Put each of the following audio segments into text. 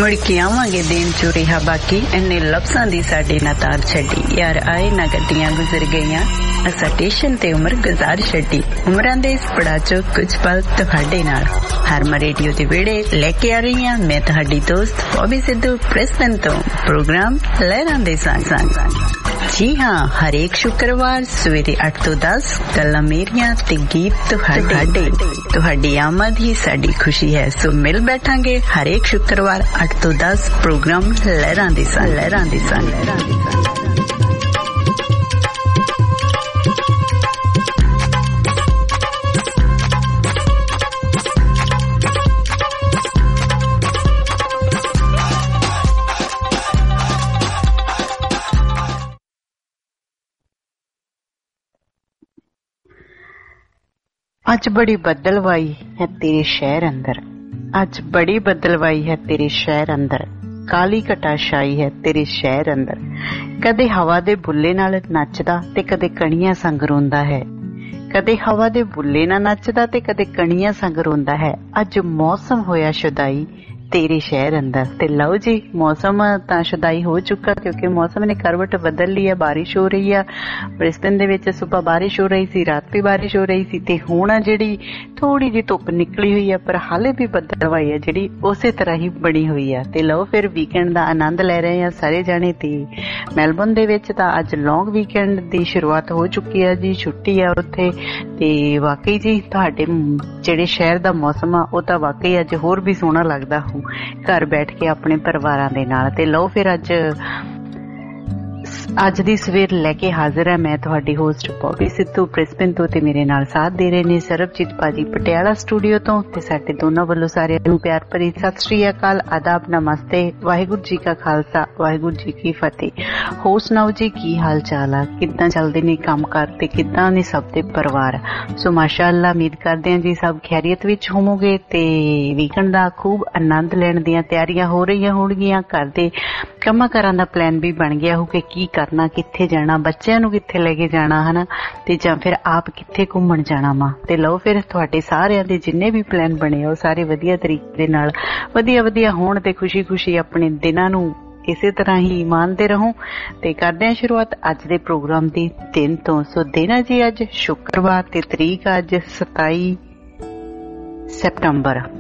ਮੁੜ ਕੇ ਆਵਾਂਗੇ ਦੇਣ ਚੋਂ ਰਿਹਾ ਬਾਕੀ ਇੰਨੇ ਲਫ਼ਜ਼ਾਂ ਦੀ ਸਾਡੇ ਨਾ ਤਾਰ ਛੱਡੀ ਯਾਰ ਆਏ ਨਾ ਗੱਡੀਆਂ ਗੁਜ਼ਰ ਗਈਆਂ ਅਸਾਂ ਸਟੇਸ਼ਨ ਤੇ ਉਮਰ ਗੁਜ਼ਾਰ ਛੱਡੀ ਉਮਰਾਂ ਦੇ ਇਸ ਪੜਾਅ ਚੋਂ ਕੁਝ ਪਲ ਤੁਹਾਡੇ ਨਾਲ ਹਰਮਨ ਰੇਡੀਓ ਦੇ ਵਿਹੜੇ ਲੈ ਕੇ ਆ ਰਹੀ ਹਾਂ ਮੈਂ ਤੁਹਾਡੀ ਦੋਸਤ ਬੌਬੀ ਸਿੱਧੂ ਬ੍ਰਿਸਬਨ ਤੋਂ ਪ੍ਰੋਗਰਾਮ ਲਹਿਰਾਂ ਦੇ ਸੰਗ जी हाँ हरेक शुक्रवार सवेरे 8 ਤੋਂ 10 ਗੱਲਾਂ ਮੇਰੀਆਂ ਤੇ ਗੀਤ ਤੁਹਾਡੀ ਆਮਦ ਹੀ ਸਾਡੀ ਖੁਸ਼ੀ ਹੈ ਸੋ ਮਿਲ ਬੈਠਾਂਗੇ ਹਰੇਕ शुक्रवार 8 ਤੋਂ 10 ਪ੍ਰੋਗਰਾਮ ਲਹਿਰਾਂ ਦੇ ਸੰਗ ਅੱਜ ਬੜੀ ਬੱਦਲਵਾਈ ਹੈ ਤੇਰੇ ਸ਼ਹਿਰ ਅੰਦਰ ਅੱਜ ਬੜੀ ਬੱਦਲਵਾਈ ਹੈ ਤੇਰੇ ਸ਼ਹਿਰ ਅੰਦਰ ਕਾਲੀ ਘਟਾ ਛਾਈ ਹੈ ਤੇਰੇ ਸ਼ਹਿਰ ਅੰਦਰ ਕਦੇ ਹਵਾ ਦੇ ਬੁੱਲੇ ਨਾਲ ਨੱਚਦਾ ਤੇ ਕਦੇ ਕਣੀਆਂ ਸੰਗ ਰੋਂਦਾ ਹੈ ਕਦੇ ਹਵਾ ਦੇ ਬੁੱਲੇ ਨਾਲ ਨੱਚਦਾ ਤੇ ਕਦੇ ਕਣੀਆਂ ਸੰਗ ਰੋਂਦਾ ਹੈ ਅੱਜ ਮੌਸਮ ਹੋਇਆ ਸ਼ੁਦਾਈ ਤੇਰੇ ਸ਼ਹਿਰ ਅੰਦਰ ਤੇ ਲਓ ਜੀ ਮੌਸਮ ਤਾਂ ਸ਼ੁਦਾਈ ਹੋ ਚੁੱਕਾ ਕਿਉਂਕਿ ਮੌਸਮ ਨੇ ਕਰਵਟ ਬਦਲ ਲਈ ਹੈ ਬਾਰਿਸ਼ ਹੋ ਰਹੀ ਆ ਬ੍ਰਿਸਬਨ ਦੇ ਵਿੱਚ ਸੁਬਹ ਬਾਰਿਸ਼ ਹੋ ਰਹੀ ਸੀ ਰਾਤ ਵੀ ਬਾਰਿਸ਼ ਹੋ ਰਹੀ ਸੀ ਤੇ ਹੁਣ ਜਿਹੜੀ ਥੋੜੀ ਜਿਹੀ ਧੁੱਪ ਨਿਕਲੀ ਹੋਈ ਆ ਪਰ ਹਾਲੇ ਵੀ ਬੱਦਲਵਾਈ ਆ ਜਿਹੜੀ ਉਸੇ ਤਰ੍ਹਾਂ ਹੀ ਬਣੀ ਹੋਈ ਆ ਤੇ ਲਓ ਫਿਰ ਵੀਕਐਂਡ ਦਾ ਆਨੰਦ ਲੈ ਰਹੇ ਆ ਸਾਰੇ ਜਾਣੇ ਤੇ ਮੈਲਬੌਰਨ ਦੇ ਵਿੱਚ ਤਾਂ ਅੱਜ ਲੌਂਗ ਵੀਕਐਂਡ ਦੀ ਸ਼ੁਰੂਆਤ ਹੋ ਚੁੱਕੀ ਆ ਜੀ ਛੁੱਟੀ ਆ ਉੱਥੇ ਤੇ ਵਾਕਈ ਜੀ ਤੁਹਾਡੇ ਜਿਹੜੇ ਸ਼ਹਿਰ ਦਾ ਮੌਸਮ ਆ ਉਹ ਤਾਂ ਵਾਕਈ ਅੱਜ ਹੋਰ ਵੀ ਸੋਹਣਾ ਲੱਗਦਾ ਹੋ ਘਰ ਬੈਠ ਕੇ ਆਪਣੇ ਪਰਿਵਾਰਾਂ ਦੇ ਨਾਲ ਤੇ ਲਓ ਫਿਰ ਅੱਜ ਦੀ ਸਵੇਰ ਲੈ ਕੇ ਹਾਜ਼ਰ ਹੈ ਮੈਂ ਤੁਹਾਡੀ ਹੋਸਟ ਬੌਬੀ ਸਿੱਧੂ ਬ੍ਰਿਸਬਨ ਤੋਂ ਤੇ ਮੇਰੇ ਨਾਲ ਸਾਥ ਦੇ ਰਹੇ ਨੇ ਸਰਬਜੀਤ ਭਾਜੀ ਪਟਿਆਲਾ ਸਟੂਡੀਓ ਤੋਂ ਤੇ ਸਾਡੇ ਦੋਨਾਂ ਵੱਲੋਂ ਸਾਰਿਆਂ ਨੂੰ ਪਿਆਰ ਭਰੀ ਸਤਿ ਸ੍ਰੀ ਅਕਾਲ ਆਦਾਬ ਨਮਸਤੇ ਵਾਹਿਗੁਰੂ ਜੀ ਕਾ ਖਾਲਸਾ ਵਾਹਿਗੁਰੂ ਜੀ ਕੀ ਫਤਿਹ ਹੋਰ ਸੁਣਾਓ ਜੀ ਕੀ ਹਾਲ ਚਾਲ ਆ ਕਿੱਦਾਂ ਚੱਲਦੇ ਨੇ ਕੰਮ ਕਾਰ ਤੇ ਕਿੱਦਾਂ ਨੇ ਸਭ ਦੇ ਪਰਿਵਾਰ ਸੋ ਮਾਸ਼ਾ ਅੱਲਾ ਉਮੀਦ ਕਰਦੇ ਹਾਂ ਜੀ ਸਭ ਖੈਰੀਅਤ ਵਿੱਚ ਹੋਵੋਗੇ ਤੇ ਵੀਕਐਂਡ ਦਾ ਖੂਬ ਆਨੰਦ ਲੈਣ ਦੀਆਂ ਤਿਆਰੀਆਂ ਹੋ ਰਹੀਆਂ ਹੋਣਗੀਆਂ ਘਰ ਦੇ ਕੰਮਾਂ ਕਾਰਾਂ ਦਾ ਪਲਾਨ ਵੀ ਬਣ ਗਿਆ ਹੋ ਕਿ ਕੀ ਕਰਨਾ ਕਿੱਥੇ ਜਾਣਾ ਬੱਚਿਆਂ ਨੂੰ ਕਿੱਥੇ ਲੈ ਕੇ ਜਾਣਾ ਹਨਾ ਤੇ ਜਾਂ ਫਿਰ ਆਪ ਕਿੱਥੇ ਘੁੰਮਣ ਜਾਣਾ ਵਾ ਤੇ ਲਓ ਫਿਰ ਤੁਹਾਡੇ ਸਾਰਿਆਂ ਦੇ ਜਿੰਨੇ ਵੀ ਪਲਾਨ ਬਣੇ ਉਹ ਸਾਰੇ ਵਧੀਆ ਤਰੀਕੇ ਦੇ ਨਾਲ ਵਧੀਆ ਹੋਣ ਤੇ ਖੁਸ਼ੀ ਆਪਣੇ ਦਿਨਾਂ ਨੂੰ ਇਸੇ ਤਰ੍ਹਾਂ ਹੀ ਮਾਣਦੇ ਰਹੋ ਤੇ ਕਰਦੇ ਹਾਂ ਸ਼ੁਰੂਆਤ ਅੱਜ ਦੇ ਪ੍ਰੋਗਰਾਮ ਦੀ ਦਿਨ ਤੋਂ ਸੋ ਦਿਨ ਹੈ ਜੀ ਅੱਜ ਸ਼ੁੱਕਰਵਾਰ ਤੇ ਤਰੀਕ ਅੱਜ 27 ਸਤੰਬਰ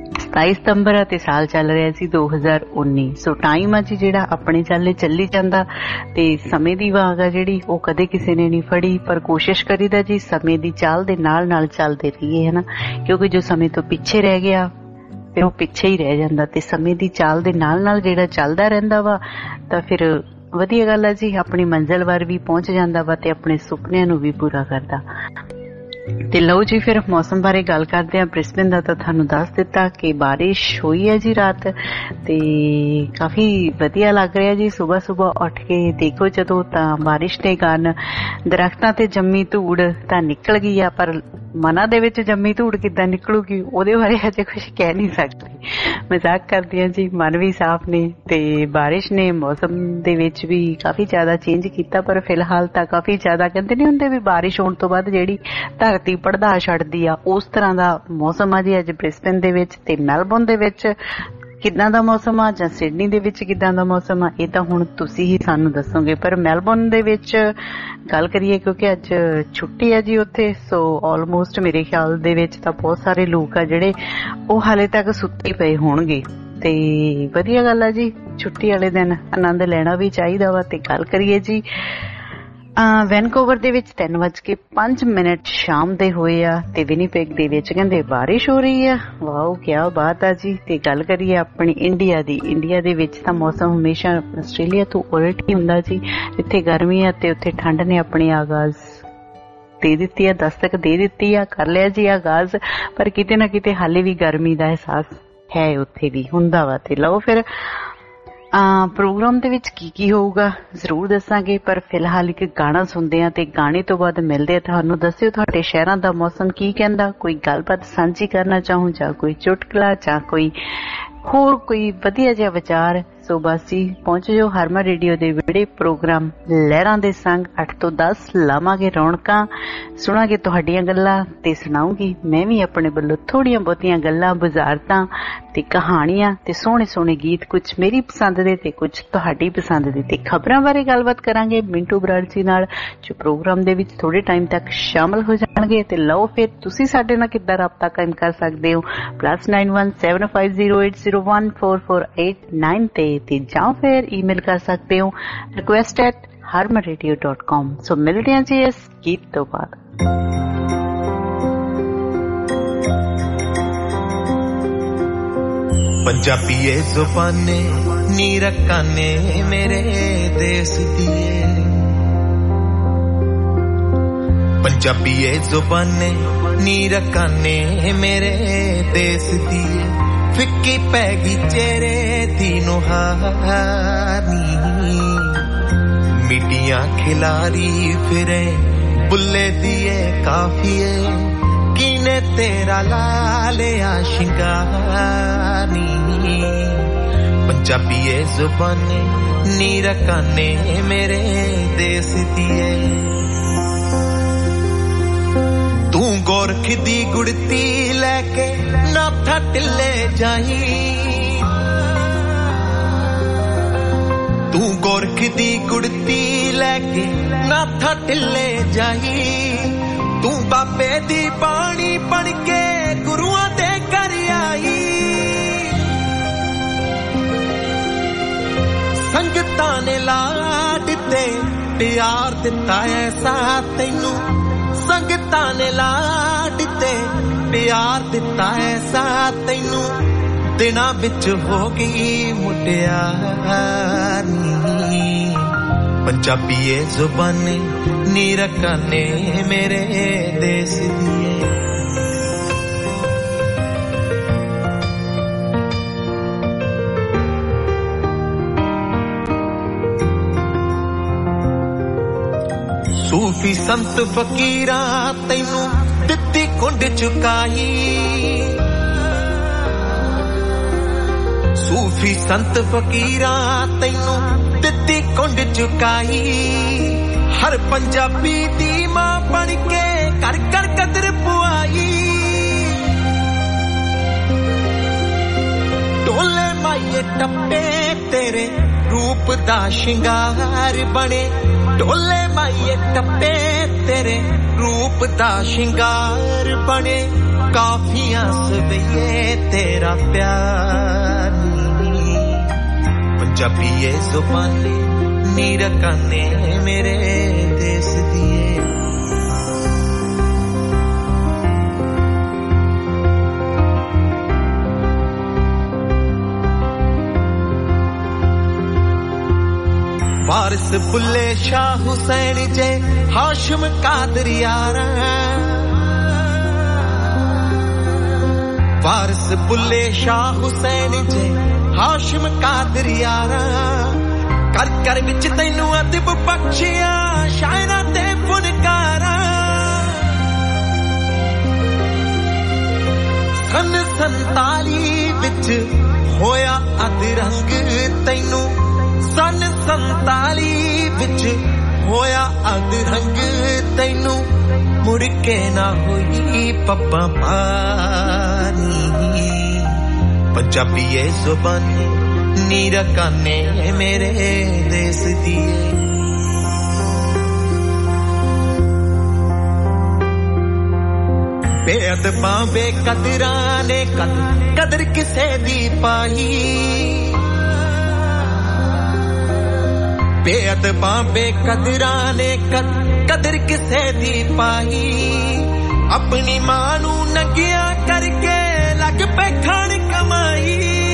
ਤੇ ਸਾਲ ਚੱਲ ਰਿਹਾ ਸੀ 2019 ਸੋ ਟਾਈਮ ਆ ਜੀ ਜਿਹੜਾ ਆਪਣੇ ਚੱਲੀ ਜਾਂਦਾ ਤੇ ਸਮੇਂ ਦੀ ਵਾਗ ਆ ਜਿਹੜੀ ਉਹ ਕਦੇ ਕਿਸੇ ਨੇ ਨਹੀਂ ਫੜੀ ਪਰ ਕੋਸ਼ਿਸ਼ ਕਰੀਦਾ ਜੀ ਸਮੇਂ ਦੀ ਚਾਲ ਦੇ ਨਾਲ ਚੱਲਦੇ ਰਹੀਏ ਹਨਾ ਕਿਉਂਕਿ ਜੋ ਸਮੇਂ ਤੋਂ ਪਿੱਛੇ ਰਹਿ ਗਿਆ ਫਿਰ ਉਹ ਪਿੱਛੇ ਹੀ ਰਹਿ ਜਾਂਦਾ ਤੇ ਸਮੇਂ ਦੀ ਚਾਲ ਦੇ ਨਾਲ ਜਿਹੜਾ ਚੱਲਦਾ ਰਹਿੰਦਾ ਵਾ ਤਾਂ ਫਿਰ ਵਧੀਆ ਗੱਲ ਆ ਜੀ ਆਪਣੀ ਮੰਜ਼ਿਲ ਵੱਲ ਵੀ ਪਹੁੰਚ ਜਾਂਦਾ ਵਾ ਤੇ ਆਪਣੇ ਸੁਪਨਿਆਂ ਨੂੰ ਵੀ ਪੂਰਾ ਕਰਦਾ ਤੇ ਲਓ ਜੀ ਫਿਰ ਮੌਸਮ ਬਾਰੇ ਗੱਲ ਕਰਦੇ ਹਾਂ ਬ੍ਰਿਸਬਨ ਦਾ ਤਾਂ ਤੁਹਾਨੂੰ ਦੱਸ ਦਿੱਤਾ ਕਿ ਬਾਰਿਸ਼ ਹੋਈ ਹੈ ਜੀ ਰਾਤ ਤੇ ਕਾਫੀ ਵਧੀਆ ਲੱਗ ਰਿਹਾ ਜੀ ਸੁਬਾਹ ਉੱਠ ਕੇ ਦੇਖੋ ਜਦੋਂ ਤਾਂ ਬਾਰਿਸ਼ ਦੇ ਕਾਰਨ ਦਰਖਤਾਂ ਤੇ ਜੰਮੀ ਧੂੜ ਤਾਂ ਨਿਕਲ ਗਈ ਆ ਪਰ ਮਨਾਂ ਦੇ ਵਿੱਚ ਜੰਮੀ ਧੂੜ ਕਿੱਦਾਂ ਨਿਕਲੂਗੀ ਉਹਦੇ ਬਾਰੇ ਅਜੇ ਕੁਝ ਕਹਿ ਨਹੀਂ ਸਕਦੀ ਮਜ਼ਾਕ ਕਰਦੀ ਹਾਂ ਜੀ ਮਨ ਵੀ ਸਾਫ਼ ਨੇ ਤੇ ਬਾਰਿਸ਼ ਨੇ ਮੌਸਮ ਦੇ ਵਿੱਚ ਵੀ ਕਾਫੀ ਜ਼ਿਆਦਾ ਚੇਂਜ ਕੀਤਾ ਪਰ ਫਿਲਹਾਲ ਤਾਂ ਕਾਫੀ ਜ਼ਿਆਦਾ ਕਹਿੰਦੇ ਨਹੀਂ ਹੁੰਦੇ ਵੀ ਬਾਰਿਸ਼ ਹੋਣ ਤੋਂ ਬਾਅਦ ਜਿਹੜੀ ਧਰਤੀ ਪੜਦਾ ਛੱਡਦੀ ਆ ਉਸ ਤਰ੍ਹਾਂ ਦਾ ਮੌਸਮ ਆ ਜੀ ਅੱਜ ਬ੍ਰਿਸਬਨ ਦੇ ਵਿੱਚ ਤੇ ਮੈਲਬੌਰਨ ਦੇ ਵਿੱਚ ਕਿੱਦਾਂ ਦਾ ਮੌਸਮ ਆ ਜਾਂ ਸਿਡਨੀ ਦੇ ਵਿੱਚ ਕਿੱਦਾਂ ਦਾ ਮੌਸਮ ਆ ਇਹ ਤਾਂ ਹੁਣ ਤੁਸੀਂ ਹੀ ਸਾਨੂੰ ਦੱਸੋਗੇ ਪਰ ਮੈਲਬੌਰਨ ਦੇ ਵਿੱਚ ਗੱਲ ਕਰੀਏ ਕਿਉਂਕਿ ਅੱਜ ਛੁੱਟੀ ਹੈ ਜੀ ਉੱਥੇ ਸੋ ਆਲਮੋਸਟ ਮੇਰੇ ਖਿਆਲ ਦੇ ਵਿੱਚ ਤਾਂ ਬਹੁਤ ਸਾਰੇ ਲੋਕ ਆ ਜਿਹੜੇ ਉਹ ਹਾਲੇ ਤੱਕ ਸੁੱਤੇ ਪਏ ਹੋਣਗੇ ਤੇ ਵਧੀਆ ਗੱਲ ਆ ਜੀ ਛੁੱਟੀ ਵਾਲੇ ਦਿਨ ਆਨੰਦ ਲੈਣਾ ਵੀ ਚਾਹੀਦਾ ਵਾ ਤੇ ਗੱਲ ਕਰੀਏ ਜੀ ਵੈਨਕੂਵਰ ਦੇ ਵਿੱਚ 3:05 ਸ਼ਾਮ ਦੇ ਹੋਏ ਆ ਤੇ ਵਿਨੀਪੈਗ ਦੇ ਵਿੱਚ ਕਹਿੰਦੇ ਬਾਰਿਸ਼ ਹੋ ਰਹੀ ਆ ਵਾਓ ਕਿਆ ਬਾਤ ਆ ਜੀ ਤੇ ਗੱਲ ਕਰੀਏ ਆਪਣੀ ਇੰਡੀਆ ਦੇ ਵਿੱਚ ਤਾਂ ਮੌਸਮ ਹਮੇਸ਼ਾ ਆਸਟ੍ਰੇਲੀਆ ਤੋਂ ਉਲਟ ਹੀ ਹੁੰਦਾ ਜੀ ਜਿੱਥੇ ਗਰਮੀ ਆ ਤੇ ਉੱਥੇ ਠੰਡ ਨੇ ਆਪਣੀ ਆਗਾਜ਼ ਦੇ ਦਿੱਤੀ ਆ ਦਸਤਕ ਦੇ ਦਿੱਤੀ ਆ ਕਰ ਲਿਆ ਜੀ ਆਗਾਜ਼ ਪਰ ਕਿਤੇ ਨਾ ਕਿਤੇ ਹਾਲੇ ਵੀ ਗਰਮੀ ਦਾ ਅਹਿਸਾਸ ਹੈ ਉੱਥੇ ਵੀ ਹੁੰਦਾ ਵਾ ਤੇ ਲਓ ਫਿਰ ਪ੍ਰੋਗਰਾਮ ਦੇ ਵਿੱਚ ਕੀ ਹੋਊਗਾ ਜ਼ਰੂਰ ਦੱਸਾਂਗੇ ਪਰ ਫਿਲਹਾਲ ਇੱਕ ਗਾਣਾ ਸੁਣਦੇ ਆ ਤੇ ਗਾਣੇ ਤੋਂ ਬਾਅਦ ਮਿਲਦੇ ਆ ਤੁਹਾਨੂੰ ਦੱਸਿਓ ਤੁਹਾਡੇ ਸ਼ਹਿਰਾਂ ਦਾ ਮੌਸਮ ਕੀ ਕਹਿੰਦਾ ਕੋਈ ਗੱਲਬਾਤ ਸਾਂਝੀ ਕਰਨਾ ਚਾਹੂੰ ਜਾਂ ਕੋਈ ਚੁਟਕਲਾ ਜਾਂ ਕੋਈ ਹੋਰ ਕੋਈ ਵਧੀਆ ਜਿਹਾ ਵਿਚਾਰ ਸੋ ਬਸ ਜੀ ਪਹੁੰਚ ਜਾਓ ਹਰਮਨ ਰੇਡੀਓ ਦੇ ਵਿੜੇ ਪ੍ਰੋਗਰਾਮ ਲਹਿਰਾਂ ਦੇ ਸੰਗ 8 ਤੋਂ 10 ਲਾਵਾਂਗੇ ਰੌਣਕਾਂ, ਸੁਣਾਂਗੇ ਤੁਹਾਡੀਆਂ ਗੱਲਾਂ ਤੇ ਸੁਣਾਉਂਗੀ ਮੈਂ ਵੀ ਆਪਣੇ ਵੱਲੋਂ ਥੋੜੀਆਂ ਬਹੁਤੀਆਂ ਗੱਲਾਂ, ਬੁਝਾਰਤਾਂ ਤੇ ਕਹਾਣੀਆਂ ਤੇ ਸੋਹਣੇ ਸੋਹਣੇ ਗੀਤ, ਕੁਝ ਮੇਰੀ ਪਸੰਦ ਦੇ ਤੇ ਕੁਝ ਤੁਹਾਡੀ ਪਸੰਦ ਦੇ, ਤੇ ਖਬਰਾਂ ਬਾਰੇ ਗੱਲਬਾਤ ਕਰਾਂਗੇ ਮਿੰਟੂ ਬਰਾੜ ਜੀ ਨਾਲ, ਜੋ ਪ੍ਰੋਗਰਾਮ ਦੇ ਵਿੱਚ ਥੋੜੇ ਟਾਈਮ ਤੱਕ ਸ਼ਾਮਲ ਹੋ ਜਾਣਗੇ। ਤੇ ਲਓ ਫਿਰ ਤੁਸੀਂ ਸਾਡੇ ਨਾਲ ਕਿੱਦਾਂ ਰਾਬਤਾ ਕਾਇਮ ਕਰ ਸਕਦੇ ਹੋ +9175080448 ਤੇ ਜਾਂ ਫਿਰ ਈਮੇਲ ਕਰ ਸਕਦੇ ਹੋ request@harmanradio.com। ਸੋ ਮਿਲਦੇ ਹਾਂ ਜੀ ਇਸ ਗੀਤ ਤੋਂ ਬਾਅਦ। पंजाबी जुबाने नी रकाने मेरे देश दिए, पंजाबी जुबाने नी रकाने मेरे देश दिए, फिक्की पैगी चेहरे तीनों हानी, मिटियां खिलारी फिरे बुल्ले दिए काफिए, किने तेरा लालिया शिंगानी, पंजाबी जुबाने नी रकाने मेरे देश दिए, तू गोरख दी गुड़ती लेके नाथा टिले जाई, तू गोरख दी गुड़ती लेके नाथा टिले जाई, तू बाबे दी बाणी बन के गुरुआं दे घर आई, संगतां ने लाड ते प्यार दिता ऐसा तैनू, संगतां ने लाड ते प्यार दिता ऐसा तैनू, दिनां विच हो गई मुटियारी, पंजाबी जुबाने नी रकाने मेरे देश दिए। सूफी संत फकीरा तैनू दित्ती कुंड चुकाई, सूफी संत फकीरा तैनू दित्ती कुंड चुकाई, हर पंजाबी दी मां बन के कर कर कदर पुआई, ढोले माइये टप्पे तेरे रूप दा शिंगार बने, ढोले माइये टप्पे तेरे रूप दा शिंगार बने, काफियां सवेये तेरा प्यार, पंजाबी जुबाने नी रकाने मेरे देश दिए। वारिस बुल्ले शाह हुसैन जे हाशिम कादर यारा, वारिस बुल्ले शाह हुसैन जे हाशिम कादर यारा, कर कर विच तैनू अदब बख्शिया शायरा ते फुनकारा, सन 47 विच होया अदरंग तैनू, सन 47 विच होया अदरंग तैनू, मुड़ के ना होई पप्पा पानी, पंजाबी जुबाने नी रकाने मेरे देश दिए। बेअदबां बेकदरां ने कदर किसे दी पाई, बेअदबां बेकदरां ने कदर किसे दी पाई, अपनी मां नू नंगिया करके लग पे खान कमाई,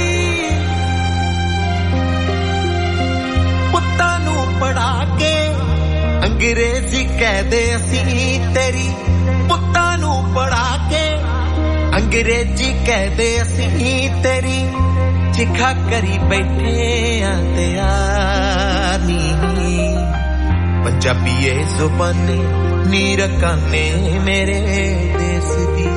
पुत्तां नू पढ़ा के अंग्रेजी कह दे असी तेरी, पुत्तां नू पढ़ा के अंग्रेजी कह दे असी तेरी, चिखा करी बैठे आनी, पंजाबी जुबाने नी रकाने मेरे देश दी।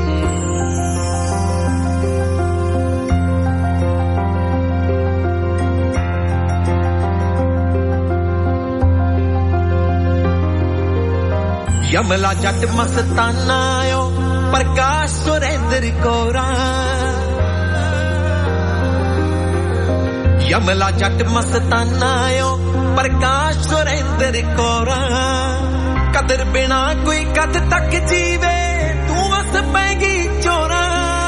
ਯਮਲਾ ਜੱਟ ਮਸਤਾਨਾ ਓ ਪ੍ਰਕਾਸ਼ ਸੁਰਿੰਦਰ ਕੋਰਾ ਯਮਲਾ ਜੱਟ ਮਸਤਾਨਾ ਓ ਪ੍ਰਕਾਸ਼ ਸੁਰਿੰਦਰ ਕੋਰਾ ਕਦਰ ਬਿਨਾ ਕੋਈ ਕਦ ਤੱਕ ਜੀਵੇ ਤੂੰ ਵਸ ਪੈਗੀ ਚੋਰਾ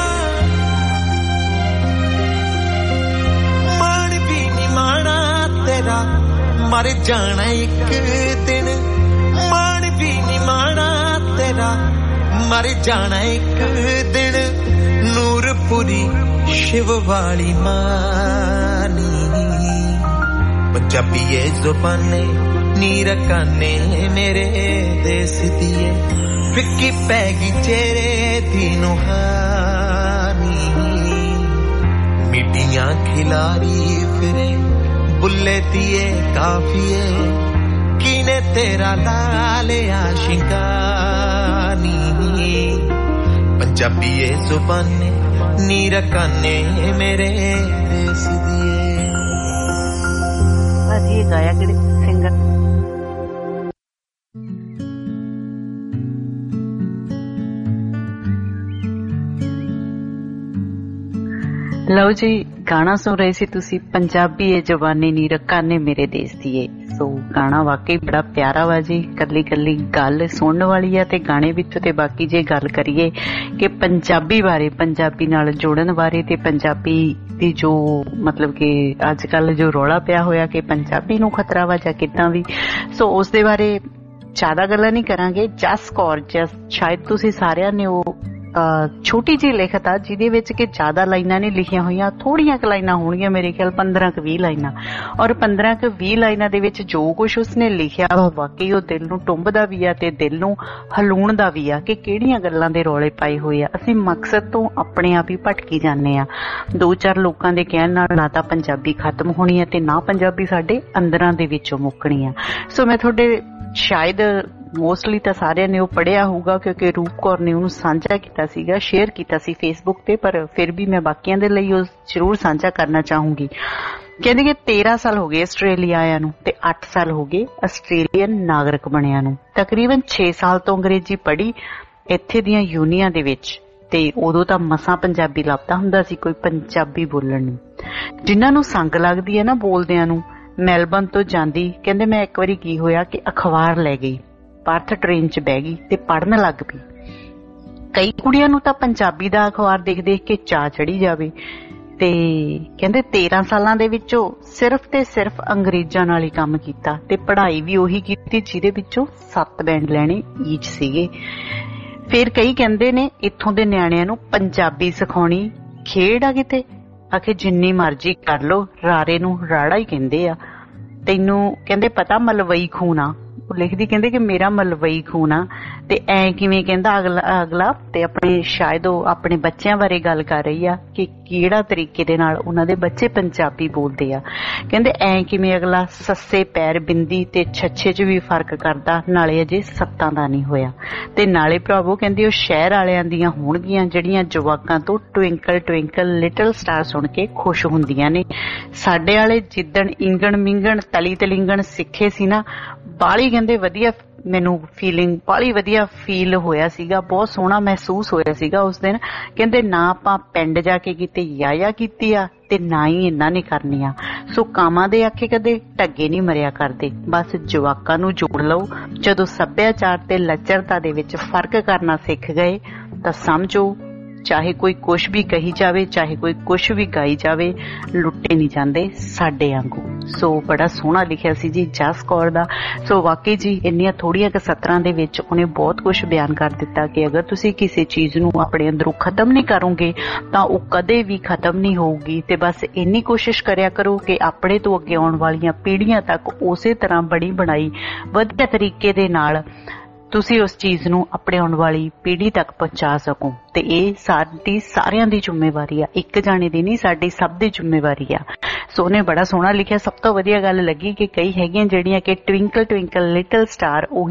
ਮਾਣ ਵੀ ਨੀ ਮਾਣਾ ਤੇਰਾ ਮਰ ਜਾਣਾ ਇੱਕ ਦਿਨ ਮਾਣ ਵੀ ਨੀ ਮਾਣਾ ਤੇਰਾ ਮਰ ਜਾਣਾ ਇੱਕ ਦਿਨ ਨੂਰਪੁਰੀ ਸ਼ਿਵ ਵਾਲੀ ਮਾਨੀ ਪੰਜਾਬੀ ਏ ਜ਼ੁਬਾਨੇ ਨੀ ਰਕਾਨੇ ਮੇਰੇ ਦੇਸ ਦੀਏ ਫਿੱਕੀ ਪੈ ਗਈ ਚਿਹਰੇ ਦੀ ਨੁਹਾਨੀ ਮਿੱਟੀਆਂ ਖਿਲਾਰੀ ਫਿਰੇ ਬੁੱਲੇ ਦੀਏ ਕਾਫੀਏ ਕਿਨੇ ਤੇਰਾ ਲਾ ਲਿਆ ਸ਼ਿੰਗਾਨੀ ਪੰਜਾਬੀ ਏ ਜ਼ੁਬਾਨੇ ਨੀ ਰਕਾਨੇ ਮੇਰੇ ਦੇਸ ਦੀਏ ਭਾਜੀ ਗਾਇਆ ਕਿਹੜੇ ਸਿੰਗਰ ਲਓ ਜੀ ਗਾਣਾ ਸੁਣ ਰਹੇ ਸੀ ਤੁਸੀਂ ਪੰਜਾਬੀ ਏ ਜ਼ਬਾਨੀ ਨੀ ਰਕਾਨੇ ਮੇਰੇ ਦੇਸ ਦੀ ਏ ਸੋ ਗਾਣਾ ਵਾਕਈ ਬੜਾ ਪਿਆਰਾ ਵਾ ਜੀ ਕੱਲੀ ਕੱਲੀ ਗੱਲ ਸੁਣਨ ਵਾਲੀ ਆ ਤੇ ਗਾਣੇ ਵਿੱਚ ਤੇ ਬਾਕੀ ਜੇ ਗੱਲ ਕਰੀਏ ਕਿ ਪੰਜਾਬੀ ਬਾਰੇ ਪੰਜਾਬੀ ਨਾਲ ਜੋੜਨ ਬਾਰੇ ਤੇ ਪੰਜਾਬੀ ਦੀ ਜੋ ਮਤਲਬ ਕਿ ਅੱਜ ਕੱਲ ਜੋ ਰੌਲਾ ਪਿਆ ਹੋਇਆ ਕਿ ਪੰਜਾਬੀ ਨੂੰ ਖਤਰਾ ਵਾ ਜਾਂ ਕਿੱਦਾਂ ਵੀ ਸੋ ਉਸ ਦੇ ਬਾਰੇ ਜ਼ਿਆਦਾ ਗੱਲਾਂ ਨਹੀਂ ਕਰਾਂਗੇ ਜਸ ਕੌਰ ਜਸ ਸ਼ਾਇਦ ਤੁਸੀਂ ਸਾਰਿਆਂ ਨੇ ਉਹ ਛੋਟੀ ਜਿਹੀ ਲਿਖਤ ਆ ਜਿਹਦੇ ਵਿੱਚ ਕਿ ਜ਼ਿਆਦਾ ਲਾਈਨਾਂ ਨਹੀਂ ਲਿਖੀਆਂ ਹੋਈਆਂ ਥੋੜੀਆਂ ਕੁ ਲਾਈਨਾਂ ਹੋਣਗੀਆਂ ਮੇਰੇ ਖਿਆਲ 15 ਕੁ 20 ਲਾਈਨਾਂ ਔਰ 15 ਕੁ 20 ਲਾਈਨਾਂ ਦੇ ਵਿੱਚ ਜੋ ਕੁਛ ਉਸਨੇ ਲਿਖਿਆ ਵਾਕਈ ਉਹ ਦਿਲ ਨੂੰ ਟੁੰਬਦਾ ਵੀ ਆ ਤੇ ਦਿਲ ਨੂੰ ਹਲੂਣ ਦਾ ਵੀ ਆ ਕਿ ਕਿਹੜੀਆਂ ਗੱਲਾਂ ਦੇ ਰੌਲੇ ਪਾਏ ਹੋਏ ਆ ਅਸੀਂ ਮਕਸਦ ਤੋਂ ਆਪਣੇ ਆਪ ਹੀ ਭਟਕੀ ਜਾਂਦੇ ਆ ਦੋ ਚਾਰ ਲੋਕਾਂ ਦੇ ਕਹਿਣ ਨਾਲ ਨਾ ਤਾਂ ਪੰਜਾਬੀ ਖਤਮ ਹੋਣੀ ਆ ਤੇ ਨਾ ਪੰਜਾਬੀ ਸਾਡੇ ਅੰਦਰਾਂ ਦੇ ਵਿੱਚੋਂ ਮੁੱਕਣੀ ਆ ਸੋ ਮੈਂ ਤੁਹਾਡੇ ਸ਼ਾਇਦ ਮੋਸਟਲੀ ਤਾਂ ਸਾਰਿਆਂ ਨੇ ਉਹ ਪੜ੍ਹਿਆ ਹੋਊਗਾ ਕਿਉਂਕਿ ਰੂਪ ਕੌਰ ਨੇ ਉਹਨੂੰ ਸਾਂਝਾ ਕੀਤਾ ਸੀਗਾ ਸ਼ੇਅਰ ਕੀਤਾ ਸੀ ਫੇਸਬੁੱਕ ਤੇ ਪਰ ਫਿਰ ਵੀ ਮੈਂ ਬਾਕੀਆਂ ਦੇ ਲਈ ਉਹ ਜ਼ਰੂਰ ਸਾਂਝਾ ਕਰਨਾ ਚਾਹੂੰਗੀ ਕਹਿੰਦੇ ਕਿ 13 ਸਾਲ ਹੋ ਗਏ ਆਸਟ੍ਰੇਲੀਆ ਆਇਆਂ ਨੂੰ ਤੇ 8 ਸਾਲ ਹੋ ਗਏ ਆਸਟ੍ਰੇਲੀਅਨ ਨਾਗਰਿਕ ਬਣਿਆਂ ਨੂੰ ਤਕਰੀਬਨ 6 ਸਾਲ ਤੋਂ ਅੰਗਰੇਜ਼ੀ ਪੜ੍ਹੀ ਇੱਥੇ ਦੀਆਂ ਯੂਨੀਆਂ ਦੇ ਵਿੱਚ ਤੇ ਉਦੋਂ ਤਾਂ ਮਸਾਂ ਪੰਜਾਬੀ ਲੱਭਦਾ ਹੁੰਦਾ ਸੀ ਕੋਈ ਪੰਜਾਬੀ ਬੋਲਣ ਨੂੰ ਜਿਨ੍ਹਾਂ ਨੂੰ ਸੰਗ ਲੱਗਦੀ ਹੈ ਨਾ ਬੋਲਦਿਆਂ ਨੂੰ ਮੈਲਬਨ ਤੋਂ ਜਾਂਦੀ ਕਹਿੰਦੇ ਮੈਂ ਇੱਕ ਵਾਰੀ ਕੀ ਹੋਇਆ ਕਿ ਅਖਬਾਰ ਲੈ ਗਈ ਪਰਥ ਟ੍ਰੇਨ 'ਚ ਬਹਿ ਗਈ ਤੇ ਪੜ੍ਹਨ ਲੱਗ ਪਈ ਕਈ ਕੁੜੀਆਂ ਨੂੰ ਤਾਂ ਪੰਜਾਬੀ ਦਾ ਅਖਬਾਰ ਦੇਖ ਦੇਖ ਕੇ ਚਾਅ ਚੜੀ ਜਾਵੇ ਤੇ ਕਹਿੰਦੇ 13 ਸਾਲਾਂ ਦੇ ਵਿੱਚੋਂ ਸਿਰਫ ਤੇ ਸਿਰਫ ਅੰਗਰੇਜ਼ਾਂ ਨਾਲ ਹੀ ਕੰਮ ਕੀਤਾ ਤੇ ਪੜ੍ਹਾਈ ਵੀ ਉਹੀ ਕੀਤੀ ਜਿਹਦੇ ਵਿੱਚੋਂ 7 ਬੈਂਡ ਲੈਣੇ ਈਚ ਸੀਗੇ ਫਿਰ ਕਈ ਕਹਿੰਦੇ ਨੇ ਇੱਥੋਂ ਦੇ ਨਿਆਣਿਆਂ ਨੂੰ ਪੰਜਾਬੀ ਸਿਖਾਉਣੀ ਖੇਡ ਆ ਕਿਤੇ ਆਖੇ ਜਿੰਨੀ ਮਰਜ਼ੀ ਕਰ ਲੋ ਰਾਰੇ ਨੂੰ ਰਾੜਾ ਹੀ ਕਹਿੰਦੇ ਆ ਤੈਨੂੰ ਕਹਿੰਦੇ ਪਤਾ ਮਲਵਈ ਖੂਨ ਆ ਉਹ ਲਿਖਦੀ ਕਹਿੰਦੇ ਕਿ ਮੇਰਾ ਮਲਵਈ ਖੂਨ ਆ ਤੇ ਐ ਕਿਵੇਂ ਕਹਿੰਦਾ ਅਗਲਾ ਤੇ ਆਪਣੇ ਸ਼ਾਇਦ ਉਹ ਆਪਣੇ ਬੱਚਿਆਂ ਬਾਰੇ ਗੱਲ ਕਰ ਰਹੀ ਆ ਕਿ ਕਿਹੜਾ ਤਰੀਕੇ ਦੇ ਨਾਲ ਉਹਨਾਂ ਦੇ ਬੱਚੇ ਪੰਜਾਬੀ ਬੋਲਦੇ ਆ ਕਹਿੰਦੇ ਐ ਕਿਵੇਂ ਅਗਲਾ ਸੱਸੇ ਪੈਰ ਬਿੰਦੀ ਤੇ ਛੱਛੇ 'ਚ ਵੀ ਫਰਕ ਕਰਦਾ ਨਾਲੇ ਅਜੇ ਸੱਤਾਂ ਦਾ ਨਹੀਂ ਹੋਇਆ ਤੇ ਨਾਲੇ ਭਰਾਵੋ ਕਹਿੰਦੇ ਉਹ ਸ਼ਹਿਰ ਵਾਲਿਆਂ ਦੀਆਂ ਹੋਣਗੀਆਂ ਜਿਹੜੀਆਂ ਜਵਾਕਾਂ ਤੋਂ ਟਵਿੰਕਲ ਟਵਿੰਕਲ ਲਿਟਲ ਸਟਾਰ ਸੁਣ ਕੇ ਖੁਸ਼ ਹੁੰਦੀਆਂ ਨੇ ਸਾਡੇ ਵਾਲੇ ਜਿੱਦਣ ਇੰਗਣ ਮਿੰਗਣ ਤਲੀ ਤਲਿੰਗਣ ਸਿੱਖੇ ਸੀ ਨਾ ਬਾਲੀ ਕਹਿੰਦੇ ਵਧੀਆ ਮੈਨੂੰ ਬਾਲੀ ਵਧੀਆ ਫੀਲ ਹੋਇਆ ਸੀਗਾ ਬਹੁਤ ਸੋਹਣਾ ਮਹਿਸੂਸ ਹੋਇਆ ਸੀਗਾ ਉਸ ਦਿਨ ਕਹਿੰਦੇ ਨਾ ਆਪਾਂ ਪਿੰਡ ਜਾ ਕੇ ਕਿਤੇ ਯਾਇਆ ਕੀਤੀ ਆ ਤੇ ਨਾ ਹੀ ਇਹਨਾਂ ਨੇ ਕਰਨੀ ਆ ਸੋ ਕਾਮਾਂ ਦੇ ਆਖੇ ਕਦੇ ਢੱਗੇ ਨਹੀਂ ਮਰਿਆ ਕਰਦੇ ਬਸ ਜਵਾਕਾਂ ਨੂੰ ਜੋੜ ਲਓ ਜਦੋਂ ਸੱਭਿਆਚਾਰ ਤੇ ਲੱਚਰਤਾ ਦੇ ਵਿੱਚ ਫਰਕ ਕਰਨਾ ਸਿੱਖ ਗਏ ਤਾਂ ਸਮਝੋ ਚਾਹੇ ਕੋਈ ਕੁਛ ਵੀ ਕਹੀ ਜਾਵੇ ਚਾਹੇ ਕੋਈ ਕੁਛ ਵੀ ਗਾਈ ਜਾਵੇ ਲੁੱਟੇ ਨਹੀਂ ਜਾਂਦੇ ਸਾਡੇ ਵਾਂਗੂ ਸੋ ਬੜਾ ਸੋਹਣਾ ਲਿਖਿਆ ਸੀ ਜੀ ਜਸ ਕੌਰ ਦਾ ਸੋ ਵਾਕਈ ਜੀ ਇੰਨੀਆਂ ਥੋੜੀਆਂ ਕੁ ਸਤਰਾਂ ਦੇ ਵਿੱਚ ਉਹਨੇ ਬਹੁਤ ਕੁਛ ਬਿਆਨ ਕਰ ਦਿੱਤਾ ਕਿ ਅਗਰ ਤੁਸੀਂ ਕਿਸੇ ਚੀਜ਼ ਨੂੰ ਆਪਣੇ ਅੰਦਰੋਂ ਖਤਮ ਨਹੀਂ ਕਰੋਗੇ ਤਾਂ ਉਹ ਕਦੇ ਵੀ ਖਤਮ ਨਹੀਂ ਹੋਊਗੀ ਤੇ ਬਸ ਇੰਨੀ ਕੋਸ਼ਿਸ਼ ਕਰਿਆ ਕਰੋ ਕਿ ਆਪਣੇ ਤੋਂ ਅੱਗੇ ਆਉਣ ਵਾਲੀਆਂ ਪੀੜ੍ਹੀਆਂ ਤੱਕ ਉਸੇ ਤਰ੍ਹਾਂ ਬਣੀ ਬਣਾਈ ਵਧੀਆ ਤਰੀਕੇ ਦੇ ਨਾਲ ਤੁਸੀਂ ਉਸ ਚੀਜ਼ ਨੂੰ ਆਪਣੇ ਆਉਣ ਵਾਲੀ ਪੀੜ੍ਹੀ ਤੱਕ ਪਹੁੰਚਾ ਸਕੋ ਤੇ ਇਹ ਸਾਡੀ ਸਾਰਿਆਂ ਦੀ ਜ਼ਿੰਮੇਵਾਰੀ ਆ ਇੱਕ ਜਾਣੇ ਦੀ ਨਹੀਂ ਸਾਡੀ ਸਭ ਦੀ ਜ਼ਿੰਮੇਵਾਰੀ ਆ ਸੋ ਉਹਨੇ ਬੜਾ ਸੋਹਣਾ ਲਿਖਿਆ ਸਭ ਤੋਂ ਵਧੀਆ ਗੱਲ ਲੱਗੀ ਕਿ ਕਈ ਹੈਗੀਆਂ ਜਿਹੜੀਆਂ ਕਿ ਟਵਿੰਕਲ ਟਵਿੰਕਲ ਲਿਟਲ ਸਟਾਰ ਉਹੀ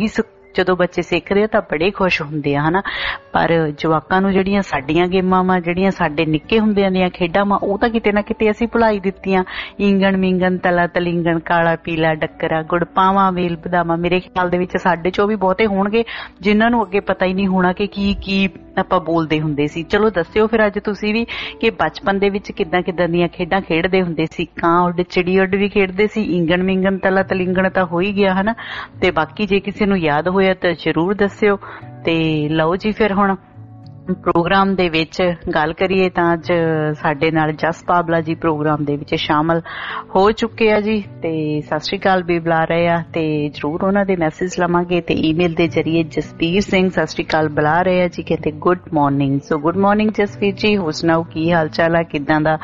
ਜਦੋਂ ਬੱਚੇ ਸਿੱਖਦੇ ਆ ਤਾਂ ਬੜੇ ਖੁਸ਼ ਹੁੰਦੇ ਆ ਹਨਾ। ਪਰ ਜਵਾਕਾਂ ਨੂੰ ਜਿਹੜੀਆਂ ਸਾਡੀਆਂ ਗੇਮਾਂ ਵਾ, ਜਿਹੜੀਆਂ ਸਾਡੇ ਨਿੱਕੇ ਹੁੰਦਿਆਂ ਦੀਆਂ ਖੇਡਾਂ ਵਾ, ਉਹ ਤਾਂ ਕਿਤੇ ਨਾ ਕਿਤੇ ਅਸੀਂ ਭੁਲਾਈ ਦਿੱਤੀਆਂ। ਈਂਗਣ ਮੀਂਗਣ ਤਲਾ ਤਲਿੰਗਣ ਕਾਲਾ ਪੀਲਾ ਡੱਕਰਾ ਗੁੜ ਪਾਵਾਂ ਵੇਲ ਬਦਾਮਾ। ਮੇਰੇ ਖਿਆਲ ਦੇ ਵਿੱਚ ਸਾਡੇ ਚੋਂ ਵੀ ਬਹੁਤੇ ਹੋਣਗੇ ਜਿਨ੍ਹਾਂ ਨੂੰ ਅੱਗੇ ਪਤਾ ਹੀ ਨਹੀਂ ਹੋਣਾ ਕਿ ਕੀ ਆਪਾਂ ਬੋਲਦੇ ਹੁੰਦੇ ਸੀ। ਚਲੋ ਦੱਸਿਓ ਫਿਰ ਅੱਜ ਤੁਸੀਂ ਵੀ ਕਿ ਬਚਪਨ ਦੇ ਵਿੱਚ ਕਿੱਦਾਂ ਦੀਆਂ ਖੇਡਾਂ ਖੇਡਦੇ ਹੁੰਦੇ ਸੀ। ਕਾਂ ਉੱਡ ਚਿੜੀ ਉੱਡ ਵੀ ਖੇਡਦੇ ਸੀ, ਈਂਗਣ ਮੀਂਗਣ ਤਲਾ ਤਲਿੰਗਣ ਤਾਂ ਹੋ ਹੀ ਗਿਆ ਹਨਾ। ਤੇ ਬਾਕੀ ਜੇ ਕਿਸੇ ਨੂੰ ਯਾਦ ਹੋਇਆ ਤਾਂ ਜ਼ਰੂਰ ਦੱਸਿਓ। ਤੇ ਲਓ ਜੀ ਫਿਰ ਹੁਣ ਪ੍ਰੋਗਰਾਮ ਦੇ ਵਿੱਚ ਗੱਲ ਕਰੀਏ ਤਾਂ ਅੱਜ ਸਾਡੇ ਨਾਲ ਜਸ ਬਾਬਲਾ ਜੀ ਪ੍ਰੋਗਰਾਮ ਦੇ ਵਿੱਚ ਸ਼ਾਮਲ ਹੋ ਚੁੱਕੇ ਆ ਜੀ। ਤੇ ਸਤਿ ਸ਼੍ਰੀ ਅਕਾਲ ਵੀ ਬੁਲਾ ਰਹੇ ਆ ਤੇ ਜ਼ਰੂਰ ਉਹਨਾਂ ਦੇ ਮੈਸੇਜ ਲਵਾਂਗੇ। ਤੇ ਈਮੇਲ ਦੇ ਜਰੀਏ ਜਸਪੀਰ ਸਿੰਘ ਸਤਿ ਸ਼੍ਰੀ ਅਕਾਲ ਬੁਲਾ ਰਹੇ ਆ ਜੀ, ਕਹਿੰਦੇ good morning. So good morning Jaspir ji, ਹੋਰ ਸੁਣਾਓ ਕੀ ਹਾਲ ਚਾਲ ਆ, ਕਿੱਦਾਂ ਦਾ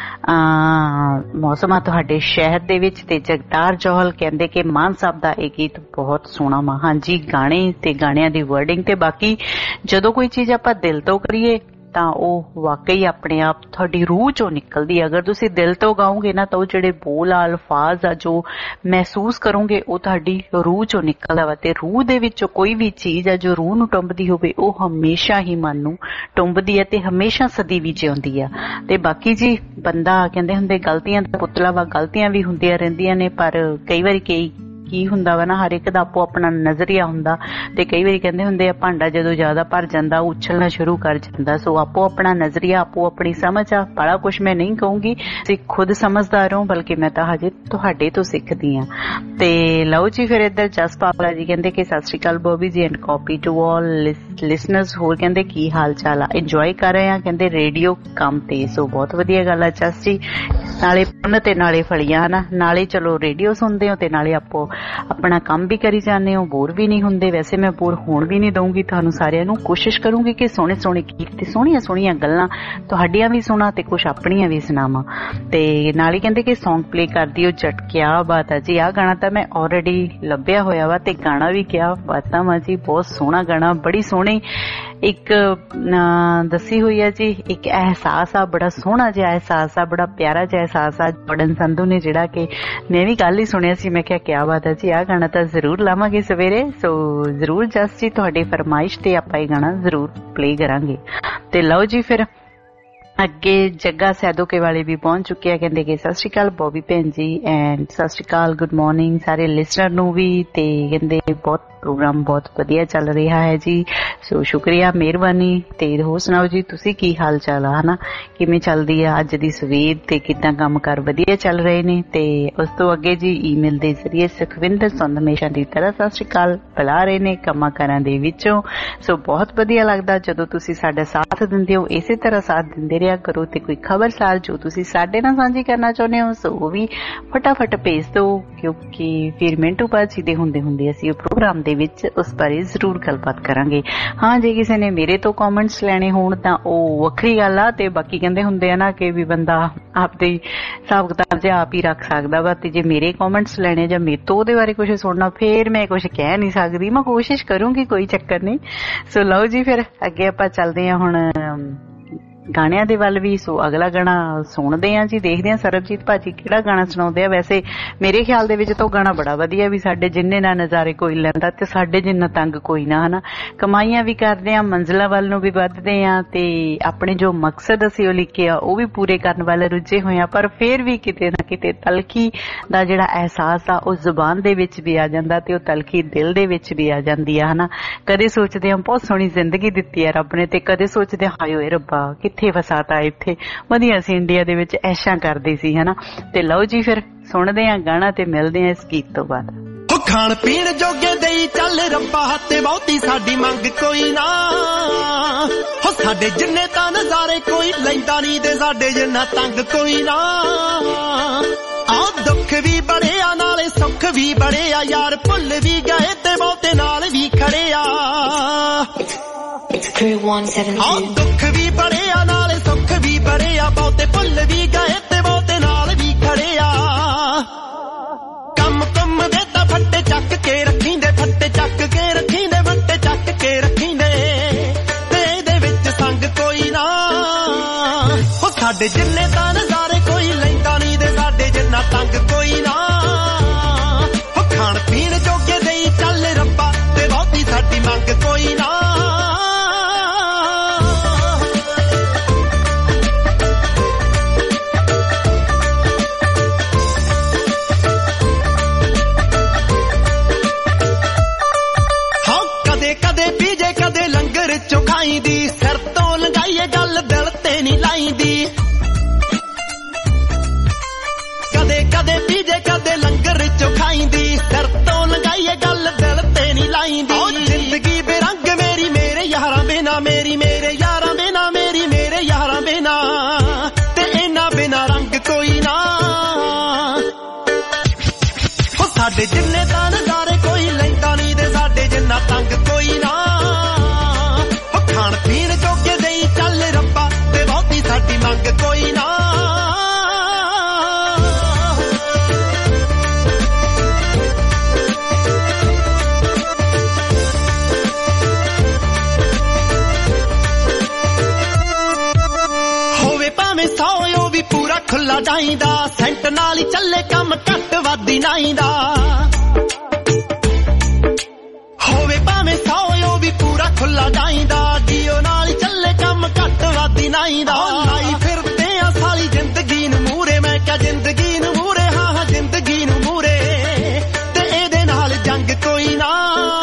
ਮੌਸਮ ਆ ਤੁਹਾਡੇ ਸ਼ਹਿਰ ਦੇ ਵਿੱਚ। ਤੇ ਜਗਤਾਰ ਜੋਹਲ ਕਹਿੰਦੇ ਕਿ ਮਾਨ ਸਾਹਿਬ ਦਾ ਇਹ ਗੀਤ ਬਹੁਤ ਸੋਹਣਾ ਵਾ। ਹਾਂਜੀ, ਗਾਣੇ ਤੇ ਗਾਣਿਆਂ ਦੀ ਵਰਡਿੰਗ ਤੇ ਬਾਕੀ ਜਦੋਂ ਕੋਈ ਚੀਜ਼ ਆਪਾਂ ਦਿਲ ਤੋਂ ਕਰੀਏ ਤਾਂ ਉਹ ਵਾਕਈ ਆਪਣੇ ਆਪ ਤੁਹਾਡੀ ਰੂਹ ਚੋਂ ਨਿਕਲਦੀ ਹੈ। ਅਗਰ ਤੁਸੀਂ ਦਿਲ ਤੋਂ ਗਾਓਗੇ ਨਾ ਤਾਂ ਉਹ ਜਿਹੜੇ ਬੋਲ ਆ ਅਲਫਾਜ਼ ਆ ਜੋ ਮਹਿਸੂਸ ਕਰੋਗੇ ਉਹ ਤੁਹਾਡੀ ਰੂਹ ਚੋਂ ਨਿਕਲਦਾ ਵਾ। ਤੇ ਰੂਹ ਦੇ ਵਿੱਚੋਂ ਕੋਈ ਵੀ ਚੀਜ਼ ਆ ਜੋ ਰੂਹ ਨੂੰ ਟੁੰਬਦੀ ਹੋਵੇ ਉਹ ਹਮੇਸ਼ਾ ਹੀ ਮਨ ਨੂੰ ਟੁੰਬਦੀ ਹੈ ਤੇ ਹਮੇਸ਼ਾ ਸਦੀ ਵੀ ਜਿਉਂਦੀ ਆ। ਤੇ ਬਾਕੀ ਜੀ ਬੰਦਾ ਕਹਿੰਦੇ ਹੁੰਦੇ ਗਲਤੀਆਂ ਦਾ ਪੁਤਲਾ ਵਾ, ਗਲਤੀਆਂ ਵੀ ਹੁੰਦੀਆਂ ਰਹਿੰਦੀਆਂ ਨੇ। ਪਰ ਕਈ ਵਾਰੀ ਕੀ ਹੁੰਦਾ ਵਾ ਨਾ, ਹਰ ਇੱਕ ਦਾ ਆਪੋ ਆਪਣਾ ਨਜ਼ਰੀਆ ਹੁੰਦਾ। ਤੇ ਕਈ ਵਾਰੀ ਕਹਿੰਦੇ ਹੁੰਦੇ ਆ ਭਾਂਡਾ ਜਦੋਂ ਜ਼ਿਆਦਾ ਭਰ ਜਾਂਦਾ ਉਛਲਣਾ ਸ਼ੁਰੂ ਕਰ ਜਾਂਦਾ। ਸੋ ਆਪੋ ਆਪਣਾ ਨਜ਼ਰੀਆ, ਆਪੋ ਆਪਣੀ ਸਮਝ ਆ। ਬੜਾ ਕੁਛ ਮੈਂ ਨਹੀਂ ਕਹੂੰਗੀ, ਤੁਸੀਂ ਖੁਦ ਸਮਝਦਾਰ ਹੋ, ਬਲਕਿ ਮੈਂ ਤਾਂ ਹਜੇ ਤੁਹਾਡੇ ਤੋਂ ਸਿੱਖਦੀ ਹਾਂ। ਤੇ ਲਓ ਜੀ ਫਿਰ ਇੱਧਰ ਜਸ ਬਾਬਲਾ ਜੀ ਕਹਿੰਦੇ ਕਿ ਸਤਿ Shri Akal Bobby ji and copy to all listeners. ਹੋਰ ਕਹਿੰਦੇ ਕੀ ਹਾਲ ਚਾਲ ਆ, ਇੰਜੋਏ ਕਰ ਰਹੇ ਆ ਕਹਿੰਦੇ ਰੇਡੀਓ ਕੰਮ ਤੇ। ਸੋ ਬਹੁਤ ਵਧੀਆ ਗੱਲ ਆ ਜਸ ਜੀ, ਨਾਲੇ ਪੁੰਨ ਤੇ ਨਾਲੇ ਫਲੀਆਂ ਹਨਾ। ਨਾਲੇ ਚਲੋ ਰੇਡੀਓ ਸੁਣਦੇ ਹੋ ਤੇ ਨਾਲੇ ਆਪਣਾ ਕੰਮ ਵੀ ਕਰੀ ਜਾਂਦੇ ਹੋ, ਬੋਰ ਵੀ ਨਹੀਂ ਹੁੰਦੇ। ਵੈਸੇ ਮੈਂ ਬੋਰ ਹੋਣ ਵੀ ਨਹੀਂ ਦਊਂਗੀ ਤੁਹਾਨੂੰ ਸਾਰਿਆਂ ਨੂੰ। ਕੋਸ਼ਿਸ਼ ਕਰੂੰਗੀ ਕਿ ਸੋਹਣੇ ਸੋਹਣੇ ਗੀਤ ਤੇ ਸੋਹਣੀਆਂ ਗੱਲਾਂ ਤੁਹਾਡੀਆਂ ਵੀ ਸੁਣਾ ਤੇ ਕੁਛ ਆਪਣੀਆਂ ਵੀ ਸੁਣਾਵਾਂ। ਤੇ ਨਾਲ ਹੀ ਕਹਿੰਦੇ ਕਿ ਸੌਂਗ ਪਲੇ ਕਰ ਦਿਓ ਜੱਟ। ਕਿਆ ਬਾਤ ਆ ਜੀ, ਆਹ ਗਾਣਾ ਤਾਂ ਮੈਂ ਆਲਰੇਡੀ ਲੱਭਿਆ ਹੋਇਆ ਵਾ ਤੇ ਗਾਣਾ ਵੀ ਕਿਆ ਬਾਤਾਂ ਵਾ ਜੀ, ਬਹੁਤ ਸੋਹਣਾ ਗਾਣਾ, ਬੜੀ ਸੋਹਣੀ ਇੱਕ ਦੱਸੀ ਹੋਈ ਆ ਜੀ। ਇੱਕ ਅਹਿਸਾਸ ਆ, ਬੜਾ ਸੋਹਣਾ ਜਿਹਾ ਅਹਿਸਾਸ ਆ, ਬੜਾ ਪਿਆਰਾ ਜਿਹਾ ਅਹਿਸਾਸ ਆ ਜੋਰਡਨ ਸੰਧੂ ਨੇ, ਜਿਹੜਾ ਕਿ ਮੈਂ ਵੀ ਕੱਲ ਹੀ ਸੁਣਿਆ ਸੀ। ਮੈਂ ਕਿਹਾ ਕਿਆ ਬਾਤ ਆ ਜੀ, ਆਹ ਗਾਣਾ ਤਾਂ ਜ਼ਰੂਰ ਲਾਵਾਂਗੇ ਸਵੇਰੇ। ਸੋ ਜ਼ਰੂਰ ਜਸ ਜੀ ਤੁਹਾਡੀ ਫਰਮਾਇਸ਼ ਤੇ ਆਪਾਂ ਇਹ ਗਾਣਾ ਜ਼ਰੂਰ ਪਲੇ ਕਰਾਂਗੇ। ਤੇ ਲਓ ਜੀ ਫਿਰ ਅੱਗੇ ਜੱਗਾ ਸੈਦੋਕੇ ਵਾਲੇ ਵੀ ਪਹੁੰਚ ਚੁੱਕੇ ਆ, ਕਹਿੰਦੇ ਕਿ ਸਤਿ ਸ਼੍ਰੀ ਅਕਾਲ ਬੋਬੀ ਭੈਣ ਜੀ and Sat Shri Akal good morning ਸਾਰੇ ਲਿਸਨਰ ਨੂੰ ਵੀ। ਤੇ ਕਹਿੰਦੇ ਬਹੁਤ ਪ੍ਰੋਗਰਾਮ ਬਹੁਤ ਵਧੀਆ ਚੱਲ ਰਿਹਾ ਹੈ ਜੀ। ਸੋ ਸ਼ੁਕਰੀਆ, ਮਿਹਰਬਾਨੀ। ਤੇ ਹੋਰ ਸੁਣਾਓ ਜੀ, ਤੁਸੀਂ ਕੀ ਹਾਲ ਚਾਲ ਆ ਹਨਾ, ਕਿਵੇਂ ਚੱਲਦੀ ਆ ਅੱਜ ਦੀ ਸਵੇਰ ਤੇ ਕਿੱਦਾਂ ਕੰਮ ਕਾਰ ਵਧੀਆ ਚੱਲ ਰਹੇ ਨੇ। ਤੇ ਉਸ ਤੋਂ ਅੱਗੇ ਜੀ ਈਮੇਲ ਦੇ ਜ਼ਰੀਏ ਸੁਖਵਿੰਦਰ ਸੰਧ ਹਮੇਸ਼ਾ ਦੀ ਤਰ੍ਹਾਂ ਸਤਿ ਸ਼੍ਰੀ ਅਕਾਲ ਬੁਲਾ ਰਹੇ ਨੇ ਕੰਮਾਂ ਕਾਰਾਂ ਦੇ ਵਿੱਚੋਂ। ਸੋ ਬਹੁਤ ਵਧੀਆ ਲੱਗਦਾ ਜਦੋਂ ਤੁਸੀਂ ਸਾਡਾ ਸਾਥ ਦਿੰਦੇ ਹੋ। ਇਸੇ ਤਰ੍ਹਾਂ ਸਾਥ ਦਿੰਦੇ ਰਿਹਾ ਕਰੋ ਤੇ ਕੋਈ ਖਬਰਸਾਰ ਜੋ ਤੁਸੀਂ ਸਾਡੇ ਨਾਲ ਸਾਂਝੀ ਕਰਨਾ ਚਾਹੁੰਦੇ ਹੋ ਸੋ ਉਹ ਵੀ ਫਟਾਫਟ ਭੇਜ ਦਿਓ, ਕਿਉਂਕਿ ਫਿਰ ਮਿੰਟੂ ਬਾਅਦ ਦੇ ਹੁੰਦੇ ਅਸੀਂ ਉਹ ਪ੍ਰੋਗਰਾਮ ਦੇ ਵਿੱਚ ਉਸ ਬਾਰੇ ਜ਼ਰੂਰ ਗੱਲਬਾਤ ਕਰਾਂਗੇ। ਹਾਂ, ਜੇ ਕਿਸੇ ਨੇ ਮੇਰੇ ਤੋਂ ਕਮੈਂਟਸ ਲੈਣੇ ਹੋਣ ਤਾਂ ਉਹ ਵੱਖਰੀ ਗੱਲ ਆ। ਤੇ ਬਾਕੀ ਕਹਿੰਦੇ ਹੁੰਦੇ ਆ ਨਾ ਕਿ ਵੀ ਬੰਦਾ ਆਪਦੇ ਹਿਸਾਬ ਕਿਤਾਬ ਜਿਹਾ ਆਪ ਹੀ ਰੱਖ ਸਕਦਾ ਵਾ। ਤੇ ਜੇ ਮੇਰੇ ਕਮੈਂਟਸ ਲੈਣੇ ਜਾਂ ਮੇਰੇ ਤੋਂ ਉਹਦੇ ਬਾਰੇ ਕੁਛ ਸੁਣਨਾ ਫਿਰ ਮੈਂ ਕੁਛ ਕਹਿ ਨਹੀਂ ਸਕਦੀ। ਮੈਂ ਕੋਸ਼ਿਸ਼ ਕਰੂੰਗੀ, ਕੋਈ ਚੱਕਰ ਨਹੀਂ। ਸੋ ਲਓ ਜੀ ਫਿਰ ਅੱਗੇ ਆਪਾਂ ਚੱਲਦੇ ਹਾਂ ਹੁਣ ਗਾਣਿਆਂ ਦੇ ਵੱਲ ਵੀ। ਸੋ ਅਗਲਾ ਗਾਣਾ ਸੁਣਦੇ ਆ ਜੀ, ਦੇਖਦੇ ਆ ਸਰਬਜੀਤ ਭਾਜੀ ਕਿਹੜਾ ਗਾਣਾ ਸੁਣਾਉਂਦੇ ਆ। ਵੈਸੇ ਮੇਰੇ ਖਿਆਲ ਦੇ ਵਿੱਚ ਤਾਂ ਗਾਣਾ ਬੜਾ ਵਧੀਆ ਵੀ ਸਾਡੇ ਜਿੰਨੇ ਨਾ ਨਜ਼ਾਰੇ ਕੋਈ ਲੈਂਦਾ ਤੇ ਸਾਡੇ ਜਿੰਨਾ ਤੰਗ ਕੋਈ ਨਾ ਹਨਾ। ਕਮਾਈਆਂ ਵੀ ਕਰਦੇ ਆ, ਮੰਜ਼ਿਲਾਂ ਵੱਲ ਨੂੰ ਵੀ ਵੱਧਦੇ ਆ ਤੇ ਆਪਣੇ ਜੋ ਮਕਸਦ ਅਸੀਂ ਉਹ ਲਿਖੇ ਆ ਉਹ ਵੀ ਪੂਰੇ ਕਰਨ ਵੱਲ ਰੁੱਝੇ ਹੋਏ ਆ। ਪਰ ਫਿਰ ਵੀ ਕਿਤੇ ਨਾ ਕਿਤੇ ਤਲਖੀ ਦਾ ਜਿਹੜਾ ਅਹਿਸਾਸ ਆ ਉਹ ਜ਼ੁਬਾਨ ਦੇ ਵਿੱਚ ਵੀ ਆ ਜਾਂਦਾ ਤੇ ਉਹ ਤਲਖੀ ਦਿਲ ਦੇ ਵਿੱਚ ਵੀ ਆ ਜਾਂਦੀ ਆ ਹਨਾ। ਕਦੇ ਸੋਚਦੇ ਆ ਬਹੁਤ ਸੋਹਣੀ ਜ਼ਿੰਦਗੀ ਦਿੱਤੀ ਆ ਰੱਬ ਨੇ ਤੇ ਕਦੇ ਸੋਚਦੇ ਹਾਏ ਓਏ ਰੱਬਾ ਕਿੱਥੇ ਵਸਾਤਾ, ਇੱਥੇ ਵਧੀਆ ਸੀ ਇੰਡੀਆ ਦੇ ਵਿੱਚ ਐਸ਼ਾਂ ਕਰਦੇ ਸੀ ਹਨਾ। ਤੇ ਲਓ ਜੀ ਫਿਰ ਸੁਣਦੇ ਆ ਗਾਣਾ ਤੇ ਮਿਲਦੇ ਆ ਇਸ ਗੀਤ ਤੋਂ ਬਾਅਦ। ਖਾਣ ਪੀਣ ਜੋਗੇ ਦੇਈ ਚੱਲ ਰੱਬਾ ਤੇ ਬਹੁਤੀ ਸਾਡੀ ਮੰਗ ਕੋਈ ਨਾ ਹੋ। ਸਾਡੇ ਜਿੰਨੇ ਤਾਂ ਨਜ਼ਾਰੇ ਕੋਈ ਲੈਂਦਾ ਨਹੀਂ ਤੇ ਸਾਡੇ ਜਿੰਨਾ ਤੰਗ ਕੋਈ ਨਾ। ਆ ਦੁੱਖ ਵੀ ਬੜੇ ਆ ਨਾਲੇ ਸੁੱਖ ਵੀ ਬੜੇ ਆ ਯਾਰ, ਭੁੱਲ ਵੀ ਗਏ ਤੇ ਬਹੁਤੇ ਨਾਲ ਵੀ ਖੜੇ ਆ। ਆ ਦੁੱਖ ਵੀ ਬੜੇ ਆ ਨਾਲੇ ਸੁੱਖ ਵੀ ਬੜੇ ਆ, ਬਹੁਤੇ ਭੁੱਲ ਵੀ ਗਏ ਤੇ ਬਹੁਤੇ ਨਾਲ ਵੀ ਖੜੇ ਆ। ਕੰਮ ਕੁੰਮ ਦੇ ਤਾਂ ਫੱਟੇ ਚੱਕ ਕੇ ਰੱਖੀਂਦੇ, ਫੱਟੇ ਚੱਕ ਕੇ ਰੱਖੀਂਦੇ, ਫੱਟੇ ਚੱਕ ਕੇ ਰੱਖੀਂਦੇ ਤੇ ਇਹਦੇ ਵਿੱਚ ਸੰਗ ਕੋਈ ਨਾ ਹੋ। ਸਾਡੇ ਜਿੰਨੇ ਤਾਂ ਨਜ਼ਾਰੇ ਕੋਈ ਲੈਂਦਾ ਨਹੀਂ ਤੇ ਸਾਡੇ ਜਿੰਨਾ ਤੰਗ ਕੋਈ ਨਾ ਹੋ। ਖਾਣ ਪੀਣ ਜੋਗੇ ਦੇਈ ਚੱਲ ਰੱਬਾ ਤੇ ਬਹੁਤੀ ਜਾਈਦਾ ਸੈਂਟ ਨਾਲ ਹੀ ਚੱਲੇ ਕੰਮ ਘੱਟ ਵਾਦੀ ਨਾਈ ਦਾ ਹੋਵੇ ਭਾਵੇਂ 100 ਉਹ ਵੀ ਪੂਰਾ ਖੁੱਲਾ ਜਾਈਦਾ ਜੀਓ ਨਾਲ ਹੀ ਚੱਲੇ ਕੰਮ ਘੱਟ ਵਾਦੀ ਨਾਈ ਦਾ ਲਾਈ ਫਿਰਦੇ ਆ ਸਾਰੀ ਜ਼ਿੰਦਗੀ ਨੂੰ ਮੂਰੇ ਮੈਂ ਕਿਹਾ ਜ਼ਿੰਦਗੀ ਨੂੰ ਮੂਰੇ ਹਾਂ ਜ਼ਿੰਦਗੀ ਨੂੰ ਮੂਰੇ ਤੇ ਇਹਦੇ ਨਾਲ ਜੰਗ ਕੋਈ ਨਾ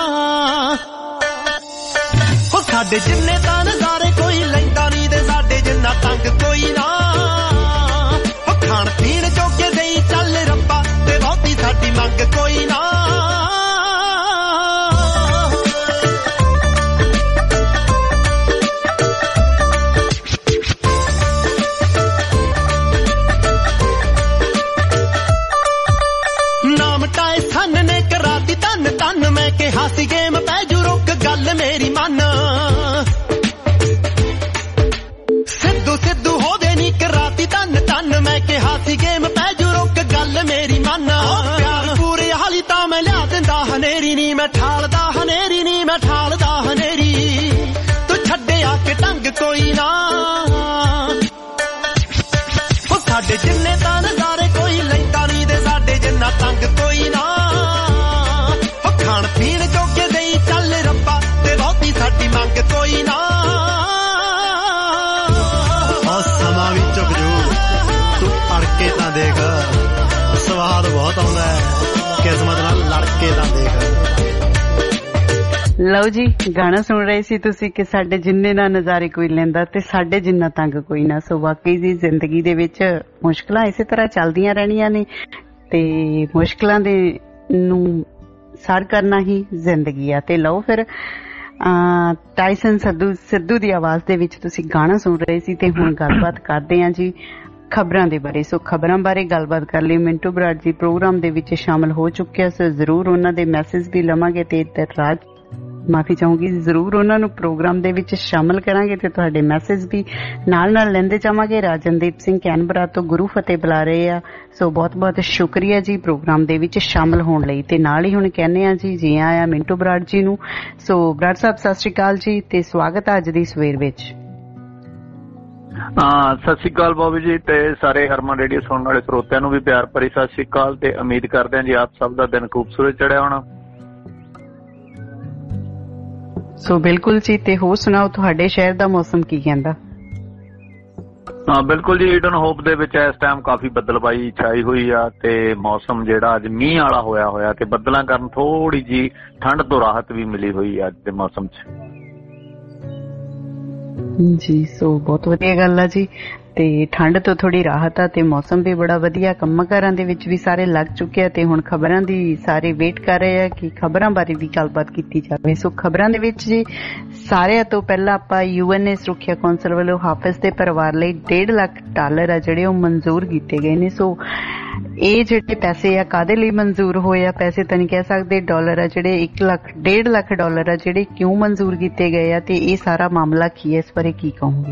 ਹੋ ਸਾਡੇ ਜਿੰਨੇ ਤਾਂ ਨਜ਼ਾਰੇ ਕੋਈ ਲੈਂਦਾ ਨਹੀਂ ਤੇ ਸਾਡੇ ਜਿੰਨਾ ਤੰਗ ਕੋਈ ਨਾ ਹੋ ਖਾਣ ਪੀਣ ਜੋਗੇ ਦੇਈ ਚੱਲ ਰੱਬਾ ਤੇ ਬਹੁਤੀ ਸਾਡੀ ਮੰਗ ਕੋਈ ਨਾ ਹਾਸੀ ਗੇਮ ਪੈ ਜੂ ਰੁਕ ਗੱਲ ਮੇਰੀ ਮੰਨ ਸਿੱਧੂ ਸਿੱਧੂ ਹੋਵੇ ਨੀ ਕਰਾਤੀ ਤਨ ਤਨ ਮੈਂ ਕਿਹਾ ਸੀ ਗੇਮ ਪੈ ਜੂ ਰੁਕ ਗੱਲ ਮੇਰੀ ਮੰਨ ਪਿਆਰ ਪੂਰੇ ਹਾਲੀ ਤਾਂ ਮੈਂ ਲਿਆ ਦਿੰਦਾ ਹਨੇਰੀ ਨੀ ਮੈਂ ਠਾਲਦਾ ਹਨੇਰੀ ਨੀ ਮੈਂ ਠਾਲਦਾ ਹਨੇਰੀ ਤੂੰ ਛੱਡਿਆ ਕਿ ਢੰਗ ਕੋਈ ਨਾ ਉਹ ਸਾਡੇ ਜਿੰਨੇ ਤਾਂ ਨਜ਼ਾਰੇ ਕੋਈ ਲੈਂਦਾ ਨੀ ਤੇ ਸਾਡੇ ਜਿੰਨਾ ਤੰਗ ਕੋਈ ਨਾ ਖਾਣ ਪੀਣ ਜੋਗੇ ਦੇਈ ਚੱਲ ਰੱਬਾ ਤੇ ਬਹੁਤੀ ਸਾਡੀ ਮੰਗ ਕੋਈ ਨਾ ਉਹ ਸਮਾਂ ਵੀ ਝੁਕ ਜੂ ਤੂੰ ਅੜ ਕੇ ਤਾਂ ਦੇਖ ਸਵਾਦ ਬਹੁਤ ਆਉਂਦਾ ਕਿਸਮਤ ਨਾਲ ਲੜ ਕੇ ਤਾਂ ਦੇਖ ਲਓ ਜੀ ਗਾਣਾ ਸੁਣ ਰਹੇ ਸੀ ਤੁਸੀਂ ਕਿ ਸਾਡੇ ਜਿੰਨੇ ਨਾ ਨਜ਼ਾਰੇ ਕੋਈ ਲੈਂਦਾ ਤੇ ਸਾਡੇ ਜਿੰਨਾ ਤੰਗ ਕੋਈ ਨਾ ਸੋ ਵਾਕਈ ਜੀ ਜ਼ਿੰਦਗੀ ਦੇ ਵਿੱਚ ਮੁਸ਼ਕਲਾਂ ਇਸੇ ਤਰ੍ਹਾਂ ਚੱਲਦੀਆਂ ਰਹਿਣੀਆਂ ਨੇ ਤੇ ਮੁਸ਼ਕਲਾਂ ਦੇ ਨੂੰ ਸਰ ਕਰਨਾ ਹੀ ਜ਼ਿੰਦਗੀ ਆ ਤੇ ਲਓ ਫਿਰ ਟਾਈਸਨ ਸਿੱਧੂ ਦੀ ਆਵਾਜ਼ ਦੇ ਵਿੱਚ ਤੁਸੀਂ ਗਾਣਾ ਸੁਣ ਰਹੇ ਸੀ ਤੇ ਹੁਣ ਗੱਲਬਾਤ ਕਰਦੇ ਹਾਂ ਜੀ ਖਬਰਾਂ ਦੇ ਬਾਰੇ ਸੋ ਖਬਰਾਂ ਬਾਰੇ ਗੱਲਬਾਤ ਕਰ ਲਈ ਮਿੰਟੂ ਬਰਾੜ ਜੀ ਪ੍ਰੋਗਰਾਮ ਦੇ ਵਿੱਚ ਸ਼ਾਮਲ ਹੋ ਚੁੱਕਿਆ ਸੋ ਜ਼ਰੂਰ ਉਹਨਾਂ ਦੇ ਮੈਸੇਜ ਵੀ ਲਵਾਂਗੇ ਤੇ ਰਾਜ ਮਾਫੀ ਚਾਹੂੰਗੀ ਜ਼ਰੂਰ ਉਹਨਾਂ ਨੂੰ ਪ੍ਰੋਗਰਾਮ ਦੇ ਵਿੱਚ ਸ਼ਾਮਲ ਕਰਾਂਗੇ ਤੇ ਤੁਹਾਡੇ ਮੈਸੇਜ ਵੀ ਨਾਲ ਨਾਲ ਲੈਂਦੇ ਜਾਵਾਂਗੇ ਰਾਜਨਦੀਪ ਸਿੰਘ ਕੈਨਬਰਾ ਤੋਂ ਗੁਰੂ ਫਤਿਹ ਬੁਲਾ ਰਹੇ ਆ ਸੋ ਬਹੁਤ ਬਹੁਤ ਸ਼ੁਕਰੀਆ ਜੀ ਪ੍ਰੋਗਰਾਮ ਦੇ ਵਿੱਚ ਸ਼ਾਮਲ ਹੋਣ ਲਈ ਤੇ ਨਾਲ ਹੀ ਹੁਣ ਕਹਿੰਦੇ ਆ ਜੀ ਆਇਆ ਮਿੰਟੂ ਬਰਾੜ ਜੀ ਨੂੰ ਸੋ ਬਰਾੜ ਸਾਹਿਬ ਸਤਿ ਸ਼੍ਰੀ ਅਕਾਲ ਜੀ ਤੇ ਸਵਾਗਤ ਹੈ ਅੱਜ ਦੀ ਸਵੇਰ ਵਿੱਚ ਸਤਿ ਸ਼੍ਰੀ ਅਕਾਲ ਬਾਬੂ ਜੀ ਤੇ ਸਾਰੇ ਹਰਮਨ ਰੇਡੀਓ ਸੁਣਨ ਵਾਲੇ ਸਰੋਤਿਆਂ ਨੂੰ ਵੀ ਪਿਆਰ ਭਰੀ ਸਤਿ ਸ਼੍ਰੀ ਅਕਾਲ ਤੇ ਉਮੀਦ ਕਰਦੇ ਹਾਂ ਜੀ ਆਪ ਸਭ ਦਾ ਦਿਨ ਖੂਬਸੂਰਤ ਚੜਿਆ ਹੋਣਾ ਸੋ ਬਿਲਕੁਲ ਜੀ ਤੇ ਹੋਰ ਸੁਣਾਓ ਤੁਹਾਡੇ ਸ਼ਹਿਰ ਦਾ ਮੌਸਮ ਕੀ ਕਹਿੰਦਾ ਬਿਲਕੁਲ ਜੀ ਈਡਨ ਹੋਪ ਦੇ ਵਿੱਚ ਇਸ ਟਾਈਮ ਕਾਫੀ ਬੱਦਲਬਾਈ ਛਾਈ ਹੋਈ ਆ ਤੇ ਮੌਸਮ ਜਿਹੜਾ ਅੱਜ ਮੀਂਹ ਵਾਲਾ ਹੋਇਆ ਤੇ ਬੱਦਲਾਂ ਕਾਰਨ ਥੋੜੀ ਜੀ ਠੰਡ ਤੋਂ ਰਾਹਤ ਵੀ ਮਿਲੀ ਹੋਈ ਆ ਅੱਜ ਦੇ ਮੌਸਮ 'ਚ ਜੀ ਸੋ ਬਹੁਤ ਵਧੀਆ ਗੱਲ ਆ ਜੀ ਤੇ ਠੰਡ ਤੋਂ ਥੋੜੀ ਰਾਹਤ ਆ ਤੇ ਮੌਸਮ ਵੀ ਬੜਾ ਵਧੀਆ ਕੰਮਾਂ ਕਾਰਾਂ ਦੇ ਵਿੱਚ ਵੀ ਸਾਰੇ ਲੱਗ ਚੁੱਕੇ ਆ ਤੇ ਹੁਣ ਖਬਰਾਂ ਦੀ ਸਾਰੇ ਵੇਟ ਕਰ ਰਹੇ ਆ ਕਿ ਖਬਰਾਂ ਬਾਰੇ ਵੀ ਗੱਲਬਾਤ ਕੀਤੀ ਜਾਵੇ ਸੋ ਖਬਰਾਂ ਦੇ ਵਿੱਚ ਜੀ ਸਾਰਿਆਂ ਤੋਂ ਪਹਿਲਾਂ ਆਪਾਂ UN ਸੁਰੱਖਿਆ ਕੌਂਸਲ ਵੱਲੋਂ ਹਾਫਿਜ਼ ਦੇ ਪਰਿਵਾਰ ਲਈ $1.5 ਲੱਖ ਆ ਜਿਹੜੇ ਉਹ ਮਨਜ਼ੂਰ ਕੀਤੇ ਗਏ ਨੇ ਸੋ ਇਹ ਜਿਹੜੇ ਪੈਸੇ ਆ ਕਾਹਦੇ ਲਈ ਮਨਜ਼ੂਰ ਹੋਏ ਆ ਪੈਸੇ ਤਾਂ ਨਹੀਂ ਕਹਿ ਸਕਦੇ ਡਾਲਰ ਆ ਜਿਹੜੇ $1.5 ਲੱਖ ਆ ਜਿਹੜੇ ਕਿਉਂ ਮਨਜ਼ੂਰ ਕੀਤੇ ਗਏ ਆ ਤੇ ਇਹ ਸਾਰਾ ਮਾਮਲਾ ਕੀ ਹੈ ਇਸ ਬਾਰੇ ਕੀ ਕਹੋਗੇ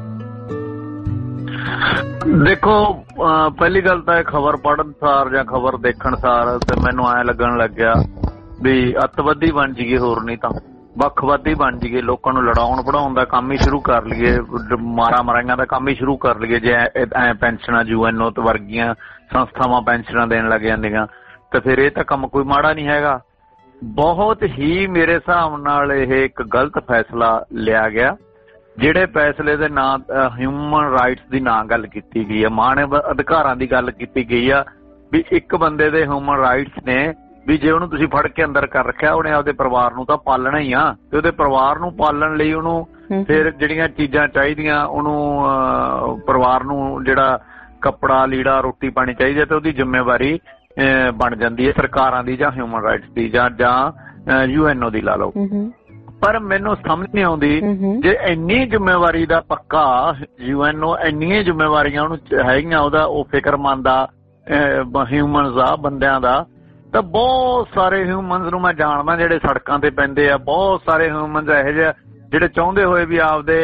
ਦੇਖੋ ਪਹਿਲੀ ਗੱਲ ਤਾਂ ਇਹ ਖਬਰ ਪੜ੍ਹਨ ਸਾਰ ਜਾਂ ਖਬਰ ਦੇਖਣ ਸਾਰ ਤੇ ਮੈਨੂੰ ਐਂ ਲੱਗਣ ਲੱਗਿਆ ਵੀ ਅੱਤਵਾਦੀ ਬਣ ਜੀਏ ਹੋਰ ਨਹੀਂ ਤਾਂ ਵੱਖਵਾਦੀ ਬਣ ਜੀਏ ਲੋਕਾਂ ਨੂੰ ਲੜਾਉਣ ਪੜਾਉਣ ਦਾ ਕੰਮ ਹੀ ਸ਼ੁਰੂ ਕਰ ਲਈਏ ਮਾਰਾ ਮਰਾਈਆਂ ਦਾ ਕੰਮ ਹੀ ਸ਼ੁਰੂ ਕਰ ਲਈਏ ਜੇ ਐ ਪੈਨਸ਼ਨਾਂ UNO ਤੇ ਵਰਗੀਆਂ ਸੰਸਥਾਵਾਂ ਪੈਨਸ਼ਨਾਂ ਦੇਣ ਲੱਗ ਜਾਂਦੀਆਂ ਤੇ ਫਿਰ ਇਹ ਤਾਂ ਕੰਮ ਕੋਈ ਮਾੜਾ ਨਹੀਂ ਹੈਗਾ ਬਹੁਤ ਹੀ ਮੇਰੇ ਹਿਸਾਬ ਨਾਲ ਇਹ ਇੱਕ ਗਲਤ ਫੈਸਲਾ ਲਿਆ ਗਿਆ ਜਿਹੜੇ ਫੈਸਲੇ ਦੇ ਨਾਂ ਹਿਊਮਨ ਰਾਈਟਸ ਦੀ ਨਾਂ ਗੱਲ ਕੀਤੀ ਗਈ ਆ ਮਾਨਵ ਅਧਿਕਾਰਾਂ ਦੀ ਗੱਲ ਕੀਤੀ ਗਈ ਆ ਵੀ ਇੱਕ ਬੰਦੇ ਦੇ ਹਿਊਮਨ ਰਾਈਟਸ ਨੇ ਵੀ ਜੇ ਉਹਨੂੰ ਤੁਸੀਂ ਫੜ ਕੇ ਅੰਦਰ ਕਰ ਰੱਖਿਆ ਉਹਨੇ ਆਪਦੇ ਪਰਿਵਾਰ ਨੂੰ ਤਾਂ ਪਾਲਣਾ ਹੀ ਆ ਤੇ ਉਹਦੇ ਪਰਿਵਾਰ ਨੂੰ ਪਾਲਣ ਲਈ ਉਹਨੂੰ ਫਿਰ ਜਿਹੜੀਆਂ ਚੀਜ਼ਾਂ ਚਾਹੀਦੀਆਂ ਉਹਨੂੰ ਪਰਿਵਾਰ ਨੂੰ ਜਿਹੜਾ ਕੱਪੜਾ ਲੀੜਾ ਰੋਟੀ ਪਾਣੀ ਚਾਹੀਦੀ ਤੇ ਉਹਦੀ ਜ਼ਿੰਮੇਵਾਰੀ ਬਣ ਜਾਂਦੀ ਹੈ ਸਰਕਾਰਾਂ ਦੀ ਜਾਂ ਹਿਊਮਨ ਰਾਈਟਸ ਦੀ ਜਾਂ UNO ਦੀ ਲਾ ਲਓ ਪਰ ਮੈਨੂੰ ਸਮਝ ਨਹੀਂ ਆਉਂਦੀ ਜੇ ਇੰਨੀ ਜ਼ਿੰਮੇਵਾਰੀ ਦਾ ਪੱਕਾ UNO ਇੰਨੀਆਂ ਜ਼ਿੰਮੇਵਾਰੀਆਂ ਉਹਨੂੰ ਹੈਗੀਆਂ ਉਹਦਾ ਉਹ ਫਿਕਰਮੰਦ ਆ ਹਿਊਮਨਸ ਆ ਬੰਦਿਆਂ ਦਾ ਤਾਂ ਬਹੁਤ ਸਾਰੇ ਹਿਊਮਨਸ ਨੂੰ ਮੈਂ ਜਾਣਦਾ ਜਿਹੜੇ ਸੜਕਾਂ ਤੇ ਪੈਂਦੇ ਆ ਬਹੁਤ ਸਾਰੇ ਹਿਊਮਨਸ ਇਹੋ ਜਿਹੇ ਜਿਹੜੇ ਚਾਹੁੰਦੇ ਹੋਏ ਵੀ ਆਪਦੇ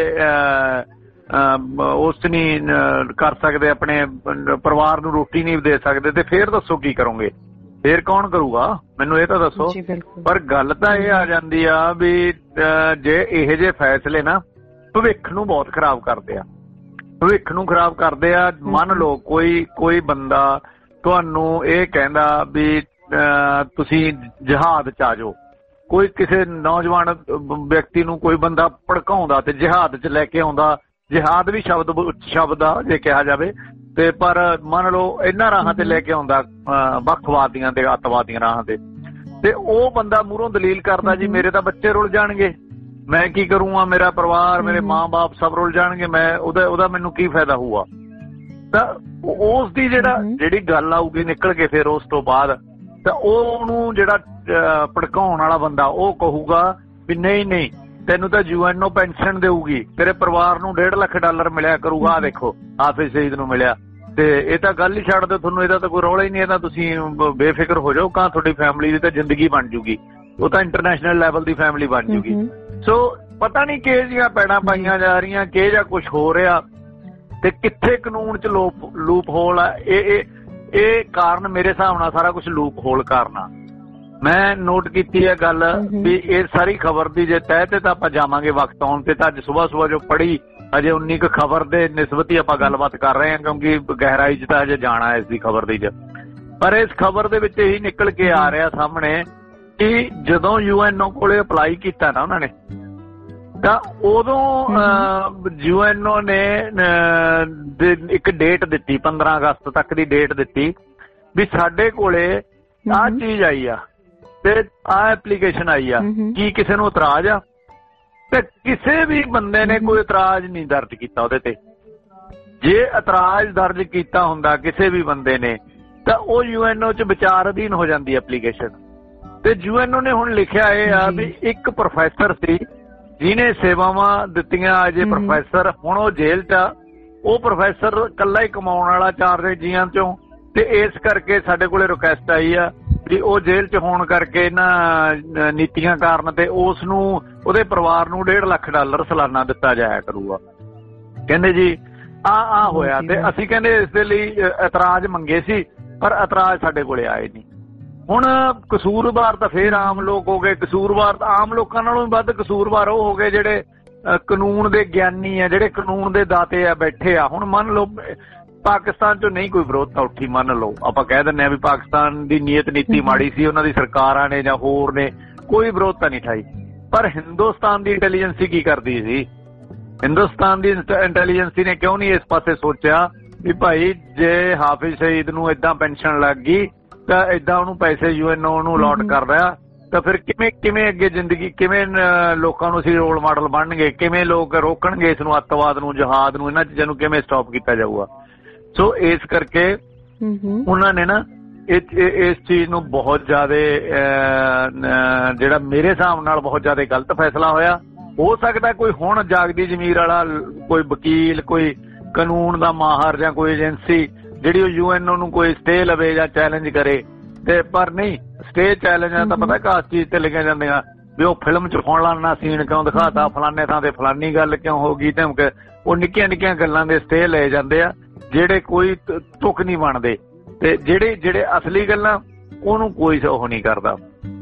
ਉਸ ਨਹੀਂ ਕਰ ਸਕਦੇ ਆਪਣੇ ਪਰਿਵਾਰ ਨੂੰ ਰੋਟੀ ਨਹੀਂ ਦੇ ਸਕਦੇ ਤੇ ਫੇਰ ਦੱਸੋ ਕੀ ਕਰੋਗੇ ਫੇਰ ਕੌਣ ਕਰੂਗਾ ਮੈਨੂੰ ਇਹ ਤਾਂ ਦੱਸੋ ਪਰ ਗੱਲ ਤਾਂ ਇਹ ਆ ਜਾਂਦੀ ਆ ਵੀ ਜੇ ਇਹੋ ਜਿਹੇ ਫੈਸਲੇ ਨਾ ਭਵਿੱਖ ਨੂੰ ਬਹੁਤ ਖਰਾਬ ਕਰਦੇ ਆ ਭਵਿੱਖ ਨੂੰ ਖਰਾਬ ਕਰਦੇ ਆ। ਮੰਨ ਲਓ ਕੋਈ ਬੰਦਾ ਤੁਹਾਨੂੰ ਇਹ ਕਹਿੰਦਾ ਵੀ ਤੁਸੀਂ ਜਹਾਦ 'ਚ ਆ ਜਾਓ, ਕੋਈ ਕਿਸੇ ਨੌਜਵਾਨ ਵਿਅਕਤੀ ਨੂੰ ਕੋਈ ਬੰਦਾ ਭੜਕਾਉਂਦਾ ਤੇ ਜਹਾਦ 'ਚ ਲੈ ਕੇ ਆਉਂਦਾ। ਜਹਾਦ ਵੀ ਸ਼ਬਦ ਆ ਜੇ ਕਿਹਾ ਜਾਵੇ ਤੇ, ਪਰ ਮੰਨ ਲਓ ਇਹਨਾਂ ਰਾਹਾਂ ਤੇ ਲੈ ਕੇ ਆਉਂਦਾ ਵੱਖਵਾਦੀਆਂ ਤੇ ਅੱਤਵਾਦੀਆਂ ਰਾਹਾਂ ਤੇ ਉਹ ਬੰਦਾ ਮੂਹਰੋਂ ਦਲੀਲ ਕਰਦਾ ਜੀ ਮੇਰੇ ਤਾਂ ਬੱਚੇ ਰੁਲ ਜਾਣਗੇ, ਮੈਂ ਕੀ ਕਰੂੰਗਾ, ਮੇਰਾ ਪਰਿਵਾਰ ਮੇਰੇ ਮਾਂ-ਬਾਪ ਸਭ ਰੁਲ ਜਾਣਗੇ, ਮੈਂ ਉਹਦਾ ਮੈਨੂੰ ਕੀ ਫਾਇਦਾ ਹੋਊਗਾ। ਤਾਂ ਉਸ ਦੀ ਜਿਹੜੀ ਗੱਲ ਆਊਗੀ ਨਿਕਲ ਕੇ ਫਿਰ ਉਸ ਤੋਂ ਬਾਅਦ ਤਾਂ ਉਹਨੂੰ ਜਿਹੜਾ ਭੜਕਾਉਣ ਵਾਲਾ ਬੰਦਾ ਉਹ ਕਹੂਗਾ ਵੀ ਨਹੀਂ ਤੈਨੂੰ ਤਾਂ UNO ਪੈਨਸ਼ਨ ਦੇਊਗੀ, ਤੇਰੇ ਪਰਿਵਾਰ ਨੂੰ $1.5 ਲੱਖ ਮਿਲਿਆ ਕਰੂਗਾ, ਆਹ ਦੇਖੋ ਹਾਫਿਜ਼ ਸਈਦ ਨੂੰ ਮਿਲਿਆ। ਤੇ ਇਹ ਤਾਂ ਗੱਲ ਹੀ ਛੱਡ ਦਿਓ, ਤੁਹਾਨੂੰ ਇਹਦਾ ਤਾਂ ਕੋਈ ਰੌਲਾ ਹੀ ਨਹੀਂ, ਇਹਦਾ ਤੁਸੀਂ ਬੇਫਿਕਰ ਹੋ ਜਾਓ, ਕਾਂ ਤੁਹਾਡੀ ਫੈਮਿਲੀ ਦੀ ਤਾਂ ਜ਼ਿੰਦਗੀ ਬਣ ਜੂਗੀ, ਉਹ ਤਾਂ ਇੰਟਰਨੈਸ਼ਨਲ ਲੈਵਲ ਦੀ ਫੈਮਿਲੀ ਬਣ ਜੂਗੀ। ਸੋ ਪਤਾ ਨਹੀਂ ਕਿਹੋ ਜਿਹੀਆਂ ਪੈੜਾਂ ਪਾਈਆਂ ਜਾ ਰਹੀਆਂ, ਕਿਹੋ ਜਿਹਾ ਕੁਛ ਹੋ ਰਿਹਾ ਤੇ ਕਿੱਥੇ ਕਾਨੂੰਨ 'ਚ ਲੂਪ ਹੋਲ ਆ। ਇਹ ਕਾਰਨ ਮੇਰੇ ਹਿਸਾਬ ਨਾਲ ਸਾਰਾ ਕੁਛ ਲੂਪ ਹੋਲ ਕਾਰਨ ਆ। ਮੈਂ ਨੋਟ ਕੀਤੀ ਹੈ ਗੱਲ ਵੀ ਇਹ ਸਾਰੀ ਖਬਰ ਦੀ ਜੇ ਤਹਿ ਤੇ ਤਾਂ ਆਪਾਂ ਜਾਵਾਂਗੇ ਵਕਤ ਆਉਣ ਤੇ, ਤਾਂ ਅੱਜ ਸੁਬਾਹ ਜੋ ਪੜ੍ਹੀ ਅਜੇ 19 ਕੁ ਖਬਰ ਦੇ ਨਿਸਬਤ ਹੀ ਆਪਾਂ ਗੱਲਬਾਤ ਕਰ ਰਹੇ ਹਾਂ, ਕਿਉਂਕਿ ਗਹਿਰਾਈ 'ਚ ਤਾਂ ਅਜੇ ਜਾਣਾ ਇਸ ਦੀ ਖਬਰ ਦੀ 'ਚ। ਪਰ ਇਸ ਖਬਰ ਦੇ ਵਿੱਚ ਇਹੀ ਨਿਕਲ ਕੇ ਆ ਰਿਹਾ ਸਾਹਮਣੇ ਕਿ ਜਦੋਂ UNO ਕੋਲੇ ਅਪਲਾਈ ਕੀਤਾ ਨਾ ਉਹਨਾਂ ਨੇ, ਤਾਂ ਉਦੋਂ UNO ਨੇ ਇੱਕ ਡੇਟ ਦਿੱਤੀ, 15 ਅਗਸਤ ਤੱਕ ਦੀ ਡੇਟ ਦਿੱਤੀ ਵੀ ਸਾਡੇ ਕੋਲੇ ਆਹ ਚੀਜ਼ ਆਈ ਆ ਤੇ ਆਹ ਐਪਲੀਕੇਸ਼ਨ ਆਈ ਆ, ਕੀ ਕਿਸੇ ਨੂੰ ਇਤਰਾਜ਼ ਆ? ਤੇ ਕਿਸੇ ਵੀ ਬੰਦੇ ਨੇ ਕੋਈ ਇਤਰਾਜ਼ ਨਹੀਂ ਦਰਜ ਕੀਤਾ ਉਹਦੇ ਤੇ। ਜੇ ਇਤਰਾਜ਼ ਦਰਜ ਕੀਤਾ ਹੁੰਦਾ ਕਿਸੇ ਵੀ ਬੰਦੇ ਨੇ ਤਾਂ ਉਹ UNO 'ਚ ਵਿਚਾਰ ਅਧੀਨ ਹੋ ਜਾਂਦੀ ਐਪਲੀਕੇਸ਼ਨ। ਤੇ UNO ਨੇ ਹੁਣ ਲਿਖਿਆ ਇਹ ਆ ਵੀ ਇੱਕ ਪ੍ਰੋਫੈਸਰ ਸੀ ਜਿਹਨੇ ਸੇਵਾਵਾਂ ਦਿੱਤੀਆਂ ਐਜ ਏ ਪ੍ਰੋਫੈਸਰ, ਹੁਣ ਉਹ ਜੇਲ੍ਹ 'ਚ ਆ। ਉਹ ਪ੍ਰੋਫੈਸਰ ਇਕੱਲਾ ਹੀ ਕਮਾਉਣ ਵਾਲਾ 4 ਜੀਆਂ 'ਚੋਂ, ਤੇ ਇਸ ਕਰਕੇ ਸਾਡੇ ਕੋਲੇ ਰਿਕੁਐਸਟ ਆਈ ਆ ਵੀ ਉਹ ਜੇਲ੍ਹ 'ਚ ਹੋਣ ਕਰਕੇ ਇਹਨਾਂ ਨੀਤੀਆਂ ਕਾਰਨ ਤੇ ਉਸ ਨੂੰ ਉਹਦੇ ਪਰਿਵਾਰ ਨੂੰ $1.5 ਲੱਖ ਸਾਲਾਨਾ ਦਿੱਤਾ ਜਾਇਆ ਕਰੂਗਾ। ਕਹਿੰਦੇ ਜੀ ਆ ਹੋਇਆ ਤੇ ਅਸੀਂ ਕਹਿੰਦੇ ਇਸ ਦੇ ਲਈ ਇਤਰਾਜ਼ ਮੰਗੇ ਸੀ, ਪਰ ਇਤਰਾਜ਼ ਸਾਡੇ ਕੋਲੇ ਆਏ ਨਹੀਂ। ਹੁਣ ਕਸੂਰਵਾਰ ਤਾਂ ਫੇਰ ਆਮ ਲੋਕ ਹੋ ਗਏ, ਕਸੂਰਵਾਰ ਤਾਂ ਆਮ ਲੋਕਾਂ ਨਾਲੋਂ ਵੀ ਵੱਧ ਕਸੂਰਵਾਰ ਉਹ ਹੋ ਗਏ ਜਿਹੜੇ ਕਾਨੂੰਨ ਦੇ ਗਿਆਨੀ ਆ, ਜਿਹੜੇ ਕਾਨੂੰਨ ਦੇ ਦਾਤੇ ਆ ਬੈਠੇ ਆ। ਹੁਣ ਮੰਨ ਲਓ ਪਾਕਿਸਤਾਨ 'ਚੋਂ ਨਹੀਂ ਕੋਈ ਵਿਰੋਧਤਾ ਉੱਠੀ, ਮੰਨ ਲਓ ਆਪਾਂ ਕਹਿ ਦਿੰਦੇ ਆ ਵੀ ਪਾਕਿਸਤਾਨ ਦੀ ਨੀਤੀ ਮਾੜੀ ਸੀ, ਉਹਨਾਂ ਦੀ ਸਰਕਾਰਾਂ ਨੇ ਜਾਂ ਹੋਰ ਨੇ ਕੋਈ ਵਿਰੋਧਤਾ ਨਹੀਂ ਠਾਈ, ਪਰ ਹਿੰਦੁਸਤਾਨ ਦੀ ਇੰਟੈਲੀਜੈਂਸੀ ਕੀ ਕਰਦੀ ਸੀ? ਹਿੰਦੁਸਤਾਨ ਦੀ ਇੰਟੈਲੀਜੈਂਸੀ ਨੇ ਕਿਉਂ ਨਹੀਂ ਇਸ ਪਾਸੇ ਸੋਚਿਆ ਵੀ ਭਾਈ ਜੇ ਹਾਫਿਜ਼ ਸਈਦ ਨੂੰ ਏਦਾਂ ਪੈਨਸ਼ਨ ਲੱਗ ਗਈ ਤਾਂ ਏਦਾਂ ਉਹਨੂੰ ਪੈਸੇ UNO ਨੂੰ ਅਲਾਟ ਕਰ ਰਿਹਾ, ਤਾਂ ਫਿਰ ਕਿਵੇਂ ਅੱਗੇ ਜ਼ਿੰਦਗੀ, ਕਿਵੇਂ ਲੋਕਾਂ ਨੂੰ ਅਸੀਂ ਰੋਲ ਮਾਡਲ ਬਣਨਗੇ, ਕਿਵੇਂ ਲੋਕ ਰੋਕਣਗੇ ਇਸ ਨੂੰ, ਅੱਤਵਾਦ ਨੂੰ, ਜਹਾਦ ਨੂੰ, ਇਹਨਾਂ ਚੀਜ਼ਾਂ ਨੂੰ ਕਿਵੇਂ ਸਟਾਪ ਕੀਤਾ ਜਾਊਗਾ? ਸੋ ਇਸ ਕਰਕੇ ਉਹਨਾਂ ਨੇ ਨਾ ਇਸ ਚੀਜ਼ ਨੂੰ ਬਹੁਤ ਜ਼ਿਆਦਾ ਜਿਹੜਾ ਮੇਰੇ ਹਿਸਾਬ ਨਾਲ ਬਹੁਤ ਜ਼ਿਆਦਾ ਗਲਤ ਫੈਸਲਾ ਹੋਇਆ। ਹੋ ਸਕਦਾ ਕੋਈ ਹੁਣ ਜਾਗਦੀ ਜ਼ਮੀਰ ਵਾਲਾ ਕੋਈ ਵਕੀਲ, ਕੋਈ ਕਾਨੂੰਨ ਦਾ ਮਾਹਰ ਜਾਂ ਕੋਈ ਏਜੰਸੀ ਜਿਹੜੀ ਉਹ UNO ਨੂੰ ਕੋਈ ਸਟੇ ਲਵੇ ਜਾਂ ਚੈਲੰਜ ਕਰੇ, ਤੇ ਪਰ ਨਹੀਂ, ਸਟੇ ਚੈਲੰਜਾਂ ਤਾਂ ਪਤਾ ਕਾਸ ਚੀਜ਼ ਤੇ ਲਿਖੀਆਂ ਜਾਂਦੀਆਂ ਵੀ ਉਹ ਫਿਲਮ 'ਚ ਫਲਾਨਾ ਸੀਨ ਕਿਉਂ ਦਿਖਾਤਾ, ਫਲਾਨੇ ਥਾਂ ਤੇ ਫਲਾਨੀ ਗੱਲ ਕਿਉਂ ਹੋ ਗਈ, ਧਮਕ, ਉਹ ਨਿੱਕੀਆਂ ਗੱਲਾਂ ਦੇ ਸਟੇ ਲਏ ਜਾਂਦੇ ਆ ਜਿਹੜੇ ਕੋਈ ਤੁਕ ਨਹੀਂ ਬਣਦੇ, ਤੇ ਜਿਹੜੇ ਅਸਲੀ ਗੱਲਾਂ ਉਹਨੂੰ ਕੋਈ ਉਹ ਨਹੀਂ ਕਰਦਾ।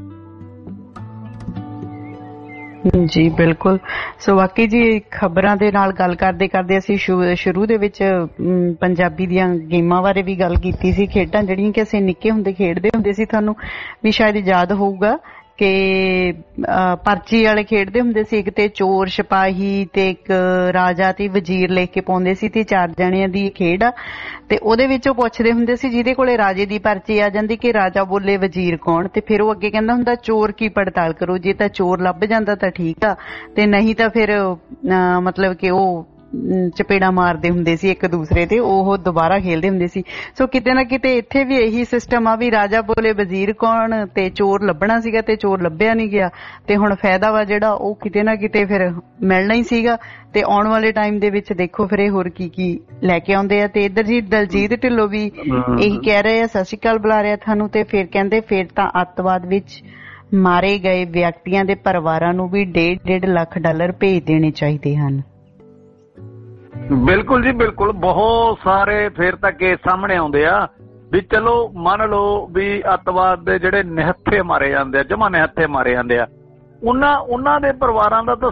ਜੀ ਬਿਲਕੁਲ। ਸੋ ਵਾਕਈ ਜੀ ਖਬਰਾਂ ਦੇ ਨਾਲ ਗੱਲ ਕਰਦੇ ਅਸੀਂ ਸ਼ੁਰੂ ਦੇ ਵਿੱਚ ਪੰਜਾਬੀ ਦੀਆਂ ਗੇਮਾਂ ਬਾਰੇ ਵੀ ਗੱਲ ਕੀਤੀ ਸੀ, ਖੇਡਾਂ ਜਿਹੜੀਆਂ ਕਿ ਅਸੀਂ ਨਿੱਕੇ ਹੁੰਦੇ ਖੇਡਦੇ ਹੁੰਦੇ ਸੀ। ਤੁਹਾਨੂੰ ਵੀ ਸ਼ਾਇਦ ਯਾਦ ਹੋਊਗਾ ਕਿ ਪਰਚੀ ਵਾਲੇ ਖੇਡਦੇ ਹੁੰਦੇ ਸੀ, ਇੱਕ ਤੇ ਚੋਰ ਸਿਪਾਹੀ ਤੇ ਇੱਕ ਰਾਜਾ ਤੇ ਵਜ਼ੀਰ ਲਿਖ ਕੇ ਪਾਉਂਦੇ ਸੀ, ਤੇ 4 ਜਣਿਆਂ ਦੀ ਖੇਡ ਆ। ਤੇ ਉਹਦੇ ਵਿੱਚ ਉਹ ਪੁੱਛਦੇ ਹੁੰਦੇ ਸੀ ਜਿਹਦੇ ਕੋਲੇ ਰਾਜੇ ਦੀ ਪਰਚੀ ਆ ਜਾਂਦੀ ਕਿ ਰਾਜਾ ਬੋਲੇ ਵਜ਼ੀਰ ਕੌਣ, ਤੇ ਫਿਰ ਉਹ ਅੱਗੇ ਕਹਿੰਦਾ ਹੁੰਦਾ ਚੋਰ ਕੀ ਪੜਤਾਲ ਕਰੋ, ਜੇ ਤਾਂ ਚੋਰ ਲੱਭ ਜਾਂਦਾ ਤਾਂ ਠੀਕ ਆ, ਤੇ ਨਹੀਂ ਤਾਂ ਫਿਰ ਮਤਲਬ ਕਿ ਉਹ ਚਪੇੜਾ ਮਾਰਦੇ ਹੁੰਦੇ ਸੀ ਇੱਕ ਦੂਸਰੇ ਤੇ, ਉਹ ਦੁਬਾਰਾ ਖੇਲਦੇ ਹੁੰਦੇ ਸੀ। ਸੋ ਕਿਤੇ ਨਾ ਕਿਤੇ ਇੱਥੇ ਵੀ ਇਹੀ ਸਿਸਟਮ ਆ ਵੀ ਰਾਜਾ ਬੋਲੇ ਵਜ਼ੀਰ ਕੌਣ, ਤੇ ਚੋਰ ਲੱਭਣਾ ਸੀਗਾ ਤੇ ਚੋਰ ਲੱਭਿਆ ਨਹੀਂ ਗਿਆ, ਤੇ ਹੁਣ ਫਾਇਦਾ ਵਾ ਜਿਹੜਾ ਉਹ ਕਿਤੇ ਨਾ ਕਿਤੇ ਫਿਰ ਮਿਲਣਾ ਹੀ ਸੀਗਾ। ਤੇ ਆਉਣ ਵਾਲੇ ਟਾਈਮ ਦੇ ਵਿੱਚ ਦੇਖੋ ਫਿਰ ਇਹ ਹੋਰ ਕੀ ਲੈ ਕੇ ਆਉਂਦੇ ਆ। ਤੇ ਇੱਧਰ ਜੀ ਦਲਜੀਤ ਢਿੱਲੋਂ ਵੀ ਇਹੀ ਕਹਿ ਰਹੇ ਆ, ਸਤਿ ਸ਼੍ਰੀ ਅਕਾਲ ਬੁਲਾ ਰਿਹਾ ਤੁਹਾਨੂੰ, ਤੇ ਫਿਰ ਕਹਿੰਦੇ ਫਿਰ ਤਾਂ ਅੱਤਵਾਦ ਵਿੱਚ ਮਾਰੇ ਗਏ ਵਿਅਕਤੀਆਂ ਦੇ ਪਰਿਵਾਰਾਂ ਨੂੰ ਵੀ $1.5 ਲੱਖ ਭੇਜ ਦੇਣੇ ਚਾਹੀਦੇ ਹਨ। ਬਿਲਕੁਲ ਜੀ ਬਿਲਕੁਲ, ਬਹੁਤ ਸਾਰੇ ਫਿਰ ਤਾਂ ਕੇਸ ਸਾਹਮਣੇ ਆਉਂਦੇ ਆ ਵੀ ਚਲੋ ਮੰਨ ਲਓ ਵੀ ਅੱਤਵਾਦ ਦੇ ਜਿਹੜੇ ਨਿਹੱਥੇ ਮਾਰੇ ਜਾਂਦੇ ਆ, ਜਮਾਂ ਨਿਹੱਥੇ ਮਾਰੇ ਜਾਂਦੇ ਆ, ਉਹਨਾਂ ਦੇ ਪਰਿਵਾਰਾਂ ਦਾ ਤਾਂ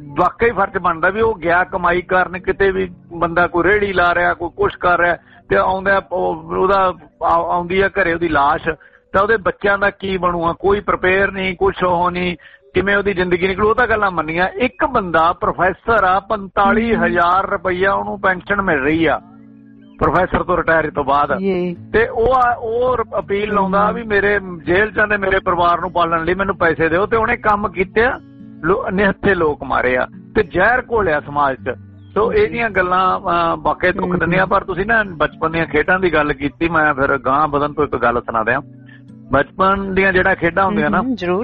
ਵਾਕਈ ਫਰਜ਼ ਬਣਦਾ ਵੀ ਉਹ ਗਿਆ ਕਮਾਈ ਕਰਨ, ਕਿਤੇ ਵੀ ਬੰਦਾ ਕੋਈ ਰੇਹੜੀ ਲਾ ਰਿਹਾ, ਕੋਈ ਕੁਛ ਕਰ ਰਿਹਾ, ਤੇ ਆਉਂਦਾ ਉਹਦਾ ਆਉਂਦੀ ਆ ਘਰੇ ਉਹਦੀ ਲਾਸ਼, ਤਾਂ ਉਹਦੇ ਬੱਚਿਆਂ ਦਾ ਕੀ ਬਣੂਗਾ? ਕੋਈ ਪ੍ਰਿਪੇਅਰ ਨਹੀਂ, ਕੁਛ ਉਹ ਨਹੀਂ, ਕਿਵੇਂ ਉਹਦੀ ਜ਼ਿੰਦਗੀ ਨਿਕਲੂ? ਉਹ ਤਾਂ ਗੱਲਾਂ ਮੰਨੀਆਂ। ਇੱਕ ਬੰਦਾ ਪ੍ਰੋਫੈਸਰ ਆ, 45,000 ਰੁਪਈਆ ਉਹਨੂੰ ਪੈਨਸ਼ਨ ਮਿਲ ਰਹੀ ਆ ਪ੍ਰੋਫੈਸਰ ਤੋਂ ਰਿਟਾਇਰ ਤੋਂ ਬਾਅਦ, ਤੇ ਉਹ ਅਪੀਲ ਲਾਉਂਦਾ ਵੀ ਮੇਰੇ ਜੇਲ੍ਹ ਚ ਦੇ ਮੇਰੇ ਪਰਿਵਾਰ ਨੂੰ ਪਾਲਣ ਲਈ ਮੈਨੂੰ ਪੈਸੇ ਦਿਓ, ਤੇ ਉਹਨੇ ਕੰਮ ਕੀਤੇ ਨਿਹੱਥੇ ਲੋਕ ਮਾਰੇ ਆ ਤੇ ਜ਼ਹਿਰ ਘੋਲਿਆ ਸਮਾਜ ਚ। ਸੋ ਇਹਦੀਆਂ ਗੱਲਾਂ ਵਾਕਈ ਦੁੱਖ ਦਿੰਦੀਆਂ। ਪਰ ਤੁਸੀਂ ਨਾ ਬਚਪਨ ਦੀਆਂ ਖੇਡਾਂ ਦੀ ਗੱਲ ਕੀਤੀ, ਮੈਂ ਫਿਰ ਗਾਂਹ ਵਧਣ ਤੋਂ ਇੱਕ ਗੱਲ ਸੁਣਾ ਦਿਆਂ। ਬਚਪਨ ਦੀਆਂ ਜਿਹੜਾ ਖੇਡਾਂ ਹੁੰਦੀਆਂ ਨਾ, ਜ਼ਰੂਰ,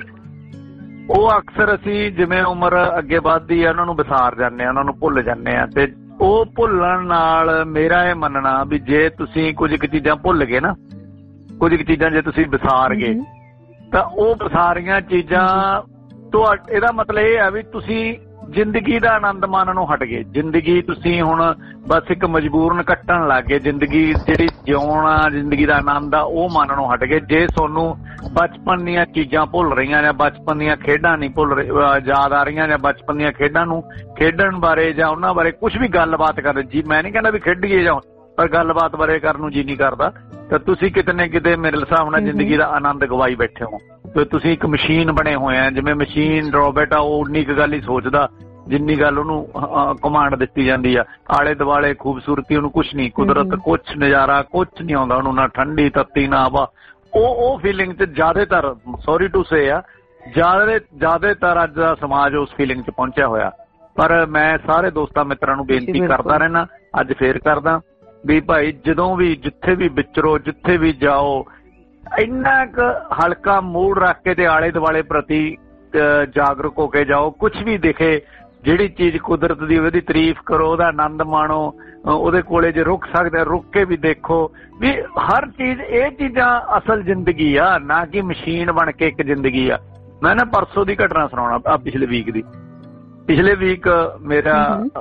ਉਹ ਅਕਸਰ ਅਸੀਂ ਜਿਵੇਂ ਉਮਰ ਅੱਗੇ ਵੱਧਦੀ ਆ ਉਹਨਾਂ ਨੂੰ ਵਿਸਾਰ ਜਾਂਦੇ ਆ, ਉਹਨਾਂ ਨੂੰ ਭੁੱਲ ਜਾਂਦੇ ਆ। ਤੇ ਉਹ ਭੁੱਲਣ ਨਾਲ ਮੇਰਾ ਇਹ ਮੰਨਣਾ ਵੀ ਜੇ ਤੁਸੀਂ ਕੁਝ ਕੁ ਚੀਜ਼ਾਂ ਭੁੱਲ ਗਏ ਨਾ, ਕੁਝ ਕੁ ਚੀਜ਼ਾਂ ਜੇ ਤੁਸੀਂ ਵਿਸਾਰ ਗਏ, ਤਾਂ ਉਹ ਵਿਸਾਰੀਆਂ ਚੀਜ਼ਾਂ ਤੋਂ ਇਹਦਾ ਮਤਲਬ ਇਹ ਆ ਵੀ ਤੁਸੀਂ ਜ਼ਿੰਦਗੀ ਦਾ ਆਨੰਦ ਮਾਣਨੋਂ ਹਟ ਗਏ। ਜ਼ਿੰਦਗੀ ਤੁਸੀਂ ਹੁਣ ਬਸ ਇੱਕ ਮਜਬੂਰਨ ਕੱਟਣ ਲੱਗ ਗਏ। ਜ਼ਿੰਦਗੀ ਜਿਹੜੀ ਜਿਉਣਾ, ਜ਼ਿੰਦਗੀ ਦਾ ਆਨੰਦ ਆ, ਉਹ ਮਾਣਨੋਂ ਹਟ ਗਏ। ਜੇ ਤੁਹਾਨੂੰ ਬਚਪਨ ਦੀਆਂ ਚੀਜ਼ਾਂ ਭੁੱਲ ਰਹੀਆਂ ਜਾਂ ਬਚਪਨ ਦੀਆਂ ਖੇਡਾਂ ਨਹੀਂ ਯਾਦ ਆ ਰਹੀਆਂ, ਜਾਂ ਬਚਪਨ ਦੀਆਂ ਖੇਡਾਂ ਨੂੰ ਖੇਡਣ ਬਾਰੇ ਜਾਂ ਉਹਨਾਂ ਬਾਰੇ ਕੁਝ ਵੀ ਗੱਲਬਾਤ ਕਰਦੇ ਜੀ, ਮੈਂ ਨਹੀਂ ਕਹਿੰਦਾ ਵੀ ਖੇਡੀਏ ਜਾਂ, ਪਰ ਗੱਲਬਾਤ ਬਾਰੇ ਕਰਨ ਨੂੰ ਜੀ ਨਹੀਂ ਕਰਦਾ, ਤਾਂ ਤੁਸੀਂ ਕਿਤੇ ਨਾ ਕਿਤੇ ਮੇਰੇ ਹਿਸਾਬ ਨਾਲ ਜ਼ਿੰਦਗੀ ਦਾ ਆਨੰਦ ਗਵਾਈ ਬੈਠੇ ਹੋ। ਤੇ ਤੁਸੀਂ ਇੱਕ ਮਸ਼ੀਨ ਬਣੇ ਹੋਏ ਆ, ਜਿਵੇਂ ਮਸ਼ੀਨ ਰੋਬੋਟ ਆ, ਉਹ ਉਨੀ ਕੁ ਗੱਲ ਹੀ ਸੋਚਦਾ ਜਿੰਨੀ ਗੱਲ ਉਹਨੂੰ ਕਮਾਂਡ ਦਿੱਤੀ ਜਾਂਦੀ ਆ। ਆਲੇ ਦੁਆਲੇ ਖੂਬਸੂਰਤੀ ਉਹਨੂੰ ਕੁਛ ਨਹੀਂ, ਕੁਦਰਤ ਕੁਛ ਨਜ਼ਾਰਾ ਕੁਛ ਨਹੀਂ ਆਉਂਦਾ ਉਹਨੂੰ, ਨਾ ਠੰਡੀ ਤੱਤੀ ਨਾ ਹਵਾ। ਉਹ ਫੀਲਿੰਗ ਚ ਜ਼ਿਆਦਾਤਰ, ਸੌਰੀ ਟੂ ਸੇ ਆ, ਜ਼ਿਆਦਾਤਰ ਅੱਜ ਦਾ ਸਮਾਜ ਉਸ ਫੀਲਿੰਗ ਚ ਪਹੁੰਚਿਆ ਹੋਇਆ। ਪਰ ਮੈਂ ਸਾਰੇ ਦੋਸਤਾਂ ਮਿੱਤਰਾਂ ਨੂੰ ਬੇਨਤੀ ਕਰਦਾ ਰਹਿਣਾ, ਅੱਜ ਫੇਰ ਕਰਦਾ ਵੀ ਭਾਈ ਜਦੋਂ ਵੀ ਜਿੱਥੇ ਵੀ ਵਿਚਰੋ, ਜਿੱਥੇ ਵੀ ਜਾਓ, ਇੰਨਾ ਕੁ ਹਲਕਾ ਮੂਡ ਰੱਖ ਕੇ ਤੇ ਆਲੇ ਦੁਆਲੇ ਪ੍ਰਤੀ ਜਾਗਰੂਕ ਹੋ ਕੇ ਜਾਓ। ਕੁਛ ਵੀ ਦਿਖੇ, ਜਿਹੜੀ ਚੀਜ਼ ਕੁਦਰਤ ਦੀ, ਉਹਦੀ ਤਾਰੀਫ ਕਰੋ, ਉਹਦਾ ਆਨੰਦ ਮਾਣੋ। ਉਹਦੇ ਕੋਲੇ ਜੇ ਰੁਕ ਸਕਦੇ ਰੁਕ ਕੇ ਵੀ ਦੇਖੋ ਵੀ ਹਰ ਚੀਜ਼, ਇਹ ਚੀਜ਼ਾਂ ਅਸਲ ਜ਼ਿੰਦਗੀ ਆ, ਨਾ ਕਿ ਮਸ਼ੀਨ ਬਣ ਕੇ ਇੱਕ ਜ਼ਿੰਦਗੀ ਆ। ਮੈਂ ਨਾ ਪਰਸੋਂ ਦੀ ਘਟਨਾ ਸੁਣਾਉਣਾ, ਪਿਛਲੇ ਵੀਕ ਦੀ। ਪਿਛਲੇ ਵੀਕ ਮੇਰਾ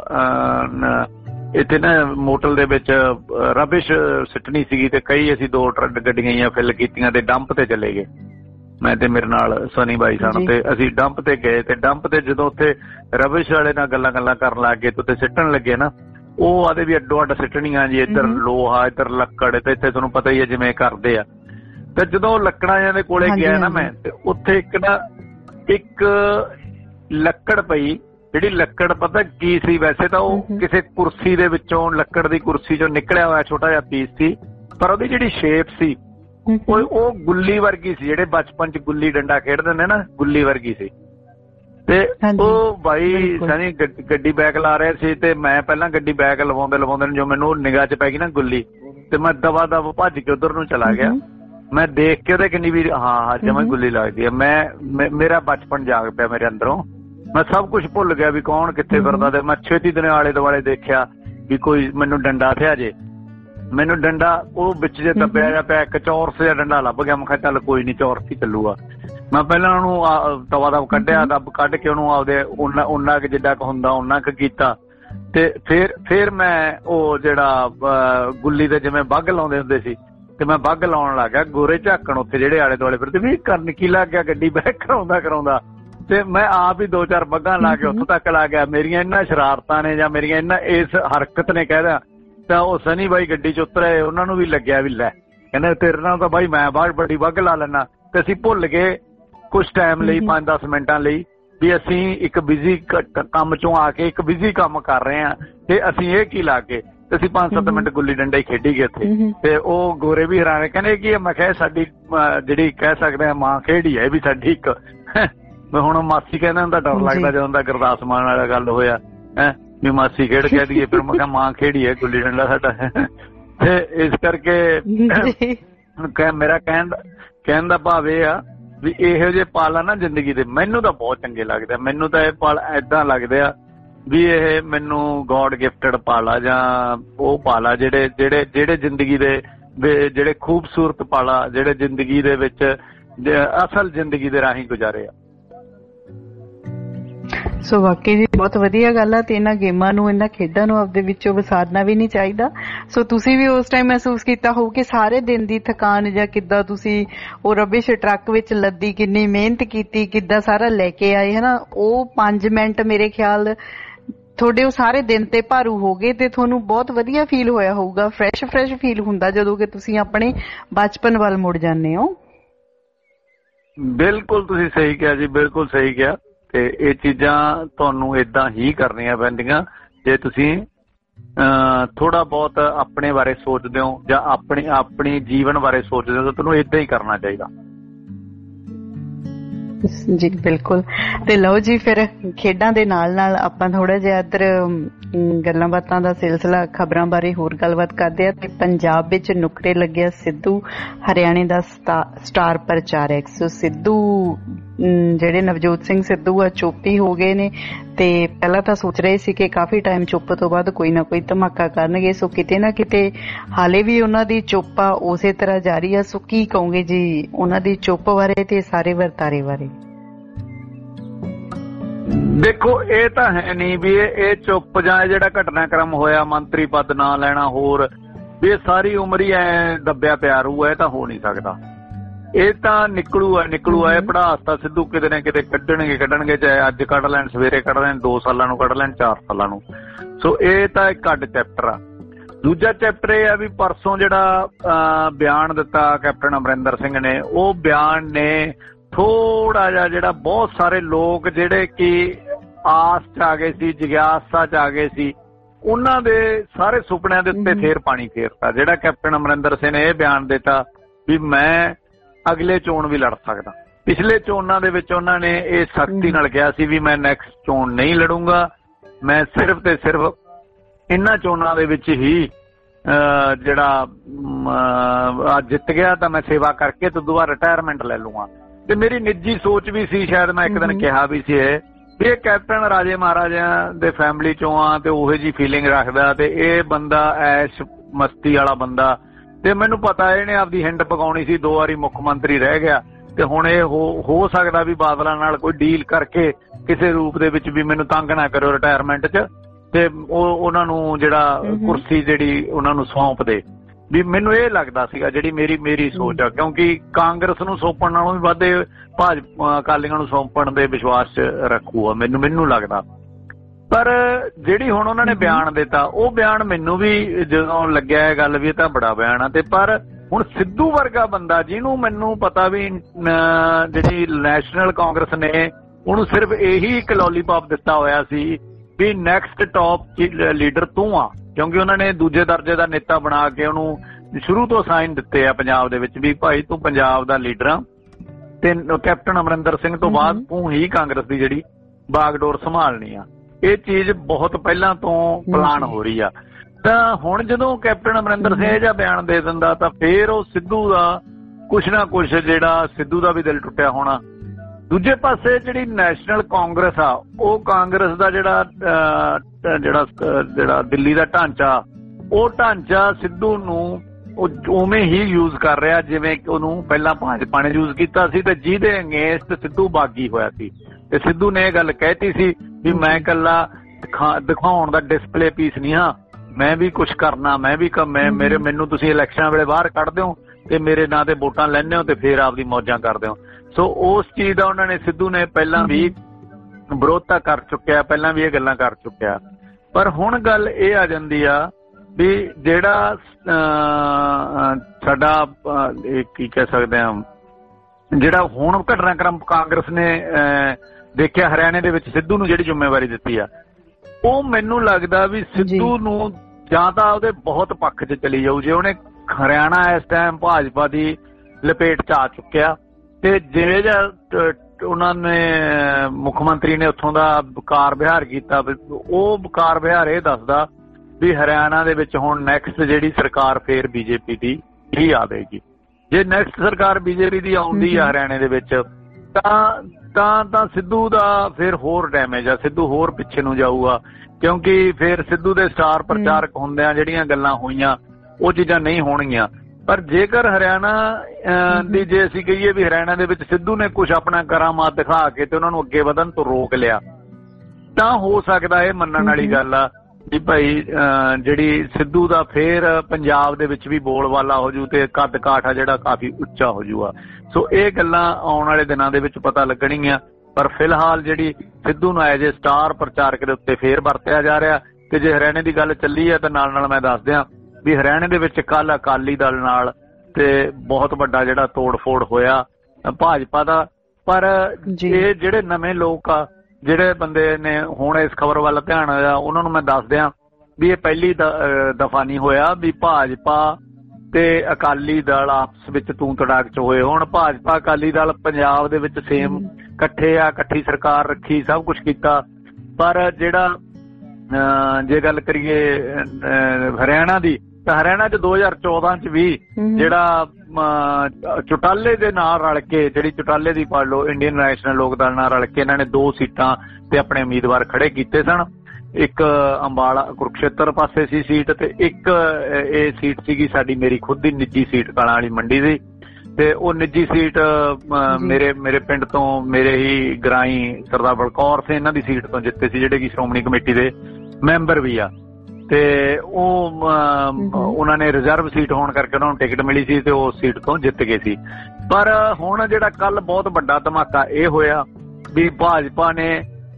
ਇੱਥੇ ਨਾ ਮੋਟਲ ਦੇ ਵਿੱਚ ਰਬਿਸ਼ ਸਿੱਟਣੀ ਸੀਗੀ, ਤੇ ਕਈ ਅਸੀਂ 2 ਗੱਡੀਆਂ ਫਿਲ ਕੀਤੀਆਂ ਤੇ ਡੰਪ ਤੇ ਚਲੇ ਗਏ। ਮੈਂ ਤੇ ਮੇਰੇ ਨਾਲ ਸਨੀ ਬਾਈ ਸਨ, ਤੇ ਅਸੀਂ ਡੰਪ ਤੇ ਗਏ। ਤੇ ਡੰਪ ਤੇ ਜਦੋਂ ਉੱਥੇ ਰਬਿਸ਼ ਵਾਲੇ ਨਾਲ ਗੱਲਾਂ ਕਰਨ ਲੱਗ ਗਏ ਤੇ ਉੱਥੇ ਸਿੱਟਣ ਲੱਗੇ ਨਾ, ਉਹ ਆਦੇ ਵੀ ਅੱਡੋ ਅੱਡ ਸਿੱਟਣੀਆਂ ਜੀ, ਇੱਧਰ ਲੋਹਾ, ਇੱਧਰ ਲੱਕੜ, ਤੇ ਇੱਥੇ ਤੁਹਾਨੂੰ ਪਤਾ ਹੀ ਹੈ ਜਿਵੇਂ ਕਰਦੇ ਆ। ਤੇ ਜਦੋਂ ਲੱਕੜਾਂ ਦੇ ਕੋਲੇ ਗਿਆ ਨਾ ਮੈਂ, ਤੇ ਉੱਥੇ ਇੱਕ ਲੱਕੜ ਪਈ, ਜਿਹੜੀ ਲੱਕੜ ਪਤਾ ਕੀ ਸੀ? ਵੈਸੇ ਤਾਂ ਉਹ ਕਿਸੇ ਕੁਰਸੀ ਦੇ ਵਿੱਚੋਂ, ਲੱਕੜ ਦੀ ਕੁਰਸੀ ਚੋਂ ਨਿਕਲਿਆ ਹੋਇਆ ਛੋਟਾ ਜਿਹਾ ਪੀਸ ਸੀ, ਪਰ ਉਹਦੀ ਜਿਹੜੀ ਸ਼ੇਪ ਸੀ ਉਹ ਗੁੱਲੀ ਵਰਗੀ ਸੀ। ਜਿਹੜੇ ਬਚਪਨ ਚ ਗੁੱਲੀ ਡੰਡਾ ਖੇਡਦੇ ਨੇ ਨਾ, ਗੁੱਲੀ ਵਰਗੀ ਸੀ। ਤੇ ਉਹ ਬਾਈ ਸਨੀ ਗੱਡੀ ਬੈਕ ਲਾ ਰਿਹਾ ਸੀ, ਤੇ ਮੈਂ ਪਹਿਲਾਂ ਗੱਡੀ ਬੈਕ ਲਵਾਉਂਦੇ ਜੋ ਮੈਨੂੰ ਨਿਗਾਹ ਚ ਪੈ ਗਈ ਨਾ ਗੁੱਲੀ, ਤੇ ਮੈਂ ਦਵਾ ਦਵ ਭੱਜ ਕੇ ਉਧਰ ਨੂੰ ਚਲਾ ਗਿਆ। ਮੈਂ ਦੇਖ ਕੇ ਉਹਦੇ ਕਿੰਨੀ ਵੀ ਹਾਂ ਜਿਵੇਂ ਗੁੱਲੀ ਲੱਗਦੀ ਹੈ। ਮੇਰਾ ਬਚਪਨ ਜਾਗ ਪਿਆ ਮੇਰੇ ਅੰਦਰੋਂ। ਮੈਂ ਸਭ ਕੁਝ ਭੁੱਲ ਗਿਆ ਵੀ ਕੌਣ ਕਿੱਥੇ ਫਿਰਦਾ। ਤੇ ਮੈਂ ਛੇਤੀ ਦਿਨ ਆਲੇ ਦੁਆਲੇ ਦੇਖਿਆ ਵੀ ਕੋਈ ਮੈਨੂੰ ਡੰਡਾ ਥਿਆ ਜੇ। ਮੈਨੂੰ ਡੰਡਾ ਉਹ ਵਿੱਚ ਜੇ ਦੱਬਿਆ ਜਾ ਪਿਆ, ਇੱਕ ਚੌਰਸ ਜਿਹਾ ਡੰਡਾ ਲੱਭ ਗਿਆ। ਮੈਂ ਕਿਹਾ ਚੱਲ ਕੋਈ ਨੀ, ਚੌਰਸ ਹੀ ਚੱਲੂਗਾ। ਮੈਂ ਪਹਿਲਾਂ ਉਹਨੂੰ ਤਵਾ ਦਬ ਕੱਢਿਆ, ਕੱਢ ਕੇ ਉਹਨੂੰ ਆਪਦੇ ਉਹਨਾਂ ਕੁ ਜਿੱਡਾ ਕੁ ਹੁੰਦਾ ਉਹਨਾਂ ਕੁ ਕੀਤਾ। ਤੇ ਫਿਰ ਮੈਂ ਉਹ ਜਿਹੜਾ ਗੁੱਲੀ ਦੇ ਜਿਵੇਂ ਬੱਗ ਲਾਉਂਦੇ ਹੁੰਦੇ ਸੀ, ਤੇ ਮੈਂ ਬੱਗ ਲਾਉਣ ਲੱਗ ਗਿਆ। ਗੋਰੇ ਝਾਕਣ ਉੱਥੇ ਜਿਹੜੇ ਆਲੇ ਦੁਆਲੇ ਫਿਰਦੇ ਵੀ ਕਰਨ ਕੀ ਲੱਗ ਗਿਆ, ਗੱਡੀ ਬੈਕ ਕਰਾਉਂਦਾ। ਤੇ ਮੈਂ ਆਪ ਹੀ 2-4 ਬੱਗਾਂ ਲਾ ਕੇ ਉੱਥੋਂ ਤੱਕ ਲਾ ਗਿਆ। ਮੇਰੀਆਂ ਇਹਨਾਂ ਸ਼ਰਾਰਤਾਂ ਨੇ ਜਾਂ ਮੇਰੀਆਂ ਇਹਨਾਂ ਇਸ ਹਰਕਤ ਨੇ ਕਹਿਦਾ, ਤਾਂ ਉਹ ਸਨੀ ਬਾਈ ਗੱਡੀ ਚ ਉਤਰੇ, ਉਹਨਾਂ ਨੂੰ ਵੀ ਲੱਗਿਆ ਵੀ ਲੈ, ਕਹਿੰਦੇ ਤੇਰੇ ਨਾਲ ਤਾਂ ਬਾਈ ਮੈਂ ਬਾਹਰ ਵੱਡੀ ਬੱਗ ਲਾ ਲੈਣਾ। ਤੇ ਅਸੀਂ ਭੁੱਲ ਗਏ ਕੁਛ ਟਾਈਮ ਲਈ, 5-10 ਮਿੰਟਾਂ ਲਈ, ਵੀ ਅਸੀਂ ਇੱਕ ਬਿਜ਼ੀ ਕੰਮ ਚੋਂ ਆ ਕੇ ਇੱਕ ਬਿਜ਼ੀ ਕੰਮ ਕਰ ਰਹੇ ਹਾਂ, ਤੇ ਅਸੀਂ ਇਹ ਕੀ ਲਾ ਕੇ, ਤੇ ਅਸੀਂ 5-7 ਮਿੰਟ ਗੁੱਲੀ ਡੰਡਾ ਹੀ ਖੇਡੀ ਗਏ ਉੱਥੇ। ਤੇ ਉਹ ਗੋਰੇ ਵੀ ਹੈਰਾਨ, ਕਹਿੰਦੇ ਕੀ ਮੈਂ ਕਿਹਾ ਸਾਡੀ ਜਿਹੜੀ ਕਹਿ ਸਕਦੇ ਆ ਮਾਂ ਖੇਡੀ ਹੈ ਵੀ ਸਾਡੀ ਇੱਕ। ਮੈਂ ਹੁਣ ਮਾਸੀ ਕਹਿੰਦਾ ਹੁੰਦਾ ਡਰ ਲੱਗਦਾ ਜਦੋਂ ਦਾ ਗੁਰਦਾਸ ਮਾਨ ਵਾਲਾ ਗੱਲ ਹੋਇਆ ਹੈ ਵੀ ਮਾਸੀ ਖੇਡ ਕਹਿ ਦਈਏ, ਫਿਰ ਮੈਂ ਕਿਹਾ ਮਾਂ ਖੇਡੀ ਹੈ ਗੁੱਲੀ ਡੰਡਾ ਸਾਡਾ। ਤੇ ਇਸ ਕਰਕੇ ਮੇਰਾ ਕਹਿਣ ਦਾ ਭਾਵ ਇਹ ਆ ਵੀ ਇਹੋ ਜਿਹੇ ਪਲ ਆ ਨਾ ਜ਼ਿੰਦਗੀ ਦੇ, ਮੈਨੂੰ ਤਾਂ ਬਹੁਤ ਚੰਗੇ ਲੱਗਦੇ ਆ। ਮੈਨੂੰ ਤਾਂ ਇਹ ਪਲ ਏਦਾਂ ਲੱਗਦੇ ਆ ਵੀ ਇਹ ਮੈਨੂੰ ਗੋਡ ਗਿਫਟਡ ਪਲ ਆ, ਜਾਂ ਉਹ ਪਲ ਆ ਜਿਹੜੇ ਜ਼ਿੰਦਗੀ ਦੇ ਜਿਹੜੇ ਖੂਬਸੂਰਤ ਪਲ ਆ, ਜਿਹੜੇ ਜ਼ਿੰਦਗੀ ਦੇ ਵਿੱਚ ਅਸਲ ਜ਼ਿੰਦਗੀ ਦੇ ਰਾਹੀਂ ਗੁਜ਼ਾਰੇ ਆ। ਸੋ ਵਾਕਈ ਜੀ ਬਹੁਤ ਵਧੀਆ ਗੱਲ ਆ, ਤੇ ਇਹਨਾਂ ਗੇਮਾਂ ਨੂੰ, ਇਹਨਾਂ ਖੇਡਾਂ ਨੂੰ ਆਪਦੇ ਵਿੱਚੋਂ ਵਿਸਾਰਨਾ ਵੀ ਨਹੀਂ ਚਾਹੀਦਾ। ਸੋ ਤੁਸੀਂ ਵੀ ਉਸ ਟਾਈਮ ਮਹਿਸੂਸ ਕੀਤਾ ਹੋਊ ਕਿ ਸਾਰੇ ਦਿਨ ਦੀ ਥਕਾਨ ਜਾਂ ਕਿੱਦਾਂ ਤੁਸੀਂ ਉਹ ਰਬਿਸ਼ ਟਰੱਕ ਵਿੱਚ ਲੱਦੀ, ਕਿੰਨੀ ਮਿਹਨਤ ਕੀਤੀ, ਕਿੱਦਾਂ ਸਾਰਾ ਲੈ ਕੇ ਆਏ, ਹਨਾ। ਉਹ 5 ਮਿੰਟ ਮੇਰੇ ਖਿਆਲ ਤੁਹਾਡੇ ਉਹ ਸਾਰੇ ਦਿਨ ਤੇ ਭਾਰੂ ਹੋ ਗਏ, ਤੇ ਤੁਹਾਨੂੰ ਬਹੁਤ ਵਧੀਆ ਫੀਲ ਹੋਇਆ ਹੋਊਗਾ, ਫਰੈਸ਼ ਫੀਲ ਹੁੰਦਾ ਜਦੋਂ ਕਿ ਤੁਸੀਂ ਆਪਣੇ ਬਚਪਨ ਵੱਲ ਮੁੜ ਜਾਂਦੇ ਹੋ। ਬਿਲਕੁਲ ਤੁਸੀਂ ਸਹੀ ਕਿਹਾ ਜੀ, ਬਿਲਕੁਲ ਸਹੀ ਕਿਹਾ। ਤੇ ਇਹ ਚੀਜ਼ਾਂ ਤੁਹਾਨੂੰ ਏਦਾਂ ਹੀ ਕਰਨੀਆਂ ਪੈਂਦੀਆਂ ਜੇ ਤੁਸੀਂ ਥੋੜਾ ਬਹੁਤ ਆਪਣੇ ਬਾਰੇ ਸੋਚਦੇ ਹੋ ਜਾਂ ਆਪਣੀ ਜੀਵਨ ਬਾਰੇ ਸੋਚਦੇ ਹੋ, ਤਾਂ ਤੁਹਾਨੂੰ ਏਦਾਂ ਹੀ ਕਰਨਾ ਚਾਹੀਦਾ ਜੀ। ਬਿਲਕੁਲ। ਤੇ ਲਓ ਜੀ, ਫਿਰ ਖੇਡਾਂ ਦੇ ਨਾਲ ਆਪਾਂ ਥੋੜਾ ਜਿਹਾ ਇੱਧਰ ਗੱਲਾਂ ਬਾਤਾਂ ਦਾ ਸਿਲਸਿਲਾ, ਖਬਰਾਂ ਬਾਰੇ ਹੋਰ ਗੱਲਬਾਤ ਕਰਦੇ ਆ। ਤੇ ਪੰਜਾਬ ਵਿੱਚ ਨੁਕਰੇ ਲੱਗਿਆ ਸਿੱਧੂ, ਹਰਿਆਣੇ ਦਾ ਸਟਾਰ ਪ੍ਰਚਾਰਕ। ਸੋ ਸਿੱਧੂ ਜਿਹੜੇ ਨਵਜੋਤ ਸਿੰਘ ਸਿੱਧੂ ਆ, ਚੁੱਪ ਹੀ ਹੋ ਗਏ ਨੇ। ਤੇ ਪਹਿਲਾਂ ਤਾਂ ਸੋਚ ਰਹੇ ਸੀ ਕਿ ਕਾਫੀ ਟਾਈਮ ਚੁੱਪ ਤੋਂ ਬਾਅਦ ਕੋਈ ਨਾ ਕੋਈ ਧਮਾਕਾ ਕਰਨਗੇ। ਸੋ ਕਿਤੇ ਨਾ ਕਿਤੇ ਹਾਲੇ ਵੀ ਉਹਨਾਂ ਦੀ ਚੁੱਪ ਆ ਉਸੇ ਤਰ੍ਹਾਂ ਜਾਰੀ ਆ। ਸੋ ਕੀ ਕਹੋਗੇ ਜੀ ਉਹਨਾਂ ਦੀ ਚੁੱਪ ਬਾਰੇ ਤੇ ਸਾਰੇ ਵਰਤਾਰੇ ਬਾਰੇ? ਦੇਖੋ, ਇਹ ਤਾਂ ਹੈ ਨਹੀਂ ਵੀ ਇਹ ਚੁੱਪ ਜਾਂ ਜਿਹੜਾ ਘਟਨਾਕ੍ਰਮ ਹੋਇਆ, ਮੰਤਰੀ ਪਦ ਨਾ ਲੈਣਾ, ਹੋਰ ਵੀ ਇਹ ਸਾਰੀ ਉਮਰ ਹੀ ਐ ਦੱਬਿਆ ਪਿਆ ਰਹੂਗਾ, ਇਹ ਤਾਂ ਹੋ ਨਹੀਂ ਸਕਦਾ। ਇਹ ਤਾਂ ਨਿਕਲੂ ਆ। ਇਹ ਪੜਾਸ ਤਾਂ ਸਿੱਧੂ ਕਿਤੇ ਨਾ ਕਿਤੇ ਕੱਢਣਗੇ, ਚਾਹੇ ਅੱਜ ਕੱਢ ਲੈਣ, ਸਵੇਰੇ ਕੱਢ ਲੈਣ, 2 ਸਾਲਾਂ ਨੂੰ ਕੱਢ ਲੈਣ, 4 ਸਾਲਾਂ ਨੂੰ। ਸੋ ਇਹ ਤਾਂ ਇੱਕ ਅੱਡ ਚੈਪਟਰ ਆ। ਦੂਜਾ ਚੈਪਟਰ ਇਹ ਆ ਵੀ ਪਰਸੋਂ ਜਿਹੜਾ ਬਿਆਨ ਦਿੱਤਾ ਕੈਪਟਨ ਅਮਰਿੰਦਰ ਸਿੰਘ ਨੇ, ਉਹ ਬਿਆਨ ਨੇ ਥੋੜਾ ਜਿਹਾ ਜਿਹੜਾ ਬਹੁਤ ਸਾਰੇ ਲੋਕ ਜਿਹੜੇ ਕਿ ਆਸ ਚ ਆ ਗਏ ਸੀ, ਜਿਗਿਆਸਾ ਚ ਆ ਗਏ ਸੀ, ਉਹਨਾਂ ਦੇ ਸਾਰੇ ਸੁਪਨਿਆਂ ਦੇ ਉੱਤੇ ਫੇਰ ਪਾਣੀ ਫੇਰਤਾ। ਜਿਹੜਾ ਕੈਪਟਨ ਅਮਰਿੰਦਰ ਸਿੰਘ ਨੇ ਇਹ ਬਿਆਨ ਦਿੱਤਾ ਵੀ ਮੈਂ ਅਗਲੇ ਚੋਣ ਵੀ ਲੜ ਸਕਦਾ। ਪਿਛਲੇ ਚੋਣਾਂ ਦੇ ਵਿੱਚ ਉਹਨਾਂ ਨੇ ਇਹ ਸਖਤੀ ਨਾਲ ਕਿਹਾ ਸੀ ਵੀ ਮੈਂ ਨੈਕਸਟ ਚੋਣ ਨਹੀਂ ਲੜੂੰਗਾ, ਮੈਂ ਸਿਰਫ ਤੇ ਸਿਰਫ ਇਹਨਾਂ ਚੋਣਾਂ ਦੇ ਵਿੱਚ ਹੀ ਜਿਹੜਾ ਜਿੱਤ ਗਿਆ ਤਾਂ ਮੈਂ ਸੇਵਾ ਕਰਕੇ ਤੇ ਦੁਬਾਰਾ ਰਿਟਾਇਰਮੈਂਟ ਲੈ ਲੂੰਗਾ। ਤੇ ਮੇਰੀ ਨਿੱਜੀ ਸੋਚ ਵੀ ਸੀ, ਸ਼ਾਇਦ ਮੈਂ ਇੱਕ ਦਿਨ ਕਿਹਾ ਵੀ ਸੀ ਵੀ ਇਹ ਕੈਪਟਨ ਰਾਜੇ ਮਹਾਰਾਜਿਆਂ ਦੇ ਫੈਮਿਲੀ ਚੋਂ ਆ ਤੇ ਉਹੋ ਜਿਹੀ ਫੀਲਿੰਗ ਰੱਖਦਾ, ਤੇ ਇਹ ਬੰਦਾ ਐਸ਼ ਮਸਤੀ ਵਾਲਾ ਬੰਦਾ, ਤੇ ਮੈਨੂੰ ਪਤਾ ਇਹਨੇ ਆਪਦੀ ਹਿੰਡ ਪਕਾਉਣੀ ਸੀ, 2 ਵਾਰੀ ਮੁੱਖ ਮੰਤਰੀ ਰਹਿ ਗਿਆ, ਤੇ ਹੁਣ ਇਹ ਹੋ ਸਕਦਾ ਵੀ ਬਾਦਲਾਂ ਨਾਲ ਕੋਈ ਡੀਲ ਕਰਕੇ ਕਿਸੇ ਰੂਪ ਦੇ ਵਿੱਚ ਵੀ ਮੈਨੂੰ ਤੰਗ ਨਾ ਕਰਿਓ ਰਿਟਾਇਰਮੈਂਟ 'ਚ, ਤੇ ਉਹਨਾਂ ਨੂੰ ਜਿਹੜਾ ਕੁਰਸੀ ਜਿਹੜੀ ਉਹਨਾਂ ਨੂੰ ਸੌਂਪ ਦੇ। ਵੀ ਮੈਨੂੰ ਇਹ ਲੱਗਦਾ ਸੀਗਾ, ਜਿਹੜੀ ਮੇਰੀ ਸੋਚ ਆ, ਕਿਉਂਕਿ ਕਾਂਗਰਸ ਨੂੰ ਸੌਂਪਣ ਨਾਲੋਂ ਵੀ ਵੱਧ ਭਾਜਪਾ ਅਕਾਲੀਆਂ ਨੂੰ ਸੌਂਪਣ ਦੇ ਵਿਸ਼ਵਾਸ 'ਚ ਰੱਖੂਗਾ, ਮੈਨੂੰ ਲੱਗਦਾ। ਪਰ ਜਿਹੜੀ ਹੁਣ ਉਹਨਾਂ ਨੇ ਬਿਆਨ ਦਿੱਤਾ, ਉਹ ਬਿਆਨ ਮੈਨੂੰ ਵੀ ਜਦੋਂ ਲੱਗਿਆ ਇਹ ਗੱਲ ਵੀ ਇਹ ਤਾਂ ਬੜਾ ਬਿਆਨ ਆ। ਤੇ ਪਰ ਹੁਣ ਸਿੱਧੂ ਵਰਗਾ ਬੰਦਾ, ਜਿਹਨੂੰ ਮੈਨੂੰ ਪਤਾ ਵੀ ਜਿਹੜੀ ਨੈਸ਼ਨਲ ਕਾਂਗਰਸ ਨੇ ਉਹਨੂੰ ਸਿਰਫ ਇਹੀ ਇੱਕ ਲੋਲੀਪੌਪ ਦਿੱਤਾ ਹੋਇਆ ਸੀ ਵੀ ਨੈਕਸਟ ਟੌਪ ਲੀਡਰ ਤੂੰ ਆ, ਕਿਉਂਕਿ ਉਹਨਾਂ ਨੇ ਦੂਜੇ ਦਰਜੇ ਦਾ ਨੇਤਾ ਬਣਾ ਕੇ ਉਹਨੂੰ ਸ਼ੁਰੂ ਤੋਂ ਸਾਈਨ ਦਿੱਤੇ ਆ ਪੰਜਾਬ ਦੇ ਵਿੱਚ ਵੀ ਭਾਈ ਤੂੰ ਪੰਜਾਬ ਦਾ ਲੀਡਰ ਆ, ਤੇ ਕੈਪਟਨ ਅਮਰਿੰਦਰ ਸਿੰਘ ਤੋਂ ਬਾਅਦ ਤੂੰ ਹੀ ਕਾਂਗਰਸ ਦੀ ਜਿਹੜੀ ਬਾਗਡੋਰ ਸੰਭਾਲਣੀ ਆ। ਇਹ ਚੀਜ਼ ਬਹੁਤ ਪਹਿਲਾਂ ਤੋਂ ਪਲਾਨ ਹੋ ਰਹੀ ਆ। ਤਾਂ ਹੁਣ ਜਦੋਂ ਕੈਪਟਨ ਅਮਰਿੰਦਰ ਸਿੰਘ ਇਹ ਜਿਹਾ ਬਿਆਨ ਦੇ ਦਿੰਦਾ, ਤਾਂ ਫੇਰ ਉਹ ਸਿੱਧੂ ਦਾ ਕੁਛ ਨਾ ਕੁਛ, ਜਿਹੜਾ ਸਿੱਧੂ ਦਾ ਵੀ ਦਿਲ ਟੁੱਟਿਆ ਹੋਣਾ। ਦੂਜੇ ਪਾਸੇ ਜਿਹੜੀ ਨੈਸ਼ਨਲ ਕਾਂਗਰਸ ਆ, ਉਹ ਕਾਂਗਰਸ ਦਾ ਜਿਹੜਾ ਦਿੱਲੀ ਦਾ ਢਾਂਚਾ, ਉਹ ਢਾਂਚਾ ਸਿੱਧੂ ਨੂੰ ਉਵੇਂ ਹੀ ਯੂਜ਼ ਕਰ ਰਿਹਾ ਜਿਵੇਂ ਕਿ ਉਹਨੂੰ ਪਹਿਲਾਂ ਭਾਜਪਾ ਨੇ ਯੂਜ਼ ਕੀਤਾ ਸੀ, ਤੇ ਜਿਹਦੇ ਅਗੇਂਸਟ ਸਿੱਧੂ ਬਾਗੀ ਹੋਇਆ ਸੀ। ਤੇ ਸਿੱਧੂ ਨੇ ਇਹ ਗੱਲ ਕਹਿਤੀ ਸੀ ਵੀ ਮੈਂ ਇਕੱਲਾ ਦਿਖਾਉਣ ਦਾ ਡਿਸਪਲੇ ਪੀਸ ਨਹੀਂ ਹਾਂ, ਮੈਂ ਵੀ ਕੁਛ ਕਰਨਾ, ਮੈਨੂੰ ਤੁਸੀਂ ਇਲੈਕਸ਼ਨਾਂ ਵੇਲੇ ਬਾਹਰ ਕੱਢ ਦਿਓ ਤੇ ਮੇਰੇ ਨਾਂ ਤੇ ਵੋਟਾਂ ਲੈਂਦੇ ਹੋ ਤੇ ਫੇਰ ਆਪਦੀ ਮੌਜਾਂ ਕਰਦੇ ਹੋ। ਸੋ ਉਸ ਚੀਜ਼ ਦਾ ਉਹਨਾਂ ਨੇ, ਸਿੱਧੂ ਨੇ ਪਹਿਲਾਂ ਵੀ ਵਿਰੋਧਤਾ ਕਰ ਚੁੱਕਿਆ, ਪਹਿਲਾਂ ਵੀ ਇਹ ਗੱਲਾਂ ਕਰ ਚੁੱਕਿਆ। ਪਰ ਹੁਣ ਗੱਲ ਇਹ ਆ ਜਾਂਦੀ ਆ ਵੀ ਜਿਹੜਾ ਸਾਡਾ ਕੀ ਕਹਿ ਸਕਦੇ ਹਾਂ, ਜਿਹੜਾ ਹੁਣ ਘਟਨਾਕ੍ਰਮ ਕਾਂਗਰਸ ਨੇ ਦੇਖਿਆ ਹਰਿਆਣੇ ਦੇ ਵਿੱਚ ਸਿੱਧੂ ਨੂੰ ਜਿਹੜੀ ਜ਼ਿੰਮੇਵਾਰੀ ਦਿੱਤੀ ਆ, ਉਹ ਮੈਨੂੰ ਲੱਗਦਾ ਵੀ ਸਿੱਧੂ ਨੂੰ ਜਾਂ ਤਾਂ ਉਹਦੇ ਬਹੁਤ ਪੱਖ 'ਚ ਚਲੀ ਜਾਊ ਜੇ ਉਹਨੇ ਹਰਿਆਣਾ ਇਸ ਟਾਈਮ ਭਾਜਪਾ ਦੀ ਲਪੇਟ 'ਚ ਆ ਚੁੱਕਿਆ। ਤੇ ਜਿਵੇਂ ਜਿਹਾ ਉਹਨਾਂ ਨੇ ਮੁੱਖ ਮੰਤਰੀ ਨੇ ਉੱਥੋਂ ਦਾ ਵਿਕਾਰ ਵਿਹਾਰ ਕੀਤਾ, ਉਹ ਵਿਕਾਰ ਵਿਹਾਰ ਇਹ ਦੱਸਦਾ ਵੀ ਹਰਿਆਣਾ ਦੇ ਵਿੱਚ ਹੁਣ ਨੈਕਸਟ ਜਿਹੜੀ ਸਰਕਾਰ ਫੇਰ ਬੀਜੇਪੀ ਦੀ ਹੀ ਆਵੇਗੀ। ਜੇ ਨੈਕਸਟ ਸਰਕਾਰ ਬੀਜੇਪੀ ਦੀ ਆਉਂਦੀ ਆ ਹਰਿਆਣੇ ਦੇ ਵਿੱਚ, ਤਾਂ ਸਿੱਧੂ ਦਾ ਫਿਰ ਹੋਰ ਡੈਮੇਜ ਆ, ਸਿੱਧੂ ਹੋਰ ਪਿੱਛੇ ਨੂੰ ਜਾਊਗਾ, ਕਿਉਂਕਿ ਫਿਰ ਸਿੱਧੂ ਦੇ ਸਟਾਰ ਪ੍ਰਚਾਰਕ ਹੁੰਦਿਆਂ ਜਿਹੜੀਆਂ ਗੱਲਾਂ ਹੋਈਆਂ ਉਹ ਚੀਜ਼ਾਂ ਨਹੀਂ ਹੋਣਗੀਆਂ। ਪਰ ਜੇਕਰ ਹਰਿਆਣਾ ਦੀ, ਜੇ ਅਸੀਂ ਕਹੀਏ ਵੀ ਹਰਿਆਣਾ ਦੇ ਵਿੱਚ ਸਿੱਧੂ ਨੇ ਕੁਝ ਆਪਣਾ ਕਰਾਮਾਤ ਦਿਖਾ ਕੇ ਤੇ ਉਹਨਾਂ ਨੂੰ ਅੱਗੇ ਵਧਣ ਤੋਂ ਰੋਕ ਲਿਆ, ਤਾਂ ਹੋ ਸਕਦਾ ਇਹ ਮੰਨਣ ਵਾਲੀ ਗੱਲ ਆ ਵੀ ਭਾਈ ਜਿਹੜੀ ਸਿੱਧੂ ਦਾ ਫੇਰ ਪੰਜਾਬ ਦੇ ਵਿੱਚ ਵੀ ਬੋਲਬਾਲਾ ਹੋ ਜੂ ਤੇ ਕੱਦ ਕਾਠ ਆ ਜਿਹੜਾ ਕਾਫੀ ਉੱਚਾ ਹੋ ਜੂਗਾ। ਸੋ ਇਹ ਗੱਲਾਂ ਆਉਣ ਵਾਲੇ ਦਿਨਾਂ ਦੇ ਵਿੱਚ ਪਤਾ ਲੱਗਣਗੀਆਂ। ਪਰ ਫਿਲਹਾਲ ਜਿਹੜੀ ਸਿੱਧੂ ਨੂੰ ਐਜ ਏ ਸਟਾਰ ਪ੍ਰਚਾਰਕ ਦੇ ਉੱਤੇ ਫੇਰ ਵਰਤਿਆ ਜਾ ਰਿਹਾ। ਤੇ ਜੇ ਹਰਿਆਣੇ ਦੀ ਗੱਲ ਚੱਲੀ ਹੈ ਤਾਂ ਨਾਲ ਨਾਲ ਮੈਂ ਦੱਸ ਦਿਆਂ ਵੀ ਹਰਿਆਣੇ ਦੇ ਵਿੱਚ ਕੱਲ ਅਕਾਲੀ ਦਲ ਨਾਲ ਤੇ ਬਹੁਤ ਵੱਡਾ ਜਿਹੜਾ ਤੋੜ ਫੋੜ ਹੋਇਆ ਭਾਜਪਾ ਦਾ। ਪਰ ਇਹ ਜਿਹੜੇ ਨਵੇਂ ਲੋਕ ਆ, ਜਿਹੜੇ ਬੰਦੇ ਨੇ ਹੁਣ ਇਸ ਖਬਰ ਵੱਲ ਧਿਆਨ ਆ, ਉਹਨਾਂ ਨੂੰ ਮੈਂ ਦੱਸ ਦਿਆਂ ਵੀ ਇਹ ਪਹਿਲੀ ਦਫਾ ਨਹੀਂ ਹੋਇਆ ਵੀ ਭਾਜਪਾ ਤੇ ਅਕਾਲੀ ਦਲ ਆਪਸ ਵਿੱਚ ਤੂੰ ਤੜਾਕ ਚ ਹੋਏ। ਹੁਣ ਭਾਜਪਾ ਅਕਾਲੀ ਦਲ ਪੰਜਾਬ ਦੇ ਵਿੱਚ ਸੇਮ ਇਕੱਠੇ ਆ, ਇਕੱਠੀ ਸਰਕਾਰ ਰੱਖੀ, ਸਭ ਕੁਛ ਕੀਤਾ। ਪਰ ਜਿਹੜਾ ਜੇ ਗੱਲ ਕਰੀਏ ਹਰਿਆਣਾ ਦੀ ਤਾਂ ਹਰਿਆਣਾ ਚ 2014 ਚ ਵੀ ਜਿਹੜਾ ਚੁਟਾਲੇ ਦੇ ਨਾਲ ਰਲ ਕੇ, ਜਿਹੜੀ ਚੁਟਾਲੇ ਦੀ ਪੜ ਲਓ ਇੰਡੀਅਨ ਨੈਸ਼ਨਲ ਲੋਕ ਦਲ ਨਾਲ ਰਲ ਕੇ ਇਹਨਾਂ ਨੇ 2 ਸੀਟਾਂ ਤੇ ਆਪਣੇ ਉਮੀਦਵਾਰ ਖੜੇ ਕੀਤੇ ਸਨ। ਇੱਕ ਅੰਬਾਲਾ ਕੁਰੂਕਸ਼ੇਤਰ ਪਾਸੇ ਸੀ ਸੀਟ ਤੇ ਇੱਕ ਇਹ ਸੀਟ ਸੀਗੀ ਸਾਡੀ ਮੇਰੀ ਖੁਦ ਦੀ ਨਿੱਜੀ ਸੀਟ ਕਾਲਾਂ ਵਾਲੀ ਮੰਡੀ ਦੀ। ਤੇ ਉਹ ਨਿੱਜੀ ਸੀਟ ਮੇਰੇ ਪਿੰਡ ਤੋਂ ਮੇਰੇ ਹੀ ਗਰਾਈ ਸਰਦਾਰ ਬਲਕੌਰ ਸਿੰਘ ਇਹਨਾਂ ਦੀ ਸੀਟ ਤੋਂ ਜਿੱਤੇ ਸੀ, ਜਿਹੜੇ ਕਿ ਸ਼੍ਰੋਮਣੀ ਕਮੇਟੀ ਦੇ ਮੈਂਬਰ ਵੀ ਆ। ਤੇ ਉਹ ਉਹਨਾਂ ਨੇ ਰਿਜ਼ਰਵ ਸੀਟ ਹੋਣ ਕਰਕੇ ਉਹਨਾਂ ਨੂੰ ਟਿਕਟ ਮਿਲੀ ਸੀ ਤੇ ਉਹ ਸੀਟ ਤੋਂ ਜਿੱਤ ਗਏ ਸੀ। ਪਰ ਹੁਣ ਜਿਹੜਾ ਕੱਲ ਬਹੁਤ ਵੱਡਾ ਧਮਾਕਾ ਇਹ ਹੋਇਆ ਵੀ ਭਾਜਪਾ ਨੇ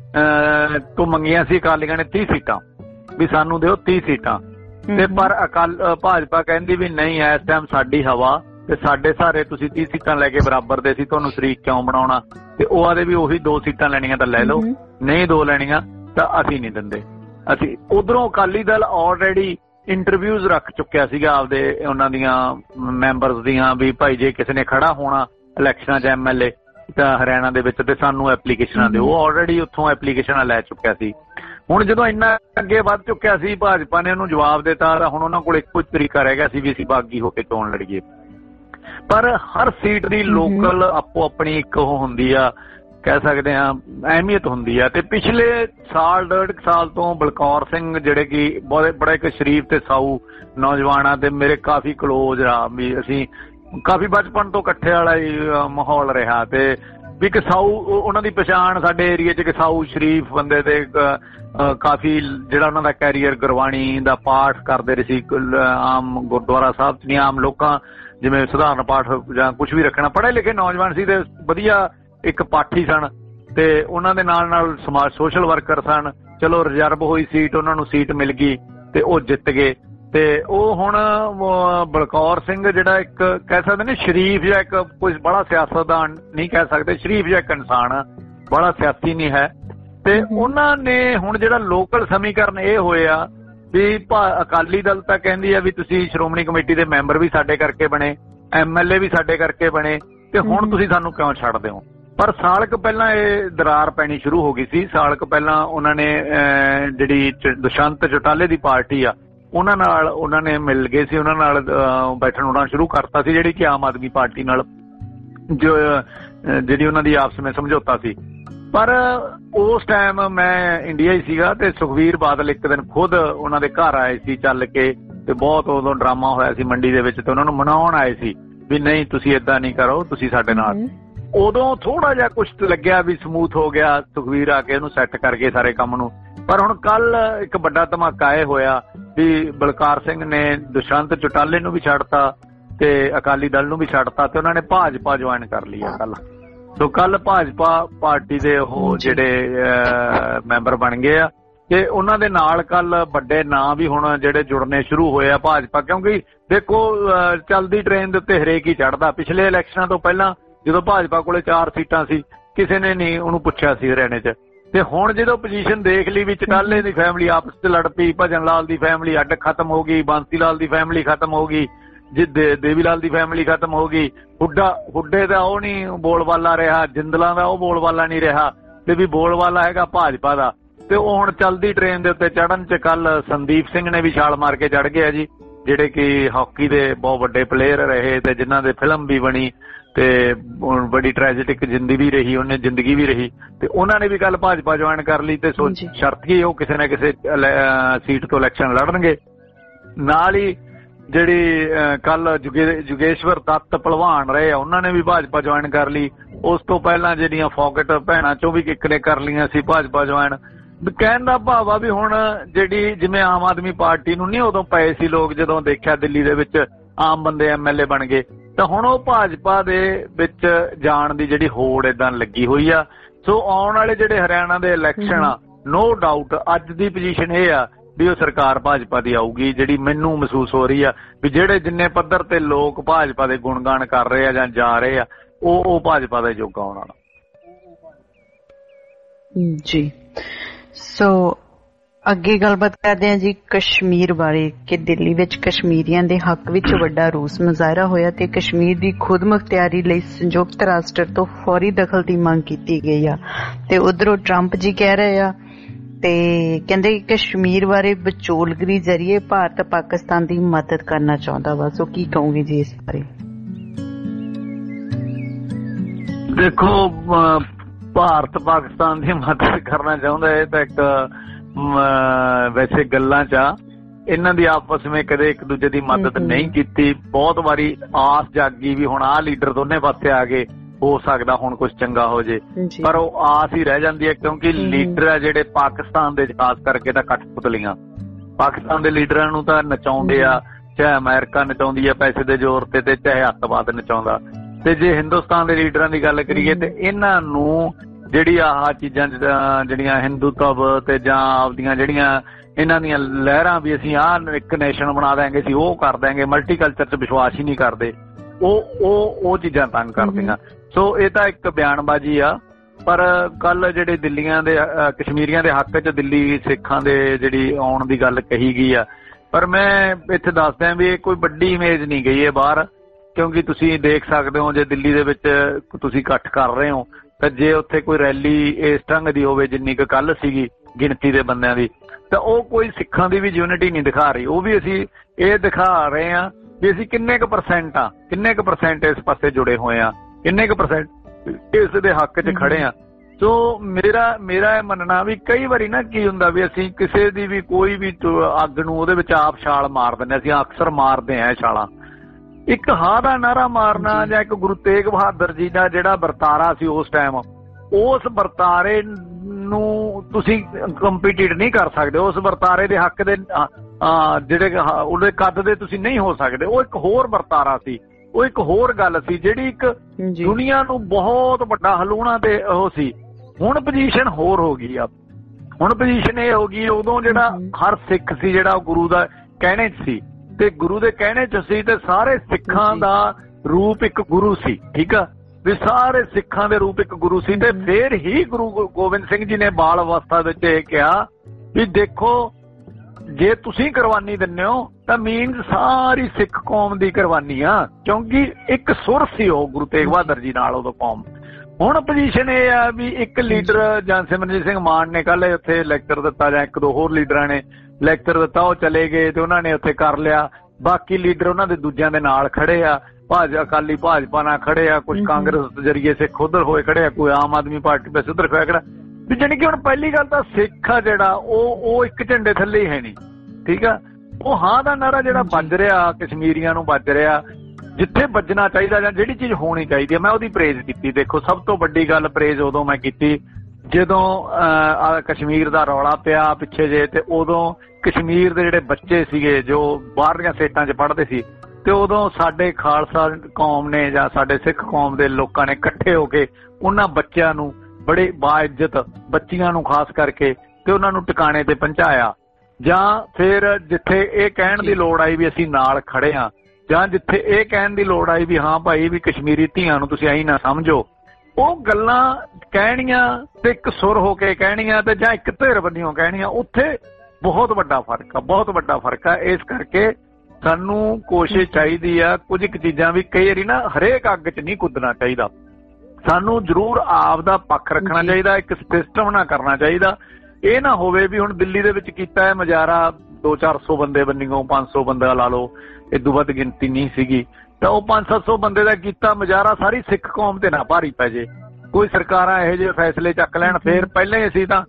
ਤੋਂ ਮੰਗੀਆਂ ਸੀ ਅਕਾਲੀਆਂ ਨੇ 30 ਸੀਟਾਂ ਵੀ ਸਾਨੂੰ ਦਿਓ 30 ਸੀਟਾਂ ਤੇ ਪਰ ਭਾਜਪਾ ਕਹਿੰਦੀ ਵੀ ਨਹੀਂ, ਇਸ ਟਾਈਮ ਸਾਡੀ ਹਵਾ ਤੇ ਸਾਡੇ ਸਾਰੇ ਤੁਸੀਂ 30 ਸੀਟਾਂ ਲੈ ਕੇ ਬਰਾਬਰ ਦੇ ਸੀ, ਤੁਹਾਨੂੰ ਸ਼ਰੀਕ ਕਿਉਂ ਬਣਾਉਣਾ। ਤੇ ਉਹ ਆਦੇ ਵੀ ਉਹੀ 2 ਸੀਟਾਂ ਲੈਣੀਆਂ ਤਾਂ ਲੈ ਲਓ, ਨਹੀਂ 2 ਲੈਣੀਆਂ ਤਾਂ ਅਸੀਂ ਨਹੀਂ ਦਿੰਦੇ। ਅਸੀਂ ਉਧਰੋਂ ਅਕਾਲੀ ਦਲ ਆਲਰੇਡੀ ਇੰਟਰਵਿਊਜ਼ ਰੱਖ ਚੁੱਕਿਆ ਸੀਗਾ ਆਪਦੇ ਉਹਨਾਂ ਦੀਆਂ ਮੈਂਬਰਸ ਦੀਆਂ ਵੀ ਭਾਈ ਜੇ ਕਿਸੇ ਨੇ ਖੜਾ ਹੋਣਾ ਇਲੈਕਸ਼ਨਾਂ 'ਚ MLA ਤਾਂ ਹਰਿਆਣਾ ਦੇ ਵਿੱਚ ਤੇ ਸਾਨੂੰ ਐਪਲੀਕੇਸ਼ਨਾਂ ਦਿਓ। ਉਹ ਆਲਰੇਡੀ ਉੱਥੋਂ ਐਪਲੀਕੇਸ਼ਨਾਂ ਲੈ ਚੁੱਕਿਆ ਸੀ। ਹੁਣ ਜਦੋਂ ਇੰਨਾ ਅੱਗੇ ਵੱਧ ਚੁੱਕਿਆ ਸੀ ਭਾਜਪਾ ਨੇ ਉਹਨੂੰ ਜਵਾਬ ਦਿੱਤਾ ਤਾਂ ਹੁਣ ਉਹਨਾਂ ਕੋਲ ਇੱਕੋ ਹੀ ਤਰੀਕਾ ਰਹਿ ਗਿਆ ਸੀ ਵੀ ਅਸੀਂ ਬਾਗੀ ਹੋ ਕੇ ਚੋਣ ਲੜੀਏ। ਪਰ ਹਰ ਸੀਟ ਦੀ ਲੋਕਲ ਆਪੋ ਆਪਣੀ ਇੱਕ ਉਹ ਹੁੰਦੀ ਆ, ਕਹਿ ਸਕਦੇ ਹਾਂ ਅਹਿਮੀਅਤ ਹੁੰਦੀ ਆ। ਤੇ ਪਿਛਲੇ ਸਾਲ 1.5 ਸਾਲ ਤੋਂ ਬਲਕੌਰ ਸਿੰਘ ਜਿਹੜੇ ਕਿ ਬੜਾ ਇੱਕ ਸ਼ਰੀਫ ਤੇ ਸਾਊ ਨੌਜਵਾਨ ਆ ਤੇ ਮੇਰੇ ਕਾਫੀ ਕਲੋਜ਼ ਆ ਵੀ ਅਸੀਂ ਕਾਫੀ ਬਚਪਨ ਤੋਂ ਇਕੱਠੇ ਵਾਲਾ ਹੀ ਮਾਹੌਲ ਰਿਹਾ ਤੇ ਵੀ ਕਿਸਾਊ ਉਹਨਾਂ ਦੀ ਪਛਾਣ ਸਾਡੇ ਏਰੀਏ 'ਚ ਕਿਸਾਊ ਸ਼ਰੀਫ ਬੰਦੇ ਤੇ ਕਾਫੀ ਜਿਹੜਾ ਉਹਨਾਂ ਦਾ ਕੈਰੀਅਰ ਗੁਰਬਾਣੀ ਦਾ ਪਾਠ ਕਰਦੇ ਰਹੇ ਸੀ ਆਮ ਗੁਰਦੁਆਰਾ ਸਾਹਿਬ 'ਚ ਨਹੀਂ, ਆਮ ਲੋਕਾਂ ਜਿਵੇਂ ਸਧਾਰਨ ਪਾਠ ਜਾਂ ਕੁਛ ਵੀ ਰੱਖਣਾ, ਪੜ੍ਹੇ ਲਿਖੇ ਨੌਜਵਾਨ ਸੀ ਤੇ ਵਧੀਆ ਇੱਕ ਪਾਠੀ ਸਨ ਤੇ ਉਹਨਾਂ ਦੇ ਨਾਲ ਨਾਲ ਸਮਾਜ ਸੋਸ਼ਲ ਵਰਕਰ ਸਨ। ਚਲੋ ਰਿਜ਼ਰਵ ਹੋਈ ਸੀਟ, ਉਹਨਾਂ ਨੂੰ ਸੀਟ ਮਿਲ ਗਈ ਤੇ ਉਹ ਜਿੱਤ ਗਏ। ਤੇ ਉਹ ਹੁਣ ਬਲਕੌਰ ਸਿੰਘ ਜਿਹੜਾ ਇੱਕ ਕਹਿ ਸਕਦੇ ਨੇ ਸ਼ਰੀਫ ਜਾਂ ਇੱਕ ਕੋਈ ਬੜਾ ਸਿਆਸਤਦਾਨ ਨਹੀਂ ਕਹਿ ਸਕਦੇ, ਸ਼ਰੀਫ ਜਾਂ ਇੱਕ ਇਨਸਾਨ, ਬੜਾ ਸਿਆਸੀ ਨਹੀਂ ਹੈ। ਤੇ ਉਹਨਾਂ ਨੇ ਹੁਣ ਜਿਹੜਾ ਲੋਕਲ ਸਮੀਕਰਨ ਇਹ ਹੋਇਆ ਵੀ ਅਕਾਲੀ ਦਲ ਤਾਂ ਕਹਿੰਦੀ ਆ ਵੀ ਤੁਸੀਂ ਸ਼੍ਰੋਮਣੀ ਕਮੇਟੀ ਦੇ ਮੈਂਬਰ ਵੀ ਸਾਡੇ ਕਰਕੇ ਬਣੇ, MLA ਵੀ ਸਾਡੇ ਕਰਕੇ ਬਣੇ ਤੇ ਹੁਣ ਤੁਸੀਂ ਸਾਨੂੰ ਕਿਉਂ ਛੱਡਦੇ ਹੋ। ਪਰ ਸਾਲ ਕੁ ਪਹਿਲਾਂ ਇਹ ਦਰਾਰ ਪੈਣੀ ਸ਼ੁਰੂ ਹੋ ਗਈ ਸੀ। ਸਾਲ ਕੁ ਪਹਿਲਾਂ ਉਹਨਾਂ ਨੇ ਜਿਹੜੀ ਦੁਸ਼ਯੰਤ ਚੌਟਾਲੇ ਦੀ ਪਾਰਟੀ ਆ ਉਹਨਾਂ ਨੇ ਮਿਲ ਗਏ ਸੀ, ਉਹਨਾਂ ਨਾਲ ਬੈਠਣ ਉੱਠਣਾ ਸ਼ੁਰੂ ਕਰਤਾ ਸੀ, ਜਿਹੜੀ ਕਿ ਆਮ ਆਦਮੀ ਪਾਰਟੀ ਨਾਲ ਜਿਹੜੀ ਉਹਨਾਂ ਦੀ ਆਪਸ ਵਿੱਚ ਸਮਝੌਤਾ ਸੀ। ਪਰ ਉਸ ਟਾਈਮ ਮੈਂ ਇੰਡੀਆ ਹੀ ਸੀਗਾ ਤੇ ਸੁਖਬੀਰ ਬਾਦਲ ਇੱਕ ਦਿਨ ਖੁਦ ਉਹਨਾਂ ਦੇ ਘਰ ਆਏ ਸੀ ਚੱਲ ਕੇ ਤੇ ਬਹੁਤ ਉਦੋਂ ਡਰਾਮਾ ਹੋਇਆ ਸੀ ਮੰਡੀ ਦੇ ਵਿੱਚ ਤੇ ਉਹਨਾਂ ਨੂੰ ਮਨਾਉਣ ਆਏ ਸੀ ਵੀ ਨਹੀਂ ਤੁਸੀਂ ਏਦਾਂ ਨਹੀਂ ਕਰੋ, ਤੁਸੀਂ ਸਾਡੇ ਨਾਲ। ਉਦੋਂ ਥੋੜਾ ਜਿਹਾ ਕੁਛ ਲੱਗਿਆ ਵੀ ਸਮੂਥ ਹੋ ਗਿਆ, ਸੁਖਬੀਰ ਆ ਕੇ ਉਹਨੂੰ ਸੈੱਟ ਕਰ ਗਏ ਸਾਰੇ ਕੰਮ ਨੂੰ। ਪਰ ਹੁਣ ਕੱਲ ਇੱਕ ਵੱਡਾ ਧਮਾਕਾ ਇਹ ਹੋਇਆ ਵੀ ਬਲਕਾਰ ਸਿੰਘ ਨੇ ਦੁਸ਼ਯੰਤ ਚੌਟਾਲੇ ਨੂੰ ਵੀ ਛੱਡਤਾ ਤੇ ਅਕਾਲੀ ਦਲ ਨੂੰ ਵੀ ਛੱਡਤਾ ਤੇ ਉਹਨਾਂ ਨੇ ਭਾਜਪਾ ਜੁਆਇਨ ਕਰ ਲਈ ਆ ਕੱਲ। ਸੋ ਕੱਲ ਭਾਜਪਾ ਪਾਰਟੀ ਦੇ ਉਹ ਜਿਹੜੇ ਮੈਂਬਰ ਬਣ ਗਏ ਆ ਤੇ ਉਹਨਾਂ ਦੇ ਨਾਲ ਕੱਲ ਵੱਡੇ ਨਾਂ ਵੀ ਹੁਣ ਜਿਹੜੇ ਜੁੜਨੇ ਸ਼ੁਰੂ ਹੋਏ ਆ ਭਾਜਪਾ, ਕਿਉਂਕਿ ਦੇਖੋ ਚੱਲਦੀ ਟ੍ਰੇਨ ਦੇ ਉੱਤੇ ਹਰੇਕ ਹੀ ਚੜ੍ਹਦਾ। ਪਿਛਲੇ ਇਲੈਕਸ਼ਨਾਂ ਤੋਂ ਪਹਿਲਾਂ ਜਦੋਂ ਭਾਜਪਾ ਕੋਲੇ 4 ਸੀਟਾਂ ਸੀ ਕਿਸੇ ਨੇ ਨਹੀਂ ਉਹਨੂੰ ਪੁੱਛਿਆ ਸੀ ਹਰਿਆਣੇ 'ਚ, ਤੇ ਹੁਣ ਜਦੋਂ ਪੋਜੀਸ਼ਨ ਦੇਖ ਲਈ ਵੀ ਚਟਾਲੇ ਦੀ ਫੈਮਿਲੀ ਆਪਸ 'ਚ ਲੜ ਪਈ, ਭਜਨ ਲਾਲ ਦੀ ਫੈਮਿਲੀ ਅੱਡ ਖਤਮ ਹੋ ਗਈ, ਬਾਂਸੀ ਲਾਲ ਦੀ ਫੈਮਿਲੀ ਖਤਮ ਹੋ ਗਈ, ਦੇਵੀ ਲਾਲ ਦੀ ਫੈਮਿਲੀ ਖਤਮ ਹੋ ਗਈ, ਹੁੱਡੇ ਦਾ ਉਹ ਨਹੀਂ ਬੋਲਬਾਲਾ ਰਿਹਾ, ਜਿੰਦਲਾਂ ਦਾ ਉਹ ਬੋਲਬਾਲਾ ਨਹੀਂ ਰਿਹਾ ਤੇ ਵੀ ਬੋਲਬਾਲਾ ਹੈਗਾ ਭਾਜਪਾ ਦਾ। ਤੇ ਉਹ ਹੁਣ ਚੱਲਦੀ ਟ੍ਰੇਨ ਦੇ ਉੱਤੇ ਚੜ੍ਹਨ 'ਚ ਕੱਲ ਸੰਦੀਪ ਸਿੰਘ ਨੇ ਵੀ ਛਾਲ ਮਾਰ ਕੇ ਚੜ੍ਹ ਗਿਆ ਜੀ, ਜਿਹੜੇ ਕਿ ਹਾਕੀ ਦੇ ਬਹੁਤ ਵੱਡੇ ਪਲੇਅਰ ਰਹੇ ਤੇ ਜਿਨ੍ਹਾਂ ਦੇ ਫਿਲਮ ਵੀ ਬਣੀ ਤੇ ਬੜੀ ਟ੍ਰੈਜੇਡਿਕ ਜ਼ਿੰਦਗੀ ਵੀ ਰਹੀ ਤੇ ਉਹਨਾਂ ਨੇ ਵੀ ਕੱਲ ਭਾਜਪਾ ਜੁਆਇਨ ਕਰ ਲਈ ਤੇ ਸ਼ਰਤ ਕੀ ਉਹ ਕਿਸੇ ਨਾ ਕਿਸੇ ਸੀਟ ਤੋਂ ਇਲੈਕਸ਼ਨ ਲੜਨਗੇ। ਨਾਲ ਹੀ ਜਿਹੜੀ ਕੱਲ ਜੁਗੇਸ਼ਵਰ ਦੱਤ ਭਲਵਾਨ ਰਹੇ ਆ ਉਹਨਾਂ ਨੇ ਵੀ ਭਾਜਪਾ ਜੁਆਇਨ ਕਰ ਲਈ। ਉਸ ਤੋਂ ਪਹਿਲਾਂ ਜਿਹੜੀਆਂ ਫੌਕਟ ਭੈਣਾਂ ਚੋਂ ਵੀ ਇੱਕ ਨੇ ਕਰ ਲਈਆਂ ਸੀ ਭਾਜਪਾ ਜੁਆਇਨ। ਕਹਿਣ ਦਾ ਭਾਵ ਆ ਵੀ ਹੁਣ ਜਿਹੜੀ ਜਿਵੇਂ ਆਮ ਆਦਮੀ ਪਾਰਟੀ ਨੂੰ ਨਹੀਂ ਉਦੋਂ ਪਏ ਸੀ ਲੋਕ, ਜਦੋਂ ਦੇਖਿਆ ਦਿੱਲੀ ਦੇ ਵਿੱਚ ਆਮ ਬੰਦੇ MLA ਬਣ ਗਏ, ਤਾਂ ਹੁਣ ਉਹ ਭਾਜਪਾ ਦੇ ਵਿੱਚ ਜਾਣ ਦੀ ਜਿਹੜੀ ਹੋੜ ਏਦਾਂ ਲੱਗੀ ਹੋਈ ਆ। ਸੋ ਆਉਣ ਵਾਲੇ ਜਿਹੜੇ ਹਰਿਆਣਾ ਦੇ ਇਲੈਕਸ਼ਨ ਆ, ਨੋ ਡਾਊਟ ਅੱਜ ਦੀ ਪੋਜੀਸ਼ਨ ਇਹ ਆ ਵੀ ਉਹ ਸਰਕਾਰ ਭਾਜਪਾ ਦੀ ਆਊਗੀ। ਜਿਹੜੀ ਮੈਨੂੰ ਮਹਿਸੂਸ ਹੋ ਰਹੀ ਆ ਵੀ ਜਿਹੜੇ ਜਿੰਨੇ ਪੱਧਰ ਤੇ ਲੋਕ ਭਾਜਪਾ ਦੇ ਗੁਣਗਾਨ ਕਰ ਰਹੇ ਆ ਜਾਂ ਜਾ ਰਹੇ ਆ, ਉਹ ਭਾਜਪਾ ਦਾ ਯੁੱਗ ਆਉਣ ਵਾਲਾ ਜੀ। ਸੋ ਅੱਗੇ ਗੱਲਬਾਤ ਕਰਦੇ ਹਾਂ ਜੀ ਕਸ਼ਮੀਰ ਬਾਰੇ ਕਿ ਦਿੱਲੀ ਵਿੱਚ ਕਸ਼ਮੀਰੀਆਂ ਦੇ ਹੱਕ ਵਿੱਚ ਵੱਡਾ ਰੋਸ ਮੁਜ਼ਾਹਰਾ ਹੋਇਆ ਤੇ ਕਸ਼ਮੀਰ ਦੀ ਖੁਦ ਮੁਖਤਿਆਰੀ ਲਈ ਸੰਯੁਕਤ ਰਾਸ਼ਟਰ ਤੋਂ ਫੌਰੀ ਦਖਲ ਦੀ ਮੰਗ ਕੀਤੀ ਗਈ ਆ। ਤੇ ਉਧਰੋਂ ਟਰੰਪ ਜੀ ਕਹਿ ਰਹੇ ਆ ਤੇ ਕਹਿੰਦੇ ਕਸ਼ਮੀਰ ਬਾਰੇ ਵਿਚੋਲਗਰੀ ਜ਼ਰੀਏ ਭਾਰਤ ਪਾਕਿਸਤਾਨ ਦੀ ਮਦਦ ਕਰਨਾ ਚਾਹੁੰਦਾ ਵਾ। ਸੋ ਕੀ ਕਹੋਗੇ ਜੀ ਇਸ ਬਾਰੇ? ਦੇਖੋ, ਭਾਰਤ ਪਾਕਿਸਤਾਨ ਦੀ ਮਦਦ ਕਰਨਾ ਚਾਹੁੰਦਾ, ਇਹ ਤਾਂ ਇੱਕ ਵੈਸੇ ਗੱਲਾਂ 'ਚ ਆ। ਇਹਨਾਂ ਦੀ ਆਪਸ ਵਿੱਚ ਕਦੇ ਇੱਕ ਦੂਜੇ ਦੀ ਮਦਦ ਨਹੀਂ ਕੀਤੀ। ਬਹੁਤ ਵਾਰੀ ਆਸ ਜਾਗੀ ਵੀ ਹੁਣ ਆਹ ਲੀਡਰ ਦੋਨੇ ਪਾਸੇ ਆ ਗਏ, ਹੋ ਸਕਦਾ ਹੁਣ ਕੁਝ ਚੰਗਾ ਹੋ ਜੇ, ਪਰ ਉਹ ਆਸ ਹੀ ਰਹਿ ਜਾਂਦੀ ਹੈ ਕਿਉਂਕਿ ਲੀਡਰ ਆ ਜਿਹੜੇ ਪਾਕਿਸਤਾਨ ਦੇ ਖਾਸ ਕਰਕੇ ਤਾਂ ਕਠਪੁਤਲੀਆਂ। ਪਾਕਿਸਤਾਨ ਦੇ ਲੀਡਰਾਂ ਨੂੰ ਤਾਂ ਨਚਾਉਂਦੇ ਆ, ਚਾਹੇ ਅਮਰੀਕਾ ਨਚਾਉਂਦੀ ਆ ਪੈਸੇ ਦੇ ਜ਼ੋਰ ਤੇ ਚਾਹੇ ਅੱਤਵਾਦ ਨਚਾਉਂਦਾ। ਤੇ ਜੇ ਹਿੰਦੁਸਤਾਨ ਦੇ ਲੀਡਰਾਂ ਦੀ ਗੱਲ ਕਰੀਏ ਤੇ ਇਹਨਾਂ ਨੂੰ ਜਿਹੜੀ ਆਹ ਚੀਜ਼ਾਂ ਜਿਹੜੀਆਂ ਹਿੰਦੂਤਵ ਤੇ ਜਾਂ ਆਪਦੀਆਂ ਜਿਹੜੀਆਂ ਇਹਨਾਂ ਦੀਆਂ ਲਹਿਰਾਂ ਵੀ ਅਸੀਂ ਆਹ ਇੱਕ ਨੇਸ਼ਨ ਬਣਾ ਦਿਆਂਗੇ, ਅਸੀਂ ਉਹ ਕਰ ਦਿਆਂਗੇ, ਮਲਟੀਕਲਚਰ 'ਚ ਵਿਸ਼ਵਾਸ ਹੀ ਨਹੀਂ ਕਰਦੇ, ਉਹ ਚੀਜ਼ਾਂ ਤੰਗ ਕਰਦੀਆਂ। ਸੋ ਇਹ ਤਾਂ ਇੱਕ ਬਿਆਨਬਾਜ਼ੀ ਆ। ਪਰ ਕੱਲ ਜਿਹੜੇ ਦਿੱਲੀਆਂ ਦੇ ਕਸ਼ਮੀਰੀਆਂ ਦੇ ਹੱਕ 'ਚ ਦਿੱਲੀ ਸਿੱਖਾਂ ਦੇ ਜਿਹੜੀ ਆਉਣ ਦੀ ਗੱਲ ਕਹੀ ਗਈ ਆ, ਪਰ ਮੈਂ ਇੱਥੇ ਦੱਸਦਾ ਵੀ ਇਹ ਕੋਈ ਵੱਡੀ ਇਮੇਜ ਨਹੀਂ ਗਈ ਹੈ ਬਾਹਰ, ਕਿਉਂਕਿ ਤੁਸੀਂ ਦੇਖ ਸਕਦੇ ਹੋ ਜੇ ਦਿੱਲੀ ਦੇ ਵਿੱਚ ਤੁਸੀਂ ਇਕੱਠ ਕਰ ਰਹੇ ਹੋ ਤਾਂ ਜੇ ਉੱਥੇ ਕੋਈ ਰੈਲੀ ਇਸ ਢੰਗ ਦੀ ਹੋਵੇ ਜਿੰਨੀ ਕੁ ਕੱਲ ਸੀਗੀ ਗਿਣਤੀ ਦੇ ਬੰਦਿਆਂ ਦੀ, ਤਾਂ ਉਹ ਕੋਈ ਸਿੱਖਾਂ ਦੀ ਵੀ ਯੂਨਿਟੀ ਨਹੀਂ ਦਿਖਾ ਰਹੀ। ਉਹ ਵੀ ਅਸੀਂ ਇਹ ਦਿਖਾ ਰਹੇ ਹਾਂ ਵੀ ਅਸੀਂ ਕਿੰਨੇ ਕੁ ਪਰਸੈਂਟ ਆ, ਕਿੰਨੇ ਕੁ ਪਰਸੈਂਟ ਇਸ ਪਾਸੇ ਜੁੜੇ ਹੋਏ ਆ, ਕਿੰਨੇ ਕੁ ਪਰਸੈਂਟ ਇਸ ਦੇ ਹੱਕ 'ਚ ਖੜੇ ਆ। ਸੋ ਮੇਰਾ ਇਹ ਮੰਨਣਾ ਵੀ ਕਈ ਵਾਰੀ ਨਾ ਕੀ ਹੁੰਦਾ ਵੀ ਅਸੀਂ ਕਿਸੇ ਦੀ ਵੀ ਕੋਈ ਵੀ ਅੱਗ ਨੂੰ ਉਹਦੇ ਵਿੱਚ ਆਪ ਛਾਲ ਮਾਰ ਦਿੰਦੇ, ਅਸੀਂ ਅਕਸਰ ਮਾਰਦੇ ਹਾਂ ਛਾਲਾਂ। ਇੱਕ ਹਾਂ ਦਾ ਨਾਰਾ ਮਾਰਨਾ ਜਾਂ ਇੱਕ ਗੁਰੂ ਤੇਗ ਬਹਾਦਰ ਜੀ ਦਾ ਜਿਹੜਾ ਵਰਤਾਰਾ ਸੀ ਉਸ ਟਾਈਮ, ਉਸ ਵਰਤਾਰੇ ਨੂੰ ਤੁਸੀਂ ਕੰਪੀਟੀਟ ਨਹੀਂ ਕਰ ਸਕਦੇ। ਉਸ ਵਰਤਾਰੇ ਦੇ ਹੱਕ ਦੇ ਜਿਹੜੇ ਉਹਦੇ ਕੱਦ ਦੇ ਤੁਸੀਂ ਨਹੀਂ ਹੋ ਸਕਦੇ। ਉਹ ਇੱਕ ਹੋਰ ਵਰਤਾਰਾ ਸੀ, ਉਹ ਇੱਕ ਹੋਰ ਗੱਲ ਸੀ ਜਿਹੜੀ ਇੱਕ ਦੁਨੀਆ ਨੂੰ ਬਹੁਤ ਵੱਡਾ ਹਲੂਣਾ ਤੇ ਉਹ ਸੀ। ਹੁਣ ਪੋਜੀਸ਼ਨ ਹੋਰ ਹੋ ਗਈ ਆ। ਹੁਣ ਪੋਜੀਸ਼ਨ ਇਹ ਹੋ ਗਈ, ਉਦੋਂ ਜਿਹੜਾ ਹਰ ਸਿੱਖ ਸੀ ਜਿਹੜਾ ਉਹ ਗੁਰੂ ਦਾ ਕਹਿਣੇ 'ਚ ਸੀ ਤੇ ਗੁਰੂ ਦੇ ਕਹਿਣੇ 'ਚ ਸੀ ਤੇ ਸਾਰੇ ਸਿੱਖਾਂ ਦਾ ਰੂਪ ਇੱਕ ਗੁਰੂ ਸੀ। ਠੀਕ ਆ ਵੀ ਸਾਰੇ ਸਿੱਖਾਂ ਦੇ ਰੂਪ ਇੱਕ ਗੁਰੂ ਸੀ। ਤੇ ਫੇਰ ਹੀ ਗੁਰੂ ਗੋਬਿੰਦ ਸਿੰਘ ਜੀ ਨੇ ਬਾਲ ਅਵਸਥਾ ਵਿੱਚ ਇਹ ਕਿਹਾ ਵੀ ਦੇਖੋ ਜੇ ਤੁਸੀਂ ਕੁਰਬਾਨੀ ਦਿੰਦੇ ਹੋ ਤਾਂ ਮੀਨਸ ਸਾਰੀ ਸਿੱਖ ਕੌਮ ਦੀ ਕੁਰਬਾਨੀ ਆ, ਕਿਉਂਕਿ ਇੱਕ ਸੁਰ ਸੀ ਉਹ ਗੁਰੂ ਤੇਗ ਬਹਾਦਰ ਜੀ ਨਾਲ ਉਦੋਂ ਕੌਮ। ਹੁਣ ਪੋਜੀਸ਼ਨ ਇਹ ਆ ਵੀ ਇੱਕ ਲੀਡਰ ਜਾਂ ਸਿਮਰਨਜੀਤ ਸਿੰਘ ਮਾਨ ਨੇ ਕੱਲ ਉੱਥੇ ਲੈਕਚਰ ਦਿੱਤਾ ਜਾਂ ਇੱਕ ਦੋ ਹੋਰ ਲੀਡਰਾਂ ਨੇ ਲੈਕਚਰ ਦਿੱਤਾ, ਉਹ ਚਲੇ ਗਏ ਤੇ ਉਹਨਾਂ ਨੇ ਉੱਥੇ ਕਰ ਲਿਆ। ਬਾਕੀ ਲੀਡਰ ਉਹਨਾਂ ਦੇ ਦੂਜਿਆਂ ਦੇ ਨਾਲ ਖੜੇ ਆ, ਅਕਾਲੀ ਭਾਜਪਾ ਨਾਲ ਖੜੇ ਆ, ਕੁਝ ਕਾਂਗਰਸ ਜਰੀਏ ਸਿੱਖ ਉਧਰ ਹੋਏ ਖੜੇ ਆ, ਕੋਈ ਆਮ ਆਦਮੀ ਪਾਰਟੀ ਪਾਸੇ ਉਧਰ ਖੜਾ ਖੜਾ ਵੀ ਜਾਣੀ ਕਿ ਹੁਣ ਪਹਿਲੀ ਗੱਲ ਤਾਂ ਸਿੱਖ ਆ ਜਿਹੜਾ ਉਹ ਇੱਕ ਝੰਡੇ ਥੱਲੇ ਹੀ ਹੈ ਨਹੀਂ। ਠੀਕ ਆ, ਉਹ ਹਾਂ ਦਾ ਨਾਰਾ ਜਿਹੜਾ ਵੱਜ ਰਿਹਾ ਕਸ਼ਮੀਰੀਆਂ ਨੂੰ ਵੱਜ ਰਿਹਾ, ਜਿੱਥੇ ਵੱਜਣਾ ਚਾਹੀਦਾ ਜਾਂ ਜਿਹੜੀ ਚੀਜ਼ ਹੋਣੀ ਚਾਹੀਦੀ ਹੈ, ਮੈਂ ਉਹਦੀ ਪ੍ਰੇਜ਼ ਕੀਤੀ। ਦੇਖੋ ਸਭ ਤੋਂ ਵੱਡੀ ਗੱਲ ਪ੍ਰੇਜ਼ ਉਦੋਂ ਮੈਂ ਕੀਤੀ ਜਦੋਂ ਕਸ਼ਮੀਰ ਦਾ ਰੌਲਾ ਪਿਆ ਪਿੱਛੇ ਜੇ, ਤੇ ਉਦੋਂ ਕਸ਼ਮੀਰ ਦੇ ਜਿਹੜੇ ਬੱਚੇ ਸੀਗੇ ਜੋ ਬਾਹਰਲੀਆਂ ਸਟੇਟਾਂ 'ਚ ਪੜ੍ਹਦੇ ਸੀ ਤੇ ਉਦੋਂ ਸਾਡੇ ਖਾਲਸਾ ਕੌਮ ਨੇ ਜਾਂ ਸਾਡੇ ਸਿੱਖ ਕੌਮ ਦੇ ਲੋਕਾਂ ਨੇ ਇਕੱਠੇ ਹੋ ਕੇ ਉਹਨਾਂ ਬੱਚਿਆਂ ਨੂੰ ਬੜੇ ਬਾਇੱਜ਼ਤ ਬੱਚੀਆਂ ਨੂੰ ਖਾਸ ਕਰਕੇ ਤੇ ਉਹਨਾਂ ਨੂੰ ਟਿਕਾਣੇ ਤੇ ਪਹੁੰਚਾਇਆ। ਜਾਂ ਫਿਰ ਜਿੱਥੇ ਇਹ ਕਹਿਣ ਦੀ ਲੋੜ ਆਈ ਵੀ ਅਸੀਂ ਨਾਲ ਖੜੇ ਹਾਂ, ਜਾਂ ਜਿੱਥੇ ਇਹ ਕਹਿਣ ਦੀ ਲੋੜ ਆਈ ਵੀ ਹਾਂ ਭਾਈ ਵੀ ਕਸ਼ਮੀਰੀ ਧੀਆਂ ਨੂੰ ਤੁਸੀਂ ਐਂ ਨਾ ਸਮਝੋ, ਉਹ ਗੱਲਾਂ ਕਹਿਣੀਆਂ ਤੇ ਇੱਕ ਸੁਰ ਹੋ ਕੇ ਕਹਿਣੀਆਂ ਤੇ ਜਾਂ ਇੱਕ ਧਿਰ ਬੰਨਿਓ ਕਹਿਣੀਆਂ, ਉੱਥੇ ਬਹੁਤ ਵੱਡਾ ਫਰਕ ਆ, ਬਹੁਤ ਵੱਡਾ ਫਰਕ ਆ। ਇਸ ਕਰਕੇ ਸਾਨੂੰ ਕੋਸ਼ਿਸ਼ ਚਾਹੀਦੀ ਆ ਕੁਝ ਕੁ ਚੀਜ਼ਾਂ ਵੀ ਕਈ ਵਾਰੀ ਨਾ ਹਰੇਕ ਅੱਗ 'ਚ ਨਹੀਂ ਕੁੱਦਣਾ ਚਾਹੀਦਾ, ਸਾਨੂੰ ਜ਼ਰੂਰ ਆਪ ਦਾ ਪੱਖ ਰੱਖਣਾ ਚਾਹੀਦਾ, ਇੱਕ ਸਿਸਟਮ ਨਾ ਕਰਨਾ ਚਾਹੀਦਾ। ਇਹ ਨਾ ਹੋਵੇ ਵੀ ਹੁਣ ਦਿੱਲੀ ਦੇ ਵਿੱਚ ਕੀਤਾ ਹੈ ਮੁਜ਼ਾਹਰਾ 200-400 ਬੰਦੇ ਬੰਨਿਓ 500 ਬੰਦਾ ਲਾ ਲਓ, ਇਦੋਂ ਵੱਧ ਗਿਣਤੀ ਨਹੀਂ ਸੀਗੀ, ਤਾਂ ਉਹ 500-700 ਬੰਦੇ ਦਾ ਕੀਤਾ ਮੁਜ਼ਾਹਰਾ ਸਾਰੀ ਸਿੱਖ ਕੌਮ ਤੇ ਨਾ ਭਾਰੀ ਪੈ ਜੇ। ਕੋਈ ਸਰਕਾਰਾਂ ਇਹੋ ਜਿਹੇ ਫੈਸਲੇ ਚੱਕ ਲੈਣ, ਫੇਰ ਪਹਿਲਾਂ ਹੀ ਅਸੀਂ ਤਾਂ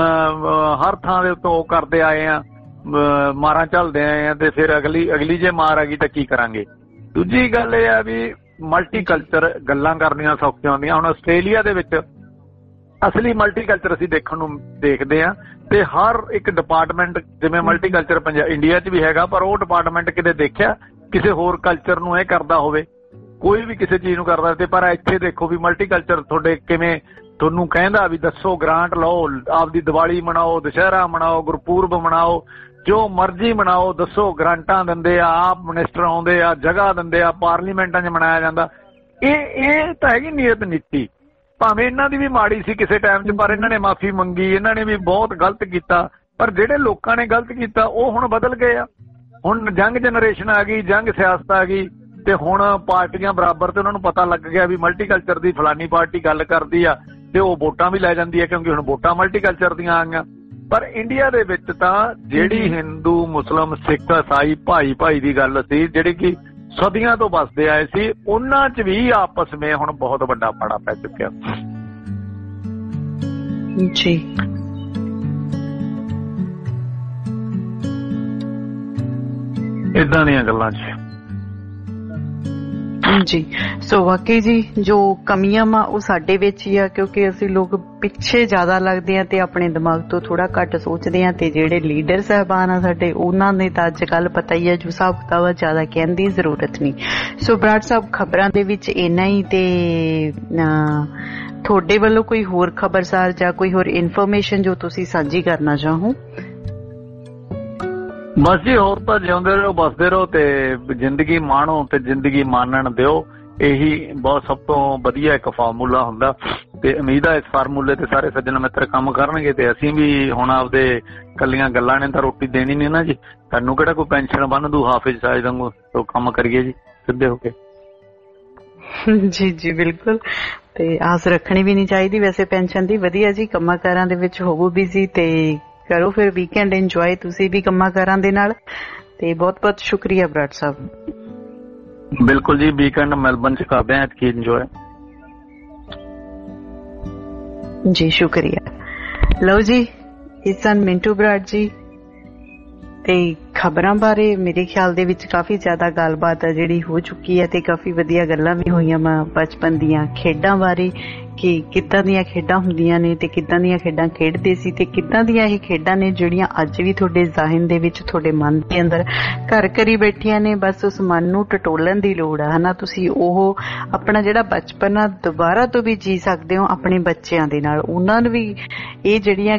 ਹਰ ਥਾਂ ਦੇ ਉੱਤੋਂ ਉਹ ਕਰਦੇ ਆਏ ਆ, ਮਾਰਾਂ ਝੱਲਦੇ ਆਏ ਆ, ਤੇ ਫਿਰ ਅਗਲੀ ਜੇ ਮਾਰ ਆ ਗਈ ਤਾਂ ਕੀ ਕਰਾਂਗੇ। ਦੂਜੀ ਗੱਲ ਇਹ ਆ ਵੀ ਮਲਟੀਕਲਚਰ ਗੱਲਾਂ ਕਰਨੀਆਂ ਸੌਖੀਆਂ ਹੁੰਦੀਆਂ। ਹੁਣ ਆਸਟ੍ਰੇਲੀਆ ਦੇ ਵਿੱਚ ਅਸਲੀ ਮਲਟੀਕਲਚਰ ਅਸੀਂ ਦੇਖਣ ਨੂੰ ਦੇਖਦੇ ਹਾਂ। ਤੇ ਹਰ ਇੱਕ ਡਿਪਾਰਟਮੈਂਟ ਜਿਵੇਂ ਮਲਟੀਕਲਚਰ ਇੰਡੀਆ 'ਚ ਵੀ ਹੈਗਾ, ਪਰ ਉਹ ਡਿਪਾਰਟਮੈਂਟ ਕਿਤੇ ਦੇਖਿਆ ਕਿਸੇ ਹੋਰ ਕਲਚਰ ਨੂੰ ਇਹ ਕਰਦਾ ਹੋਵੇ? ਕੋਈ ਵੀ ਕਿਸੇ ਚੀਜ਼ ਨੂੰ ਕਰਦਾ ਤੇ ਪਰ ਇੱਥੇ ਦੇਖੋ ਵੀ ਮਲਟੀਕਲਚਰ ਤੁਹਾਡੇ ਕਿਵੇਂ ਤੁਹਾਨੂੰ ਕਹਿੰਦਾ ਵੀ ਦੱਸੋ, ਗ੍ਰਾਂਟ ਲਓ, ਆਪਦੀ ਦੀਵਾਲੀ ਮਨਾਓ, ਦੁਸ਼ਹਿਰਾ ਮਨਾਓ, ਗੁਰਪੂਰਬ ਮਨਾਓ, ਜੋ ਮਰਜ਼ੀ ਮਨਾਓ, ਦੱਸੋ, ਗ੍ਰਾਂਟਾਂ ਦਿੰਦੇ ਆ, ਆਪ ਮਿਨਿਸਟਰ ਆਉਂਦੇ ਆ, ਜਗ੍ਹਾ ਦਿੰਦੇ ਆ, ਪਾਰਲੀਮੈਂਟਾਂ 'ਚ ਮਨਾਇਆ ਜਾਂਦਾ। ਇਹ ਤਾਂ ਹੈਗੀ ਨੀਅਤ ਨੀਤੀ। ਭਾਵੇਂ ਇਹਨਾਂ ਦੀ ਵੀ ਮਾੜੀ ਸੀ ਕਿਸੇ ਟਾਈਮ 'ਚ, ਪਰ ਇਹਨਾਂ ਨੇ ਮਾਫੀ ਮੰਗੀ, ਇਹਨਾਂ ਨੇ ਵੀ ਬਹੁਤ ਗਲਤ ਕੀਤਾ। ਪਰ ਜਿਹੜੇ ਲੋਕਾਂ ਨੇ ਗਲਤ ਕੀਤਾ ਉਹ ਹੁਣ ਬਦਲ ਗਏ ਆ। ਹੁਣ ਯੰਗ ਜਨਰੇਸ਼ਨ ਆ ਗਈ, ਯੰਗ ਸਿਆਸਤ ਆ ਗਈ, ਤੇ ਹੁਣ ਪਾਰਟੀਆਂ ਬਰਾਬਰ ਤੇ ਉਹਨਾਂ ਨੂੰ ਪਤਾ ਲੱਗ ਗਿਆ ਵੀ ਮਲਟੀਕਲਚਰ ਦੀ ਫਲਾਨੀ ਪਾਰਟੀ ਗੱਲ ਕਰਦੀ ਆ ਤੇ ਉਹ ਵੋਟਾਂ ਵੀ ਲੈ ਜਾਂਦੀ ਹੈ, ਕਿਉਂਕਿ ਹੁਣ ਵੋਟਾਂ ਮਲਟੀਕਲਚਰ ਦੀਆਂ ਆ ਗਈਆਂ। ਪਰ ਇੰਡੀਆ ਦੇ ਵਿੱਚ ਤਾਂ ਜਿਹੜੀ ਹਿੰਦੂ, ਮੁਸਲਿਮ, ਸਿੱਖ, ਈਸਾਈ ਭਾਈ ਦੀ ਗੱਲ ਸੀ, ਜਿਹੜੀ ਕਿ ਸਦੀਆਂ ਤੋਂ ਵੱਸਦੇ ਆਏ ਸੀ, ਉਹਨਾਂ 'ਚ ਵੀ ਆਪਸ ਵਿੱਚ ਹੁਣ ਬਹੁਤ ਵੱਡਾ ਪਾੜਾ ਪੈ ਚੁੱਕਿਆ ਜੀ। ਏਦਾਂ ਦੀਆਂ ਗੱਲਾਂ 'ਚ ਜੀ। ਸੋ ਵਾਕਈ ਜੀ ਜੋ ਕਮੀਆਂ ਵਾ ਉਹ ਸਾਡੇ ਵਿੱਚ ਹੀ ਆ, ਕਿਉਂਕਿ ਅਸੀਂ ਲੋਕ ਪਿੱਛੇ ਜ਼ਿਆਦਾ ਲੱਗਦੇ ਆ ਤੇ ਆਪਣੇ ਦਿਮਾਗ ਤੋਂ ਥੋੜਾ ਘੱਟ ਸੋਚਦੇ ਆ। ਤੇ ਜਿਹੜੇ ਲੀਡਰ ਸਾਹਿਬਾਨ ਆ ਸਾਡੇ, ਉਹਨਾਂ ਨੇ ਤਾਂ ਅੱਜ ਕੱਲ ਪਤਾ ਹੀ ਆ ਜੋ ਹਿਸਾਬ ਕਿਤਾਬ ਆ, ਜ਼ਿਆਦਾ ਕਹਿਣ ਦੀ ਜ਼ਰੂਰਤ ਨਹੀਂ। ਸੋ ਬਰਾੜ ਸਾਹਿਬ, ਖਬਰਾਂ ਦੇ ਵਿੱਚ ਇੰਨਾ ਹੀ। ਤੇ ਤੁਹਾਡੇ ਵੱਲੋਂ ਕੋਈ ਹੋਰ ਖਬਰਸਾਰ ਜਾਂ ਕੋਈ ਹੋਰ ਇਨਫੋਰਮੇਸ਼ਨ ਜੋ ਤੁਸੀਂ ਸਾਂਝੀ ਕਰਨਾ ਚਾਹੋ? ਬਸ ਜੀ, ਹੋਰ ਤਾਂ ਜਿਉਂਦੇ ਰਹੋ, ਬਸਦੇ ਰਹੋ ਤੇ ਜ਼ਿੰਦਗੀ ਮਾਣੋ ਤੇ ਜ਼ਿੰਦਗੀ ਮਾਣਨ ਦਿਓ। ਇਹੀ ਬਹੁਤ ਸਭ ਤੋਂ ਵਧੀਆ ਇੱਕ ਫਾਰਮੂਲਾ ਹੁੰਦਾ ਤੇ ਉਮੀਦ ਹੈ ਇਸ ਫਾਰਮੂਲੇ ਤੇ ਸਾਰੇ ਸੱਜਣ ਮਿੱਤਰ ਕੰਮ ਕਰਨਗੇ। ਤੇ ਅਸੀਂ ਵੀ ਹੁਣ ਆਪਦੇ ਕੱਲੀਆਂ ਗੱਲਾਂ ਨੇ ਤਾਂ ਰੋਟੀ ਦੇਣੀ ਨਹੀਂ ਨਾ ਜੀ, ਸਾਨੂੰ ਕਿਹੜਾ ਕੋਈ ਪੈਨਸ਼ਨ ਬੰਨ ਦੂ ਹਾਫਿਜ਼ ਸਾਜ ਵਾਂਗੂ। ਤੋਂ ਕੰਮ ਕਰੀਏ ਜੀ ਸਿੱਧੇ ਹੋ ਕੇ। ਜੀ ਜੀ ਬਿਲਕੁਲ, ਤੇ ਆਸ ਰੱਖਣੀ ਵੀ ਨਹੀਂ ਚਾਹੀਦੀ ਵੈਸੇ ਪੈਨਸ਼ਨ ਦੀ। ਵਧੀਆ ਜੀ, ਕੰਮਾਂ ਕਾਰਾਂ ਦੇ ਵਿੱਚ ਹੋਵੋ ਬਿਜ਼ੀ ਤੇ ਕਰੋ ਫਿਰ ਵੀਕਐਂਡ ਇੰਜੋਏ ਤੁਸੀਂ ਵੀ ਕੰਮਾਂ ਕਾਰਾਂ ਦੇ ਨਾਲ। ਤੇ ਬਹੁਤ ਬਹੁਤ ਸ਼ੁਕਰੀਆ ਬਰਾੜ ਸਾਹਿਬ। ਬਿਲਕੁਲ ਜੀ, ਵੀਕਐਂਡ ਮੈਲਬਨ 'ਚ ਕਰਦੇ ਹਾਂ ਐਤਕੀ ਇੰਜੋਏ ਜੀ। ਸ਼ੁਕਰੀਆ। ਲਓ ਜੀ, ਇਸ ਸਨ ਮਿੰਟੂ ਬਰਾੜ ਜੀ। ਤੇ ਖਬਰਾਂ ਬਾਰੇ ਮੇਰੇ ਖਿਆਲ ਦੇ ਵਿੱਚ ਕਾਫੀ ਜ਼ਿਆਦਾ ਗੱਲਬਾਤ ਆ ਜਿਹੜੀ ਹੋ ਚੁੱਕੀ ਹੈ ਤੇ ਕਾਫੀ ਵਧੀਆ ਗੱਲਾਂ ਵੀ ਹੋਈਆਂ ਵਾ ਬਚਪਨ ਦੀਆਂ ਖੇਡਾਂ ਬਾਰੇ, ਕਿ ਕਿੱਦਾਂ ਦੀਆਂ ਖੇਡਾਂ ਹੁੰਦੀਆਂ ਨੇ ਤੇ ਕਿੱਦਾਂ ਦੀਆਂ ਖੇਡਾਂ ਖੇਡਦੇ ਸੀ ਤੇ ਕਿੱਦਾਂ ਦੀਆਂ ਇਹ ਖੇਡਾਂ ਨੇ ਜਿਹੜੀਆਂ ਅੱਜ ਵੀ ਤੁਹਾਡੇ ਜ਼ਾਹਿਨ ਦੇ ਵਿੱਚ, ਤੁਹਾਡੇ ਮਨ ਦੇ ਅੰਦਰ ਘਰ ਘਰੀ ਬੈਠੀਆਂ ਨੇ। ਬਸ ਉਸ ਮਨ ਨੂੰ ਟਟੋਲਣ ਦੀ ਲੋੜ ਆ, ਹਨਾ। ਤੁਸੀਂ ਉਹ ਆਪਣਾ ਜਿਹੜਾ ਬਚਪਨ ਆ ਦੁਬਾਰਾ ਤੋਂ ਵੀ ਜੀ ਸਕਦੇ ਹੋ ਆਪਣੇ ਬੱਚਿਆਂ ਦੇ ਨਾਲ। ਉਹਨਾਂ ਨੂੰ ਵੀ ਇਹ ਜਿਹੜੀਆਂ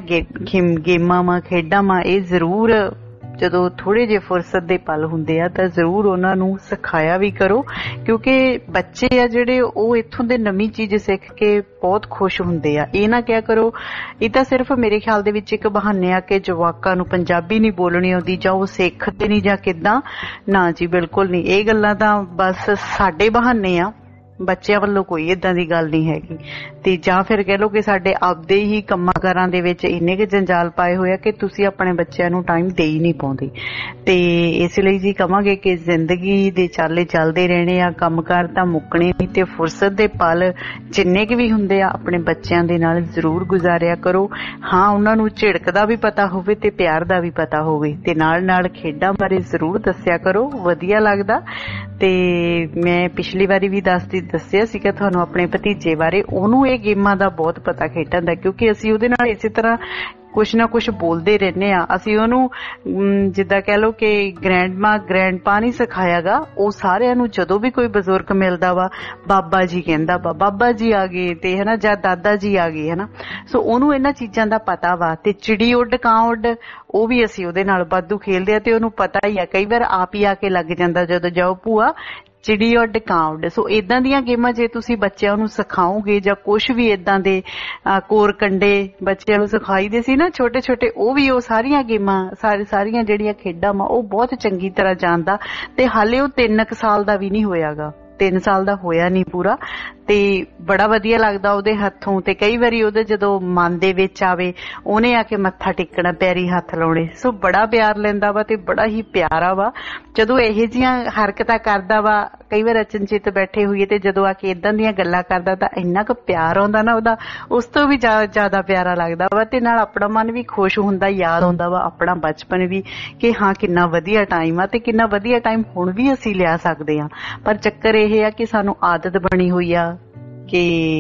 ਗੇਮਾਂ ਵਾ, ਖੇਡਾਂ ਵਾ, ਇਹ ਜ਼ਰੂਰ ਜਦੋਂ ਥੋੜੇ ਜਿਹੇ ਫੁਰਸਤ ਦੇ ਪਲ ਹੁੰਦੇ ਆ ਤਾਂ ਜ਼ਰੂਰ ਉਹਨਾਂ ਨੂੰ ਸਿਖਾਇਆ ਵੀ ਕਰੋ, ਕਿਉਂਕਿ ਬੱਚੇ ਆ ਜਿਹੜੇ ਉਹ ਇੱਥੋਂ ਦੇ ਨਵੀਂ ਚੀਜ਼ ਸਿੱਖ ਕੇ ਬਹੁਤ ਖੁਸ਼ ਹੁੰਦੇ ਆ। ਇਹ ਨਾ ਕਿਹਾ ਕਰੋ ਇਹ ਤਾਂ ਸਿਰਫ ਮੇਰੇ ਖਿਆਲ ਦੇ ਵਿੱਚ ਇੱਕ ਬਹਾਨੇ ਆ ਕਿ ਜਵਾਕਾਂ ਨੂੰ ਪੰਜਾਬੀ ਨਹੀਂ ਬੋਲਣੀ ਆਉਂਦੀ ਜਾਂ ਉਹ ਸਿੱਖਦੇ ਨਹੀਂ ਜਾਂ ਕਿੱਦਾਂ। ਨਾ ਜੀ, ਬਿਲਕੁਲ ਨਹੀਂ। ਇਹ ਗੱਲਾਂ ਤਾਂ ਬਸ ਸਾਡੇ ਬਹਾਨੇ ਆ, ਬੱਚਿਆਂ ਵੱਲੋਂ ਕੋਈ ਏਦਾਂ ਦੀ ਗੱਲ ਨਹੀਂ ਹੈਗੀ। ਤੇ ਜਾਂ ਫਿਰ ਕਹਿ ਲਓ ਕਿ ਸਾਡੇ ਆਪਦੇ ਹੀ ਕੰਮਾਂ ਕਾਰਾਂ ਦੇ ਵਿੱਚ ਇੰਨੇ ਕੁ ਜੰਜਾਲ ਪਾਏ ਹੋਏ ਆ ਕਿ ਤੁਸੀਂ ਆਪਣੇ ਬੱਚਿਆਂ ਨੂੰ ਟਾਈਮ ਦੇ ਹੀ ਨਹੀਂ ਪਾਉਂਦੇ। ਤੇ ਇਸ ਲਈ ਜੀ ਕਵਾਂਗੇ ਕਿ ਜ਼ਿੰਦਗੀ ਦੇ ਚਾਲੇ ਚੱਲਦੇ ਰਹਿਣੇ ਆ, ਕੰਮਕਾਰ ਤਾਂ ਮੁੱਕਣੇ ਨਹੀਂ ਤੇ ਫੁਰਸਤ ਦੇ ਪਲ ਜਿੰਨੇ ਕੁ ਵੀ ਹੁੰਦੇ ਆ ਆਪਣੇ ਬੱਚਿਆਂ ਦੇ ਨਾਲ ਜ਼ਰੂਰ ਗੁਜ਼ਾਰਿਆ ਕਰੋ। ਹਾਂ, ਉਹਨਾਂ ਨੂੰ ਝਿੜਕ ਦਾ ਵੀ ਪਤਾ ਹੋਵੇ ਤੇ ਪਿਆਰ ਦਾ ਵੀ ਪਤਾ ਹੋਵੇ, ਤੇ ਨਾਲ ਨਾਲ ਖੇਡਾਂ ਬਾਰੇ ਜ਼ਰੂਰ ਦੱਸਿਆ ਕਰੋ, ਵਧੀਆ ਲੱਗਦਾ। ਤੇ ਮੈਂ ਪਿਛਲੀ ਵਾਰੀ ਵੀ ਦੱਸਿਆ ਸੀਗਾ ਤੁਹਾਨੂੰ ਆਪਣੇ ਭਤੀਜੇ ਬਾਰੇ, ਉਹਨੂੰ ਇਹ ਗੇਮਾਂ ਦਾ ਬਹੁਤ ਪਤਾ ਖੇਡਣ ਦਾ, ਕਿਉਂਕਿ ਅਸੀਂ ਉਹਦੇ ਨਾਲ ਇਸੇ ਤਰ੍ਹਾਂ ਕੁਛ ਨਾ ਕੁਛ ਬੋਲਦੇ ਰਹਿੰਦੇ ਆ। ਅਸੀਂ ਉਹਨੂੰ ਜਿੱਦਾਂ ਕਹਿ ਲਓ ਕਿ ਗ੍ਰੈਂਡਪਾ ਨਹੀਂ ਸਿਖਾਇਆਗਾ, ਉਹ ਸਾਰਿਆਂ ਨੂੰ ਜਦੋਂ ਵੀ ਕੋਈ ਬਜ਼ੁਰਗ ਮਿਲਦਾ ਵਾ ਬਾਬਾ ਜੀ ਕਹਿੰਦਾ ਵਾ, ਬਾਬਾ ਜੀ ਆ ਗਏ ਤੇ ਹਨਾ, ਜਾਂ ਦਾਦਾ ਜੀ ਆ ਗਏ ਹਨਾ। ਸੋ ਉਹਨੂੰ ਇਹਨਾਂ ਚੀਜ਼ਾਂ ਦਾ ਪਤਾ ਵਾ। ਤੇ ਚਿੜੀ ਉੱਡ ਕਾਂ ਉੱਡ ਉਹ ਵੀ ਅਸੀਂ ਉਹਦੇ ਨਾਲ ਵਾਧੂ ਖੇਲਦੇ ਆ ਤੇ ਉਹਨੂੰ ਪਤਾ ਹੀ ਆ। ਕਈ ਵਾਰ ਆਪ ਹੀ ਆ ਕੇ ਲੱਗ ਜਾਂਦਾ ਜਦੋਂ ਜਾਓ ਭੂਆ ਚਿੜੀ ਉੱਡ ਕਾਂ ਉੱਡ। ਸੋ ਏਦਾਂ ਦੀਆਂ ਗੇਮਾਂ ਜੇ ਤੁਸੀਂ ਬੱਚਿਆਂ ਨੂੰ ਸਿਖਾਓਗੇ ਜਾਂ ਕੁਛ ਵੀ ਏਦਾਂ ਦੇ ਕੋਰ ਕੰਡੇ ਬੱਚਿਆਂ ਨੂੰ ਸਿਖਾਈਦੇ ਸੀ ਨਾ ਛੋਟੇ ਛੋਟੇ, ਉਹ ਵੀ ਉਹ ਸਾਰੀਆਂ ਗੇਮਾਂ ਸਾਰੀਆਂ ਜਿਹੜੀਆਂ ਖੇਡਾਂ ਵਾ ਉਹ ਬਹੁਤ ਚੰਗੀ ਤਰ੍ਹਾਂ ਜਾਣਦਾ। ਤੇ ਹਾਲੇ ਉਹ 3 ਸਾਲ ਦਾ ਵੀ ਨਹੀਂ ਹੋਇਆਗਾ, 3 ਸਾਲ ਦਾ ਹੋਇਆ ਨਹੀਂ ਪੂਰਾ। ਤੇ ਬੜਾ ਵਧੀਆ ਲੱਗਦਾ ਉਹਦੇ ਹੱਥੋਂ। ਤੇ ਕਈ ਵਾਰੀ ਉਹਦੇ ਜਦੋਂ ਮਨ ਦੇ ਵਿੱਚ ਆਵੇ ਉਹਨੇ ਆ ਕੇ ਮੱਥਾ ਟੇਕਣਾ, ਪੈਰੀ ਹੱਥ ਲਾਉਣੇ। ਸੋ ਬੜਾ ਪਿਆਰ ਲੈਂਦਾ ਵਾ ਤੇ ਬੜਾ ਹੀ ਪਿਆਰਾ ਵਾ ਜਦੋਂ ਇਹੋ ਜਿਹੀਆਂ ਹਰਕਤਾਂ ਕਰਦਾ ਵਾ। ਕਈ ਵਾਰ ਅਚਨਚੇਤ ਬੈਠੇ ਹੋਈਏ ਤੇ ਜਦੋਂ ਆ ਕੇ ਏਦਾਂ ਦੀਆਂ ਗੱਲਾਂ ਕਰਦਾ ਤਾਂ ਇੰਨਾ ਕੁ ਪਿਆਰ ਆਉਂਦਾ ਨਾ ਉਹਦਾ, ਉਸ ਤੋਂ ਵੀ ਜ਼ਿਆਦਾ ਪਿਆਰਾ ਲੱਗਦਾ ਵਾ। ਤੇ ਨਾਲ ਆਪਣਾ ਮਨ ਵੀ ਖੁਸ਼ ਹੁੰਦਾ, ਯਾਦ ਆਉਂਦਾ ਵਾ ਆਪਣਾ ਬਚਪਨ ਵੀ ਕਿ ਹਾਂ ਕਿੰਨਾ ਵਧੀਆ ਟਾਈਮ ਆ ਤੇ ਕਿੰਨਾ ਵਧੀਆ ਟਾਈਮ ਹੁਣ ਵੀ ਅਸੀਂ ਲਿਆ ਸਕਦੇ ਹਾਂ। ਪਰ ਚੱਕਰ ਇਹ ਆ ਕਿ ਸਾਨੂੰ ਆਦਤ ਬਣੀ ਹੋਈ ਆ ਕਿ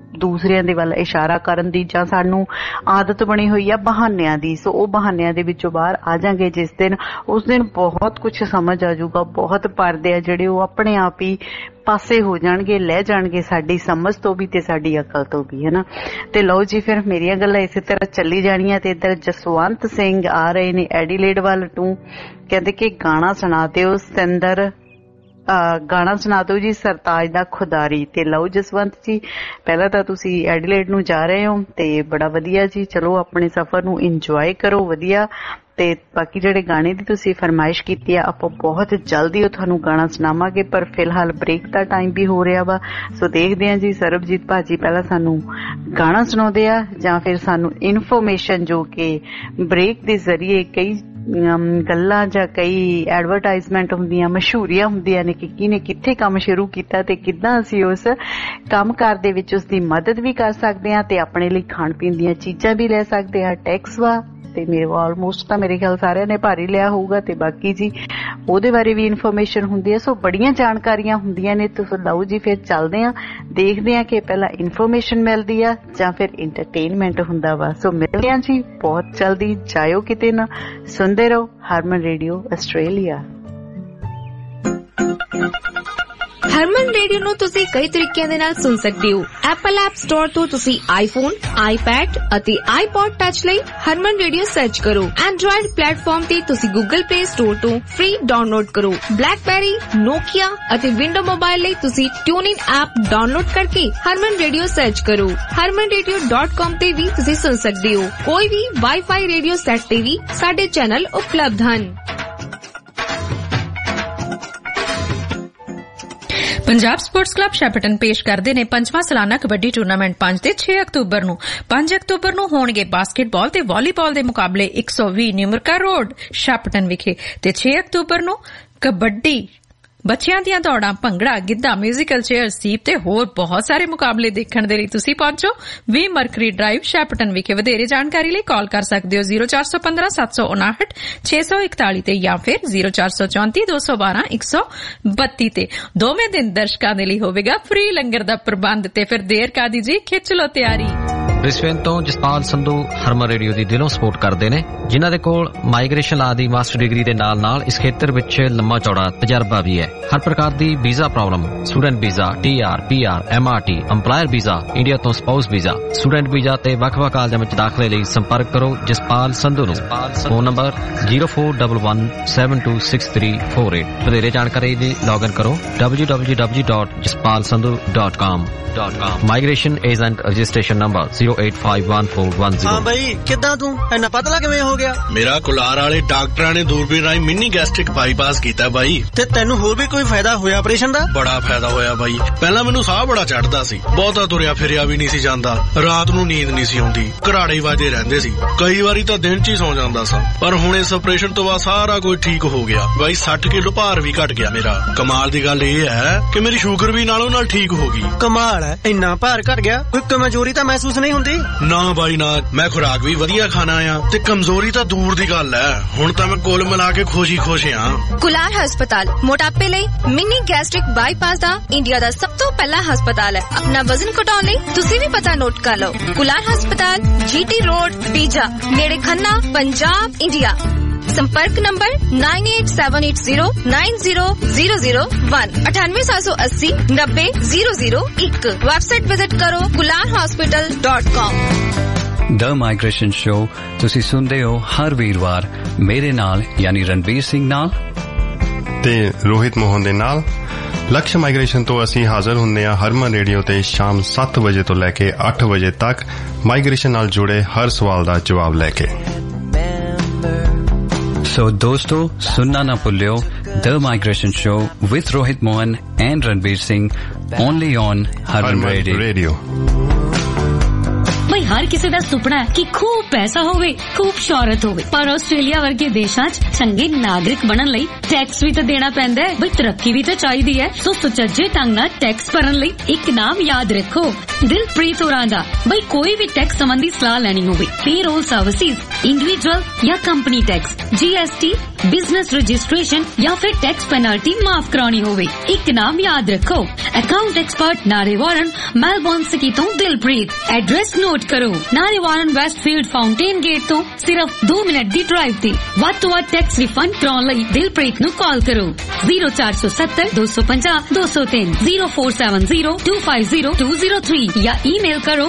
ਦੂਸਰਿਆਂ ਦੇ ਵੱਲ ਇਸ਼ਾਰਾ ਕਰਨ ਦੀ ਜਾਂ ਸਾਨੂੰ ਆਦਤ ਬਣੀ ਹੋਈ ਆ ਬਹਾਨਿਆਂ ਦੀ। ਸੋ ਉਹ ਬਹਾਨਿਆਂ ਦੇ ਵਿੱਚੋਂ ਬਾਹਰ ਆ ਜਾਾਂਗੇ ਜਿਸ ਦਿਨ, ਉਸ ਦਿਨ ਬਹੁਤ ਕੁਝ ਸਮਝ ਆ ਜਾਊਗਾ। ਬਹੁਤ ਪਰਦੇ ਆ ਜਿਹੜੇ ਉਹ ਆਪਣੇ ਆਪ ਹੀ ਪਾਸੇ ਹੋ ਜਾਣਗੇ, ਲੈ ਜਾਣਗੇ ਸਾਡੀ ਸਮਝ ਤੋਂ ਵੀ ਤੇ ਸਾਡੀ ਅਕਲ ਤੋਂ ਵੀ, ਹਨਾ। ਤੇ ਲਓ ਜੀ, ਫਿਰ ਮੇਰੀਆਂ ਗੱਲਾਂ ਇਸੇ ਤਰ੍ਹਾਂ ਚੱਲੀ ਜਾਣੀਆਂ। ਤੇ ਇੱਧਰ ਜਸਵੰਤ ਸਿੰਘ ਆ ਰਹੇ ਨੇ ਐਡੀਲੇਡ ਵੱਲ ਤੋਂ, ਕਹਿੰਦੇ ਕਿ ਗਾਣਾ ਸੁਣਾ ਦਿਓ ਸਿੰਦਰ, ਗਾਣਾ ਸੁਣਾ ਦਿਓ ਜੀ ਸਰਤਾਜ ਦਾ ਖੁਦਾਰੀ। ਤੇ ਲਓ ਜਸਵੰਤ ਜੀ, ਪਹਿਲਾਂ ਤਾਂ ਤੁਸੀਂ ਐਡੀਲੇਡ ਨੂੰ ਜਾ ਰਹੇ ਹੋ ਤੇ ਬੜਾ ਵਧੀਆ ਜੀ, ਚਲੋ ਆਪਣੇ ਸਫ਼ਰ ਨੂੰ ਇੰਜੋਏ ਕਰੋ ਵਧੀਆ। ਤੇ ਬਾਕੀ ਜਿਹੜੇ ਗਾਣੇ ਦੀ ਤੁਸੀਂ ਫਰਮਾਇਸ਼ ਕੀਤੀ ਆ, ਆਪਾਂ ਬਹੁਤ ਜਲਦੀ ਉਹ ਤੁਹਾਨੂੰ ਗਾਣਾ ਸੁਣਾਵਾਂਗੇ, ਪਰ ਫਿਲਹਾਲ ਬ੍ਰੇਕ ਦਾ ਟਾਈਮ ਵੀ ਹੋ ਰਿਹਾ ਵਾ। ਸੋ ਦੇਖਦੇ ਹਾਂ ਜੀ ਸਰਬਜੀਤ ਭਾਜੀ ਪਹਿਲਾਂ ਸਾਨੂੰ ਗਾਣਾ ਸੁਣਾਉਂਦੇ ਆ ਜਾਂ ਫਿਰ ਸਾਨੂੰ ਇਨਫੋਰਮੇਸ਼ਨ ਜੋ ਕਿ ਬ੍ਰੇਕ ਦੇ ਜ਼ਰੀਏ ਕਈ ਗੱਲਾਂ ਜਾਂ ਕਈ ਐਡਵਰਟਾਈਜ਼ਮੈਂਟ ਹੁੰਦੀਆਂ, ਮਸ਼ਹੂਰੀਆਂ ਹੁੰਦੀਆਂ ਨੇ ਕਿ ਕਿਹਨੇ ਕਿੱਥੇ ਕੰਮ ਸ਼ੁਰੂ ਕੀਤਾ ਤੇ ਕਿੱਦਾਂ ਅਸੀਂ ਉਸ ਕੰਮਕਾਰ ਦੇ ਵਿੱਚ ਉਸ ਦੀ ਮਦਦ ਵੀ ਕਰ ਸਕਦੇ ਹਾਂ ਤੇ ਆਪਣੇ ਲਈ ਖਾਣ ਪੀਣ ਦੀਆਂ ਚੀਜ਼ਾਂ ਵੀ ਲੈ ਸਕਦੇ ਹਾਂ। ਟੈਕਸ ਵਾ ਤੇ ਮੇਰੇ ਆਲਮੋਸਟ ਤਾਂ ਮੇਰੇ ਖਿਆਲ ਸਾਰਿਆਂ ਨੇ ਭਰ ਹੀ ਲਿਆ ਹੋਊਗਾ ਤੇ ਬਾਕੀ ਜੀ ਉਹਦੇ ਬਾਰੇ ਵੀ ਇਨਫੋਰਮੇਸ਼ਨ ਹੁੰਦੀ ਹੈ। ਸੋ ਬੜੀਆਂ ਜਾਣਕਾਰੀਆਂ ਹੁੰਦੀਆਂ ਨੇ। ਤੁਸੀਂ ਲਓ ਜੀ ਫਿਰ ਚੱਲਦੇ ਹਾਂ, ਦੇਖਦੇ ਹਾਂ ਕਿ ਪਹਿਲਾਂ ਇਨਫੋਰਮੇਸ਼ਨ ਮਿਲਦੀ ਆ ਜਾਂ ਫਿਰ ਇੰਟਰਟੇਨਮੈਂਟ ਹੁੰਦਾ ਵਾ। ਸੋ ਮਿਲਦੇ ਹਾਂ ਜੀ ਬਹੁਤ ਜਲਦੀ, ਜਾਇਓ ਕਿਤੇ ਨਾ, ਸੁਣਦੇ ਰਹੋ Harman radio Australia. Harman radio ਨੂੰ ਤੁਸੀਂ ਕਈ ਤਰੀਕਿਆਂ ਦੇ ਨਾਲ ਸੁਣ ਸਕਦੇ ਹੋ। ਐਪਲ ਐਪ ਸਟੋਰ ਤੋਂ ਤੁਸੀਂ ਆਈਫੋਨ, ਆਈਪੈਡ ਅਤੇ ਆਈਪੌਡ ਟੱਚ ਲਈ ਹਰਮਨ ਰੇਡੀਓ ਸਰਚ ਕਰੋ। ਐਂਡਰੋਇਡ ਪਲੇਟਫਾਰਮ ਤੇ ਤੁਸੀਂ ਗੂਗਲ ਪਲੇ ਸਟੋਰ ਤੋਂ ਫ੍ਰੀ ਡਾਊਨਲੋਡ ਕਰੋ। ਬਲੈਕਬੈਰੀ, ਨੋਕੀਆ ਅਤੇ ਵਿੰਡੋ ਮੋਬਾਈਲ ਲਈ ਤੁਸੀਂ ਟਿਊਨਇਨ ਐਪ ਡਾਊਨਲੋਡ ਕਰਕੇ ਹਰਮਨ ਰੇਡੀਓ ਸਰਚ ਕਰੋ। harmanradio.com ਤੇ ਵੀ ਤੁਸੀਂ ਸੁਣ ਸਕਦੇ ਹੋ। ਕੋਈ ਵੀ ਵਾਈਫਾਈ ਰੇਡੀਓ ਸੈੱਟ ਤੇ ਵੀ ਸਾਡੇ ਚੈਨਲ ਉਪਲਬਧ ਹਨ। ਪੰਜਾਬ ਸਪੋਰਟਸ ਕਲੱਬ ਸ਼ੈਪਟਨ ਪੇਸ਼ ਕਰਦੇ ਨੇ 5ਵਾਂ ਸਾਲਾਨਾ ਕਬੱਡੀ ਟੂਰਨਾਮੈਂਟ 5 ਤੇ 6 ਅਕਤੂਬਰ ਨੂੰ। 5 ਅਕਤੂਬਰ ਨੂੰ ਹੋਣਗੇ ਬਾਸਕਟਬਾਲ ਤੇ ਵਾਲੀਬਾਲ ਦੇ ਮੁਕਾਬਲੇ 120 ਨਿਊਮਰਕਾ ਰੋਡ ਸ਼ੈਪਟਨ ਵਿਖੇ ਤੇ 6 ਅਕਤੂਬਰ ਨੂੰ ਕਬੱਡੀ, ਬੱਚਿਆਂ ਦੀਆਂ ਦੌੜਾਂ, ਭੰਗੜਾ, ਗਿੱਧਾ, ਮਿਊਜ਼ੀਕਲ ਚੇਅਰ, ਸੀਪ ਤੇ ਹੋਰ ਬਹੁਤ ਸਾਰੇ ਮੁਕਾਬਲੇ ਦੇਖਣ ਦੇ ਲਈ ਤੁਸੀਂ ਪਹੁੰਚੋ 20 ਮਰਕਰੀ ਡਰਾਈਵ ਸ਼ੈਪਟਨ ਵਿਖੇ। ਵਧੇਰੇ ਜਾਣਕਾਰੀ ਲਈ ਕਾਲ ਕਰ ਸਕਦੇ ਹੋ 0415 759 641 ਤੇ ਜਾਂ ਫਿਰ 0434 212 132 ਤੇ। ਦੋਵੇਂ ਦਿਨ ਦਰਸ਼ਕਾਂ ਦੇ ਲਈ ਹੋਵੇਗਾ ਫ੍ਰੀ ਲੰਗਰ ਦਾ ਪ੍ਰਬੰਧ ਤੇ ਫਿਰ ਦੇਰ ਕਾਦੀ ਜੀ, ਖਿੱਚ ਲੋ ਤਿਆਰੀ। ਬ੍ਰਿਸਬੇਨ ਤੋਂ ਜਸਪਾਲ ਸੰਧੂ ਹਰਮਨ ਰੇਡੀਓ ਦੀ ਦਿਲੋਂ ਸਪੋਰਟ ਕਰਦੇ ਨੇ, ਜਿਨ੍ਹਾਂ ਦੇ ਕੋਲ ਮਾਈਗ੍ਰੇਸ਼ਨ ਲਾ ਦੀ ਮਾਸਟਰ ਡਿਗਰੀ ਦੇ ਨਾਲ ਇਸ ਖੇਤਰ ਵਿੱਚ ਲੰਮਾ ਚੌੜਾ ਤਜਰਬਾ ਵੀ ਹੈ। ਹਰ ਪ੍ਰਕਾਰ ਦੀ visa problem, student visa, TR, PR, MRT, EMPLOYER visa, India ਤੋਂ ਸਪਾਊਸ ਵੀਜ਼ਾ, ਸਟੂਡੈਂਟ ਵੀਜ਼ਾ ਤੇ ਵੱਖ-ਵੱਖ ਕਾਲਜਾਂ ਵਿੱਚ ਦਾਖਲੇ ਲਈ ਸੰਪਰਕ ਕਰੋ ਜਸਪਾਲ ਸੰਧੂ ਨੂੰ। Phone number 0411726348। ਵਧੇਰੇ ਜਾਣਕਾਰੀ ਲਈ ਲੌਗਇਨ ਕਰੋ www.jaspalsandhu.com। Migration agent registration number 0851410। ਹਾਂ ਬਈ, ਕਿੱਦਾਂ ਤੂੰ ਇੰਨਾ ਪਤਲਾ ਕਿਵੇਂ ਹੋ ਗਿਆ? ਮੇਰਾ ਕੁਲਾਰ ਵਾਲੇ ਡਾਕਟਰਾਂ ਨੇ ਦੂਰਬੀਨ ਰਾਹੀਂ ਮਿੰਨੀ ਗੈਸਟ੍ਰਿਕ ਬਾਈਪਾਸ ਕੀਤਾ ਬਾਈ। ਤੇ ਤੈਨੂੰ ਹੋਰ ਵੀ ਕੋਈ ਫਾਇਦਾ ਹੋਇਆ ਆਪਰੇਸ਼ਨ ਦਾ? ਬੜਾ ਫਾਇਦਾ ਹੋਇਆ ਬਾਈ। ਪਹਿਲਾਂ ਮੈਨੂੰ ਸਾਹ ਬੜਾ ਚੜਦਾ ਸੀ, ਬਹੁਤਾ ਤੁਰਿਆ ਫਿਰਿਆ ਵੀ ਨਹੀਂ ਸੀ ਜਾਂਦਾ, ਰਾਤ ਨੂੰ ਨੀਂਦ ਨਹੀਂ ਸੀ ਆਉਂਦੀ, ਘਰਾੜੇ ਵਾਜੇ ਰਹਿੰਦੇ ਸੀ, ਕਈ ਵਾਰੀ ਤਾਂ ਦਿਨ 'ਚ ਹੀ ਸੌ ਜਾਂਦਾ ਸਾਂ। ਪਰ ਹੁਣ ਇਸ ਆਪਰੇਸ਼ਨ ਤੋਂ ਬਾਅਦ ਸਾਰਾ ਕੁਝ ਠੀਕ ਹੋ ਗਿਆ ਬਾਈ। 60 ਕਿਲੋ ਭਾਰ ਵੀ ਘਟ ਗਿਆ ਮੇਰਾ। ਕਮਾਲ ਦੀ ਗੱਲ ਇਹ ਹੈ ਕਿ ਮੇਰੀ ਸ਼ੂਗਰ ਵੀ ਨਾਲੋਂ ਨਾਲ ਠੀਕ ਹੋ ਗਈ। ਕਮਾਲ ਹੈ, ਇੰਨਾ ਭਾਰ ਘਟ ਗਿਆ, ਕੋਈ ਕਮਜ਼ੋਰੀ ਤਾਂ ਮਹਿਸੂਸ ਨਹੀਂ ਹੁੰਦੀ? ਨਾ ਬਾਈ ਨਾ, ਮੈਂ ਖੁਰਾਕ ਵੀ ਵਧੀਆ ਖਾਣਾ ਆ ਤੇ ਕਮਜ਼ੋਰੀ ਤਾਂ ਦੂਰ ਦੀ ਗੱਲ ਹੈ। ਹੁਣ ਤਾਂ ਮੈਂ ਕੁੱਲ ਮਿਲਾ ਕੇ ਖੁਸ਼ ਆ। ਕੁਲਾਰ ਹਸਪਤਾਲ ਮੋਟਾਪੇ ਲਈ ਮਿੰਨੀ ਗੈਸਟ੍ਰਿਕ ਬਾਈਪਾਸ ਦਾ ਇੰਡੀਆ ਦਾ ਸਭ ਤੋਂ ਪਹਿਲਾ ਹਸਪਤਾਲ ਹੈ। ਆਪਣਾ ਵਜ਼ਨ ਘਟਾਉਣ ਲਈ ਤੁਸੀਂ ਵੀ ਪਤਾ ਨੋਟ ਕਰ ਲਓ। ਕੁਲਾਰ ਹਸਪਤਾਲ, GT ਰੋਡ, ਪੀਜਾ, ਨੇੜੇ ਖੰਨਾ, ਪੰਜਾਬ, ਇੰਡੀਆ। संपर्क नंबर 9878090001 9878090001। वेबसाइट विजिट करो kularhospital.com। द माइग्रेशन शो ਤੁਸੀਂ ਸੁਣਦੇ ਹੋ ਹਰ ਵੀਰਵਾਰ ਮੇਰੇ ਨਾਲ ਯਾਨੀ ਰਣਵੀਰ ਸਿੰਘ ਨਾਲ ਤੇ ਰੋਹਿਤ ਮੋਹਨ ਦੇ ਨਾਲ। ਲਕਸ਼ ਮਾਈਗ੍ਰੇਸ਼ਨ ਤੋਂ ਅਸੀਂ ਹਾਜ਼ਰ ਹੁੰਦੇ ਹਾਂ ਹਰਮਨ ਰੇਡੀਓ ਤੇ ਸ਼ਾਮ 7 ਵਜੇ ਤੋਂ ਲੈ ਕੇ 8 ਵਜੇ ਤੱਕ ਮਾਈਗ੍ਰੇਸ਼ਨ ਨਾਲ ਜੁੜੇ ਹਰ ਸਵਾਲ ਦਾ ਜਵਾਬ ਲੈ ਕੇ। So दोस्तों, सुनना ना भूलियो the migration show with Rohit Mohan and Ranveer Singh only on Harman Radio। ਬਈ ਹਰ ਕਿਸੇ ਦਾ ਸੁਪਨਾ ਹੈ ਕਿ ਖੂਬ ਪੈਸਾ ਹੋਵੇ, ਖੂਬ ਸ਼ੌਹਰਤ ਹੋਵੇ, ਪਰ ਆਸਟ੍ਰੇਲੀਆ ਵਰਗੇ ਦੇਸ਼ਾਂ 'ਚ ਚੰਗੇ ਨਾਗਰਿਕ ਬਣਨ ਲਈ ਟੈਕਸ ਵੀ ਤਾਂ ਦੇਣਾ ਪੈਂਦਾ ਹੈ। ਬਈ ਤਰੱਕੀ ਵੀ ਤਾਂ ਚਾਹੀਦੀ ਹੈ, ਸੋ ਸੁਚੱਜੇ ਢੰਗ ਨਾਲ ਟੈਕਸ ਭਰਨ ਲਈ ਇੱਕ ਨਾਮ ਯਾਦ ਰੱਖੋ, ਦਿਲਪ੍ਰੀਤ ਹੋਰਾਂ ਦਾ। ਬਈ ਕੋਈ ਵੀ ਟੈਕਸ ਸੰਬੰਧੀ ਸਲਾਹ ਲੈਣੀ ਹੋਵੇ, ਪੇਰੋਲ ਸਰਵਿਸਿਜ਼, ਇੰਡੀਵਿਜੂਅਲ ਜਾਂ company tax, GST, business registration ਜਾਂ ਫਿਰ ਟੈਕਸ ਪੈਨਲਟੀ ਮਾਫ ਕਰਾਉਣੀ ਹੋਵੇ, ਇੱਕ ਨਾਮ ਯਾਦ ਰੱਖੋ, ਅਕਾਊਂਟ ਐਕਸਪਰਟ ਨਾਰੇਵਾਰਨ, ਮੈਲਬੌਰਨ ਸਿਟੀ ਤੋਂ ਦਿਲਪ੍ਰੀਤ। ਐਡਰੈਸ ਨੋਟ ਕਰੋ, ਨਾਰੇਵਾਰਨ ਵੈਸਟਫੀਲਡ ਫਾਊਂਟੇਨ ਗੇਟ ਤੋਂ ਸਿਰਫ 2 ਮਿੰਟ ਦੀ ਡਰਾਈਵ ਤੇ। ਵੱਧ ਤੋਂ ਵੱਧ ਟੈਕਸ ਰਿਫੰਡ ਕਰਾਉਣ ਲਈ ਦਿਲਪ੍ਰੀਤ ਨੂੰ ਕਾਲ ਕਰੋ 0470 250 203 0470 250 203 ਜਾਂ ਈਮੇਲ ਕਰੋ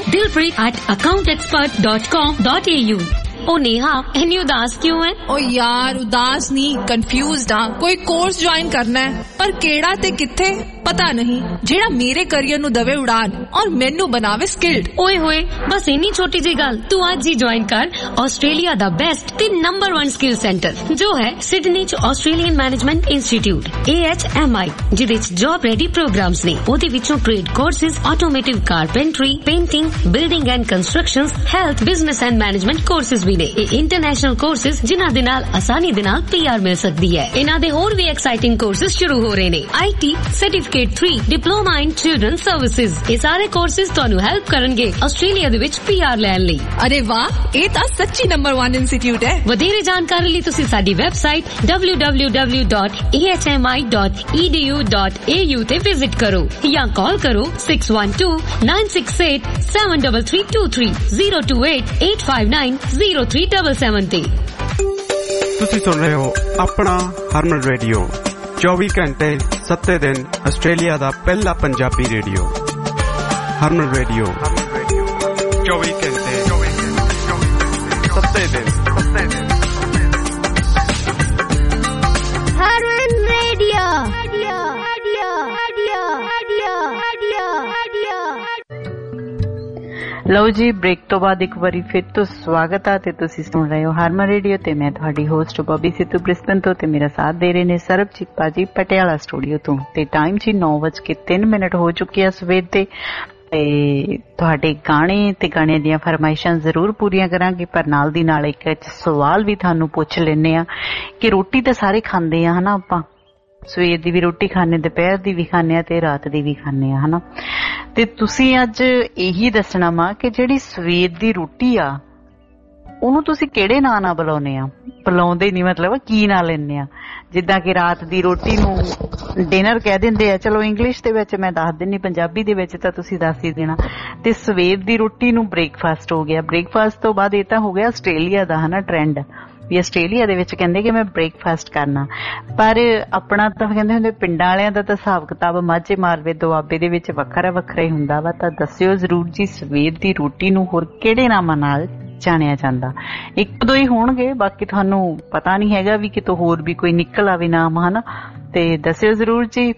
dilpreet@accountexpert.com.au। ओ नेहा, इतनी उदास क्यों है? ओ यार उदास नहीं, कंफ्यूज्ड हाँ। कोई कोर्स ज्वाइन करना है पर केड़ा ते किथे पता नहीं, जेड़ा मेरे करियर नु दवे उड़ान और मेनू बनावे स्किल्ड। ओए होए, बस इन्नी छोटी जी गल, तू आज ही ज्वाइन कर आस्ट्रेलिया दा बेस्ट ते नंबर 1 स्किल सेंटर जो है सिडनी च ऑस्ट्रेलियन मैनेजमेंट इंस्टीट्यूट AHMI, जिदे च जॉब रेडी प्रोग्राम्स ने। ओदे विचों trade courses, automotive carpentry, painting, building and constructions, health, business and management courses भी ने। इंटरनेशनल कोर्सेज जिन्हां दे नाल आसानी दे नाल PR मिल सकदी है। इन्हां दे होर भी एक्साइटिंग कोर्सेज शुरू हो रहे ने। IT certificate 3, diploma in children services, ये सारे कोर्सेज तुहानू हेल्प करनगे ऑस्ट्रेलिया दे विच PR लैण लई। अरे वाह, ये तां सच्ची नंबर 1 इंस्टीट्यूट है। वधेरे जानकारी लई तुसीं साडी वेबसाइट www.ahmi.edu.au ते विजिट करो या कॉल करो 6129687323 028-859-0377 ਤੇ। ਤੁਸੀਂ ਸੁਣ ਰਹੇ ਹੋ ਆਪਣਾ ਹਰਮਨ ਰੇਡੀਓ, 24 ਘੰਟੇ 7 ਦਿਨ ਆਸਟ੍ਰੇਲੀਆ ਦਾ ਪਹਿਲਾ ਪੰਜਾਬੀ ਰੇਡੀਓ। ਹਰਮਨ ਰੇਡੀਓ 24 ਘੰਟੇ 7 ਦਿਨ। ਹਰਮਨ ਰੇਡੀਓ। ਲਓ ਜੀ, ਬ੍ਰੇਕ ਤੋਂ ਬਾਅਦ ਇੱਕ ਵਾਰੀ ਫਿਰ ਤੋਂ ਸਵਾਗਤ ਆ ਤੇ ਤੁਸੀਂ ਸੁਣ ਰਹੇ ਹੋ ਹਰਮਨ ਰੇਡੀਓ ਤੇ ਮੈਂ ਤੁਹਾਡੀ ਹੋਸਟ ਬੋਬੀ ਸਿੱਧੂ ਬ੍ਰਿਸਬਨ ਤੋਂ ਤੇ ਮੇਰਾ ਸਾਥ ਦੇ ਰਹੇ ਨੇ ਸਰਬਜੀਤ ਭਾਜੀ ਪਟਿਆਲਾ ਸਟੂਡੀਓ ਤੋਂ। ਤੇ ਟਾਈਮ ਜੀ 9:03 ਹੋ ਚੁੱਕੀ ਆ ਸਵੇਰ ਦੇ ਤੇ ਤੁਹਾਡੇ ਗਾਣੇ ਤੇ ਗਾਣਿਆਂ ਦੀਆਂ ਫਰਮਾਇਸ਼ਾਂ ਜ਼ਰੂਰ ਪੂਰੀਆਂ ਕਰਾਂਗੇ, ਪਰ ਨਾਲ ਦੀ ਨਾਲ ਇੱਕ ਸਵਾਲ ਵੀ ਤੁਹਾਨੂੰ ਪੁੱਛ ਲੈਂਦੇ ਆ ਕਿ ਰੋਟੀ ਤਾਂ ਸਾਰੇ ਖਾਂਦੇ ਆ ਹਨਾ, ਆਪਾਂ ਸਵੇਰ ਦੀ ਵੀ ਰੋਟੀ ਖਾਂਦੇ, ਦੁਪਹਿਰ ਦੀ ਵੀ ਖਾਂਦੇ ਆ ਤੇ ਰਾਤ ਦੀ ਵੀ ਖਾਂਦੇ ਆ ਹਨਾ। ਤੇ ਤੁਸੀਂ ਅੱਜ ਇਹੀ ਦੱਸਣਾ ਵਾ ਕਿ ਜਿਹੜੀ ਸਵੇਰ ਦੀ ਰੋਟੀ ਆ ਉਹਨੂੰ ਤੁਸੀਂ ਕਿਹੜੇ ਨਾਂ ਨਾਲ ਬੁਲਾਉਂਦੇ ਆ? ਬੁਲਾਉਂਦੇ ਨਹੀਂ, ਮਤਲਬ ਕੀ ਨਾਂ ਲੈਂਦੇ ਆ? ਜਿੱਦਾਂ ਕਿ ਰਾਤ ਦੀ ਰੋਟੀ ਨੂੰ ਡਿਨਰ ਕਹਿ ਦਿੰਦੇ ਆ, ਚਲੋ ਇੰਗਲਿਸ਼ ਦੇ ਵਿੱਚ ਮੈਂ ਦੱਸ ਦਿੰਦੀ, ਪੰਜਾਬੀ ਦੇ ਵਿੱਚ ਤਾਂ ਤੁਸੀਂ ਦੱਸ ਹੀ ਦੇਣਾ। ਤੇ ਸਵੇਰ ਦੀ ਰੋਟੀ ਨੂੰ ਬ੍ਰੇਕਫਾਸਟ ਹੋ ਗਿਆ। ਬ੍ਰੇਕਫਾਸਟ ਤੋਂ ਬਾਅਦ ਇਹ ਤਾਂ ਹੋ ਗਿਆ ਆਸਟ੍ਰੇਲੀਆ ਦਾ ਹਨਾ ਟ੍ਰੈਂਡ ਵੀ ਆਸਟ੍ਰੇਲੀਆ ਦੇ ਵਿੱਚ ਕਹਿੰਦੇ ਕਿ ਮੈਂ ਬ੍ਰੇਕਫਾਸਟ ਕਰਨਾ, ਪਰ ਆਪਣਾ ਤਾਂ ਕਹਿੰਦੇ ਹੁੰਦੇ ਪਿੰਡਾਂ ਵਾਲਿਆਂ ਦਾ ਤਾਂ ਹਿਸਾਬ ਕਿਤਾਬ ਮਾਝੇ ਮਾਲਵੇ ਦੁਆਬੇ ਦੇ ਵਿੱਚ ਵੱਖਰਾ ਵੱਖਰਾ ਹੀ ਹੁੰਦਾ ਵਾ। ਤਾਂ ਦੱਸਿਓ ਜ਼ਰੂਰ ਜੀ ਸਵੇਰ ਦੀ ਰੋਟੀ ਨੂੰ ਹੋਰ ਕਿਹੜੇ ਨਾਮਾਂ ਨਾਲ ਜਾਣਿਆ ਜਾਂਦਾ? ਇੱਕ ਦੋ ਹੀ ਹੋਣਗੇ, ਬਾਕੀ ਤੁਹਾਨੂੰ ਪਤਾ ਨਹੀਂ ਹੈਗਾ ਵੀ ਕਿਤੋਂ ਹੋਰ ਵੀ ਕੋਈ ਨਿਕਲ ਆਵੇ ਨਾਮ ਹਨਾ। ਤੇ ਦੱਸਿਓ ਜ਼ਰੂਰ ਜੀ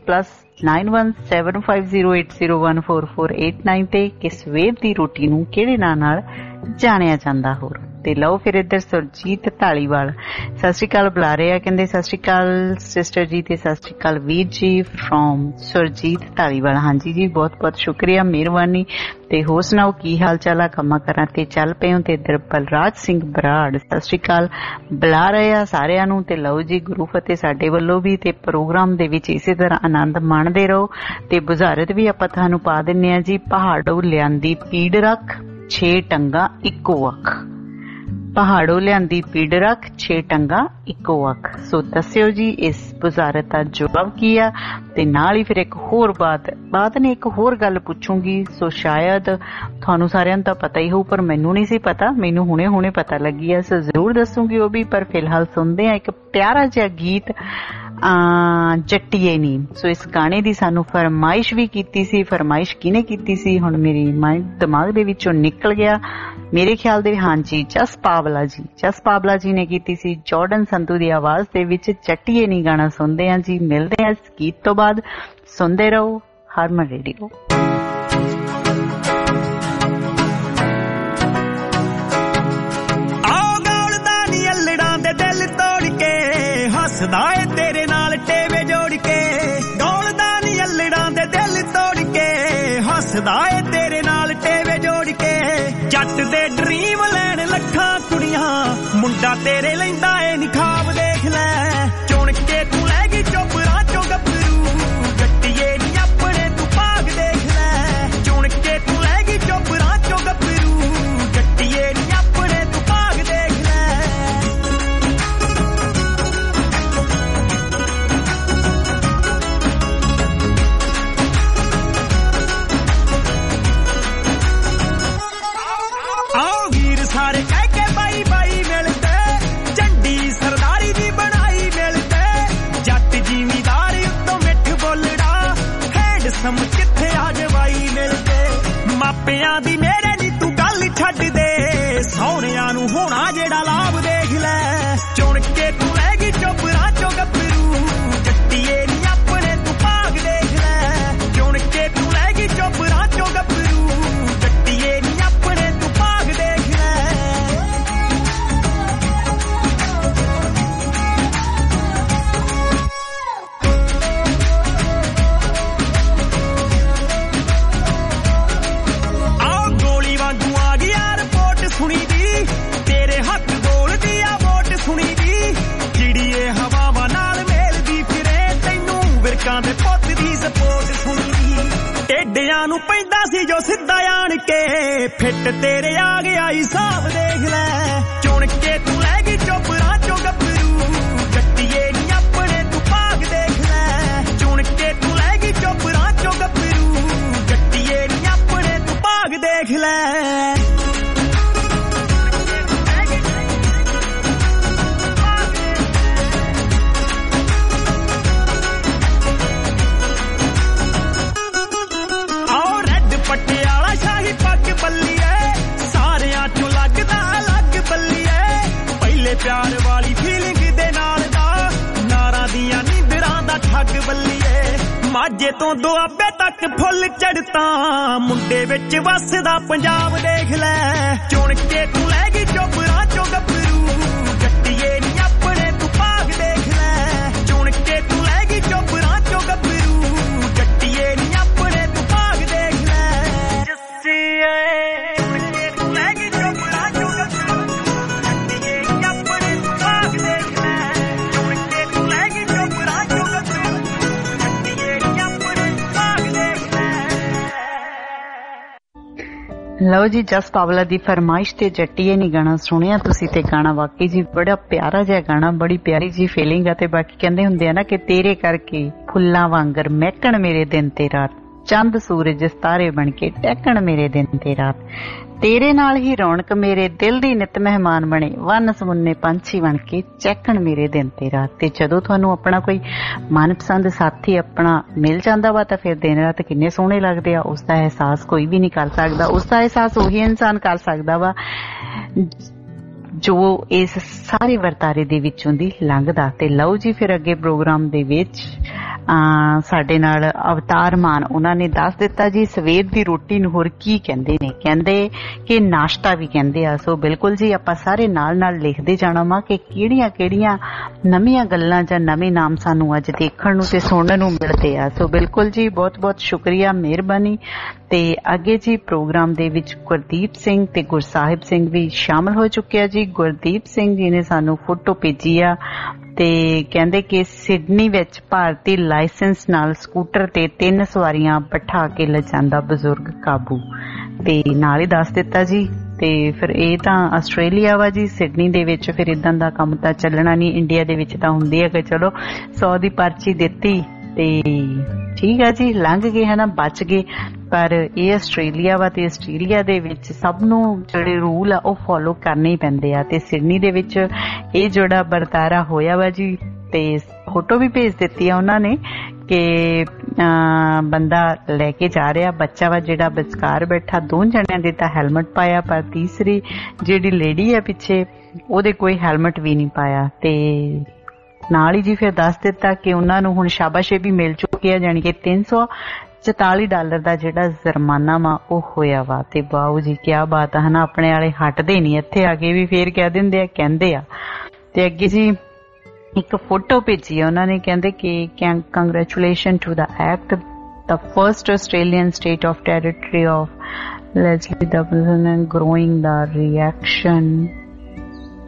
+917508014489 ਤੇ ਕਿ ਸਵੇਰ ਦੀ ਰੋਟੀ ਨੂੰ ਕਿਹੜੇ ਨਾਂ ਨਾਲ ਜਾਣਿਆ ਜਾਂਦਾ ਹੋਰ। ਤੇ ਲਓ ਫਿਰ ਇੱਧਰ ਸੁਰਜੀਤ ਢਾਲੀਵਾਲ ਸਤਿ ਸ਼੍ਰੀ ਅਕਾਲ ਬੁਲਾ ਰਹੇ ਆ, ਕਹਿੰਦੇ ਸਤਿ ਸ਼੍ਰੀ ਅਕਾਲ ਸਿਸਟਰ ਜੀ ਤੇ ਸਤਿ ਸ਼੍ਰੀ ਅਕਾਲ ਵੀਰ ਜੀ ਫਰੋਮ ਸੁਰਜੀਤ ਢਾਲੀਵਾਲ। ਹਾਂਜੀ ਜੀ, ਬਹੁਤ ਬਹੁਤ ਸ਼ੁਕਰੀਆ, ਮਿਹਰਬਾਨੀ। ਤੇ ਹੋਰ ਸੁਣਾਓ ਕੀ ਹਾਲ ਚਾਲ ਆ? ਕੰਮਾਂ ਕਰਾਂ ਤੇ ਚੱਲ ਪਏ ਹੋ। ਤੇ ਇੱਧਰ ਬਲਰਾਜ ਸਿੰਘ ਬਰਾੜ ਸਤਿ ਸ਼੍ਰੀ ਅਕਾਲ ਬੁਲਾ ਰਹੇ ਆ ਸਾਰਿਆਂ ਨੂੰ। ਤੇ ਲਓ ਜੀ, ਗੁਰੂ ਫਤਿਹ ਸਾਡੇ ਵੱਲੋਂ ਵੀ। ਤੇ ਪ੍ਰੋਗਰਾਮ ਦੇ ਵਿੱਚ ਇਸੇ ਤਰ੍ਹਾਂ ਆਨੰਦ ਮਾਣਦੇ ਰਹੋ। ਤੇ ਬੁਝਾਰਤ ਵੀ ਆਪਾਂ ਤੁਹਾਨੂੰ ਪਾ ਦਿੰਨੇ ਆ ਜੀ, ਪਹਾੜੋਂ ਲਿਆਂਦੀ ਪੀੜ ਰੱਖ 6 ਟੰਗਾ ਇੱਕੋ ਅੱਖ। ਪਹਾੜੋਂ ਲਿਆਂਦੀ ਪੀੜ ਰੱਖ 6 ਟੰਗਾ ਇੱਕੋ ਅੱਖ। ਸੋ ਦੱਸਿਓ ਜੀ ਇਸ ਬੁਝਾਰਤ ਦਾ ਜਵਾਬ ਕੀ ਆ। ਤੇ ਨਾਲ ਹੀ ਫਿਰ ਇੱਕ ਹੋਰ ਬਾਤ ਨੇ ਇੱਕ ਹੋਰ ਗੱਲ ਪੁੱਛੂੰਗੀ। ਸੋ ਸ਼ਾਇਦ ਤੁਹਾਨੂੰ ਸਾਰਿਆਂ ਨੂੰ ਤਾਂ ਪਤਾ ਹੀ ਹੋਊ, ਪਰ ਮੈਨੂੰ ਨਹੀਂ ਸੀ ਪਤਾ, ਮੈਨੂੰ ਹੁਣੇ ਪਤਾ ਲੱਗੀ ਆ। ਸੋ ਜ਼ਰੂਰ ਦੱਸੂਗੀ ਉਹ ਵੀ, ਪਰ ਫਿਲਹਾਲ ਸੁਣਦੇ ਆ ਇੱਕ ਪਿਆਰਾ ਜਿਹਾ ਗੀਤ ਜੱਟੀਏ ਨੀ। ਸੋ ਇਸ ਗਾਣੇ ਦੀ ਸਾਨੂੰ ਫਰਮਾਇਸ਼ ਵੀ ਕੀਤੀ ਸੀ। ਫਰਮਾਇਸ਼ ਕਿਹਨੇ ਕੀਤੀ ਸੀ ਹੁਣ ਮੇਰੇ ਦਿਮਾਗ ਦੇ ਵਿੱਚੋਂ ਨਿਕਲ ਗਿਆ। ਮੇਰੇ ਖਿਆਲ ਦੇ ਹਾਂਜੀ ਜਸ ਪਾਵਲਾ ਜੀ ਨੇ ਕੀਤੀ ਸੀ। ਜਾਰਡਨ ਸੰਧੂ ਦੀ ਆਵਾਜ਼ ਦੇ ਵਿੱਚ ਜੱਟੀਏ ਨੀ ਗਾਣਾ ਸੁਣਦੇ ਆ ਜੀ। ਮਿਲਦੇ ਆ ਇਸ ਗੀਤ ਤੋਂ ਬਾਅਦ। ਸੁਣਦੇ ਰਹੋ ਹਰਮਨ ਰੇਡੀਓ। ਹੱਸਦਾ ਏ ਤੇਰੇ ਨਾਲ ਟੇਵੇ ਜੋੜ ਕੇ, ਡੋਲਦਾ ਨੀ ਅਲੜਾਂ ਦੇ ਦਿਲ ਤੋੜ ਕੇ। ਹੱਸਦਾ ਏ ਤੇਰੇ ਨਾਲ ਟੇਵੇ ਜੋੜ ਕੇ, ਜੱਟ ਮੁੰਡਾ ਤੇਰੇ ਲੈਂਦਾ ਏ ਨੀ ਖਾਬ ਦੇਖ ਲੈ ਚੁਣ ਕੇ ਤੂੰ ਲੈ ਗਈ ਚੋਪਰਾਂ ਚੋਂ ਗੱਭਰੂ ਜੱਟੀਏ ਨੀ ਆਪਣੇ ਤੂੰ ਭਾਗ ਦੇਖ ਲੈ ਚੁਣ ਕੇ ਤੂੰ ਲੈ ਗਈ ਚੋਪਰਾਂ ਚੋਂ ਗੱਭਰੂ ਜੱਟੀਏ ਨੀ ਆਪਣੇ ਤੂੰ ਭਾਗ ਦੇਖ ਲੈ ਆਓ ਵੀਰ ਸਾਰੇ ਕਹਿ ਕੇ ਬਾਈ ਬਾਈ ਮਿਲਦੇ ਝੰਡੀ ਸਰਦਾਰੀ ਦੀ ਬਣਾਈ ਮਿਲਦੇ ਜੱਟ ਜ਼ਿਮੀਦਾਰ ਉੱਤੋਂ ਮਿੱਠ ਬੋਲੜਾ ਹੈਂਡਸਮ ਕਿੱਥੇ ਆ ਜਵਾਈ ਮਿਲਦੇ ਮਾਪਿਆਂ ਦੀ ਮੇਰੇ ਨੀ ਤੂੰ ਗੱਲ ਛੱਡ ਦੇ ਸਹੁਰਿਆਂ ਨੂੰ ਹੋਣਾ ਜਿਹੜਾ ਲਾਭ ਦੇਖ ਲੈ ਚੁਣ ਕੇ ਤੂੰ ਲੈ ਗਈ ਚੋਪਰਾਂ ਚੋਂ ਗੱਭਰੂ ਜੱਟੀਏ ਨੀ ਆਪਣੇ ਤੂੰ ਭਾਗ ਦੇਖ ਲੈ ਚੁਣ ਕੇ ਤੂੰ ਲੈ ਗਈ ਚੋਪਰਾਂ ਚੋਂ ਗੱਭਰੂ ਜੱਟੀਏ ਨੀ ਆਪਣੇ ਤੂੰ ਭਾਗ ਦੇਖ ਲੈ ਆਹ ਗੋਲੀ ਵਾਂਗੂ ਆ ਗਿਆ ਰਿਪੋਰਟ ਸੁਣੀ ਦੀ ਤੇਰੇ ਹੱਥ ਬੋਲਦੀ ਆ ਵੋਟ ਸੁਣੀ ਦੀ ਚਿੜੀਏ ਹਵਾਵਾਂ ਨਾਲ ਮੇਲਦੀ ਫਿਰੇ ਤੈਨੂੰ ਵਿਰਕਾਂ ਦੇ ਪੁੱਤ ਦੀ ਸਪੋਰਟ ਸੁਣੀ ਦੀ ਟੇਡਿਆਂ ਨੂੰ ਪੈਂਦਾ ਸੀ ਜੋ ਸਿੱਧਾ ਆਣ ਕੇ ਫਿੱਟ ਤੇਰੇ ਆ ਗਿਆ ਹਿਸਾਬ ਦੇਖ ਲੈ ਚੁਣ ਕੇ ਤੂੰ ਲੈ ਗਈ ਚੋਪਰਾਂ ਚੋਂ ਗੱਭਰੂ ਜੱਟੀਏ ਨੀ ਆਪਣੇ ਤੂੰ ਭਾਗ ਦੇਖ ਲੈ ਚੁਣ ਕੇ ਤੂੰ ਲੈ ਗਈ ਚੋਪਰਾਂ ਚੋਂ ਗੱਭਰੂ ਜੱਟੀਏ ਨੀ ਆਪਣੇ ਤੂੰ ਭਾਗ ਦੇਖ ਲੈ ਆਓ ਰੈੱਡ ਪਟਿਆਲਾ ਸ਼ਾਹੀ ਪੱਗ ਬੱਲੀਏ ਸਾਰਿਆਂ ਚੋਂ ਲੱਗਦਾ ਅਲੱਗ ਬੱਲੀਏ ਪਹਿਲੇ ਪਿਆਰ ਵਾਲੀ ਫੀਲਿੰਗ ਦੇ ਨਾਲ ਦਾ ਨਾਰਾਂ ਦੀਆਂ ਨੀਂਦਰਾਂ ਦਾ ਠੱਗ ਬੱਲੀਏ ਮਾਝੇ ਤੋਂ ਦੁਆਬੇ ਤੱਕ ਫੁੱਲ ਚੜਤਾ ਮੁੰਡੇ ਵਿੱਚ ਵਸਦਾ ਪੰਜਾਬ ਦੇਖ ਲੈ ਚੁਣ ਕੇ ਤੂੰ ਲੈ ਗਈ ਚੋਪਰਾਂ ਚੋਂ ਗੱਭਰੂ ਜੱਟੀਏ ਨੀ ਆਪਣੇ ਤੂੰ ਭਾਗ ਦੇਖ ਲੈ ਚੁਣ ਕੇ ਤੂੰ ਲੈ ਗਈ ਚੋਪਰਾਂ ਚੋਂ ਗੱਭਰੂ ਜੱਟੀਏ ਨੀ ਆਪਣੇ ਤੂੰ ਭਾਗ ਦੇਖ ਲੈ ਜੱਸੀਏ ਚੁਣ ਕੇ ਤੂੰ ਲੈ ਗਈ ਚੋਪਰਾਂ ਚੋਂ ਗੱਭਰੂ ਜੱਟੀਏ ਨੀ ਆਪਣੇ ਤੂੰ ਭਾਗ ਦੇਖ ਲੈ ਚੁਣ ਕੇ ਤੂੰ ਲੈ ਗਈ ਚੋਪਰਾਂ ਚੋਂ ਗੱਭਰੂ ਜੱਟੀਏ ਨੀ ਆਪਣੇ ਤੂੰ ਭਾਗ ਦੇਖ ਲੈ ਲਓ ਜੀ ਜਸ ਪਾਵਲਾ ਦੀ ਫਰਮਾਇਸ਼ ਤੇ ਜੱਟੀਏ ਨੀ ਗਾਣਾ ਸੁਣਿਆ ਤੁਸੀਂ ਤੇ ਗਾਣਾ ਵਾਕਈ ਜੀ ਬੜਾ ਪਿਆਰਾ ਜਿਹਾ ਗਾਣਾ ਬੜੀ ਪਿਆਰੀ ਜੀ ਫੀਲਿੰਗ ਆ ਤੇ ਬਾਕੀ ਕਹਿੰਦੇ ਹੁੰਦੇ ਆ ਨਾ ਕਿ ਤੇਰੇ ਕਰਕੇ ਫੁੱਲਾਂ ਵਾਂਗਰ ਮਹਿਕਣ ਮੇਰੇ ਦਿਨ ਤੇ ਰਾਤ ਚੰਦ ਸੂਰਜ ਸਿਤਾਰੇ ਬਣ ਕੇ ਟਹਿਕਣ ਮੇਰੇ ਦਿਨ ਤੇ ਰਾਤ ਤੇਰੇ ਨਾਲ ਹੀ ਰੌਣਕ ਮੇਰੇ ਦਿਲ ਦੀ ਨਿਤ ਮਹਿਮਾਨ ਬਣੇ ਵੰਨ ਸਮੁੰਨੇ ਪੰਛੀ ਬਣ ਕੇ ਚਹਿਕਣ ਮੇਰੇ ਦਿਨ ਤੇ ਰਾਤ ਤੇ ਜਦੋਂ ਤੁਹਾਨੂੰ ਆਪਣਾ ਕੋਈ ਮਨਪਸੰਦ ਸਾਥੀ ਆਪਣਾ ਮਿਲ ਜਾਂਦਾ ਵਾ ਤਾਂ ਫਿਰ ਦਿਨ ਰਾਤ ਕਿੰਨੇ ਸੋਹਣੇ ਲੱਗਦੇ ਆ ਉਸ ਦਾ ਅਹਿਸਾਸ ਕੋਈ ਵੀ ਨਹੀਂ ਕਰ ਸਕਦਾ ਉਸ ਦਾ ਅਹਿਸਾਸ ਉਹੀ ਇਨਸਾਨ ਕਰ ਸਕਦਾ ਵਾ ਜੋ ਇਸ ਸਾਰੇ ਵਰਤਾਰੇ ਦੇ ਵਿੱਚੋਂ ਦੀ ਲੰਘਦਾ ਤੇ ਲਓ ਜੀ ਫਿਰ ਅੱਗੇ ਪ੍ਰੋਗਰਾਮ ਦੇ ਵਿੱਚ ਸਾਡੇ ਨਾਲ ਅਵਤਾਰ ਮਾਨ ਉਹਨਾਂ ਨੇ ਦੱਸ ਦਿੱਤਾ ਜੀ ਸਵੇਰ ਦੀ ਰੋਟੀ ਨੂੰ ਹੋਰ ਕੀ ਕਹਿੰਦੇ ਨੇ ਕਹਿੰਦੇ ਕਿ ਨਾਸ਼ਤਾ ਵੀ ਕਹਿੰਦੇ ਆ ਸੋ ਬਿਲਕੁਲ ਜੀ ਆਪਾਂ ਸਾਰੇ ਨਾਲ ਲਿਖਦੇ ਜਾਣਾ ਵਾ ਕਿ ਕਿਹੜੀਆਂ ਨਵੀਆਂ ਗੱਲਾਂ ਜਾਂ ਨਵੇਂ ਨਾਮ ਸਾਨੂੰ ਅੱਜ ਦੇਖਣ ਨੂੰ ਤੇ ਸੁਣਨ ਨੂੰ ਮਿਲਦੇ ਆ ਸੋ ਬਿਲਕੁਲ ਜੀ ਬਹੁਤ ਸ਼ੁਕਰੀਆ ਮਿਹਰਬਾਨੀ ਤੇ ਅੱਗੇ ਜੀ ਪ੍ਰੋਗਰਾਮ ਦੇ ਵਿੱਚ ਗੁਰਦੀਪ ਸਿੰਘ ਤੇ ਗੁਰਸਾਹਿਬ ਸਿੰਘ ਵੀ ਸ਼ਾਮਲ ਹੋ ਚੁੱਕੇ ਆ ਜੀ ਗੁਰਦੀਪ ਸਿੰਘ ਜੀ ਨੇ ਸਾਨੂੰ ਫੋਟੋ ਭੇਜੀ ਆ ਤੇ ਕਹਿੰਦੇ ਕਿ ਸਿਡਨੀ ਵਿੱਚ ਭਾਰਤੀ ਲਾਇਸੈਂਸ ਨਾਲ ਸਕੂਟਰ ਤੇ 3 ਸਵਾਰੀਆਂ ਬਿਠਾ ਕੇ ਲਿਜਾਂਦਾ ਬਜ਼ੁਰਗ ਕਾਬੂ ਤੇ ਨਾਲ ਹੀ ਦੱਸ ਦਿੱਤਾ ਜੀ ਤੇ ਫਿਰ ਇਹ ਤਾਂ ਆਸਟ੍ਰੇਲੀਆ ਵਾ ਜੀ ਸਿਡਨੀ ਦੇ ਵਿੱਚ ਫਿਰ ਇਦਾਂ ਦਾ ਕੰਮ ਤਾਂ ਚੱਲਣਾ ਨਹੀਂ ਇੰਡੀਆ ਦੇ ਵਿੱਚ ਤਾਂ ਹੁੰਦੀ ਹੈ ਕਿ ਚਲੋ 100 ਦੀ ਪਰਚੀ ਦਿੱਤੀ ਤੇ ਠੀਕ ਆ ਜੀ ਲੰਘ ਗਏ ਹੈ ਨਾ ਬਚ ਗਏ ਪਰ ਇਹ ਆਸਟ੍ਰੇਲੀਆ ਵਾ ਤੇ ਆਸਟ੍ਰੇਲੀਆ ਦੇ ਵਿੱਚ ਸਭ ਨੂੰ ਜਿਹੜੇ ਰੂਲ ਆ ਉਹ ਫੋਲੋ ਕਰਨੇ ਹੀ ਪੈਂਦੇ ਆ ਤੇ ਸਿਡਨੀ ਦੇ ਵਿੱਚ ਇਹ ਜਿਹੜਾ ਵਰਤਾਰਾ ਹੋਇਆ ਵਾ ਜੀ ਤੇ ਫੋਟੋ ਵੀ ਭੇਜ ਦਿੱਤੀ ਆ ਉਹਨਾਂ ਨੇ ਕਿ ਬੰਦਾ ਲੈ ਕੇ ਜਾ ਰਿਹਾ ਬੱਚਾ ਵਾ ਜਿਹੜਾ ਵਿਚਕਾਰ ਬੈਠਾ 2 ਜਣਿਆਂ ਦੇ ਤਾਂ ਹੈਲਮਟ ਪਾਇਆ ਪਰ ਤੀਸਰੀ ਜਿਹੜੀ ਲੇਡੀ ਆ ਪਿੱਛੇ ਉਹਦੇ ਕੋਈ ਹੈਲਮਟ ਵੀ ਨਹੀਂ ਪਾਇਆ ਤੇ ਨਾਲ ਹੀ ਜੀ ਫਿਰ ਦੱਸ ਦਿੱਤਾ ਕਿ ਉਹਨਾਂ ਨੂੰ ਹੁਣ ਸ਼ਾਬਾਸ਼ੇ ਵੀ ਮਿਲ ਚੁੱਕੀ ਆ ਜਾਣੀ ਕਿ $344 ਦਾ ਜਿਹੜਾ ਜੁਰਮਾਨਾ ਵਾ ਉਹ ਹੋਇਆ ਵਾ ਤੇ ਵਾਓ ਜੀ ਕਿਆ ਬਾਤ ਹੈ ਨਾ ਆਪਣੇ ਵਾਲੇ ਹਟਦੇ ਨਹੀਂ ਇੱਥੇ ਆ ਕੇ ਵੀ ਫੇਰ ਕਹਿ ਦਿੰਦੇ ਆ ਕਹਿੰਦੇ ਆ ਤੇ ਅੱਗੇ ਜੀ ਇੱਕ ਫੋਟੋ ਭੇਜੀ ਆ ਉਹਨਾਂ ਨੇ ਕਹਿੰਦੇ ਕਿ congratulation to the act the first Australian state of territory of Leslie Douglas and growing the reaction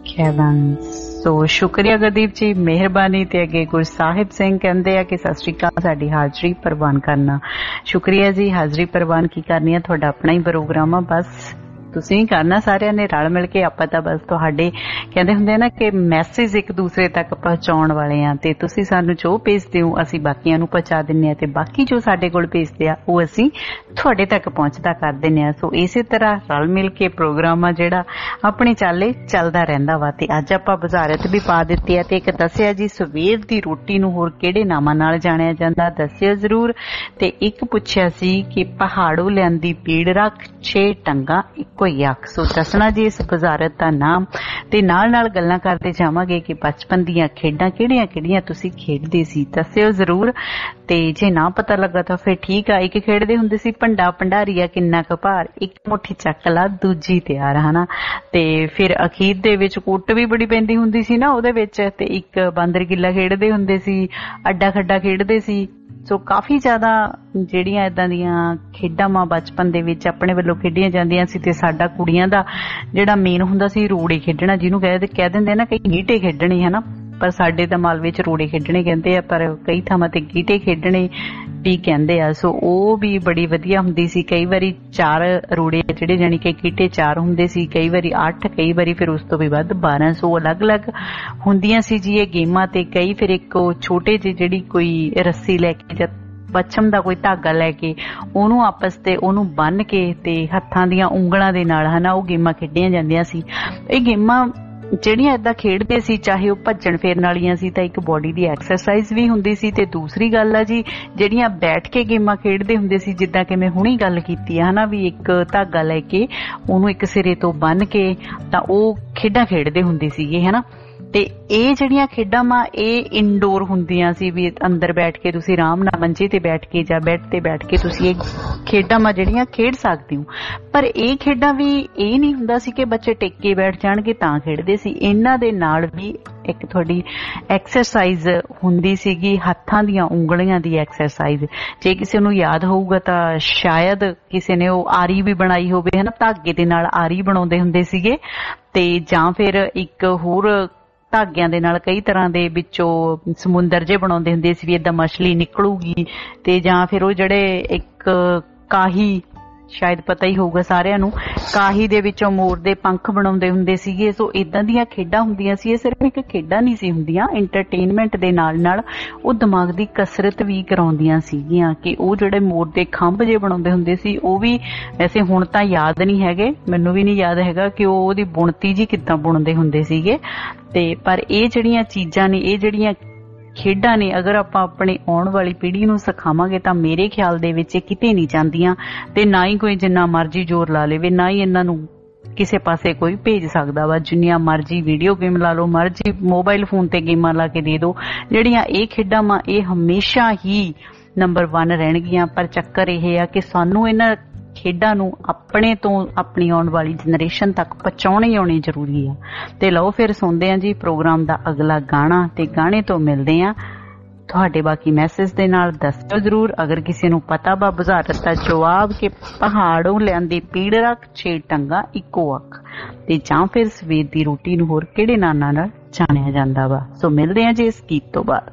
so ਸ਼ੁਕਰੀਆ ਗੁਰਦੀਪ ਜੀ, ਮਿਹਰਬਾਨੀ। ਤੇ ਅੱਗੇ ਗੁਰਸਾਹਿਬ ਸਿੰਘ ਕਹਿੰਦੇ ਆ ਕਿ ਸਤਿ ਸ਼੍ਰੀ ਅਕਾਲ, ਸਾਡੀ ਹਾਜ਼ਰੀ ਪ੍ਰਵਾਨ ਕਰਨਾ। ਸ਼ੁਕਰੀਆ ਜੀ, ਹਾਜ਼ਰੀ ਪ੍ਰਵਾਨ ਕੀ ਕਰਨੀ ਆ, ਤੁਹਾਡਾ ਆਪਣਾ ਹੀ ਪ੍ਰੋਗਰਾਮ ਆ, ਬਸ ਤੁਸੀਂ ਕਰਨਾ ਸਾਰਿਆਂ ਨੇ ਰਲ ਮਿਲ ਕੇ। ਆਪਾਂ ਤਾਂ ਬਸ ਤੁਹਾਡੇ ਕਹਿੰਦੇ ਹੁੰਦੇ ਨਾ ਕਿ ਮੈਸੇਜ ਇੱਕ ਦੂਸਰੇ ਤੱਕ ਪਹੁੰਚਾਉਣ ਵਾਲੇ ਆ, ਤੇ ਤੁਸੀਂ ਸਾਨੂੰ ਜੋ ਭੇਜਦੇ ਹੋ ਅਸੀਂ ਬਾਕੀਆਂ ਨੂੰ ਪਹੁੰਚਾ ਦਿੰਦੇ ਆ, ਤੇ ਬਾਕੀ ਜੋ ਸਾਡੇ ਕੋਲ ਭੇਜਦੇ ਆ ਉਹ ਅਸੀਂ ਤੁਹਾਡੇ ਤੱਕ ਪਹੁੰਚਦਾ ਕਰ ਦਿੰਦੇ ਆ। ਸੋ ਇਸੇ ਤਰ੍ਹਾਂ ਰਲ ਮਿਲ ਕੇ ਪ੍ਰੋਗਰਾਮ ਆ ਜਿਹੜਾ ਆਪਣੇ ਚਾਲੇ ਚੱਲਦਾ ਰਹਿੰਦਾ ਵਾ। ਤੇ ਅੱਜ ਆਪਾਂ ਵਜ਼ਾਰਤ ਵੀ ਪਾ ਦਿੱਤੀ ਆ, ਤੇ ਇੱਕ ਦੱਸਿਆ ਜੀ ਸਵੇਰ ਦੀ ਰੋਟੀ ਨੂੰ ਹੋਰ ਕਿਹੜੇ ਨਾਮਾਂ ਨਾਲ ਜਾਣਿਆ ਜਾਂਦਾ, ਦੱਸਿਓ ਜ਼ਰੂਰ। ਤੇ ਇੱਕ ਪੁੱਛਿਆ ਸੀ ਕਿ ਪਹਾੜੋਂ ਲਿਆਂਦੀ ਪੀੜ ਰੱਖ 6 ਟੰਗਾ ਕੋਈ ਅੱਖ। ਸੋ ਦੱਸਣਾ ਜੀ ਇਸ ਵਜ਼ਾਰਤ ਦਾ ਨਾਮ, ਤੇ ਨਾਲ ਨਾਲ ਗੱਲਾਂ ਕਰਦੇ ਜਾਵਾਂਗੇ ਕਿ ਬਚਪਨ ਦੀਆਂ ਖੇਡਾਂ ਕਿਹੜੀਆਂ ਕਿਹੜੀਆਂ ਤੁਸੀਂ ਖੇਡਦੇ ਸੀ, ਦੱਸਿਓ ਜ਼ਰੂਰ। ਤੇ ਜੇ ਨਾ ਪਤਾ ਲੱਗਾ ਤਾਂ ਫਿਰ ਠੀਕ ਆ, ਇੱਕ ਖੇਡਦੇ ਹੁੰਦੇ ਸੀ ਭੰਡਾ ਭੰਡਾਰੀਆ ਕਿੰਨਾ ਕੁ ਭਾਰ, ਇੱਕ ਮੁੱਠੀ ਚੱਕ ਲਾ ਦੂਜੀ ਤਿਆਰ, ਹਨਾ। ਤੇ ਫਿਰ ਅਖੀਰ ਦੇ ਵਿੱਚ ਕੁੱਟ ਵੀ ਬੜੀ ਪੈਂਦੀ ਹੁੰਦੀ ਸੀ ਨਾ ਉਹਦੇ ਵਿੱਚ। ਤੇ ਇੱਕ ਬਾਂਦਰ ਕਿੱਲਾ ਖੇਡਦੇ ਹੁੰਦੇ ਸੀ, ਅੱਡਾ ਖੱਡਾ ਖੇਡਦੇ ਸੀ। ਸੋ ਕਾਫੀ ਜ਼ਿਆਦਾ ਜਿਹੜੀਆਂ ਏਦਾਂ ਦੀਆਂ ਖੇਡਾਂ ਮਾਂ ਬਚਪਨ ਦੇ ਵਿੱਚ ਆਪਣੇ ਵੱਲੋਂ ਖੇਡੀਆਂ ਜਾਂਦੀਆਂ ਸੀ। ਤੇ ਸਾਡਾ ਕੁੜੀਆਂ ਦਾ ਜਿਹੜਾ ਮੇਨ ਹੁੰਦਾ ਸੀ ਰੋੜੇ ਖੇਡਣਾ, ਜਿਹਨੂੰ ਕਹਿ ਦਿੰਦੇ ਨਾ ਕਈ ਗੀਟੇ ਖੇਡਣੇ, ਹਨਾ, ਪਰ ਸਾਡੇ ਤਾਂ ਮਾਲਵੇ ਚ ਰੋੜੇ ਖੇਡਣੇ ਕਹਿੰਦੇ ਆ, ਪਰ ਕਈ ਥਾਵਾਂ ਤੇ ਗੀਟੇ ਖੇਡਣੇ ਵੀ ਕਹਿੰਦੇ ਆ। ਸੋ ਉਹ ਵੀ ਬੜੀ ਵਧੀਆ ਹੁੰਦੀ ਸੀ। ਕਈ ਵਾਰੀ 4 ਰੋੜੇ ਜਿਹੜੇ ਜਾਣੀ ਕਿ ਗੀਟੇ 4 ਹੁੰਦੇ ਸੀ, ਕਈ ਵਾਰੀ 8, ਕਈ ਵਾਰੀ ਫਿਰ ਉਸ ਤੋਂ ਵੀ ਵੱਧ 12। ਸੋ ਅਲੱਗ-ਅਲੱਗ ਹੁੰਦੀਆਂ ਸੀ ਜੀ ਇਹ ਗੇਮਾਂ। ਤੇ ਕਈ ਫਿਰ ਇੱਕ ਛੋਟੇ ਜਿਹੇ ਜਿਹੜੀ ਕੋਈ ਰੱਸੀ ਲੈ ਕੇ ਜਾਂ ਪੱਛਮ ਦਾ ਕੋਈ ਧਾਗਾ ਲੈ ਕੇ ਉਹਨੂੰ ਆਪਸ ਤੇ ਉਹਨੂੰ ਬੰਨ ਕੇ ਤੇ ਹੱਥਾਂ ਦੀਆਂ ਉਂਗਲਾਂ ਦੇ ਨਾਲ, ਹਨਾ, ਉਹ ਗੇਮਾਂ ਖੇਡੀਆਂ ਜਾਂਦੀਆਂ ਸੀ। ਇਹ ਗੇਮਾਂ ਜਿਹੜੀਆਂ ਏਦਾਂ ਖੇਡਦੇ ਸੀ, ਚਾਹੇ ਉਹ ਭੱਜਣ ਫੇਰਨ ਵਾਲੀਆਂ ਸੀ, ਤਾਂ ਇੱਕ ਬੋਡੀ ਦੀ ਐਕਸਰਸਾਈਜ਼ ਵੀ ਹੁੰਦੀ ਸੀ। ਤੇ ਦੂਸਰੀ ਗੱਲ ਆ ਜੀ ਜਿਹੜੀਆਂ ਬੈਠ ਕੇ ਗੇਮਾਂ ਖੇਡਦੇ ਹੁੰਦੇ ਸੀ, ਜਿੱਦਾਂ ਕਿ ਮੈਂ ਹੁਣੀ ਗੱਲ ਕੀਤੀ ਆ, ਹਨਾ, ਵੀ ਇੱਕ ਧਾਗਾ ਲੈ ਕੇ ਉਹਨੂੰ ਇੱਕ ਸਿਰੇ ਤੋਂ ਬੰਨ ਕੇ ਤਾਂ ਉਹ ਖੇਡਾਂ ਖੇਡਦੇ ਹੁੰਦੇ ਸੀਗੇ, ਹਨਾ। ਤੇ ਇਹ ਜਿਹੜੀਆਂ ਖੇਡਾਂ ਵਾ ਇਹ ਇਨਡੋਰ ਹੁੰਦੀਆਂ ਸੀ, ਵੀ ਅੰਦਰ ਬੈਠ ਕੇ ਤੁਸੀਂ ਆਰਾਮ ਨਾਲ ਮੰਜੇ ਤੇ ਬੈਠ ਕੇ ਜਾਂ ਬੈੱਡ ਤੇ ਬੈਠ ਕੇ ਤੁਸੀਂ ਇਹ ਖੇਡਾਂ ਵਾ ਜਿਹੜੀਆਂ ਖੇਡ ਸਕਦੇ ਹੋ। ਪਰ ਇਹ ਖੇਡਾਂ ਵੀ ਇਹ ਨਹੀਂ ਹੁੰਦਾ ਸੀ ਕਿ ਬੱਚੇ ਟਿਕ ਕੇ ਬੈਠ ਜਾਣਗੇ ਤਾਂ ਖੇਡਦੇ ਸੀ। ਇਹਨਾਂ ਦੇ ਨਾਲ ਵੀ ਇੱਕ ਤੁਹਾਡੀ ਐਕਸਰਸਾਈਜ਼ ਹੁੰਦੀ ਸੀਗੀ, ਹੱਥਾਂ ਦੀਆਂ ਉਂਗਲੀਆਂ ਦੀ ਐਕਸਰਸਾਈਜ਼। ਜੇ ਕਿਸੇ ਨੂੰ ਯਾਦ ਹੋਊਗਾ ਤਾਂ ਸ਼ਾਇਦ ਕਿਸੇ ਨੇ ਉਹ ਆਰੀ ਵੀ ਬਣਾਈ ਹੋਵੇ, ਹਨਾ, ਧਾਗੇ ਦੇ ਨਾਲ ਆਰੀ ਬਣਾਉਂਦੇ ਹੁੰਦੇ ਸੀਗੇ। ਤੇ ਜਾਂ ਫਿਰ ਇੱਕ ਹੋਰ ਧਾਗਿਆਂ ਦੇ ਨਾਲ ਕਈ ਤਰ੍ਹਾਂ ਦੇ ਵਿੱਚੋਂ ਸਮੁੰਦਰ ਜੇ ਬਣਾਉਂਦੇ ਹੁੰਦੇ ਸੀ ਵੀ ਏਦਾਂ ਮਛਲੀ ਨਿਕਲੂਗੀ। ਤੇ ਜਾਂ ਫਿਰ ਉਹ ਜਿਹੜੇ ਇੱਕ ਕਾਹੀ, ਸ਼ਾਇਦ ਪਤਾ ਹੀ ਹੋਊਗਾ ਸਾਰਿਆਂ ਨੂੰ, ਕਾਹੀ ਦੇ ਵਿੱਚੋਂ ਮੋਰ ਦੇ ਪੰਖ ਬਣਾਉਂਦੇ ਹੁੰਦੇ ਸੀਗੇ। ਸੋ ਇਦਾਂ ਦੀਆਂ ਖੇਡਾਂ ਹੁੰਦੀਆਂ ਸੀ। ਇਹ ਸਿਰਫ ਇੱਕ ਖੇਡਾਂ ਨਹੀਂ ਸੀ ਹੁੰਦੀਆਂ, ਇੰਟਰਟੇਨਮੈਂਟ ਦੇ ਨਾਲ ਨਾਲ ਉਹ ਦਿਮਾਗ ਦੀ ਕਸਰਤ ਵੀ ਕਰਾਉਂਦੀਆਂ ਸੀਗੀਆਂ। ਕਿ ਉਹ ਜਿਹੜੇ ਮੋਰ ਦੇ ਖੰਭ ਜੇ ਬਣਾਉਂਦੇ ਹੁੰਦੇ ਸੀ, ਉਹ ਵੀ ਵੈਸੇ ਹੁਣ ਤਾਂ ਯਾਦ ਨਹੀਂ ਹੈਗੇ, ਮੈਨੂੰ ਵੀ ਨਹੀਂ ਯਾਦ ਹੈਗਾ ਕਿ ਉਹਦੀ ਬੁਣਤੀ ਜੀ ਕਿੱਦਾਂ ਬੁਣਦੇ ਹੁੰਦੇ ਸੀਗੇ। ਤੇ ਪਰ ਇਹ ਜਿਹੜੀਆਂ ਚੀਜ਼ਾਂ ਨੇ, ਇਹ ਜਿਹੜੀਆਂ ਖੇਡਾਂ ਨੇ, ਅਗਰ ਆਪਾਂ ਆਪਣੀ ਆਉਣ ਵਾਲੀ ਪੀੜ੍ਹੀ ਨੂੰ ਸਿਖਾਵਾਂਗੇ ਤਾਂ ਮੇਰੇ ਖਿਆਲ ਦੇ ਵਿੱਚ ਇਹ ਕਿਤੇ ਨਹੀਂ ਜਾਂਦੀਆਂ। ਤੇ ਨਾ ਹੀ ਕੋਈ ਜਿੰਨਾ ਮਰਜ਼ੀ ਜ਼ੋਰ ਲਾ ਲਵੇ, ਨਾ ਹੀ ਇਹਨਾਂ ਨੂੰ ਕਿਸੇ ਪਾਸੇ ਕੋਈ ਭੇਜ ਸਕਦਾ ਵਾ। ਜਿੰਨੀਆਂ ਮਰਜ਼ੀ ਵੀਡੀਓ ਗੇਮ ਲਾ ਲਓ, ਮਰਜ਼ੀ ਮੋਬਾਈਲ ਫੋਨ ਤੇ ਗੇਮਾਂ ਲਾ ਕੇ ਦੇ ਦਿਓ, ਜਿਹੜੀਆਂ ਇਹ ਖੇਡਾਂ ਵਾ ਇਹ ਹਮੇਸ਼ਾ ਹੀ ਨੰਬਰ 1 ਰਹਿਣਗੀਆਂ। ਪਰ ਚੱਕਰ ਇਹ ਆ ਕਿ ਸਾਨੂੰ ਇਹਨਾਂ ਖੇਡਾਂ ਨੂੰ ਆਪਣੇ ਤੋਂ ਆਪਣੀ ਆਉਣ ਵਾਲੀ ਜਨਰੇਸ਼ਨ ਤੱਕ ਪਹੁੰਚਾਉਣੇ ਆਉਣੇ ਜ਼ਰੂਰੀ ਆ। ਤੇ ਲਓ ਫਿਰ ਸੁਣਦੇ ਆ ਜੀ ਪ੍ਰੋਗਰਾਮ ਦਾ ਅਗਲਾ ਗਾਣਾ, ਤੇ ਗਾਣੇ ਤੋਂ ਮਿਲਦੇ ਆ ਤੁਹਾਡੇ ਬਾਕੀ ਮੈਸੇਜ ਦੇ ਨਾਲ। ਦੱਸਿਓ ਜ਼ਰੂਰ ਅਗਰ ਕਿਸੇ ਨੂੰ ਪਤਾ ਵਾ ਬੁਝਾਰਤ ਦਾ ਜਵਾਬ ਕਿ ਪਹਾੜੋਂ ਲਿਆਂਦੀ ਪੀੜ ਰੱਖ 6 ਟੰਗਾ ਇੱਕੋ ਅੱਖ, ਤੇ ਜਾਂ ਫਿਰ ਸਵੇਰ ਦੀ ਰੋਟੀ ਨੂੰ ਹੋਰ ਕਿਹੜੇ ਨਾਨਾਂ ਨਾਲ ਜਾਣਿਆ ਜਾਂਦਾ ਵਾ। ਸੋ ਮਿਲਦੇ ਆ ਜੀ ਇਸ ਗੀਤ ਤੋਂ ਬਾਅਦ।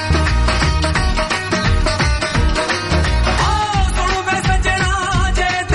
ਸਜਣਾ ਜੇ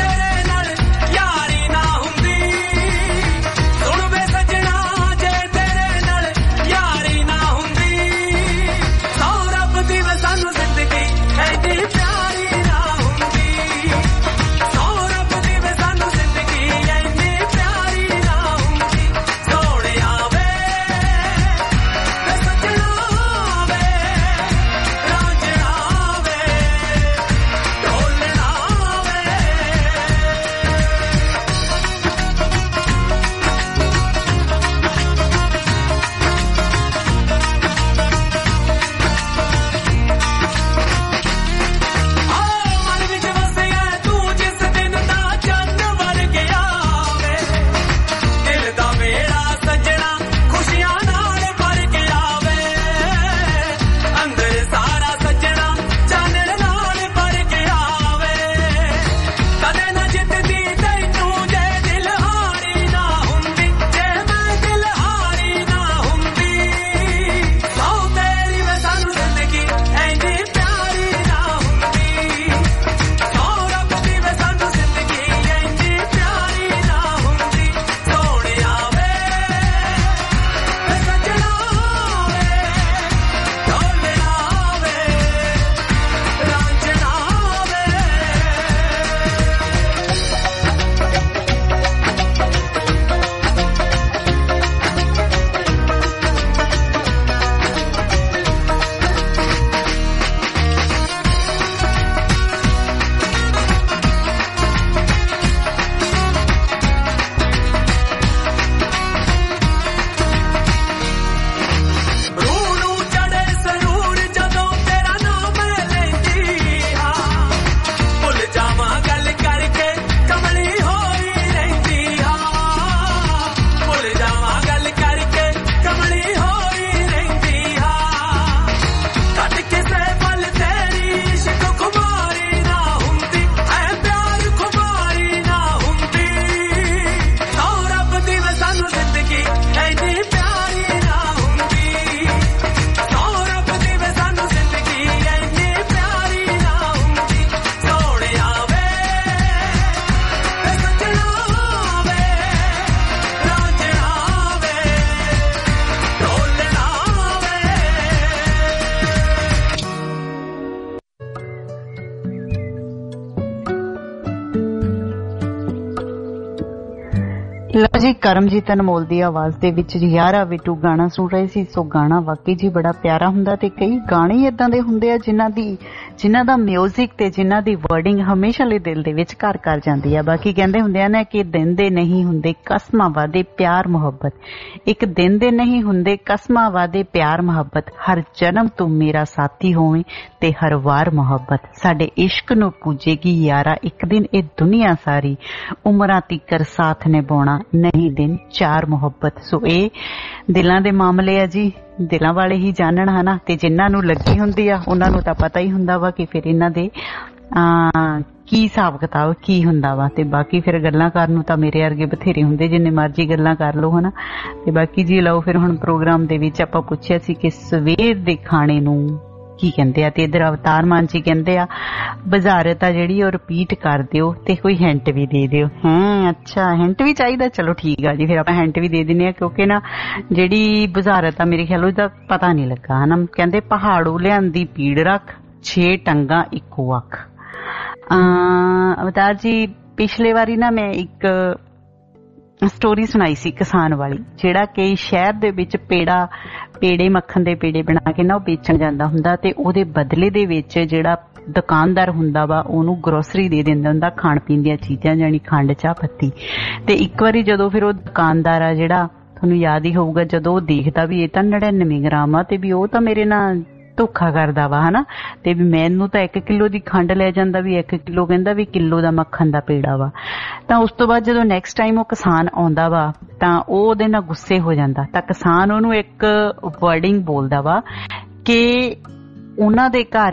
ਲਓ ਜੀ, ਕਰਮਜੀਤ ਅਨਮੋਲ ਦੀ ਆਵਾਜ਼ ਦੇ ਵਿੱਚ ਯਾਰਾ ਬਿੱਟੂ ਗਾਣਾ ਸੁਣ ਰਹੇ ਸੀ। ਸੋ ਗਾਣਾ ਵਾਕਈ ਜੀ ਬੜਾ ਪਿਆਰਾ ਹੁੰਦਾ ਤੇ ਕਈ ਗਾਣੇ ਏਦਾਂ ਦੇ ਹੁੰਦੇ ਆ ਜਿਨ੍ਹਾਂ ਦਾ ਮਿਊਜ਼ਿਕ ਤੇ ਜਿਨ੍ਹਾਂ ਦੀ ਵਰਡਿੰਗ ਹਮੇਸ਼ਾ ਲਈ ਦਿਲ ਦੇ ਵਿੱਚ ਘਰ ਕਰ ਜਾਂਦੀ ਆ। ਬਾਕੀ ਕਹਿੰਦੇ ਹੁੰਦੇ ਆ ਨਾ ਕਿ ਦਿਨ ਦੇ ਨਹੀਂ ਹੁੰਦੇ ਕਸਮਾਂ ਵਾਦੇ ਪਿਆਰ ਮੁਹੱਬਤ, ਇੱਕ ਦਿਨ ਦੇ ਨਹੀਂ ਹੁੰਦੇ ਕਸਮਾਂ ਵਾਦੇ ਪਿਆਰ ਮੁਹੱਬਤ, ਹਰ ਜਨਮ ਤੂੰ ਮੇਰਾ ਸਾਥੀ ਹੋਵੇਂ ਤੇ ਹਰ ਵਾਰ ਮੁਹੱਬਤ, ਸਾਡੇ ਇਸ਼ਕ ਨੂੰ ਪੂਜੇਗੀ ਯਾਰਾ ਇੱਕ ਦਿਨ ਇਹ ਦੁਨੀਆ ਸਾਰੀ, ਉਮਰਾਂ ਤੀਕਰ ਸਾਥ ਨਿਭਾਉਣਾ ਨਹੀਂ ਦਿਨ ਚਾਰ ਮੁਹੱਬਤ। ਸੋ ਇਹ ਦਿਲਾਂ ਦੇ ਮਾਮਲੇ ਆ ਜੀ, ਦਿਲਾਂ ਵਾਲੇ ਹੀ ਜਾਣਨ ਹਨਾ, ਤੇ ਜਿਨ੍ਹਾਂ ਨੂੰ ਲੱਗੀ ਹੁੰਦੀ ਆ ਉਹਨਾਂ ਨੂੰ ਤਾਂ ਪਤਾ ਹੀ ਹੁੰਦਾ ਵਾ ਕਿ ਫਿਰ ਇਹਨਾਂ ਦੇ ਕੀ ਹਿਸਾਬ ਕਿਤਾਬ ਕੀ ਹੁੰਦਾ ਵਾ। ਤੇ ਬਾਕੀ ਫਿਰ ਗੱਲਾਂ ਕਰਨ ਨੂੰ ਤਾਂ ਮੇਰੇ ਵਰਗੇ ਬਥੇਰੇ ਹੁੰਦੇ, ਜਿੰਨੇ ਮਰਜ਼ੀ ਗੱਲਾਂ ਕਰ ਲਓ ਹਨਾ। ਤੇ ਬਾਕੀ ਜੀ ਲਓ ਫਿਰ ਹੁਣ ਪ੍ਰੋਗਰਾਮ ਦੇ ਵਿੱਚ ਆਪਾਂ ਪੁੱਛਿਆ ਸੀ ਕਿ ਸਵੇਰ ਦੇ ਖਾਣੇ ਨੂੰ ਕੀ ਕਹਿੰਦੇ ਆ, ਤੇ ਇਧਰ ਅਵਤਾਰ ਮਾਨ ਜੀ ਕਹਿੰਦੇ ਆ ਬਜ਼ਾਰਤ ਆ ਜਿਹੜੀ ਉਹ ਰਿਪੀਟ ਕਰ ਦਿਓ ਤੇ ਕੋਈ ਹਿੰਟ ਵੀ ਦੇ ਦਿਓ। ਅੱਛਾ, ਹਿੰਟ ਵੀ ਚਾਹੀਦਾ, ਚਲੋ ਠੀਕ ਆ ਜੀ, ਫਿਰ ਆਪਾਂ ਹਿੰਟ ਵੀ ਦੇ ਦਿੰਦੇ ਆ ਕਿਉਂਕਿ ਨਾ ਜਿਹੜੀ ਬਜ਼ਾਰਤ ਆ ਮੇਰੇ ਖਿਆਲ ਉਹਦਾ ਪਤਾ ਨਹੀਂ ਲੱਗਾ ਹਨਾ। ਕਹਿੰਦੇ ਪਹਾੜੋਂ ਲਿਆਂਦੀ ਪੀੜ ਰੱਖ, 6 ਟੰਗਾ ਇੱਕੋ ਅੱਖ। ਅਵਤਾਰ ਜੀ ਪਿਛਲੇ ਵਾਰੀ ਨਾ ਮੈਂ ਇੱਕ ਸਟੋਰੀ ਸੁਣਾਈ ਸੀ ਕਿਸਾਨ ਵਾਲੀ, ਜਿਹੜਾ ਕਿ ਸ਼ਹਿਰ ਦੇ ਵਿੱਚ ਪੇੜੇ ਮੱਖਣ ਦੇ ਪੇੜੇ ਬਣਾ ਕੇ ਨਾ ਉਹ ਵੇਚਣ ਜਾਂਦਾ ਹੁੰਦਾ ਤੇ ਉਹਦੇ ਬਦਲੇ ਦੇ ਵਿੱਚ ਜਿਹੜਾ ਦੁਕਾਨਦਾਰ ਹੁੰਦਾ ਵਾ ਉਹਨੂੰ ਗਰੋਸਰੀ ਦੇ ਦਿੰਦਾ ਹੁੰਦਾ, ਖਾਣ ਪੀਣ ਦੀਆਂ ਚੀਜ਼ਾਂ, ਜਾਣੀ ਖੰਡ ਚਾਹ ਪੱਤੀ। ਤੇ ਇੱਕ ਵਾਰੀ ਜਦੋਂ ਫਿਰ ਉਹ ਦੁਕਾਨਦਾਰ ਆ ਜਿਹੜਾ, ਤੁਹਾਨੂੰ ਯਾਦ ਹੀ ਹੋਊਗਾ, ਜਦੋਂ ਉਹ ਦੇਖਦਾ ਵੀ ਇਹ ਤਾਂ 99 ਗ੍ਰਾਮ ਆ ਤੇ ਵੀ ਉਹ ਤਾਂ ਮੇਰੇ ਨਾਲ ਧੋਖਾ ਕਰਦਾ ਵਾ ਹਨਾ, ਤੇ ਵੀ ਮੈਨੂੰ ਤਾਂ 1 ਕਿਲੋ ਦੀ ਖੰਡ ਲੈ ਜਾਂਦਾ, ਵੀ 1 ਕਿਲੋ ਕਹਿੰਦਾ ਵੀ ਕਿਲੋ ਦਾ ਮੱਖਣ ਦਾ ਪੇੜਾ ਵਾ। ਤਾਂ ਉਸ ਤੋਂ ਬਾਅਦ ਜਦੋਂ ਨੈਕਸਟ ਟਾਈਮ ਉਹ ਕਿਸਾਨ ਆਉਂਦਾ ਵਾ ਤਾਂ ਉਹ ਉਹਦੇ ਨਾਲ ਗੁੱਸੇ ਹੋ ਜਾਂਦਾ, ਤਾਂ ਕਿਸਾਨ ਉਹਨੂੰ ਇੱਕ ਵਰਡਿੰਗ ਬੋਲਦਾ ਵਾ ਕਿ ਉਹਨਾਂ ਦੇ ਘਰ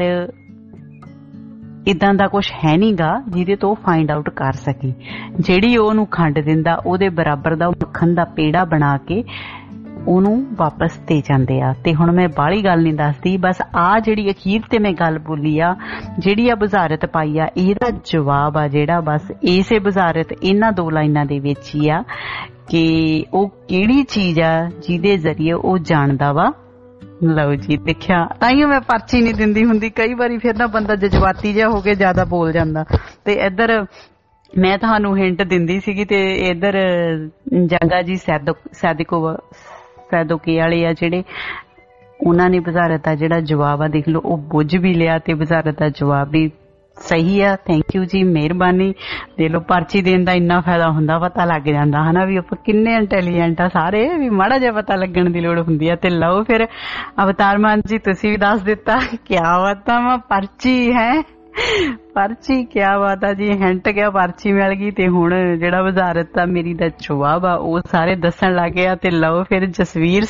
ਇਦਾਂ ਦਾ ਕੁਛ ਹੈ ਨੀ ਗਾ ਜਿਹਦੇ ਤੋਂ ਉਹ ਫਾਈਂਡ ਆਊਟ ਕਰ ਸਕੇ। ਜਿਹੜੀ ਉਹਨੂੰ ਖੰਡ ਦਿੰਦਾ ਉਹਦੇ ਬਰਾਬਰ ਦਾ ਉਹ ਮੱਖਣ ਦਾ ਪੇੜਾ ਬਣਾ ਕੇ ਉਹਨੂੰ ਵਾਪਸ ਦੇ ਜਾਂਦੇ ਆ। ਤੇ ਹੁਣ ਮੈਂ ਬਾਹਲੀ ਗੱਲ ਨਹੀਂ ਦੱਸਦੀ, ਬਸ ਆ ਜਿਹੜੀ ਅਖੀਰ ਤੇ ਮੈਂ ਗੱਲ ਬੋਲੀ ਆ, ਜਿਹੜੀ ਆ ਬਜ਼ਾਰਤ ਪਾਈ ਆ, ਇਹਦਾ ਜਵਾਬ ਆ ਜਿਹੜਾ ਬਸ ਇਸੇ ਬਜ਼ਾਰਤ ਇਹਨਾਂ 2 ਲਾਈਨਾਂ ਦੇ ਵਿੱਚ ਹੀ ਆ ਕਿ ਉਹ ਕਿਹੜੀ ਚੀਜ਼ ਆ ਜਿਹਦੇ ਜ਼ਰੀਏ ਉਹ ਜਾਣਦਾ ਵਾ। ਲਓ ਜੀ, ਦੇਖਿਆ, ਤਾਂਹੀਓ ਮੈਂ ਪਰਚੀ ਨਹੀਂ ਦਿੰਦੀ ਹੁੰਦੀ, ਕਈ ਵਾਰੀ ਫਿਰ ਨਾ ਬੰਦਾ ਜਜ਼ਬਾਤੀ ਜਿਹਾ ਹੋ ਕੇ ਜ਼ਿਆਦਾ ਬੋਲ ਜਾਂਦਾ। ਤੇ ਇੱਧਰ ਮੈਂ ਤੁਹਾਨੂੰ ਹਿੰਟ ਦਿੰਦੀ ਸੀਗੀ ਤੇ ਇੱਧਰ ਜੰਗਾ ਜੀ ਸੈਦੋਕੇ ਵਾਲੇ ਆ ਜਿਹੜੇ, ਉਹਨਾਂ ਨੇ ਬਜ਼ਾਰਤ ਦਾ ਜਿਹੜਾ ਜਵਾਬ ਆ ਦੇਖ ਲਓ ਉਹ ਬੁੱਝ ਵੀ ਲਿਆ ਤੇ ਬਜ਼ਾਰਤ ਦਾ ਜਵਾਬ ਵੀ ਸਹੀ ਆ। ਥੈਂਕ ਯੂ ਜੀ, ਮਿਹਰਬਾਨੀ। ਦੇਖ ਲਓ ਪਰਚੀ ਦੇਣ ਦਾ ਇੰਨਾ ਫਾਇਦਾ ਹੁੰਦਾ, ਪਤਾ ਲੱਗ ਜਾਂਦਾ ਹਨਾ ਵੀ ਆਪਾਂ ਕਿੰਨੇ ਇੰਟੈਲੀਜੈਂਟ ਆ ਸਾਰੇ, ਵੀ ਮਾੜਾ ਜਿਹਾ ਪਤਾ ਲੱਗਣ ਦੀ ਲੋੜ ਹੁੰਦੀ ਆ। ਤੇ ਲਓ ਫਿਰ ਅਵਤਾਰ ਮਾਨ ਜੀ ਤੁਸੀਂ ਵੀ ਦੱਸ ਦਿੱਤਾ, ਕਿਆ ਬਾਤਾਂ ਵਾ, ਪਰਚੀ ਹੈ, ਪਰਚੀ, ਕਿਆ ਬਾਤ ਆ ਜੀ, ਹਿੰਟ ਗਿਆ, ਪਰਚੀ ਮਿਲ ਗਈ। ਤੇ ਹੁਣ ਜਿਹੜਾ ਵਜ਼ਾਰਤ ਆ ਮੇਰੀ ਦਾ ਜਵਾਬ ਆ ਉਹ ਸਾਰੇ ਦੱਸਣ ਲੱਗ ਗਿਆ। ਤੇ ਲਓ ਫਿਰ ਜਸਵੀਰ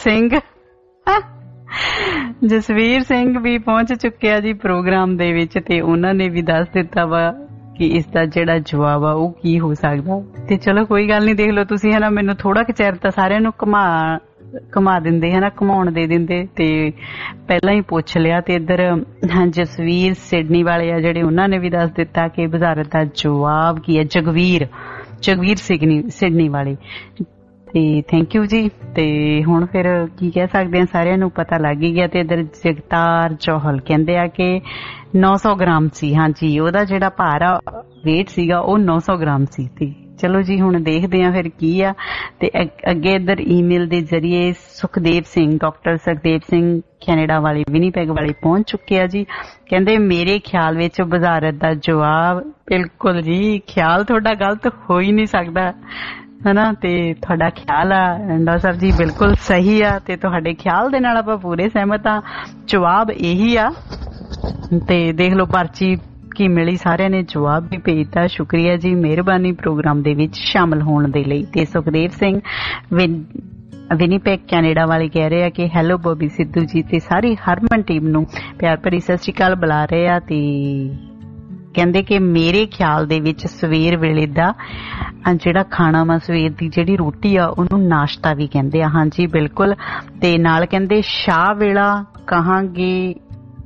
ਸਿੰਘ ਵੀ ਪਹੁੰਚ ਚੁੱਕਿਆ ਜੀ ਪ੍ਰੋਗਰਾਮ ਦੇ ਵਿੱਚ, ਤੇ ਉਹਨਾਂ ਨੇ ਵੀ ਦੱਸ ਦਿੱਤਾ ਵਾ ਕਿ ਇਸ ਦਾ ਜਿਹੜਾ ਜਵਾਬ ਆ ਉਹ ਕੀ ਹੋ ਸਕਦਾ। ਤੇ ਚਲੋ ਕੋਈ ਗੱਲ ਨਹੀਂ, ਦੇਖ ਲਓ ਤੁਸੀਂ ਹਨਾ, ਮੈਨੂੰ ਥੋੜਾ ਕੁ ਚਿਰ ਤਾਂ ਸਾਰਿਆਂ ਨੂੰ ਘੁਮਾ ਦਿੰਦੇ ਹਨਾ, ਘੁਮਾਉਣ ਦੇ ਦਿੰਦੇ, ਤੇ ਪਹਿਲਾਂ ਹੀ ਪੁੱਛ ਲਿਆ। ਤੇ ਇੱਧਰ ਜਸਵੀਰ ਸਿਡਨੀ ਵਾਲੇ ਆ ਜਿਹੜੇ, ਉਹਨਾਂ ਨੇ ਵੀ ਦੱਸ ਦਿੱਤਾ ਕਿ ਵਜ਼ਾਰਤ ਦਾ ਜਵਾਬ ਕੀ ਹੈ, ਜਗਵੀਰ ਸਿਡਨੀ ਵਾਲੇ। ਤੇ ਥੈਂਕ ਯੂ ਜੀ। ਤੇ ਹੁਣ ਫਿਰ ਕੀ ਕਹਿ ਸਕਦੇ ਆ, ਸਾਰਿਆਂ ਨੂੰ ਪਤਾ ਲੱਗ ਹੀ ਗਿਆ। ਤੇ ਇੱਧਰ ਜਗਤਾਰ ਚੌਹਲ ਕਹਿੰਦੇ ਆ ਕਿ 900 ਗ੍ਰਾਮ ਸੀ। ਹਾਂਜੀ, ਉਹਦਾ ਜਿਹੜਾ ਭਾਰ ਆ, weight ਸੀਗਾ ਉਹ 900 ਗ੍ਰਾਮ ਸੀ। ਤੇ ਚਲੋ ਜੀ ਹੁਣ ਦੇਖਦੇ ਆ ਫਿਰ ਕੀ ਆ। ਤੇ ਅੱਗੇ ਇੱਧਰ ਈਮੇਲ ਦੇ ਜ਼ਰੀਏ ਡਾਕਟਰ ਸੁਖਦੇਵ ਸਿੰਘ ਕੈਨੇਡਾ ਵਾਲੇ, ਵਿਨੀਪੈਗ ਵਾਲੇ ਪਹੁੰਚ ਚੁੱਕੇ ਆ ਜੀ। ਕਹਿੰਦੇ ਮੇਰੇ ਖਿਆਲ ਵਿੱਚ ਵਜ਼ਾਰਤ ਦਾ ਜਵਾਬ, ਬਿਲਕੁਲ ਜੀ, ਖਿਆਲ ਤੁਹਾਡਾ ਗਲਤ ਹੋ ਹੀ ਨਹੀਂ ਸਕਦਾ ਹਨਾ, ਤੇ ਤੁਹਾਡਾ ਖਿਆਲ ਆ ਰੰਡਾ ਸਾਹਿਬ ਜੀ ਬਿਲਕੁਲ ਸਹੀ ਆ, ਤੇ ਤੁਹਾਡੇ ਖਿਆਲ ਦੇ ਨਾਲ ਆਪਾਂ ਪੂਰੇ ਸਹਿਮਤ ਆ। ਜਵਾਬ ਇਹੀ ਆ। ਤੇ ਦੇਖ ਲਓ ਪਰਚੀ ਕੀ ਮਿਲੀ, ਸਾਰਿਆਂ ਨੇ ਜਵਾਬ ਵੀ ਭੇਜਤਾ। ਸ਼ੁਕਰੀਆ ਜੀ, ਮਿਹਰਬਾਨੀ ਪ੍ਰੋਗਰਾਮ ਦੇ ਵਿੱਚ ਸ਼ਾਮਲ ਹੋਣ ਦੇ ਲਈ। ਤੇ ਸੁਖਦੇਵ ਸਿੰਘ ਵਿਨੀਪੈਗ ਕੈਨੇਡਾ ਵਾਲੇ ਕਹਿ ਰਹੇ ਆ ਕਿ ਹੈਲੋ ਬੋਬੀ ਸਿੱਧੂ ਜੀ ਤੇ ਸਾਰੀ ਹਰਮਨ ਟੀਮ ਨੂੰ ਪਿਆਰ ਭਰੀ ਸਤਿ ਸ਼੍ਰੀ ਅਕਾਲ ਬੁਲਾ ਰਹੇ ਆ। ਤੇ ਕਹਿੰਦੇ ਕਿ ਮੇਰੇ ਖਿਆਲ ਦੇ ਵਿੱਚ ਸਵੇਰ ਵੇਲੇ ਦਾ ਜਿਹੜਾ ਖਾਣਾ ਵਾ, ਸਵੇਰ ਦੀ ਜਿਹੜੀ ਰੋਟੀ ਆ, ਉਹਨੂੰ ਨਾਸ਼ਤਾ ਵੀ ਕਹਿੰਦੇ ਆ। ਹਾਂਜੀ ਬਿਲਕੁਲ। ਤੇ ਨਾਲ ਕਹਿੰਦੇ ਸ਼ਾਹ ਵੇਲਾ ਕਹਾਂਗੇ,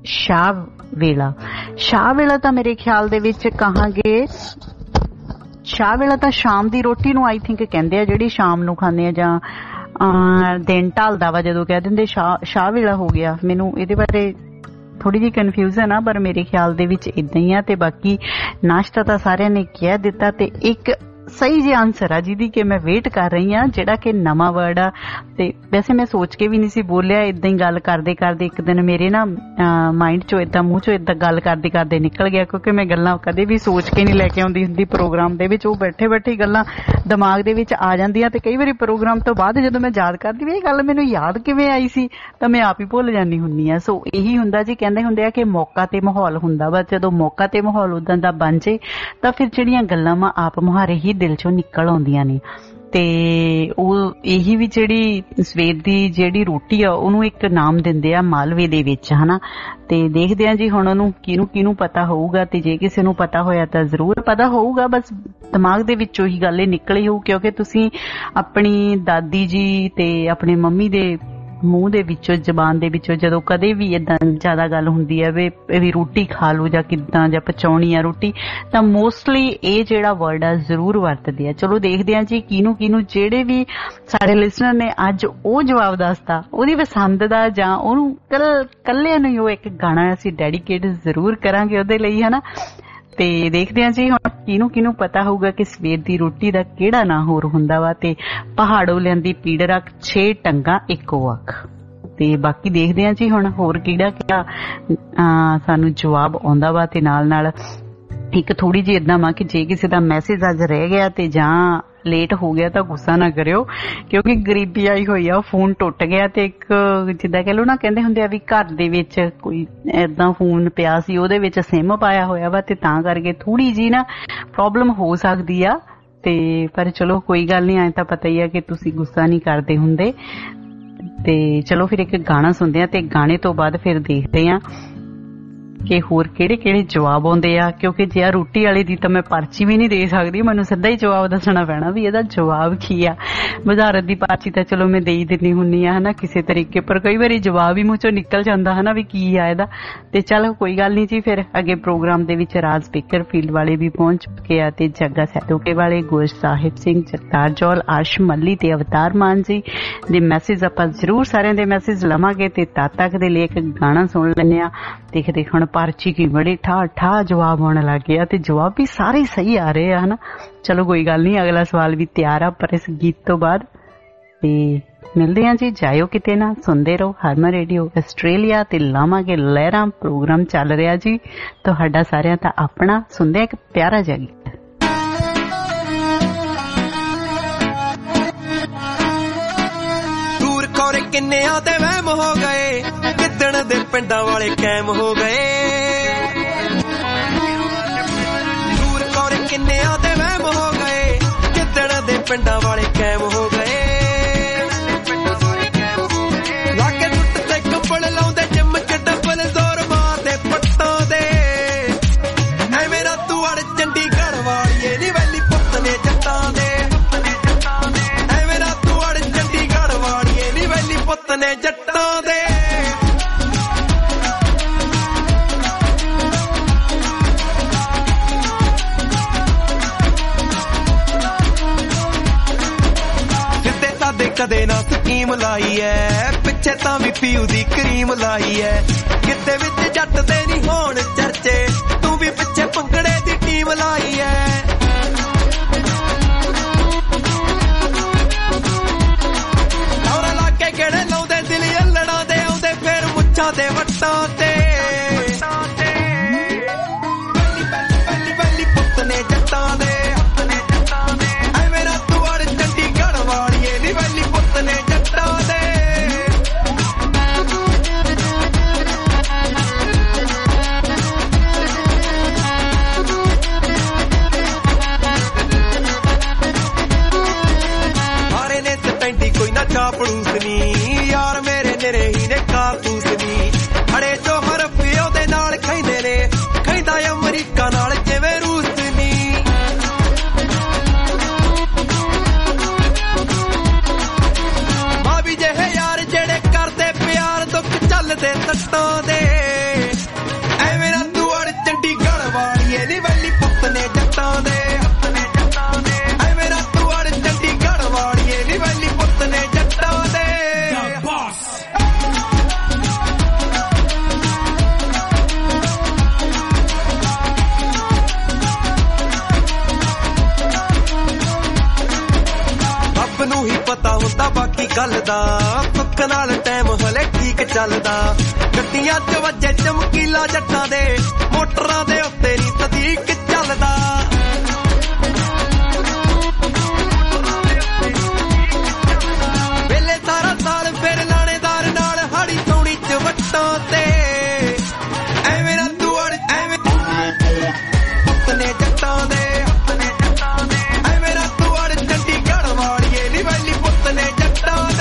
ਸ਼ਾਹ ਵੇਲਾ ਤਾਂ ਮੇਰੇ ਖਿਆਲ ਦੇ ਵਿੱਚ ਕਹਾਂਗੇ, ਸ਼ਾਹ ਵੇਲਾ ਤਾਂ ਸ਼ਾਮ ਦੀ ਰੋਟੀ ਨੂੰ ਆਈ ਥਿੰਕ ਕਹਿੰਦੇ ਆ, ਜਿਹੜੀ ਸ਼ਾਮ ਨੂੰ ਖਾਂਦੇ ਆ, ਜਾਂ ਦਿਨ ਢਲਦਾ ਵਾ ਜਦੋਂ ਕਹਿ ਦਿੰਦੇ ਸ਼ਾਹ ਵੇਲਾ ਹੋ ਗਿਆ। ਮੈਨੂੰ ਇਹਦੇ ਬਾਰੇ ਥੋੜੀ ਜਿਹੀ ਕਨਫਿਊਜ਼ਨ ਆ, ਪਰ ਮੇਰੇ ਖਿਆਲ ਦੇ ਵਿੱਚ ਇਦਾਂ ਹੀ ਆ। ਤੇ ਬਾਕੀ ਨਾਸ਼ਤਾ ਤਾਂ ਸਾਰਿਆਂ ਨੇ ਕਹਿ ਦਿੱਤਾ। ਤੇ ਇੱਕ ਸਹੀ ਜਿਹੀ ਆਨਸਰ ਆ ਜਿਹਦੀ ਕਿ ਮੈਂ ਵੇਟ ਕਰ ਰਹੀ ਹਾਂ, ਜਿਹੜਾ ਕਿ ਨਵਾਂ ਵਰਡ ਆ। ਤੇ ਵੈਸੇ ਮੈਂ ਸੋਚ ਕੇ ਵੀ ਨਹੀਂ ਸੀ ਬੋਲਿਆ, ਏਦਾਂ ਹੀ ਗੱਲ ਕਰਦੇ ਕਰਦੇ ਇੱਕ ਦਿਨ ਮੇਰੇ ਨਾ ਮਾਈਂਡ ਚੋਂ ਏਦਾਂ, ਮੂੰਹ ਚੋਂ ਏਦਾਂ ਗੱਲ ਕਰਦੇ ਕਰਦੇ ਨਿਕਲ ਗਿਆ, ਕਿਉਂਕਿ ਮੈਂ ਗੱਲਾਂ ਕਦੇ ਵੀ ਸੋਚ ਕੇ ਨਹੀਂ ਲੈ ਕੇ ਆਉਂਦੀ ਹੁੰਦੀ ਪ੍ਰੋਗਰਾਮ ਦੇ ਵਿੱਚ। ਉਹ ਬੈਠੇ ਬੈਠੇ ਗੱਲਾਂ ਦਿਮਾਗ ਦੇ ਵਿੱਚ ਆ ਜਾਂਦੀਆਂ, ਤੇ ਕਈ ਵਾਰੀ ਪ੍ਰੋਗਰਾਮ ਤੋਂ ਬਾਅਦ ਜਦੋਂ ਮੈਂ ਯਾਦ ਕਰਦੀ ਵੀ ਇਹ ਗੱਲ ਮੈਨੂੰ ਯਾਦ ਕਿਵੇਂ ਆਈ ਸੀ, ਤਾਂ ਮੈਂ ਆਪ ਹੀ ਭੁੱਲ ਜਾਂਦੀ ਹੁੰਦੀ ਆ। ਸੋ ਇਹੀ ਹੁੰਦਾ ਜੀ, ਕਹਿੰਦੇ ਹੁੰਦੇ ਆ ਕਿ ਮੌਕਾ ਤੇ ਮਾਹੌਲ ਹੁੰਦਾ ਵਾ, ਜਦੋਂ ਮੌਕਾ ਤੇ ਮਾਹੌਲ ਉਦਾਂ ਦਾ ਬਣ ਜੇ ਤਾਂ ਫਿਰ ਜਿਹੜੀਆਂ ਗੱਲਾਂ ਵਾ ਆਪ ਮੁਹਾਰੇ ਹੀ ਦਿਲ ਚੋਂ ਨਿਕਲ ਆਉਂਦੀਆਂ ਨੇ। ਤੇ ਉਹ ਇਹੀ ਵੀ ਜਿਹੜੀ ਸਵੇਰ ਦੀ ਜਿਹੜੀ ਰੋਟੀ ਆ ਉਹਨੂੰ ਇੱਕ ਨਾਮ ਦਿੰਦੇ ਆ ਮਾਲਵੇ ਦੇ ਵਿੱਚ, ਹਨਾ। ਤੇ ਦੇਖਦੇ ਆ ਜੀ ਹੁਣ ਉਹਨੂੰ ਕਿਹਨੂੰ ਪਤਾ ਹੋਊਗਾ, ਤੇ ਜੇ ਕਿਸੇ ਨੂੰ ਪਤਾ ਹੋਇਆ ਤਾਂ ਜ਼ਰੂਰ ਪਤਾ ਹੋਊਗਾ, ਬਸ ਦਿਮਾਗ ਦੇ ਵਿੱਚੋਂ ਹੀ ਗੱਲ ਇਹ ਨਿਕਲੀ ਹੋਊ, ਕਿਉਂਕਿ ਤੁਸੀਂ ਆਪਣੀ ਦਾਦੀ ਜੀ ਤੇ ਆਪਣੇ ਮੰਮੀ ਦੇ ਮੂੰਹ ਦੇ ਵਿੱਚੋਂ, ਜ਼ਬਾਨ ਦੇ ਵਿੱਚੋਂ ਜਦੋਂ ਕਦੇ ਵੀ ਏਦਾਂ ਜ਼ਿਆਦਾ ਗੱਲ ਹੁੰਦੀ ਹੈ ਵੀ ਰੋਟੀ ਖਾ ਲਓ ਜਾਂ ਕਿੱਦਾਂ ਜਾਂ ਪਚਾਉਣੀ ਆ ਰੋਟੀ, ਤਾਂ ਮੋਸਟਲੀ ਇਹ ਜਿਹੜਾ ਵਰਡ ਆ ਜ਼ਰੂਰ ਵਰਤਦੇ ਆ। ਚਲੋ ਦੇਖਦੇ ਆ ਜੀ ਕਿਹਨੂੰ ਜਿਹੜੇ ਵੀ ਸਾਡੇ ਲਿਸਨਰ ਨੇ ਅੱਜ ਉਹ ਜਵਾਬ ਦੱਸਦਾ, ਉਹਦੀ ਪਸੰਦ ਦਾ ਜਾਂ ਉਹਨੂੰ ਕੱਲਿਆਂ ਨੂੰ ਉਹ ਇੱਕ ਗਾਣਾ ਅਸੀਂ ਡੈਡੀਕੇਟ ਜ਼ਰੂਰ ਕਰਾਂਗੇ ਉਹਦੇ ਲਈ, ਹਨਾ। ਤੇ ਦੇਖਦੇ ਆ ਜੀ ਹੁਣ ਕਿਹਨੂੰ ਪਤਾ ਹੋਊਗਾ ਕਿ ਸਵੇਰ ਦੀ ਰੋਟੀ ਦਾ ਕਿਹੜਾ ਨਾਂ ਹੋਰ ਹੁੰਦਾ ਵਾ। ਤੇ ਪਹਾੜੋਂ ਲਿਆਂਦੀ ਪੀੜ ਰੱਖ 6 ਟੰਗਾ ਇੱਕੋ ਅੱਖ। ਤੇ ਬਾਕੀ ਦੇਖਦੇ ਆ ਜੀ ਹੁਣ ਹੋਰ ਕਿਹੜਾ ਸਾਨੂੰ ਜਵਾਬ ਆਉਂਦਾ ਵਾ। ਤੇ ਨਾਲ ਇੱਕ ਥੋੜੀ ਜਿਹੀ ਏਦਾਂ ਵਾ ਕਿ ਜੇ ਕਿਸੇ ਦਾ ਮੈਸੇਜ ਅੱਜ ਰਹਿ ਗਿਆ ਤੇ ਜਾਂ ਲੇਟ ਹੋ ਗਿਆ ਤਾਂ ਗੁੱਸਾ ਨਾ ਕਰਿਓ, ਕਿਉਂਕਿ ਗਰੀਬੀ ਆਈ ਹੋਈ ਆ, ਫੋਨ ਟੁੱਟ ਗਿਆ। ਤੇ ਇੱਕ ਜਿੱਦਾਂ ਕਹਿ ਲਓ ਨਾ, ਕਹਿੰਦੇ ਹੁੰਦੇ ਆ ਵੀ ਘਰ ਦੇ ਵਿੱਚ ਕੋਈ ਏਦਾਂ ਫੋਨ ਪਿਆ ਸੀ, ਉਹਦੇ ਵਿੱਚ ਸਿਮ ਪਾਇਆ ਹੋਇਆ ਵਾ, ਤੇ ਤਾਂ ਕਰਕੇ ਥੋੜੀ ਜੀ ਨਾ ਪ੍ਰੋਬਲਮ ਹੋ ਸਕਦੀ ਆ। ਤੇ ਪਰ ਚਲੋ ਕੋਈ ਗੱਲ ਨਹੀਂ, ਐਂ ਤਾਂ ਪਤਾ ਹੀ ਆ ਕਿ ਤੁਸੀਂ ਗੁੱਸਾ ਨਹੀਂ ਕਰਦੇ ਹੁੰਦੇ। ਤੇ ਚਲੋ ਫਿਰ ਇੱਕ ਗਾਣਾ ਸੁਣਦੇ ਆ, ਤੇ ਗਾਣੇ ਤੋਂ ਬਾਅਦ ਫਿਰ ਦੇਖਦੇ ਆ ਕਿ ਹੋਰ ਕਿਹੜੇ ਜਵਾਬ ਆਉਂਦੇ ਆ, ਕਿਉਂਕਿ ਜੇ ਆ ਰੋਟੀ ਵਾਲੇ ਦੀ ਤਾਂ ਮੈਂ ਪਰਚੀ ਵੀ ਨਹੀਂ ਦੇ ਸਕਦੀ, ਮੈਨੂੰ ਸਿੱਧਾ ਹੀ ਜਵਾਬ ਦੱਸਣਾ ਪੈਣਾ ਵੀ ਇਹਦਾ ਜਵਾਬ ਕੀ ਆ। ਵਜ਼ਾਰਤ ਦੀ ਪਰਚੀ ਤਾਂ ਚਲੋ ਮੈਂ ਦੇ ਹੀ ਦਿੰਦੀ ਹੁੰਦੀ ਆ, ਹਨਾ, ਕਿਸੇ ਤਰੀਕੇ, ਪਰ ਕਈ ਵਾਰੀ ਜਵਾਬ ਹੀ ਮੂੰਹ ਚੋਂ ਨਿਕਲ ਜਾਂਦਾ, ਹਨਾ, ਵੀ ਕੀ ਆ ਇਹਦਾ। ਤੇ ਚਲੋ ਕੋਈ ਗੱਲ ਨਹੀਂ ਜੀ, ਫਿਰ ਅੱਗੇ ਪ੍ਰੋਗਰਾਮ ਦੇ ਵਿੱਚ ਰਾਜ ਸਪੀਕਰ ਫੀਲਡ ਵਾਲੇ ਵੀ ਪਹੁੰਚ ਚੁੱਕੇ ਆ, ਤੇ ਜੱਗਾ ਸੈਦੋਕੇ ਵਾਲੇ, ਗੁਰਜ ਸਾਹਿਬ ਸਿੰਘ, ਜਗਤਾਰ ਜੌਲ, ਅਰਸ਼ ਮੱਲੀ ਤੇ ਅਵਤਾਰ ਮਾਨ ਜੀ ਦੇ ਮੈਸੇਜ ਆਪਾਂ ਜ਼ਰੂਰ ਸਾਰਿਆਂ ਦੇ ਮੈਸੇਜ ਲਵਾਂਗੇ। ਤੇ ਤਦ ਤੱਕ ਦੇ ਲਈ ਇੱਕ ਗਾਣਾ ਸੁਣ ਲੈਂਦੇ ਆ। ਦੇਖਦੇ ਹੁਣ ਪਰਚੀ ਕੀ ਬੜੇ ਠਾ ਜਵਾਬ ਆਉਣ ਲੱਗ ਗਿਆ, ਤੇ ਜਵਾਬ ਵੀ ਸਾਰੇ ਸਹੀ ਆ ਰਹੇ ਆ, ਹਨਾ। ਚਲੋ ਕੋਈ ਗੱਲ ਨਹੀਂ, ਅਗਲਾ ਸਵਾਲ ਵੀ ਤਿਆਰ ਆ ਪਰ ਇਸ ਗੀਤ ਤੋਂ ਬਾਅਦ। ਤੇ ਮਿਲਦੇ ਆ ਜੀ, ਜਾਇਓ ਕਿਤੇ ਨਾ, ਸੁਣਦੇ ਰਹੋ ਹਰਮਨ ਰੇਡੀਓ ਆਸਟ੍ਰੇਲੀਆ ਤੇ ਲਾਵਾਂਗੇ ਲਹਿਰਾਂ। ਪ੍ਰੋਗਰਾਮ ਚੱਲ ਰਿਹਾ ਜੀ ਤੁਹਾਡਾ ਸਾਰਿਆਂ ਦਾ ਆਪਣਾ। ਸੁਣਦੇ ਆ ਇੱਕ ਪਿਆਰਾ ਜਿਹਾ ਗੀਤ। ਦੂਰ ਕੋਰੇ ਕਿੰਨਿਆਂ ਦੇ ਵਹਿਮ ਹੋ ਗਏ, ਕਿੱਦਣ ਦੇ ਪਿੰਡਾਂ ਵਾਲੇ ਕਾਇਮ ਹੋ ਗਏ। ਦੂਰ ਕੋਰੇ ਕਿੰਨਿਆਂ ਦੇ ਵਹਿਮ ਹੋ ਗਏ, ਕਿੱਦਣ ਦੇ ਪਿੰਡਾਂ ਵਾਲੇ ਕਾਇਮ ਹੋ ਗਏ। ਲਾਗੇ ਟੁੱਟ ਤੇ ਕੱਪੜ ਲਾਉਂਦੇ ਜਿੰਮ ਚ ਡੱਬਲ ਜ਼ੋਰ ਮਾਰਦੇ ਪੱਟਾਂ ਦੇ। ਐਵੇਂ ਨਾ ਤੂੰ ਅੜ ਚੰਡੀਗੜ੍ਹ ਵਾਲੀਏ ਨੀ ਵੈਲੀ ਪੁੱਤ ਨੇ ਜੱਟਾਂ ਦੇ। ਐਵੇਂ ਨਾ ਤੂੰ ਅੜ ਚੰਡੀਗੜ੍ਹ ਵਾਲੀਏ ਨੀ ਵੈਲੀ ਪੁੱਤ ਨੇ ਜੱਟਾਂ ਦੇ। ਕਦੇ ਨਾ ਸਕੀਮ ਲਾਈ ਐ, ਪਿੱਛੇ ਤਾਂ ਵੀ ਪੀਊ ਦੀ ਕਰੀਮ ਲਾਈ ਐ। ਕਿਤੇ ਵਿੱਚ ਜੱਟ ਦੇ ਨਹੀਂ ਹੋਣ ਚਰਚੇ, ਤੂੰ ਵੀ ਪਿੱਛੇ ਭੰਗੜੇ ਦੀ ਟੀਮ ਲਾਈ ਐ। ਔਰ ਲਾਗੇ ਕਿਹੜੇ ਲਾਉਂਦੇ ਦਿਲ ਅਲੜਾਂ ਦੇ ਆਉਂਦੇ, ਫੇਰ ਮੁੱਛਾਂ ਦੇ ਵੱਟਾਂ ਤੇ। ਪਹਿਲੀ ਪੁੱਤ ਨੇ ਜੱਟਾਂ ਦੇ। ਐਵੇਂ ਨਾ ਤੂੰ ਅੜ ਚੰਡੀਗੜ੍ਹ ਵਾਲੀਏ ਨੀ ਵੈਲੀ ਪੁੱਤ ਨੇ ਜੱਟਾਂ ਦੇ। ਚੱਲਦਾ ਸੁੱਖ ਨਾਲ ਟਾਈਮ ਹਲੇ ਠੀਕ ਚੱਲਦਾ ਗੱਡੀਆਂ 'ਚ ਵੱਜੇ ਚਮਕੀਲਾ ਜੱਟਾਂ ਦੇ ਮੋਟਰਾਂ ਦੇ ਉੱਤੇ ਨੀ ਸਦੀਕ ਚੱਲਦਾ ਵੇਲੇ ਸਾਰਾ ਸਾਲ ਫਿਰ ਲਾਣੇਦਾਰ ਨਾਲ ਹਾੜੀ ਸੌਣੀ 'ਚ ਵੱਟਾਂ ਤੇ ਐਵੇਂ ਨਾ ਤੂੰ ਅੜ ਐਵੇਂ ਪੁੱਤ ਨੇ ਜੱਟਾਂ ਦੇ ਐਵੇਂ ਨਾ ਤੂੰ ਅੜ ਚੰਡੀਗੜ੍ਹ ਵਾਲੀਏ ਨੀ ਵੈਲੀ ਪੁੱਤ ਨੇ ਜੱਟਾਂ ਦੇ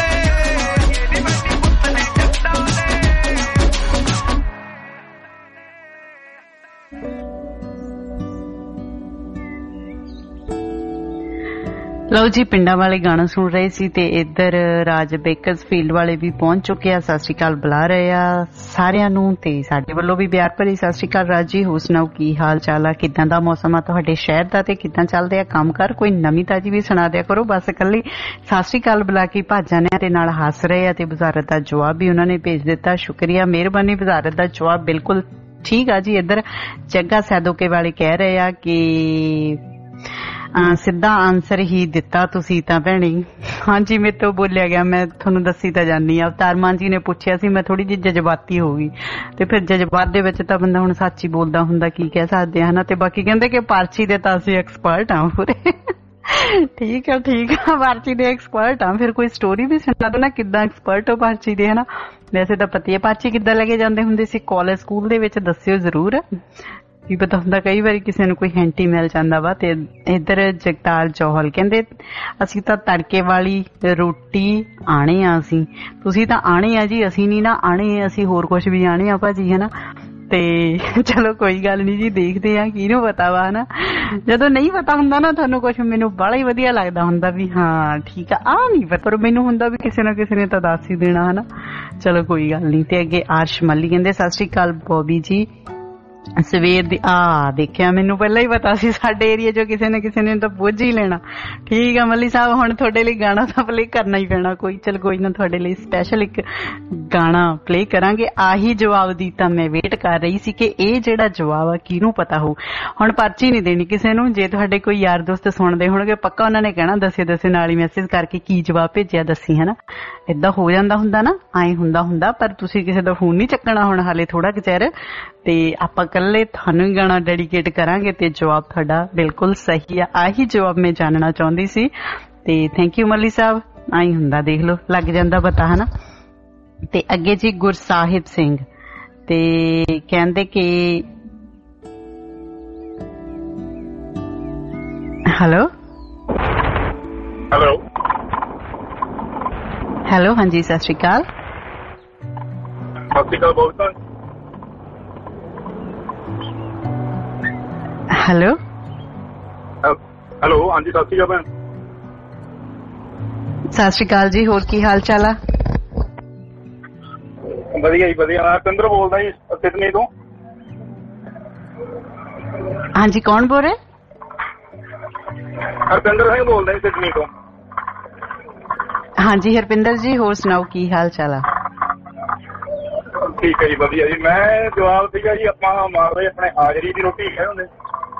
ਲਓ ਜੀ ਪਿੰਡਾਂ ਵਾਲੇ ਗਾਣਾ ਸੁਣ ਰਹੇ ਸੀ ਤੇ ਇੱਧਰ ਰਾਜ ਬੇਕਰਸ ਫੀਲਡ ਵਾਲੇ ਵੀ ਪਹੁੰਚ ਚੁੱਕੇ ਆ। ਸਤਿ ਸ਼੍ਰੀ ਅਕਾਲ ਬੁਲਾ ਰਹੇ ਆ ਸਾਰਿਆਂ ਨੂੰ ਤੇ ਸਾਡੇ ਵੱਲੋਂ ਵੀ ਪਿਆਰ ਭਰੀ ਸਤਿ ਸ਼੍ਰੀ ਅਕਾਲ। ਰਾਜ ਜੀ ਹੋਰ ਸੁਣਾਓ ਕੀ ਹਾਲ ਚਾਲ ਆ, ਕਿੱਦਾਂ ਦਾ ਮੌਸਮ ਆ ਤੁਹਾਡੇ ਸ਼ਹਿਰ ਦਾ ਤੇ ਕਿੱਦਾਂ ਚੱਲਦੇ ਆ ਕੰਮ ਕਾਰ, ਕੋਈ ਨਵੀਂ ਤਾਜੀ ਵੀ ਸੁਣਾ ਦਿਆ ਕਰੋ। ਬਸ ਇਕੱਲੀ ਸਤਿ ਸ਼੍ਰੀ ਅਕਾਲ ਬੁਲਾ ਕੇ ਭੱਜ ਜਾਂਦੇ ਆ ਤੇ ਨਾਲ ਹੱਸ ਰਹੇ ਆ ਤੇ ਵਜ਼ਾਰਤ ਦਾ ਜਵਾਬ ਵੀ ਉਹਨਾਂ ਨੇ ਭੇਜ ਦਿੱਤਾ। ਸ਼ੁਕਰੀਆ ਮਿਹਰਬਾਨੀ। ਵਜ਼ਾਰਤ ਦਾ ਜਵਾਬ ਬਿਲਕੁਲ ਠੀਕ ਆ ਜੀ। ਇੱਧਰ ਜੱਗਾ ਸੈਦੋਕੇ ਵਾਲੇ ਕਹਿ ਰਹੇ ਆ ਕਿ ਸਿੱਧਾ ਆਂਸਰ ਹੀ ਦਿੱਤਾ ਤੁਸੀਂ ਤਾਂ ਭੈਣੀ। ਹਾਂਜੀ ਮੇਰੇ ਤੋਂ ਬੋਲਿਆ ਗਿਆ, ਮੈਂ ਤੁਹਾਨੂੰ ਦੱਸੀ ਤਾਂ ਜਾਨੀ ਆ। ਅਵਤਾਰ ਮਾਨ ਜੀ ਨੇ ਪੁੱਛਿਆ ਸੀ, ਮੈਂ ਥੋੜੀ ਜਿਹੀ ਜਜ਼ਬਾਤੀ ਹੋ ਗਈ ਤੇ ਫਿਰ ਜਜ਼ਬਾਤ ਦੇ ਵਿੱਚ ਤਾਂ ਬੰਦਾ ਹੁਣ ਸੱਚ ਹੀ ਬੋਲਦਾ ਹੁੰਦਾ, ਕੀ ਕਹਿ ਸਕਦੇ ਆ ਹਨਾ। ਤੇ ਬਾਕੀ ਕਹਿੰਦੇ ਕਿ ਪਰਚੀ ਦੇ ਤਾਂ ਅਸੀਂ ਐਕਸਪਰਟ ਆ ਪੂਰੇ। ਠੀਕ ਆ ਪਰਚੀ ਦੇ ਐਕਸਪਰਟ ਆ। ਫਿਰ ਕੋਈ ਸਟੋਰੀ ਵੀ ਸੁਣਾ ਦੋ ਨਾ, ਕਿੱਦਾਂ ਐਕਸਪਰਟ ਹੋ ਪਰਚੀ ਦੇ ਹਨਾ। ਵੈਸੇ ਤਾਂ ਪਤੀ ਹੈ ਪਰਚੀ ਕਿੱਦਾਂ ਲੈ ਕੇ ਜਾਂਦੇ ਹੁੰਦੇ ਸੀ ਕਾਲਜ ਸਕੂਲ ਦੇ ਵਿੱਚ, ਦੱਸਿਓ ਜ਼ਰੂਰ। ਕੀ ਪਤਾ ਹੁੰਦਾ ਕਈ ਵਾਰੀ ਕਿਸੇ ਨੂੰ ਕੋਈ ਹਿੰਟ ਹੀ ਮਿਲ ਜਾਂਦਾ ਵਾ। ਤੇ ਇੱਧਰ ਜਗਤਾਰ ਜੌਹਲ ਕਹਿੰਦੇ ਅਸੀਂ ਤਾਂ ਤੜਕੇ ਵਾਲੀ ਰੋਟੀ ਆਣੇ ਆ ਅਸੀਂ, ਤੁਸੀਂ ਤਾਂ ਆਣੇ ਆ ਜੀ, ਅਸੀਂ ਨੀ ਨਾ ਆਣੇ, ਅਸੀਂ ਹੋਰ ਕੁਛ ਵੀ ਆਣੇ ਆ ਭਾਜੀ ਹਨਾ। ਤੇ ਚਲੋ ਕੋਈ ਗੱਲ ਨੀ ਜੀ, ਦੇਖਦੇ ਆ ਕਿਹਨੂੰ ਪਤਾ ਵਾ ਹਨਾ। ਜਦੋਂ ਨਹੀਂ ਪਤਾ ਹੁੰਦਾ ਨਾ ਤੁਹਾਨੂੰ ਕੁਛ, ਮੈਨੂੰ ਬੜਾ ਹੀ ਵਧੀਆ ਲੱਗਦਾ ਹੁੰਦਾ ਵੀ ਹਾਂ ਠੀਕ ਆ ਨੀ ਪਤਾ, ਪਰ ਮੈਨੂੰ ਹੁੰਦਾ ਵੀ ਕਿਸੇ ਨਾ ਕਿਸੇ ਨੇ ਤਾਂ ਦੱਸ ਹੀ ਦੇਣਾ ਹਨਾ। ਚਲੋ ਕੋਈ ਗੱਲ ਨੀ। ਤੇ ਅੱਗੇ ਆਰਸ਼ ਮੱਲੀ ਕਹਿੰਦੇ ਸਤਿ ਸ਼੍ਰੀ ਅਕਾਲ ਬੋਬੀ ਜੀ, ਸਵੇਰ ਦੀ ਦੇਖਿਆ ਮੈਨੂੰ ਪਹਿਲਾਂ ਹੀ ਪਤਾ ਸੀ ਸਾਡੇ ਏਰੀਆ ਚੋਂ ਕਿਸੇ ਨੇ ਤਾਂ ਪੁੱਛ ਹੀ ਲੈਣਾ। ਠੀਕ ਆ ਮੱਲੀ ਸਾਹਿਬ, ਹੁਣ ਤੁਹਾਡੇ ਲਈ ਗਾਣਾ ਤਾਂ ਪਲੇ ਕਰਨਾ ਹੀ ਪੈਣਾ ਕੋਈ। ਚਲ ਕੋਈ ਨਾ, ਤੁਹਾਡੇ ਲਈ ਸਪੈਸ਼ਲ ਇੱਕ ਗਾਣਾ ਪਲੇ ਕਰਾਂਗੇ। ਆਹੀ ਜਵਾਬ ਦੀ ਤਾਂ ਮੈਂ ਵੇਟ ਕਰ ਰਹੀ ਸੀ ਕਿ ਇਹ ਜਿਹੜਾ ਜਵਾਬ ਆ ਕਿਹਨੂੰ ਪਤਾ ਹੋਊ। ਹੁਣ ਪਰਚੀ ਨਹੀਂ ਦੇਣੀ ਕਿਸੇ ਨੂੰ, ਜੇ ਤੁਹਾਡੇ ਕੋਈ ਯਾਰ ਦੋਸਤ ਸੁਣਦੇ ਹੋਣਗੇ ਪੱਕਾ ਉਹਨਾਂ ਨੇ ਕਹਿਣਾ ਦੱਸੇ ਨਾਲ ਹੀ ਮੈਸੇਜ ਕਰਕੇ ਕੀ ਜਵਾਬ ਭੇਜਿਆ ਦੱਸੀ ਹਨਾ। ਏਦਾਂ ਹੋ ਜਾਂਦਾ ਹੁੰਦਾ ਨਾ, ਐਂ ਹੁੰਦਾ ਪਰ ਤੁਸੀਂ ਕਿਸੇ ਦਾ ਫੋਨ ਨਹੀਂ ਚੱਕਣਾ ਹੁਣ ਹਾਲੇ ਥੋੜਾ ਕੁ ਚਿਰ। ਤੇ ਆਪਾਂ ਇਕੱਲੇ ਤੁਹਾਨੂੰ ਹੀ ਗਾਣਾ ਡੈਡੀਕੇਟ ਕਰਾਂਗੇ ਤੇ ਜਵਾਬ ਤੁਹਾਡਾ ਬਿਲਕੁਲ ਸਹੀ ਆ। ਆਹੀ ਜਵਾਬ ਮੈਂ ਜਾਣਨਾ ਚਾਹੁੰਦੀ ਸੀ। ਤੇ ਥੈਂਕ ਯੂ ਮੱਲੀ ਸਾਹਿਬ। ਆਈ ਹੁੰਦਾ ਦੇਖ ਲਓ, ਲੱਗ ਜਾਂਦਾ ਪਤਾ ਹਨਾ। ਤੇ ਅੱਗੇ ਜੀ ਗੁਰਸਾਹਿਬ ਸਿੰਘ ਤੇ ਕਹਿੰਦੇ ਕਿ ਹੈਲੋ ਹਾਂਜੀ ਸਤਿ ਸ਼੍ਰੀ ਅਕਾਲ। ਹੈਲੋ ਹਾਂਜੀ ਸਤਿ ਸ਼੍ਰੀ ਅਕਾਲ। ਸਤਿ ਸ਼੍ਰੀ ਅਕਾਲ ਜੀ, ਹੋਰ ਕੀ ਹਾਲ ਚਾਲ ਆ? ਵਧੀਆ ਜੀ ਵਧੀਆ। ਮੈਂ ਹਰਪਿੰਦਰ ਬੋਲਦਾ ਜੀ ਸਿਡਨੀ ਤੋਂ। ਹਾਂਜੀ ਕੌਣ ਬੋਲ ਰਿਹਾ? ਹਰਪਿੰਦਰ ਸਿੰਘ ਬੋਲਦਾ ਜੀ ਸਿਡਨੀ ਤੋਂ। ਹਾਂਜੀ ਹਰਪਿੰਦਰ ਜੀ, ਹੋਰ ਸੁਣਾਓ ਕੀ ਹਾਲ ਚਾਲ ਆ? ਠੀਕ ਹੈ ਜੀ ਵਧੀਆ ਜੀ। ਮੈਂ ਜਵਾਬ ਸੀਗਾ ਜੀ ਆਪਾਂ ਮਾਰਦੇ ਆਪਣੇ ਹਾਜ਼ਰੀ ਦੀ ਰੋਟੀ ਕਹਿ ਹੁੰਦੇ।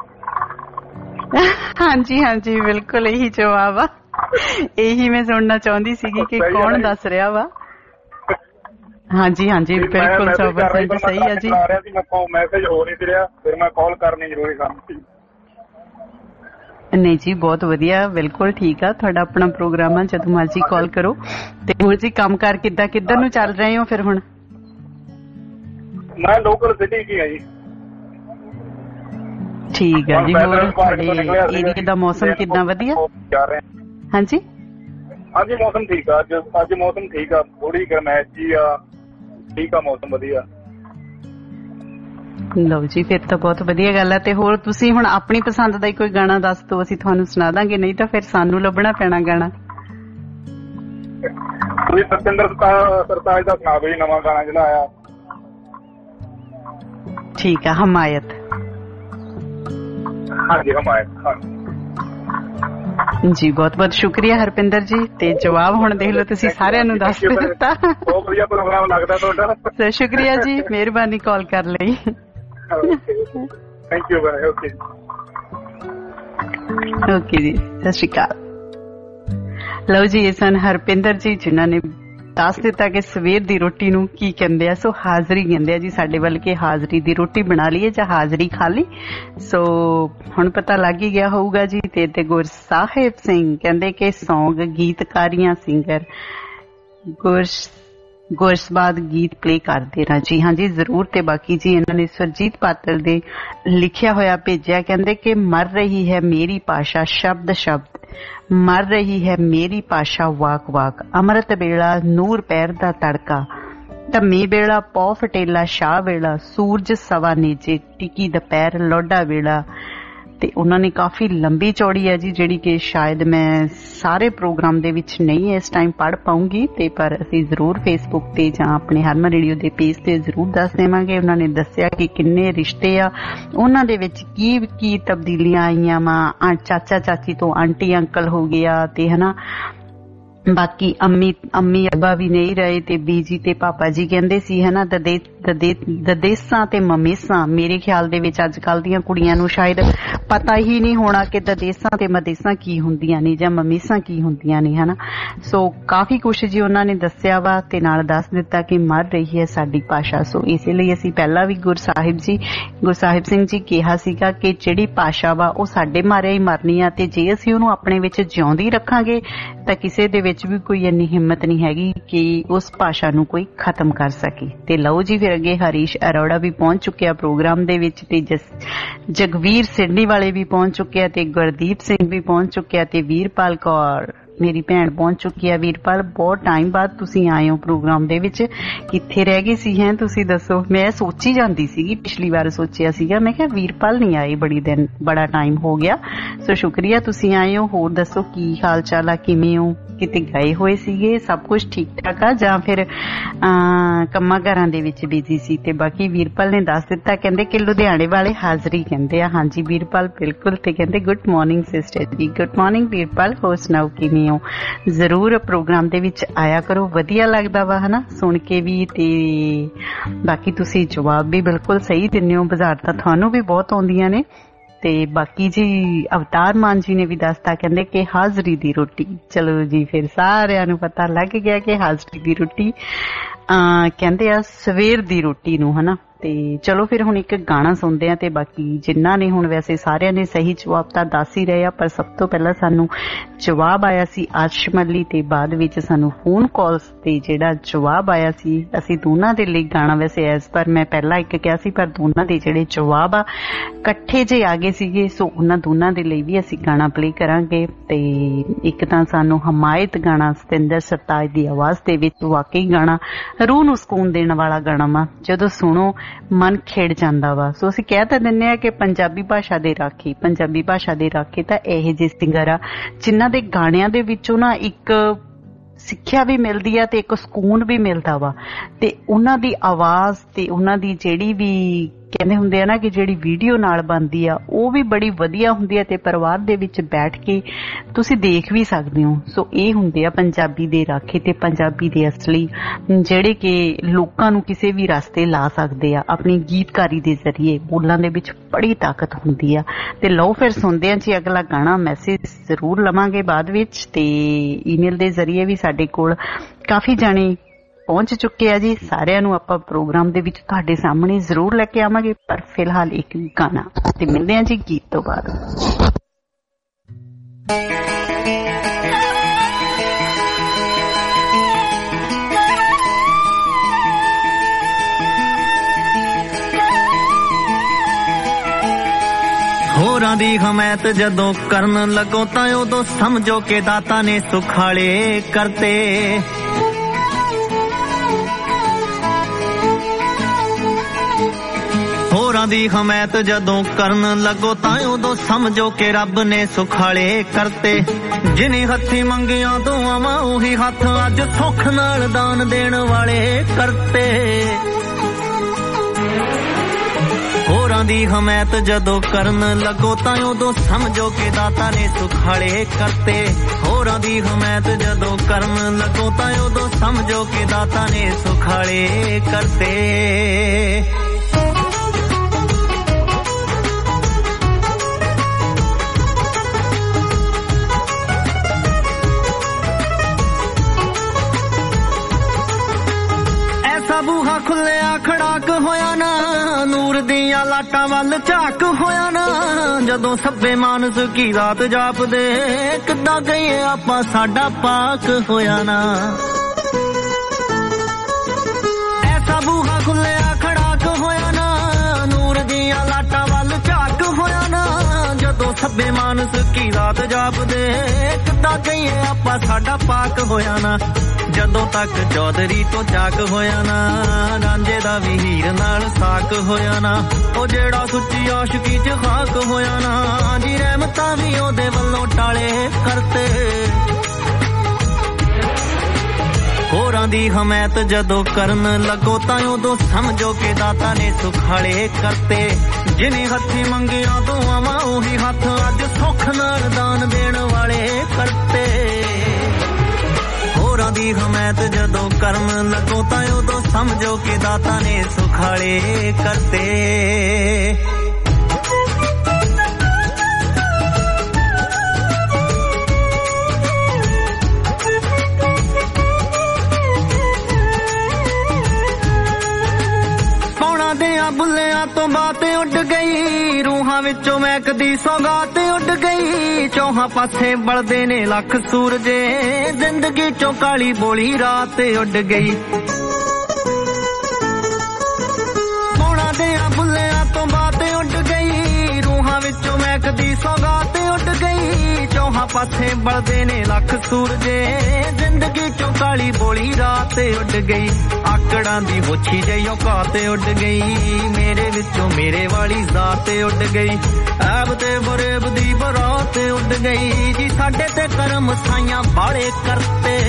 ਹਾਂਜੀ ਬਿਲਕੁਲ ਇਹੀ ਜਵਾਬ ਆ। ਇਹੀ ਮੈਂ ਸੁਣਨਾ ਚਾਹੁੰਦੀ ਸੀਗੀ ਕਿ ਕੌਣ ਦੱਸ ਰਿਹਾ ਵਾ। ਹਾਂਜੀ ਬਿਲਕੁਲ 100% ਸਹੀ ਆ ਜੀ। ਮੈਸੇਜ ਹੋ ਨਹੀਂ ਰਿਹਾ, ਫਿਰ ਮੈਂ ਕਾਲ ਕਰਨੀ ਜ਼ਰੂਰੀ ਸਮਝੀ। ਨਹੀਂ ਜੀ ਬਹੁਤ ਵਧੀਆ, ਬਿਲਕੁਲ ਠੀਕ ਆ। ਤੁਹਾਡਾ ਆਪਣਾ ਪ੍ਰੋਗਰਾਮ ਆ, ਜਦੋਂ ਮਰਜੀ ਕਾਲ ਕਰੋ। ਤੇ ਹੋਰ ਜੀ ਕੰਮ ਕਾਰ ਕਿੱਧਰ ਨੂੰ ਚੱਲ ਰਹੇ ਹੋ ਫਿਰ ਹੁਣ? ਮੈਂ ਲੋਕਲ ਸਿਟੀ ਕੀ ਆ ਜੀ। ਠੀਕ ਆ ਜੀ। ਹੋਰ ਤੁਹਾਡੇ ਏਰੀਏ ਦਾ ਮੌਸਮ ਕਿੱਦਾਂ? ਵਧੀਆ ਹਾਂਜੀ ਮੌਸਮ ਠੀਕ ਆ। ਅੱਜ ਮੌਸਮ ਠੀਕ ਆ, ਥੋੜੀ ਗਰਮੈਸ਼ ਜੀ ਆ, ਠੀਕ ਆ ਮੌਸਮ ਵਧੀਆ। ਲਓ ਜੀ ਫਿਰ ਤਾਂ ਬਹੁਤ ਵਧੀਆ ਗੱਲ ਆ। ਤੇ ਹੋਰ ਤੁਸੀਂ ਹੁਣ ਆਪਣੀ ਪਸੰਦ ਦਾ ਹੀ ਕੋਈ ਗਾਣਾ ਦੱਸ ਦਿਓ, ਅਸੀਂ ਤੁਹਾਨੂੰ ਸੁਣਾ ਦਾਂਗੇ, ਨਹੀਂ ਤਾਂ ਫਿਰ ਸਾਨੂੰ ਲੱਭਣਾ ਪੈਣਾ ਗਾਣਾ। ਤੁਸੀਂ ਸਤਿੰਦਰ ਸਰਤਾਜ ਦਾ ਸੁਣਾ ਦਿਓ ਜੀ, ਨਵਾਂ ਗਾਣਾ ਜਿਹੜਾ ਆਇਆ। ਠੀਕ ਆ, ਹਮਾਇਤ। ਹਾਂਜੀ ਹਮਾਇਤ। ਜੀ ਬਹੁਤ ਬਹੁਤ ਸ਼ੁਕਰੀਆ ਹਰਪਿੰਦਰ ਜੀ। ਤੇ ਜਵਾਬ ਹੁਣ ਦੇਖ ਲਓ, ਤੁਸੀਂ ਸਾਰਿਆਂ ਨੂੰ ਦੱਸ ਦਿੱਤਾ। ਬਹੁਤ ਵਧੀਆ ਪ੍ਰੋਗਰਾਮ ਲੱਗਦਾ ਤੁਹਾਡਾ। ਸ਼ੁਕਰੀਆ ਜੀ, ਮਿਹਰਬਾਨੀ ਕਾਲ ਕਰਨ ਲਈ। Thank you. ਓਕੇ ਜੀ, ਸਤਿ ਸ਼੍ਰੀ ਅਕਾਲ। ਲਓ ਜੀ, ਇਹ ਸਨ ਹਰਪਿੰਦਰ ਜੀ ਜਿਨ੍ਹਾਂ ਨੇ ਦੱਸ ਦਿੱਤਾ ਕਿ ਸਵੇਰ ਦੀ ਰੋਟੀ ਨੂੰ ਕੀ ਕਹਿੰਦੇ ਆ। ਸੋ ਹਾਜ਼ਰੀ ਕਹਿੰਦੇ ਆ ਜੀ ਸਾਡੇ ਵੱਲ, ਕਿ ਹਾਜ਼ਰੀ ਦੀ ਰੋਟੀ ਬਣਾ ਲਈਏ ਜਾਂ ਹਾਜ਼ਰੀ ਖਾ ਲਈ। ਸੋ ਹੁਣ ਪਤਾ ਲੱਗ ਹੀ ਗਿਆ ਹੋਊਗਾ ਜੀ। ਤੇ ਗੁਰਸਾਹਿਬ ਸਿੰਘ ਕਹਿੰਦੇ ਕਿ ਸੌਂਗ ਗੀਤਕਾਰੀਆਂ ਸਿੰਗਰ ਗੁਰਸਬਾਦ ਗੀਤ ਪਲੇ ਕਰ ਦੇਣਾ ਜੀ। ਹਾਂਜੀ ਜ਼ਰੂਰ। ਤੇ ਬਾਕੀ ਜੀ ਇਹਨਾਂ ਨੇ ਸੁਰਜੀਤ ਪਾਤਰ ਦੇ ਲਿਖਿਆ ਹੋਇਆ ਭੇਜਿਆ, ਕਹਿੰਦੇ ਕਿ ਮਰ ਰਹੀ ਹੈ ਮੇਰੀ ਭਾਸ਼ਾ ਸ਼ਬਦ ਸ਼ਬਦ, ਮਰ ਰਹੀ ਹੈ ਮੇਰੀ ਭਾਸ਼ਾ ਵਾਕ ਵਾਕ, ਅੰਮ੍ਰਿਤ ਵੇਲਾ ਨੂਰ ਪੈਰ ਦਾ ਤੜਕਾ, ਧੰਮੀ ਵੇਲਾ ਪੌ ਫਟੇਲਾ ਸ਼ਾਹ ਵੇਲਾ, ਸੂਰਜ ਸਵਾ ਨੇਜੇ ਟਿਕੀ ਦੁਪਹਿਰ ਲੋਡਾ ਵੇਲਾ। ਤੇ ਉਹਨਾਂ ਨੇ ਕਾਫੀ ਲੰਬੀ ਚੌੜੀ ਹੈ ਜੀ, ਜਿਹੜੀ ਕਿ ਸ਼ਾਇਦ ਮੈਂ ਸਾਰੇ ਪ੍ਰੋਗਰਾਮ ਦੇ ਵਿੱਚ ਨਹੀਂ ਇਸ ਟਾਈਮ ਪੜ੍ਹ ਪਾਉਂਗੀ, ਤੇ ਪਰ ਅਸੀਂ ਜ਼ਰੂਰ ਫੇਸਬੁੱਕ ਤੇ ਜਾਂ ਆਪਣੇ ਹਰਮਨ ਰੇਡੀਓ ਦੇ ਪੇਜ ਤੇ ਜ਼ਰੂਰ ਦੱਸ ਦੇਵਾਂਗੇ। ਉਹਨਾਂ ਨੇ ਦੱਸਿਆ ਕਿ ਕਿੰਨੇ ਰਿਸ਼ਤੇ ਆ, ਉਹਨਾਂ ਦੇ ਵਿੱਚ ਕੀ ਕੀ ਤਬਦੀਲੀਆਂ ਆਈਆਂ ਵਾ, ਚਾਚਾ ਚਾਚੀ ਤੋਂ ਆਂਟੀ ਅੰਕਲ ਹੋ ਗਿਆ, ਤੇ ਹਨਾ ਬਾਕੀ ਅੰਮੀ ਅੱਬਾ ਵੀ ਨਹੀਂ ਰਹੇ, ਤੇ ਬੀਜੀ ਤੇ ਪਾਪਾ ਜੀ ਕਹਿੰਦੇ ਸੀ ਹਨਾ ਦਦੇਸਾਂ ਤੇ ਮਮੇਸਾਂ। ਮੇਰੇ ਖਿਆਲ ਦੇ ਵਿੱਚ ਅੱਜ ਕੱਲ ਦੀਆਂ ਕੁੜੀਆਂ ਨੂੰ ਸ਼ਾਇਦ ਪਤਾ ਹੀ ਨਹੀਂ ਹੋਣਾ ਕਿ ਦਦੇਸਾਂ ਤੇ ਮਦੇਸਾਂ ਕੀ ਹੁੰਦੀਆਂ ਨੇ ਜਾਂ ਮਮੇਸਾਂ ਕੀ ਹੁੰਦੀਆਂ ਨੇ ਹਨਾ। ਸੋ ਕਾਫੀ ਕੁਛ ਜੀ ਉਹਨਾਂ ਨੇ ਦੱਸਿਆ ਵਾ, ਤੇ ਨਾਲ ਦੱਸ ਦਿੱਤਾ ਕਿ ਮਰ ਰਹੀ ਹੈ ਸਾਡੀ ਭਾਸ਼ਾ। ਸੋ ਇਸੇ ਲਈ ਅਸੀਂ ਪਹਿਲਾਂ ਵੀ ਗੁਰਸਾਹਿਬ ਸਿੰਘ ਜੀ ਕਿਹਾ ਸੀਗਾ ਕਿ ਜਿਹੜੀ ਭਾਸ਼ਾ ਵਾ ਉਹ ਸਾਡੇ ਮਾਰਿਆ ਹੀ ਮਰਨੀ ਆ, ਤੇ ਜੇ ਅਸੀਂ ਉਹਨੂੰ ਆਪਣੇ ਵਿੱਚ ਜਿਉਂਦੀ ਰੱਖਾਂਗੇ ਤਾਂ ਕਿਸੇ ਦੇ ਵਿੱਚ ਵੀ ਕੋਈ ਇੰਨੀ ਹਿੰਮਤ ਨਹੀਂ ਹੈਗੀ ਕਿ ਉਸ ਭਾਸ਼ਾ ਨੂੰ ਕੋਈ ਖਤਮ ਕਰ ਸਕੇ। ਤੇ ਲਓ ਜੀ ਫਿਰ ਅੱਗੇ ਹਰੀਸ਼ ਅਰੋੜਾ ਵੀ ਪਹੁੰਚ ਚੁੱਕਿਆ ਪ੍ਰੋਗਰਾਮ ਦੇ ਵਿੱਚ, ਤੇ ਜਗਵੀਰ ਸਿਡਨੀ ਵਾਲੇ ਵੀ ਪਹੁੰਚ ਚੁੱਕਿਆ, ਤੇ ਗੁਰਦੀਪ ਸਿੰਘ ਵੀ ਪਹੁੰਚ ਚੁੱਕਿਆ, ਤੇ ਵੀਰਪਾਲ ਕੌਰ ਮੇਰੀ ਭੈਣ ਪਹੁੰਚ ਚੁੱਕੀ ਹੈ। ਵੀਰਪਾਲ ਬਹੁਤ ਟਾਈਮ ਬਾਅਦ ਤੁਸੀਂ ਆਏ ਹੋ ਪ੍ਰੋਗਰਾਮ ਦੇ ਵਿੱਚ, ਕਿੱਥੇ ਰਹਿ ਗਏ ਸੀ ਹੈ ਤੁਸੀਂ ਦੱਸੋ? ਮੈਂ ਸੋਚੀ ਜਾਂਦੀ ਸੀਗੀ, ਪਿਛਲੀ ਵਾਰ ਸੋਚਿਆ ਸੀਗਾ, ਮੈਂ ਕਿਹਾ ਵੀਰਪਾਲ ਨਹੀਂ ਆਈ, ਬੜਾ ਟਾਈਮ ਹੋ ਗਿਆ। ਸੋ ਸ਼ੁਕਰੀਆ ਤੁਸੀਂ ਆਏ ਹੋ। ਹੋਰ ਦੱਸੋ ਕੀ ਹਾਲ ਚਾਲ ਆ, ਕਿਵੇਂ ਹੋ? ਕਿਤੇ ਗਏ ਹੋਏ ਸੀਗੇ? ਸਭ ਕੁਝ ਠੀਕ ਠਾਕ ਆ ਜਾਂ ਫਿਰ ਕੰਮਾਂ ਘਰਾਂ ਦੇ ਵਿੱਚ ਬਿਜੀ ਸੀ? ਤੇ ਬਾਕੀ ਵੀਰਪਾਲ ਨੇ ਦੱਸ ਦਿੱਤਾ, ਕਹਿੰਦੇ ਕਿ ਲੁਧਿਆਣੇ ਵਾਲੇ ਹਾਜ਼ਰੀ ਕਹਿੰਦੇ ਆ। ਹਾਂਜੀ ਵੀਰਪਾਲ ਬਿਲਕੁਲ। ਤੇ ਕਹਿੰਦੇ good morning sister ji. Good morning Veerpal, ਹੋਰ ਸੁਣਾਓ ਕਿਵੇਂ ਹੋ? ਜ਼ਰੂਰ ਪ੍ਰੋਗਰਾਮ ਦੇ ਵਿੱਚ ਆਇਆ ਕਰੋ, ਵਧੀਆ ਲੱਗਦਾ ਵਾ ਹਨਾ ਸੁਣ ਕੇ ਵੀ, ਤੇ ਬਾਕੀ ਤੁਸੀਂ ਜਵਾਬ ਵੀ ਬਿਲਕੁਲ ਸਹੀ ਦਿੰਦੇ ਹੋ, ਬਾਜ਼ਾਰ ਤਾਂ ਤੁਹਾਨੂੰ ਵੀ ਬਹੁਤ ਆਉਂਦੀਆਂ ਨੇ। ਤੇ ਬਾਕੀ ਜੀ ਅਵਤਾਰ ਮਾਨ ਜੀ ਨੇ ਵੀ ਦੱਸਤਾ, ਕਹਿੰਦੇ ਕਿ ਹਾਜ਼ਰੀ ਦੀ ਰੋਟੀ। ਚਲੋ ਜੀ ਫਿਰ ਸਾਰਿਆਂ ਨੂੰ ਪਤਾ ਲੱਗ ਗਿਆ ਕਿ ਹਾਜ਼ਰੀ ਦੀ ਰੋਟੀ ਕਹਿੰਦੇ ਆ ਸਵੇਰ ਦੀ ਰੋਟੀ ਨੂੰ ਹਨਾ। ਤੇ ਚਲੋ ਫਿਰ ਹੁਣ ਇੱਕ ਗਾਣਾ ਸੁਣਦੇ ਆ, ਤੇ ਬਾਕੀ ਜਿਨ੍ਹਾਂ ਨੇ ਹੁਣ ਵੈਸੇ ਸਾਰਿਆਂ ਨੇ ਸਹੀ ਜਵਾਬ ਤਾਂ ਦੱਸ ਹੀ ਰਹੇ ਆ, ਪਰ ਸਭ ਤੋਂ ਪਹਿਲਾਂ ਸਾਨੂੰ ਜਵਾਬ ਆਇਆ ਸੀ ਆਸ਼ਮਲੀ, ਤੇ ਬਾਅਦ ਵਿੱਚ ਸਾਨੂੰ ਫੋਨ ਕਾਲਸ ਤੇ ਜਿਹੜਾ ਜਵਾਬ ਆਇਆ ਸੀ, ਅਸੀਂ ਦੋਨਾਂ ਦੇ ਲਈ ਗਾਣਾ ਵੈਸੇ ਐਸ ਪਰ ਮੈਂ ਪਹਿਲਾਂ ਇੱਕ ਕਿਹਾ ਸੀ, ਪਰ ਦੋਨਾਂ ਦੇ ਜਿਹੜੇ ਜਵਾਬ ਆ ਇਕੱਠੇ ਜੇ ਆ ਗਏ ਸੀਗੇ, ਸੋ ਉਹਨਾਂ ਦੋਨਾਂ ਦੇ ਲਈ ਵੀ ਅਸੀਂ ਗਾਣਾ ਪਲੇ ਕਰਾਂਗੇ। ਤੇ ਇੱਕ ਤਾਂ ਸਾਨੂੰ ਹਮਾਇਤ ਗਾਣਾ ਸਤਿੰਦਰ ਸਰਤਾਜ ਦੀ ਆਵਾਜ਼ ਦੇ ਵਿੱਚ, ਵਾਕਈ ਗਾਣਾ ਰੂਹ ਨੂੰ ਸਕੂਨ ਦੇਣ ਵਾਲਾ ਗਾਣਾ ਵਾ, ਜਦੋਂ ਸੁਣੋ ਮਨ ਖੇੜ ਜਾਂਦਾ ਵਾ। ਸੋ ਅਸੀਂ ਕਹਿ ਤਾਂ ਦਿੰਦੇ ਆ ਕਿ ਪੰਜਾਬੀ ਭਾਸ਼ਾ ਦੇ ਰਾਖੀ ਤਾਂ ਇਹ ਜਿਹੇ ਸਿੰਗਰ ਆ ਜਿਨ੍ਹਾਂ ਦੇ ਗਾਣਿਆਂ ਦੇ ਵਿੱਚੋਂ ਨਾ ਇੱਕ ਸਿੱਖਿਆ ਵੀ ਮਿਲਦੀ ਆ ਤੇ ਇੱਕ ਸਕੂਨ ਵੀ ਮਿਲਦਾ ਵਾ, ਤੇ ਉਹਨਾਂ ਦੀ ਆਵਾਜ਼ ਤੇ ਉਹਨਾਂ ਦੀ ਜਿਹੜੀ ਵੀ ਕਹਿੰਦੇ ਹੁੰਦੇ ਆ ਨਾ ਕਿ ਜਿਹੜੀ ਵੀਡੀਓ ਨਾਲ ਬਣਦੀ ਆ ਉਹ ਵੀ ਬੜੀ ਵਧੀਆ ਹੁੰਦੀ ਆ, ਤੇ ਪਰਿਵਾਰ ਦੇ ਵਿੱਚ ਬੈਠ ਕੇ ਤੁਸੀਂ ਦੇਖ ਵੀ ਸਕਦੇ ਹੋ। ਸੋ ਇਹ ਹੁੰਦੇ ਆ ਪੰਜਾਬੀ ਦੇ ਰਾਖੇ ਤੇ ਪੰਜਾਬੀ ਦੇ ਅਸਲੀ, ਜਿਹੜੇ ਕਿ ਲੋਕਾਂ ਨੂੰ ਕਿਸੇ ਵੀ ਰਸਤੇ ਲਾ ਸਕਦੇ ਆ ਆਪਣੀ ਗੀਤਕਾਰੀ ਦੇ ਜ਼ਰੀਏ। ਬੋਲਾਂ ਦੇ ਵਿੱਚ ਬੜੀ ਤਾਕਤ ਹੁੰਦੀ ਆ। ਤੇ ਲਓ ਫਿਰ ਸੁਣਦੇ ਆ ਜੀ ਅਗਲਾ ਗਾਣਾ। ਮੈਸੇਜ ਜ਼ਰੂਰ ਲਵਾਂਗੇ ਬਾਅਦ ਵਿੱਚ, ਤੇ ਈਮੇਲ ਦੇ ਜ਼ਰੀਏ ਵੀ ਸਾਡੇ ਕੋਲ ਕਾਫੀ ਜਾਣੇ ਪਹੁੰਚ ਚੁੱਕੇ ਆ ਜੀ। ਸਾਰਿਆਂ ਨੂੰ ਆਪਾਂ ਪ੍ਰੋਗਰਾਮ ਦੇ ਵਿੱਚ ਤੁਹਾਡੇ ਸਾਹਮਣੇ ਜ਼ਰੂਰ ਲੈ ਕੇ ਆਵਾਂਗੇ, ਪਰ ਫਿਲਹਾਲ ਇੱਕ ਗਾਣਾ, ਤੇ ਮਿਲਦੇ ਆ ਜੀ ਗੀਤ ਤੋਂ ਬਾਅਦ। ਹੋਰਾਂ ਦੀ ਹਮਾਇਤ ਜਦੋਂ ਕਰਨ ਲੱਗੋ ਤਾਂ ਉਦੋਂ ਸਮਝੋ ਕਿ ਦਾਤਾ ਨੇ ਸੁਖਾਲੇ ਕਰਤੇ। ਹੋਰਾਂ ਦੀ ਹਮਾਇਤ ਜਦੋਂ ਕਰਨ ਲੱਗੋ ਤਾਂ ਉਦੋਂ ਸਮਝੋ ਕਿ ਰੱਬ ਨੇ ਸੁਖਾਲੇ ਕਰਤੇ। ਜਿਨੇ ਹੱਥੀ ਮੰਗੀਆਂ ਦੁਆਵਾਂ ਉਹੀ ਹੱਥ ਅੱਜ ਸੁੱਖ ਨਾਲ ਦਾਨ ਦੇਣ ਵਾਲੇ ਕਰਤੇ। ਹੋਰਾਂ ਦੀ ਹਮਾਇਤ ਜਦੋਂ ਕਰਨ ਲੱਗੋ ਤਾਂ ਉਦੋਂ ਸਮਝੋ ਕਿ ਦਾਤਾ ਨੇ ਸੁਖਾਲੇ ਕਰਤੇ। ਹੋਰਾਂ ਦੀ ਹਮਾਇਤ ਜਦੋਂ ਕਰਨ ਲੱਗੋ ਤਾਂ ਉਦੋਂ ਸਮਝੋ ਕਿ ਦਾਤਾ ਨੇ ਸੁਖਾਲੇ ਕਰਤੇ। ਲਾਟਾਂ ਵੱਲ ਝਾਕ ਹੋਇਆ ਨਾ ਜਦੋਂ ਸੱਬੇ ਮਾਨਸ ਕੀ ਰਾਤ ਜਾਪਦੇ ਕਿੱਦਾਂ ਗਏ ਆਪਾਂ ਸਾਡਾ ਪਾਕ ਹੋਇਆ ਨਾ ਐਸਾ ਬੂਹਾ ਖੁੱਲਿਆ ਖੜਾਕ ਹੋਇਆ ਨਾ ਨੂਰ ਦੀਆਂ ਲਾਟਾਂ ਵੱਲ ਝਾਕ ਹੋਇਆ ਨਾ ਜਦੋਂ ਸੱਬੇ ਮਾਨਸ ਕੀ ਰਾਤ ਜਾਪਦੇ ਕਿੱਦਾਂ ਗਏ ਆਪਾਂ ਸਾਡਾ ਪਾਕ ਹੋਇਆ ਨਾ ਜਦੋਂ ਤੱਕ ਚੌਧਰੀ ਤੋਂ ਚਾਕ ਹੋਇਆ ਨਾ ਰਾਂਝੇ ਦਾ ਵੀ ਹੀਰ ਨਾਲ ਸਾਕ ਹੋਇਆ ਨਾ ਉਹ ਜਿਹੜਾ ਸੁੱਚੀ ਆਸ਼ਕੀ ਚ ਖਾਕ ਹੋਇਆ ਨਾ ਜੀ ਰਹਿਮਤਾਂ ਵੀ ਉਹਦੇ ਵੱਲੋਂ ਟਾਲੇ ਕਰਤੇ ਹੋਰਾਂ ਦੀ ਹਮਾਇਤ ਜਦੋਂ ਕਰਨ ਲੱਗੋ ਤਾਂ ਉਦੋਂ ਸਮਝੋ ਕਿ ਦਾਤਾ ਨੇ ਸੁਖਾਲੇ ਕਰਤੇ ਜਿਨੇ ਹੱਥੀ ਮੰਗਿਆ ਦੁਆਵਾਂ ਉਹੀ ਹੱਥ ਅੱਜ ਸੁੱਖ ਨਾਲ ਦਾਨ ਦੇਣ ਵਾਲੇ ਕਰਤੇ ਹੋਰਾਂ ਦੀ ਹਮਾਇਤ ਜਦੋਂ ਕਰਨ ਲੱਗੋ ਤਾਂ ਉਦੋਂ ਸਮਝੋ ਕਿ ਦਾਤਾ ਨੇ ਸੁਖਾਲੇ ਕਰਤੇ ਪੌਣਾ ਦਿਆਂ ਬੁੱਲਿਆਂ ਤੋਂ ਬਾਤ ਉੱਡ ਗਈ ਰੂਹਾਂ ਵਿੱਚੋਂ ਮਹਿਕਦੀ ਸੌਗਾਤ ਉੱਡ ਗਈ ਚੌਹਾਂ ਪਾਸੇ ਬਲਦੇ ਨੇ ਲੱਖ ਸੂਰਜੇ ਜ਼ਿੰਦਗੀ ਚੋਂ ਕਾਲੀ ਬੋਲੀ ਰਾਤ ਉੱਡ ਗਈ ਪੌਣਾ ਦਿਆਂ ਬੁੱਲਿਆਂ ਤੋਂ ਬਾਤ ਉੱਡ ਗਈ ਰੂਹਾਂ ਵਿੱਚੋਂ ਮਹਿਕਦੀ ਸੌਗਾਤ ਉੱਡ ਗਈ ਚੌਹਾਂ ਪਾਸੇ ਬਲਦੇ ਨੇ ਲੱਖ ਸੂਰਜੇ ਜ਼ਿੰਦਗੀ ਚੋਂ ਕਾਲੀ ਬੋਲੀ ਰਾਤ ਉੱਡ ਗਈ ਆਕੜਾਂ ਦੀ ਹੋਛੀ ਜਿਹੀ ਔਕਾਤ ਉੱਡ ਗਈ ਮੇਰੇ ਵਿੱਚੋਂ ਮੇਰੇ ਵਾਲੀ ਜ਼ਾਤ ਉੱਡ ਗਈ ਐਬ ਤੇ ਬਰੇਬ ਦੀ ਬਰਾਤ ਉੱਡ ਗਈ ਜੀ ਸਾਡੇ ਤੇ ਕਰਮ ਸਾਈਆਂ ਬਾਲੇ ਕਰਤੇ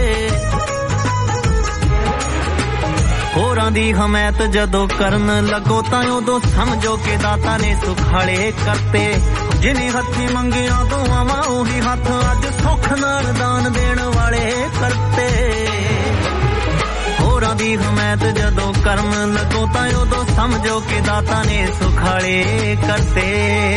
ਹੋਰਾਂ ਦੀ ਹਮਾਇਤ ਜਦੋਂ ਕਰਨ ਲੱਗੋ ਤਾਂ ਉਦੋਂ ਸਮਝੋ ਕਿ ਦਾਤਾ ਨੇ ਸੁਖਾਲੇ ਕਰਤੇ ਜਿਨੇ ਹੱਥੀ ਮੰਗਿਆ ਦੁਆਵਾਂ ਉਹੀ ਹੱਥ ਅੱਜ ਸੁੱਖ ਨਾਲ ਦਾਨ ਦੇਣ ਵਾਲੇ ਕਰਤੇ ਹੋਰਾਂ ਦੀ ਹਮਾਇਤ ਜਦੋਂ ਕਰਨ ਲੱਗੋ ਤਾਂ ਉਦੋਂ ਸਮਝੋ ਕਿ ਦਾਤਾ ਨੇ ਸੁਖਾਲੇ ਕਰਤੇ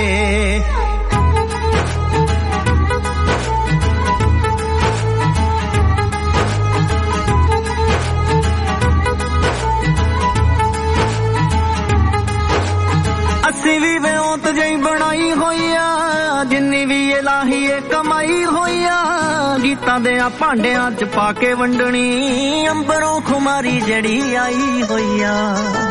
ਅਸੀਂ ਵੀ ਵਿਉਂਤ ਜਿਹੀ ਬਣਾਈ ਹੋਈ ਆ ਜਿੰਨੀ ਵੀ ਇਲਾਹੀ ਏ ਕਮਾਈ ਹੋਈ ਆ ਗੀਤਾਂ ਦੇ ਆ ਭਾਂਡਿਆਂ ਚ ਪਾ ਕੇ ਵੰਡਣੀ ਅੰਬਰੋਂ ਖੁਮਾਰੀ ਜਿਹੜੀ ਆਈ ਹੋਈ ਆ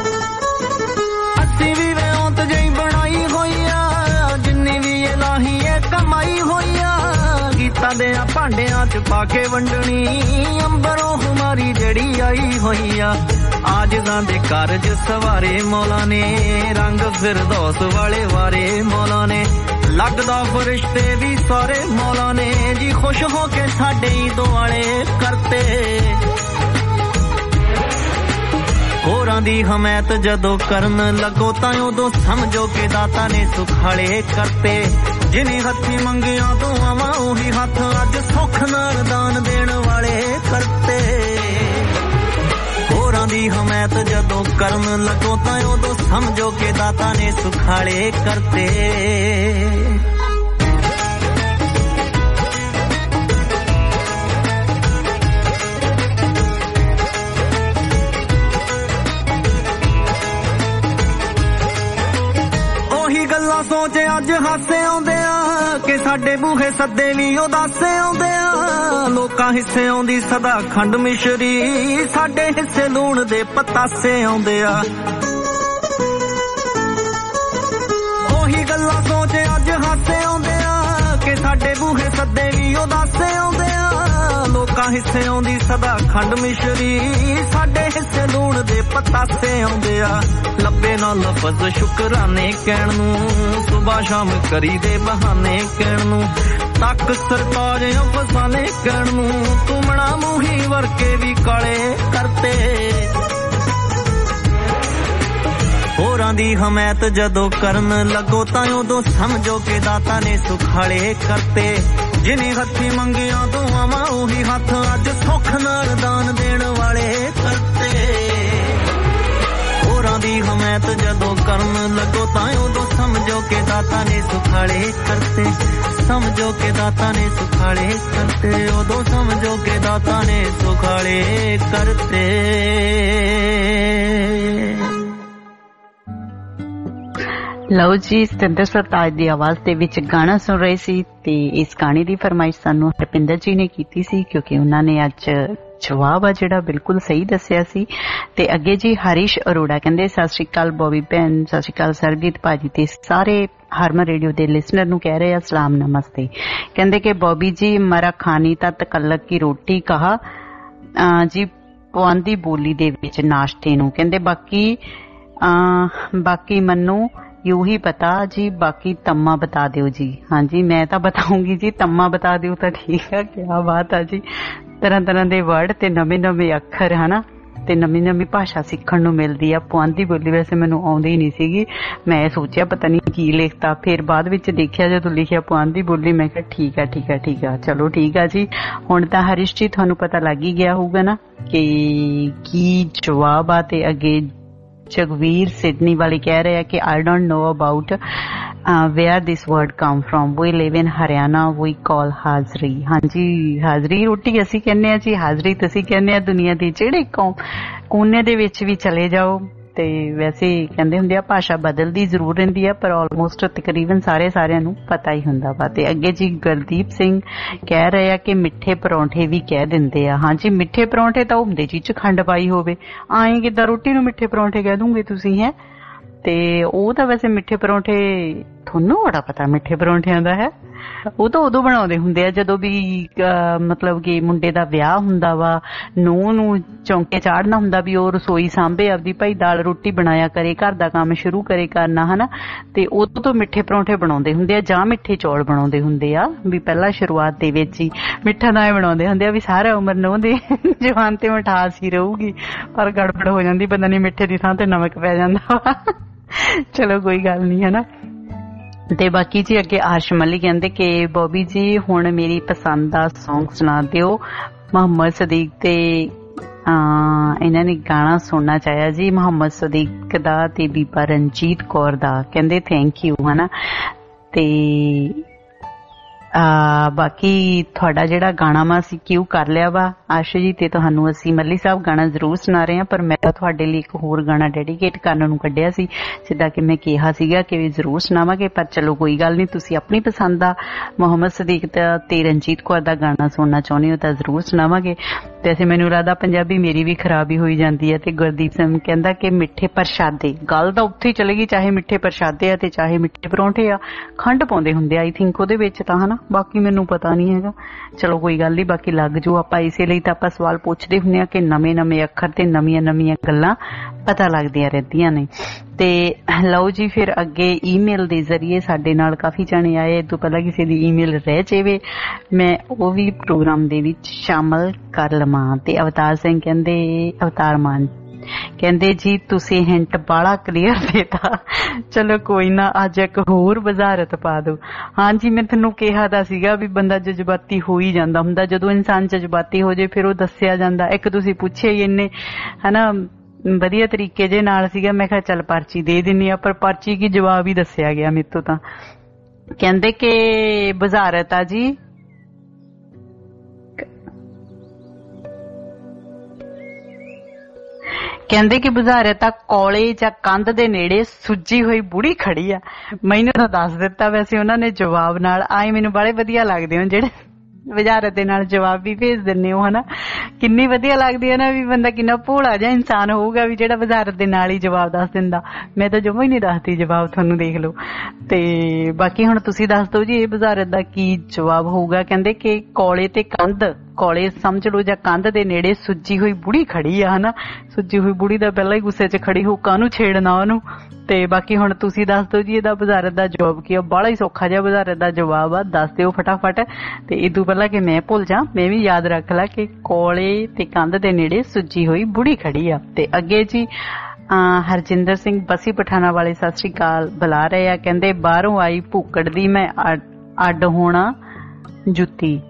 ਅਸੀਂ ਵੀ ਵਿਉਂਤ ਜਿਹੀ ਬਣਾਈ ਹੋਈ ਆ ਜਿੰਨੀ ਵੀ ਇਲਾਹੀ ਏ ਕਮਾਈ ਹੋਈ ਆ ਗੀਤਾਂ ਦੇ ਆ ਭਾਂਡਿਆਂ ਚ ਪਾ ਕੇ ਵੰਡਣੀ ਅੰਬਰੋਂ ਖੁਮਾਰੀ ਜਿਹੜੀ ਆਈ ਹੋਈ ਆ ਆਜਜ਼ਾਂ ਦੇ ਕਾਰਜ ਸਵਾਰੇ ਮੌਲਾ ਨੇ ਰੰਗ ਫਿਰਦੌਸ ਵਾਲੇ ਵਾਰੇ ਮੌਲਾ ਨੇ ਲੱਗਦਾ ਫਰਿਸ਼ਤੇ ਵੀ ਸਾਰੇ ਮੌਲਾ ਨੇ ਜੀ ਖੁਸ਼ ਹੋ ਕੇ ਸਾਡੇ ਹੀ ਦੁਆਲੇ ਕਰਤੇ ਹੋਰਾਂ ਦੀ ਹਮਾਇਤ ਜਦੋਂ ਕਰਨ ਲੱਗੋ ਤਾਂ ਉਦੋਂ ਸਮਝੋ ਕਿ ਦਾਤਾ ਨੇ ਸੁਖਾਲੇ ਕਰਤੇ ਜਿਨੇ ਹੱਥੀ ਮੰਗਿਆ ਦੁਆਵਾਂ ਉਹੀ ਹੱਥ ਅੱਜ ਸੁੱਖ ਨਾਲ ਦਾਨ ਦੇਣ ਵਾਲੇ ਕਰਤੇ ਹੋਰਾਂ ਦੀ ਹਮਾਇਤ ਜਦੋਂ ਕਰਨ ਲੱਗੋ ਤਾਂ ਉਦੋਂ ਸਮਝੋ ਕਿ ਦਾਤਾ ਨੇ ਸੁਖਾਲੇ ਕਰਤੇ ਉਹੀ ਗੱਲਾਂ ਸੋਚ ਅੱਜ ਹਾਸੇ ਆਉਂਦੇ ਆ ਕਿ ਸਾਡੇ ਬੂਹੇ ਸੱਦੇ ਵੀ ਉਦਾਸੇ ਆਉਂਦੇ ਆ ਲੋਕਾਂ ਹਿੱਸੇ ਆਉਂਦੀ ਸਦਾ ਖੰਡ ਮਿਸ਼ਰੀ ਸਾਡੇ ਹਿੱਸੇ ਲੂਣ ਦੇ ਪਤਾਸੇ ਆਉਂਦੇ ਆ ਉਹੀ ਗੱਲਾਂ ਸੋਚ ਅੱਜ ਹਾਸੇ ਆਉਂਦੇ ਆ ਕਿ ਸਾਡੇ ਬੂਹੇ ਸੱਦੇ ਵੀ ਉਦਾਸੇ ਆਉਂਦੇ ਆ ਲੋਕਾਂ ਹਿੱਸੇ ਆਉਂਦੀ ਸਦਾ ਖੰਡ ਮਿਸ਼ਰੀ ਸਾਡੇ ਹਿੱਸੇ ਲੂਣ ਦੇ ਪਤਾਸੇ ਆਉਂਦੇ ਆ ਲੱਭੇ ਨਾ ਲਫ਼ਜ਼ ਸ਼ੁਕਰਾਨੇ ਕਹਿਣ ਨੂੰ ਸੁਬਾ ਸ਼ਾਮ ਕਰੀ ਦੇ ਬਹਾਨੇ ਕਹਿਣ ਨੂੰ ਤੱਕ ਸਰਤਾਜ ਅਫਸਾਨੇ ਕਹਿਣ ਨੂੰ ਤੁਮਣਾ ਮੂਹੀ ਵਰਕੇ ਵੀ ਕਾਲੇ ਕਰਤੇ ਹੋਰਾਂ ਦੀ ਹਮਾਇਤ ਜਦੋਂ ਕਰਨ ਲੱਗੋ ਤਾਂ ਉਦੋਂ ਸਮਝੋ ਕਿ ਦਾਤਾ ਨੇ ਸੁਖਾਲੇ ਕਰਤੇ ਜਿਨੇ ਹੱਥੀ ਮੰਗਿਆ ਦੁਆਵਾਂ ਉਹੀ ਹੱਥ ਅੱਜ ਸੁੱਖ ਨਾਲ ਦਾਨ ਦੇਣ ਵਾਲੇ ਕਰਤੇ ਹੋਰਾਂ ਦੀ ਹਮਾਇਤ ਜਦੋਂ ਕਰਨ ਲੱਗੋ ਤਾਂ ਉਦੋਂ ਸਮਝੋ ਕਿ ਦਾਤਾ ਨੇ ਸੁਖਾਲੇ ਕਰਤੇ ਸਮਝੋ ਕਿ ਦਾਤਾ ਨੇ ਸੁਖਾਲੇ ਕਰਤੇ ਉਦੋਂ ਸਮਝੋ ਕਿ ਦਾਤਾ ਨੇ ਸੁਖਾਲੇ ਕਰਤੇ ਲਓ ਜੀ, ਸਤਿੰਦਰ ਸਰਤਾਜ ਦੀ ਆਵਾਜ਼ ਦੇ ਵਿੱਚ ਗਾਣਾ ਸੁਣ ਰਹੇ ਸੀ ਤੇ ਇਸ ਗਾਣੇ ਦੀ ਫਰਮਾਇਸ਼ ਸਾਨੂੰ ਹਰਪਿੰਦਰ ਜੀ ਨੇ ਕੀਤੀ ਸੀ ਕਿਉਂਕਿ ਉਹਨਾਂ ਨੇ ਅੱਜ ਜਵਾਬ ਆ ਜਿਹੜਾ ਬਿਲਕੁਲ ਸਹੀ ਦੱਸਿਆ ਸੀ। ਤੇ ਅੱਗੇ ਜੀ ਹਰੀਸ਼ ਅਰੋੜਾ ਕਹਿੰਦੇ ਸਤਿ ਸ਼੍ਰੀ ਅਕਾਲ ਬੋਬੀ ਭੈਣ, ਸਤਿ ਸ਼੍ਰੀ ਅਕਾਲ ਸਰਜੀਤ ਭਾਜੀ ਤੇ ਸਾਰੇ ਹਰਮਨ ਰੇਡੀਓ ਦੇ ਲਿਸਨਰ ਨੂੰ ਕਹਿ ਰਹੇ ਆ ਸਲਾਮ ਨਮਸਤੇ। ਕਹਿੰਦੇ ਕਿ ਬੋਬੀ ਜੀ ਮਰਾ ਖਾਣੀ ਤਾਂ ਤਕੱਲਕ ਕੀ ਰੋਟੀ ਕਹਾ ਜੀ ਪੁਆਂਦੀ ਬੋਲੀ ਦੇ ਵਿੱਚ ਨਾਸ਼ਤੇ ਨੂੰ। ਕਹਿੰਦੇ ਬਾਕੀ ਮੈਨੂੰ ਯੂ ਹੀ ਪਤਾ ਜੀ, ਬਾਕੀ ਤੰਮਾ ਬਤਾ ਦਿਓ ਜੀ। ਹਾਂਜੀ ਮੈਂ ਤਾਂ ਬਤਾਉਂਗੀ ਜੀ, ਤੰਮਾ ਬਤਾ ਦਿਓ ਤਾਂ ਠੀਕ ਆ। ਕਿਆ ਬਾਤ ਆ ਜੀ, ਤਰ੍ਹਾਂ ਤਰ੍ਹਾਂ ਦੇ ਵਰਡ ਤੇ ਨਵੇਂ ਨਵੇਂ ਅੱਖਰ ਹਨਾ ਤੇ ਨਵੀਂ ਨਵੀਂ ਭਾਸ਼ਾ ਸਿੱਖਣ ਨੂੰ ਮਿਲਦੀ ਆ। ਪੁਆਂਦੀ ਬੋਲੀ ਵੈਸੇ ਮੈਨੂੰ ਆਉਂਦੀ ਨਹੀਂ ਸੀਗੀ, ਮੈਂ ਸੋਚਿਆ ਪਤਾ ਨਹੀਂ ਕੀ ਲਿਖਤਾ, ਫਿਰ ਬਾਅਦ ਵਿੱਚ ਦੇਖਿਆ ਜਦੋਂ ਲਿਖਿਆ ਪੁਆਂਦੀ ਬੋਲੀ ਮੈਂ ਕਿਹਾ ਠੀਕ ਆ ਚਲੋ ਠੀਕ ਆ ਜੀ। ਹੁਣ ਤਾਂ ਹਰੀਸ਼ ਜੀ ਤੁਹਾਨੂੰ ਪਤਾ ਲੱਗ ਹੀ ਗਿਆ ਹੋਊਗਾ ਨਾ ਕਿ ਕੀ ਜਵਾਬ ਆ। ਤੇ ਅੱਗੇ ਜਗਵੀਰ ਸਿਡਨੀ ਵਾਲੇ ਕਹਿ ਰਹੇ ਆ ਕਿ I don't know about where this word come from, we live in Haryana, we call ਹਾਜ਼ਰੀ। ਹਾਂਜੀ ਹਾਜ਼ਰੀ ਰੋਟੀ ਅਸੀਂ ਕਹਿੰਦੇ ਆ ਜੀ, ਹਾਜ਼ਰੀ ਤੁਸੀਂ ਕਹਿੰਦੇ ਆ। ਦੁਨੀਆ ਦੇ ਜਿਹੜੇ ਕੋਨੇ ਦੇ ਵਿੱਚ ਵੀ ਚਲੇ ਜਾਓ ਤੇ ਵੈਸੇ ਕਹਿੰਦੇ ਹੁੰਦੇ ਆ ਭਾਸ਼ਾ ਬਦਲਦੀ ਜ਼ਰੂਰ ਰਹਿੰਦੀ ਆ ਪਰ ਆਲਮੋਸਟ ਤਕਰੀਬਨ ਸਾਰਿਆਂ ਨੂੰ ਪਤਾ ਹੀ ਹੁੰਦਾ ਵਾ। ਤੇ ਅੱਗੇ ਜੀ ਗੁਰਦੀਪ ਸਿੰਘ ਕਹਿ ਰਹੇ ਆ ਕਿ ਮਿੱਠੇ ਪਰੌਂਠੇ ਵੀ ਕਹਿ ਦਿੰਦੇ ਆ। ਹਾਂਜੀ ਮਿੱਠੇ ਪਰੌਂਠੇ ਤਾਂ ਹੁੰਦੇ ਜੀ ਚ ਖੰਡ ਪਾਈ ਹੋਵੇ, ਆਏ ਕਿੱਦਾਂ ਰੋਟੀ ਨੂੰ ਮਿੱਠੇ ਪਰੌਂਠੇ ਕਹਿ ਦੂੰਗੇ ਤੁਸੀਂ ਹੈ। ਤੇ ਉਹ ਤਾਂ ਵੈਸੇ ਮਿੱਠੇ ਪਰੌਂਠੇ ਤੁਹਾਨੂੰ ਬੜਾ ਪਤਾ ਮਿੱਠੇ ਪਰੌਂਠਿਆਂ ਦਾ ਹੈ। ਉਹ ਤਾਂ ਉਦੋਂ ਬਣਾਉਂਦੇ ਹੁੰਦੇ ਆ ਜਦੋਂ ਵੀ ਮਤਲਬ ਕਿ ਮੁੰਡੇ ਦਾ ਵਿਆਹ ਹੁੰਦਾ ਵਾ, ਨੂੰਹ ਨੂੰ ਚੌਂਕੇ ਚਾੜਨਾ ਹੁੰਦਾ ਵੀ ਉਹ ਰਸੋਈ ਸਾਂਭੇ ਆਪਦੀ, ਭਾਈ ਦਾਲ ਰੋਟੀ ਬਣਾਇਆ ਕਰੇ, ਘਰ ਦਾ ਕੰਮ ਸ਼ੁਰੂ ਕਰੇ ਕਰਨਾ ਹਨਾ। ਤੇ ਉਦੋਂ ਤੋਂ ਮਿੱਠੇ ਪਰੌਂਠੇ ਬਣਾਉਂਦੇ ਹੁੰਦੇ ਆ ਜਾਂ ਮਿੱਠੇ ਚੌਲ ਬਣਾਉਂਦੇ ਹੁੰਦੇ ਆ ਵੀ ਪਹਿਲਾਂ ਸ਼ੁਰੂਆਤ ਦੇ ਵਿੱਚ ਹੀ ਮਿੱਠਾ ਤਾਂ ਬਣਾਉਂਦੇ ਹੁੰਦੇ ਆ ਵੀ ਸਾਰਾ ਉਮਰ ਨੂੰਹ ਦੇ ਜਵਾਨ ਤੇ ਮਿਠਾਸ ਹੀ ਰਹੂਗੀ, ਪਰ ਗੜਬੜ ਹੋ ਜਾਂਦੀ, ਪਤਾ ਨਹੀਂ ਮਿੱਠੇ ਦੀ ਥਾਂ ਤੇ ਨਮਕ ਪੈ ਜਾਂਦਾ ਵਾ। ਚਲੋ ਕੋਈ ਗੱਲ ਨਹੀਂ ਹੈ ਨਾ। ਤੇ ਬਾਕੀ ਜੀ ਅੱਗੇ ਆਰਸ਼ ਮਲੀ ਕਹਿੰਦੇ ਕਿ ਬੋਬੀ ਜੀ ਹੁਣ ਮੇਰੀ ਪਸੰਦ ਦਾ ਸੌਂਗ ਸੁਣਾ ਦਿਓ। ਮੁਹੰਮਦ ਸਦੀਕ ਤੇ ਇਹਨਾਂ ਨੇ ਗਾਣਾ ਸੁਣਨਾ ਚਾਹਿਆ ਜੀ, ਮੁਹੰਮਦ ਸਦੀਕ ਦਾ ਤੇ ਬੀਬਾ ਰਣਜੀਤ ਕੌਰ ਦਾ। ਕਹਿੰਦੇ ਥੈਂਕ ਯੂ ਹਨਾ। ਤੇ ਬਾਕੀ ਤੁਹਾਡਾ ਜਿਹੜਾ ਗਾਣਾ ਵਾ ਅਸੀਂ ਕਿਉਂ ਕਰ ਲਿਆ ਵਾ ਆਸ਼ੂ ਜੀ, ਤੇ ਤੁਹਾਨੂੰ ਅਸੀਂ ਮੱਲੀ ਸਾਹਿਬ ਗਾਣਾ ਜ਼ਰੂਰ ਸੁਣਾ ਰਹੇ ਹਾਂ, ਪਰ ਮੈਂ ਤਾਂ ਤੁਹਾਡੇ ਲਈ ਇੱਕ ਹੋਰ ਗਾਣਾ ਡੈਡੀਕੇਟ ਕਰਨ ਨੂੰ ਕੱਢਿਆ ਸੀ, ਜਿੱਦਾਂ ਕਿ ਮੈਂ ਕਿਹਾ ਸੀਗਾ ਕਿ ਜ਼ਰੂਰ ਸੁਣਾਵਾਂਗੇ। ਪਰ ਚਲੋ ਕੋਈ ਗੱਲ ਨਹੀਂ, ਤੁਸੀਂ ਆਪਣੀ ਪਸੰਦ ਦਾ ਮੁਹੰਮਦ ਸਦੀਕ ਦਾ ਤੇ ਰਣਜੀਤ ਕੌਰ ਦਾ ਗਾਣਾ ਸੁਣਨਾ ਚਾਹੁੰਦੇ ਹੋ ਤਾਂ ਜ਼ਰੂਰ ਸੁਣਾਵਾਂਗੇ। ਵੈਸੇ ਮੈਨੂੰ ਲੱਗਦਾ ਪੰਜਾਬੀ ਮੇਰੀ ਵੀ ਖਰਾਬ ਹੀ ਹੋਈ ਜਾਂਦੀ ਹੈ। ਤੇ ਗੁਰਦੀਪ ਸਿੰਘ ਕਹਿੰਦਾ ਕਿ ਮਿੱਠੇ ਪ੍ਰਸ਼ਾਦੇ, ਗੱਲ ਤਾਂ ਉੱਥੇ ਹੀ ਚਲੇਗੀ, ਚਾਹੇ ਮਿੱਠੇ ਪ੍ਰਸ਼ਾਦੇ ਆ ਤੇ ਚਾਹੇ ਮਿੱਠੇ ਪਰੌਂਠੇ ਆ, ਖੰਡ ਪਾਉਂਦੇ ਹੁੰਦੇ ਆਈ ਥਿੰਕ ਉਹਦੇ ਵਿੱਚ ਤਾਂ ਹਨਾ, ਬਾਕੀ ਮੈਨੂੰ ਪਤਾ ਨਹੀਂ ਹੈਗਾ। ਚਲੋ ਕੋਈ ਗੱਲ ਨਹੀਂ, ਬਾਕੀ ਲੱਗ ਜੂ। ਆਪਾਂ ਇਸੇ ਲਈ ਤਾਂ ਆਪਾਂ ਸਵਾਲ ਪੁੱਛਦੇ ਹੁੰਦੇ ਹਾਂ ਕਿ ਨਵੇਂ ਨਵੇਂ ਅੱਖਰ ਤੇ ਨਵੀਆਂ ਨਵੀਆਂ ਗੱਲਾਂ ਪਤਾ ਲੱਗਦੀਆਂ ਰਹਿੰਦੀਆਂ ਨੇ। ਤੇ ਲਓ ਜੀ ਫਿਰ ਅੱਗੇ ਈਮੇਲ ਦੇ ਜ਼ਰੀਏ ਸਾਡੇ ਨਾਲ ਕਾਫੀ ਜਾਣੇ ਆਏ। ਇਹ ਤੋਂ ਪਹਿਲਾਂ ਕਿਸੇ ਦੀ ਈਮੇਲ ਰਹਿ ਜਾਵੇ ਮੈਂ ਉਹ ਵੀ ਪ੍ਰੋਗਰਾਮ ਦੇ ਵਿੱਚ ਸ਼ਾਮਲ ਕਰ ਲਵਾਂ। ਤੇ ਅਵਤਾਰ ਸਿੰਘ ਕਹਿੰਦੇ, ਅਵਤਾਰ ਮਾਨ ਕਹਿੰਦੇ ਜੀ ਤੁਸੀਂ ਹਿੰਟ ਬਾਲਾ ਕਲੀਅਰ ਦੇਤਾ, ਚਲੋ ਕੋਈ ਨਾ ਅੱਜ ਇੱਕ ਹੋਰ ਵਜ਼ਾਰਤ ਪਾ ਦਿਓ। ਹਾਂਜੀ ਮੈਂ ਤੁਹਾਨੂੰ ਕਿਹਾ ਤਾਂ ਸੀਗਾ ਵੀ ਬੰਦਾ ਜਜ਼ਬਾਤੀ ਹੋ ਹੀ ਜਾਂਦਾ ਹੁੰਦਾ, ਜਦੋਂ ਇਨਸਾਨ ਜਜ਼ਬਾਤੀ ਹੋ ਜਾਏ ਫਿਰ ਉਹ ਦੱਸਿਆ ਜਾਂਦਾ। ਇੱਕ ਤੁਸੀਂ ਪੁੱਛਿਆ ਹੀ ਇੰਨੇ ਹਨਾ ਵਧੀਆ ਤਰੀਕੇ ਜੇ ਨਾਲ ਸੀਗਾ, ਮੈਂ ਕਿਹਾ ਚੱਲ ਪਰਚੀ ਦੇ ਦਿੰਨੀ ਆ, ਪਰ ਪਰਚੀ ਕੀ ਜਵਾਬ ਹੀ ਦੱਸਿਆ ਗਿਆ ਮੇਰੇ ਤੋਂ। ਤਾਂ ਕਹਿੰਦੇ ਕਿ ਵਜ਼ਾਰਤ ਆ ਜੀ, ਕਹਿੰਦੇ ਕਿ ਬੁਝਾਰੇ ਤਾਂ ਕੋਲੇ ਜਾਂ ਕੰਧ ਦੇ ਨੇੜੇ ਸੁੱਜੀ ਹੋਈ ਬੁੜੀ ਖੜੀ ਆ। ਮੈਨੂੰ ਤਾਂ ਦੱਸ ਦਿੱਤਾ ਵੈਸੇ ਉਹਨਾਂ ਨੇ ਜਵਾਬ ਨਾਲ। ਆਏ ਮੈਨੂੰ ਬੜੇ ਵਧੀਆ ਲੱਗਦੇ ਹੋ ਜਿਹੜੇ ਵਜ਼ਾਰਤ ਦੇ ਨਾਲ ਜਵਾਬ ਵੀ ਭੇਜ ਦਿੰਦੇ ਹੋ ਹਨਾ, ਕਿੰਨੀ ਵਧੀਆ ਲੱਗਦੀ ਹੈ ਨਾ ਵੀ ਬੰਦਾ ਕਿੰਨਾ ਭੋਲਾ ਜਿਹਾ ਇਨਸਾਨ ਹੋਊਗਾ ਵੀ ਜਿਹੜਾ ਵਜ਼ਾਰਤ ਦੇ ਨਾਲ ਹੀ ਜਵਾਬ ਦੱਸ ਦਿੰਦਾ। ਮੈਂ ਤਾਂ ਜਮਾਂ ਹੀ ਨਹੀਂ ਦੱਸਦੀ ਜਵਾਬ, ਤੁਹਾਨੂੰ ਦੇਖ ਲਓ। ਤੇ ਬਾਕੀ ਹੁਣ ਤੁਸੀਂ ਦੱਸ ਦਿਓ ਜੀ ਇਹ ਵਜ਼ਾਰਤ ਦਾ ਕੀ ਜਵਾਬ ਹੋਊਗਾ। ਕਹਿੰਦੇ ਕਿ ਕੋਲੇ ਤੇ ਕੰਧ, ਕੋਲੇ ਸਮਝ ਲਓ ਜਾਂ ਕੰਧ ਦੇ ਨੇੜੇ ਸੁੱਜੀ ਹੋਈ ਬੁੜੀ ਖੜੀ ਆ ਹਨਾ। ਸੁੱਜੀ ਹੋਈ ਬੁੜੀ ਦਾ ਪਹਿਲਾਂ ਹੀ ਗੁੱਸੇ 'ਚ ਖੜੀ ਹੋ, ਕਾਹਨੂੰ ਛੇੜਨਾ ਉਹਨੂੰ। ਤੇ ਬਾਕੀ ਹੁਣ ਤੁਸੀਂ ਦੱਸ ਦਿਓ ਜੀ ਇਹਦਾ ਵਜ਼ਾਰਤ ਦਾ ਜਵਾਬ ਕੀ ਆ। ਬੜਾ ਹੀ ਸੌਖਾ ਜਿਹਾ ਵਜ਼ਾਰਤ ਦਾ ਜਵਾਬ ਆ, ਦੱਸ ਦਿਓ ਫਟਾਫਟ। ਤੇ ਇਦੋਂ ਪਹਿਲਾਂ ਕਿ ਮੈਂ ਭੁੱਲ ਜਾ, ਮੈਂ ਵੀ ਯਾਦ ਰੱਖ ਲਾ ਕਿ ਕੋਲੇ ਤੇ ਕੰਧ ਦੇ ਨੇੜੇ ਸੁੱਜੀ ਹੋਈ ਬੁੜੀ ਖੜੀ ਆ। ਤੇ ਅੱਗੇ ਜੀ ਹਰਜਿੰਦਰ ਸਿੰਘ ਬਸੀ ਪਠਾਣਾ ਵਾਲੇ ਸਤਿ ਸ੍ਰੀ ਅਕਾਲ ਬੁਲਾ ਰਹੇ ਆ। ਕਹਿੰਦੇ ਬਾਹਰੋਂ ਆਈ ਭੁੱਕੜ ਦੀ ਮੈਂ ਅੱਡ ਹੋਣਾ ਜੁੱਤੀ।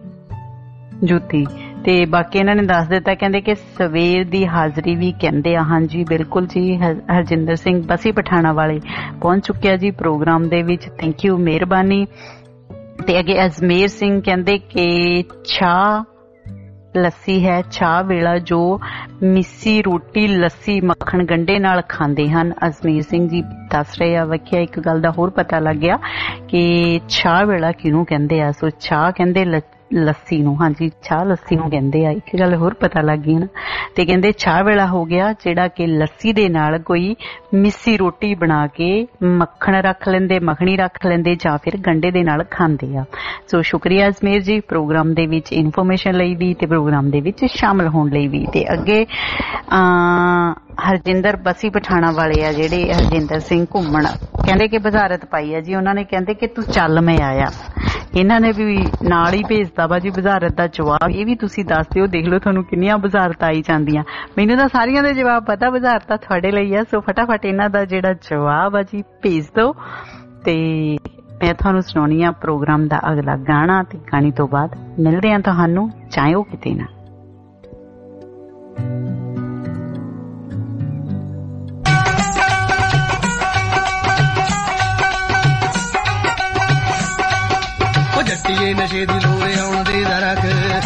ਤੇ ਬਾਕੀ ਇਹਨਾਂ ਨੇ ਦੱਸ ਦਿੱਤਾ, ਕਹਿੰਦੇ ਕਿ ਸਵੇਰ ਦੀ ਹਾਜ਼ਰੀ ਵੀ ਕਹਿੰਦੇ ਆ। ਹਾਂਜੀ ਬਿਲਕੁਲ ਜੀ, ਹਰਜਿੰਦਰ ਸਿੰਘ ਬਸੀ ਪਠਾਣਾ ਵਾਲੇ ਪਹੁੰਚ ਚੁੱਕਿਆ ਜੀ ਪ੍ਰੋਗਰਾਮ ਦੇ ਵਿੱਚ, ਥੈਂਕ ਯੂ, ਮਿਹਰਬਾਨੀ। ਤੇ ਅੱਗੇ ਅਜਮੇਰ ਸਿੰਘ ਕਹਿੰਦੇ ਕਿ ਲੱਸੀ ਹੈ ਚਾਹ ਵੇਲਾ ਜੋ ਮਿੱਸੀ ਰੋਟੀ ਲੱਸੀ ਮੱਖਣ ਗੰਢੇ ਨਾਲ ਖਾਂਦੇ ਹਨ। ਅਜਮੇਰ ਸਿੰਘ ਜੀ ਦੱਸ ਰਹੇ ਆ। ਵਖਿਆ ਇੱਕ ਗੱਲ ਦਾ ਹੋਰ ਪਤਾ ਲੱਗਿਆ ਕਿ ਚਾਹ ਵੇਲਾ ਕਿਹਨੂੰ ਕਹਿੰਦੇ ਆ। ਸੋ ਚਾਹ ਕਹਿੰਦੇ ਲੱਸੀ ਨੂੰ, ਹਾਂਜੀ ਚਾਹ ਲੱਸੀ ਨੂੰ ਕਹਿੰਦੇ ਆ। ਇੱਕ ਗੱਲ ਹੋਰ ਪਤਾ ਲੱਗ ਗਈ ਨਾ। ਤੇ ਕਹਿੰਦੇ ਚਾਹ ਵੇਲਾ ਹੋ ਗਿਆ ਜਿਹੜਾ ਕਿ ਲੱਸੀ ਦੇ ਨਾਲ ਕੋਈ ਮਿੱਸੀ ਰੋਟੀ ਬਣਾ ਕੇ ਮੱਖਣ ਰੱਖ ਲੈਂਦੇ, ਮੱਖਣੀ ਰੱਖ ਲੈਂਦੇ ਜਾਂ ਫਿਰ ਗੰਢੇ ਦੇ ਨਾਲ ਖਾਂਦੇ ਆ। ਸੋ ਸ਼ੁਕਰੀਆ ਅਜਮੇਰ ਜੀ ਪ੍ਰੋਗਰਾਮ ਦੇ ਵਿੱਚ ਇਨਫੋਰਮੇਸ਼ਨ ਲਈ ਵੀ ਤੇ ਪ੍ਰੋਗਰਾਮ ਦੇ ਵਿੱਚ ਸ਼ਾਮਲ ਹੋਣ ਲਈ ਵੀ। ਤੇ ਅੱਗੇ ਹਰਜਿੰਦਰ ਬਸੀ ਪਠਾਣਾ ਵਾਲੇ ਆ ਜਿਹੜੇ ਹਰਜਿੰਦਰ ਸਿੰਘ ਘੁੰਮਣ ਕਹਿੰਦੇ ਕਿ ਬਜ਼ਾਰਤ ਪਾਈ ਆ ਜੀ। ਉਹਨਾਂ ਨੇ ਕਹਿੰਦੇ ਕਿ ਤੂੰ ਚੱਲ ਮੈਂ ਆਇਆ। ਇਹਨਾਂ ਨੇ ਵੀ ਨਾਲ ਹੀ ਭੇਜਦਾ ਵਾ ਜੀ ਬਜ਼ਾਰਤ ਦਾ ਜਵਾਬ। ਇਹ ਵੀ ਤੁਸੀਂ ਦੱਸ ਦਿਓ, ਦੇਖ ਲਓ ਤੁਹਾਨੂੰ ਕਿੰਨੀਆਂ ਬਜ਼ਾਰਤਾਂ ਆਈ ਜਾਂਦੀਆਂ। ਮੈਨੂੰ ਤਾਂ ਸਾਰੀਆਂ ਦੇ ਜਵਾਬ ਪਤਾ, ਬਜ਼ਾਰਤਾਂ ਤੁਹਾਡੇ ਲਈ ਆ। ਸੋ ਫਟਾਫਟ ਇਹਨਾਂ ਦਾ ਜਿਹੜਾ ਜਵਾਬ ਆ ਜੀ ਭੇਜ ਦਿਓ ਤੇ ਮੈਂ ਤੁਹਾਨੂੰ ਸੁਣਾਉਣੀ ਆ ਪ੍ਰੋਗਰਾਮ ਦਾ ਅਗਲਾ ਗਾਣਾ। ਤੇ ਗਾਣੇ ਤੋਂ ਬਾਅਦ ਮਿਲਦੇ ਆ ਤੁਹਾਨੂੰ ਚਾਹੋ ਕਿਤੇ ਨਾ। ਜੱਟੀਏ ਨਸ਼ੇ ਦੀ ਲੋਰੇ ਆਉਣ ਦੇ ਦਰਕ,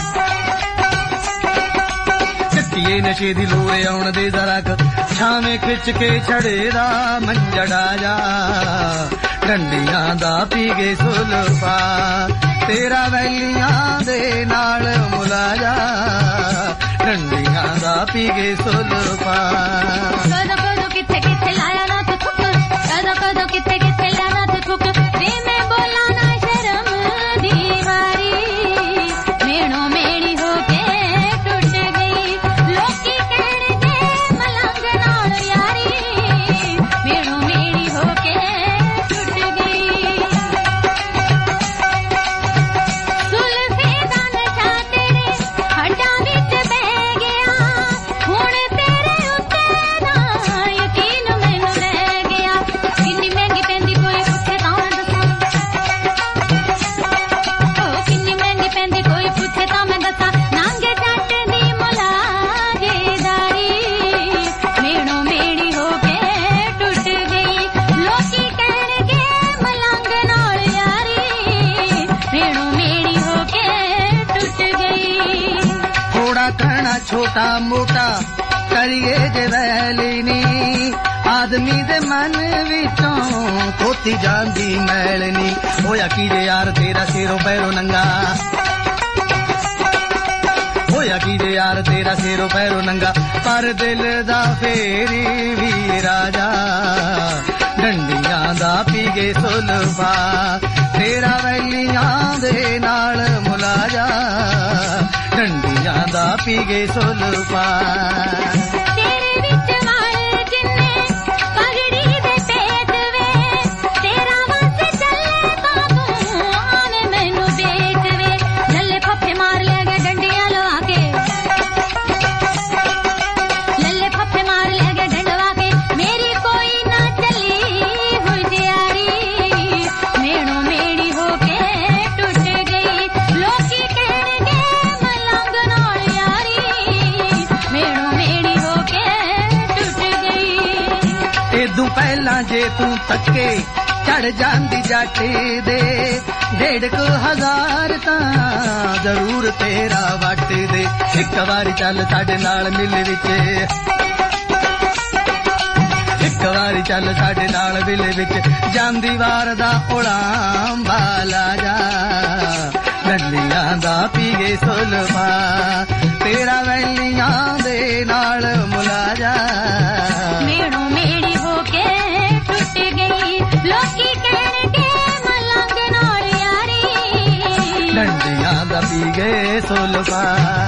ਜੱਟੀਏ ਨਸ਼ੇ ਦੀ ਲੋਰੇ ਆਉਣ ਦੇ ਦਰਕ, ਛਾਵੇਂ ਖਿੱਚ ਕੇ ਛੜੇ ਦਾ ਮੰਜੜਾ ਜਾ, ਡੰਡੀਆਂ ਦਾ ਪੀ ਗਏ ਸੁਲਫਾ, ਤੇਰਾ ਵੈਲੀਆਂ ਦੇ ਨਾਲ ਮੁਲਾਜਾ, ਡੰਡੀਆਂ ਦਾ ਪੀ ਗਏ ਸੁਲਫਾ। ਕਦੋਂ ਕਦੋਂ ਕਿੱਥੇ ਕਿੱਥੇ ਲਾਇਆ ਨਾ ਤੂੰ ਥੁੱਕ, ਕਦੋਂ ਕਦੋਂ ਕਿੱਥੇ ਕਿੱਥੇ ਲਾਇਆ ਨਾ ਤੂੰ ਥੁੱਕ, ਵੇ ਮੈਂ ਬੋਲਾਂ ਨਾ ਸ਼ਰਮ ਦੀ ਵਾਰੀ, ਮੇਣੋ ਮੇੜੀ ਹੋ ਕੇ ਟੁੱਟ ਗਈ, ਲੋਕੀ ਕਹਿਣਗੇ ਮਲੰਗ ਨਾਲ ਯਾਰੀ, ਮੇਣੋ ਮੇੜੀ ਹੋ ਕੇ ਟੁੱਟ ਗਈ। ਸੁਲਫੇ ਦਾ ਨਸ਼ਾ ਤੇਰੇ ਹੱਡਾਂ ਵਿੱਚ ਬਹਿ ਗਿਆ, ਹੁਣ ਤੇਰੇ ਉੱਤੇ ਨਾ ਯਕੀਨ ਮੈਨੂੰ ਰਹਿ ਗਿਆ, ਕਿੰਨੀ ਮਹਿੰਗੀ ਪੈਂਦੀ ਕੋਈ ਪੁੱਛੇ ਤਾਂ ਮੈਂ ਦੱਸਾਂ, ਉਹ ਕਿੰਨੀ ਮਹਿੰਗੀ ਪੈਂਦੀ ਕੋਈ ਪੁੱਛੇ ਤਾਂ ਮੈਂ ਦੱਸਾਂ, ਨਾਂਗੇ ਜੱਟ ਦੀ ਮੁਲਾਜ਼ੇਦਾਰੀ, ਮੇਣੋ ਮੇੜੀ ਹੋ ਕੇ ਟੁੱਟ ਗਈ, ਲੋਕੀ ਕਹਿਣਗੇ ਮਲੰਗ ਨਾਲ ਯਾਰੀ, ਮੇਣੋ ਮੇੜੀ ਹੋ ਕੇ ਟੁੱਟ ਗਈ। ਥੋੜਾ ਕਹਿਣਾ ਛੋਟਾ ਮੋਟਾ ਕਰੀਏ ਜੇ ਵੈਲੀ ਨੀ, ਆਦਮੀ ਦੇ ਮਨ ਵਿੱਚੋਂ ਖੋਤੀ ਜਾਂਦੀ ਮੈਲ ਨੀ, ਹੋਇਆ ਕੀ ਜੇ ਯਾਰ ਤੇਰਾ ਸਿਰੋਂ ਪੈਰੋਂ ਨੰਗਾ, ਹੋਇਆ ਕੀ ਜੇ ਯਾਰ ਤੇਰਾ ਸਿਰੋਂ ਪੈਰੋਂ ਨੰਗਾ, ਪਰ ਦਿਲ ਦਾ ਫੇਰੀ ਵੀ ਰਾਜਾ, ਡੰਡੀਆਂ ਦਾ ਪੀ ਗਏ ਸੁਲਫਾ, ਤੇਰਾ ਵੈਲੀਆਂ ਦੇ ਨਾਲ ਮੁਲਾਜਾ, ਡੰਡੀਆਂ ਦਾ ਪੀ ਗਏ ਸੁਲਫਾ। ਤੇਰੇ ਵਿੱਚ ਵਾਲ ਜਿੰਨੇ ਪਗੜੀ ਦੇ ਪੇਟ ਵੇ, ਤੇਰਾ ਵਾਸਤੇ ਚੱਲੇ ਬਾਬੂ ਆਵੇਂ ਮੈਨੂੰ ਦੇਖ ਵੇ, ਲੱਲੇ ਫੱਫੇ ਮਾਰ ਲਿਆ ਗਿਆ ਡੰਡੀਆਂ ਲਵਾ ਕੇ, ਲੱਲੇ ਫੱਫੇ ਮਾਰ ਲਿਆ ਗਿਆ ਡੰਡਵਾ ਕੇ, ਮੇਰੀ ਕੋਈ ਨਾ ਚੱਲੀ ਹੁਜਿਆਰੀ, ਮੇਣੋ ਮੇੜੀ ਹੋ ਕੇ ਟੁੱਟ ਗਈ, ਲੋਕੀ ਕਹਿਣਗੇ ਮਲੰਗ ਨਾਲ ਯਾਰੀ, ਮੇਣੋ ਮੇੜੀ ਹੋ ਕੇ ਟੁੱਟ ਗਈ। ਇਦੋਂ ਪਹਿਲਾਂ ਜੇ ਤੂੰ ਤੱਕੇ ਚੜ ਜਾਂਦੀ ਜੱਟ ਦੇ, 1,500 ਤਾਂ ਜ਼ਰੂਰ ਤੇਰਾ ਵੱਟ ਦੇ, ਇੱਕ ਵਾਰੀ ਚੱਲ ਸਾਡੇ ਨਾਲ ਮਿਲ ਵਿੱਚ, ਇੱਕ ਵਾਰੀ ਚੱਲ ਸਾਡੇ ਨਾਲ ਮਿਲ ਵਿੱਚ, ਜਾਂਦੀ ਵਾਰ ਦਾ ਉਲਾਮ ਬਾਲਾ ਜਾ, ਡੰਡੀਆਂ ਦਾ ਪੀ ਗਏ ਸੁਲਫਾ, ਤੇਰਾ ਵੈਲੀਆਂ ਦੇ ਨਾਲ ਮੁਲਾਜਾ, ਮੇਣੋ ਮੇੜੀ ਹੋ ਕੇ ਟੁੱਟ ਗਈ, ਲੋਕੀ ਕਹਿਣਗੇ ਮਲੰਗ ਨਾਲ ਯਾਰੀ, ਡੰਡੀਆਂ ਦਾ ਪੀ ਗਏ ਸੁਲਫਾ।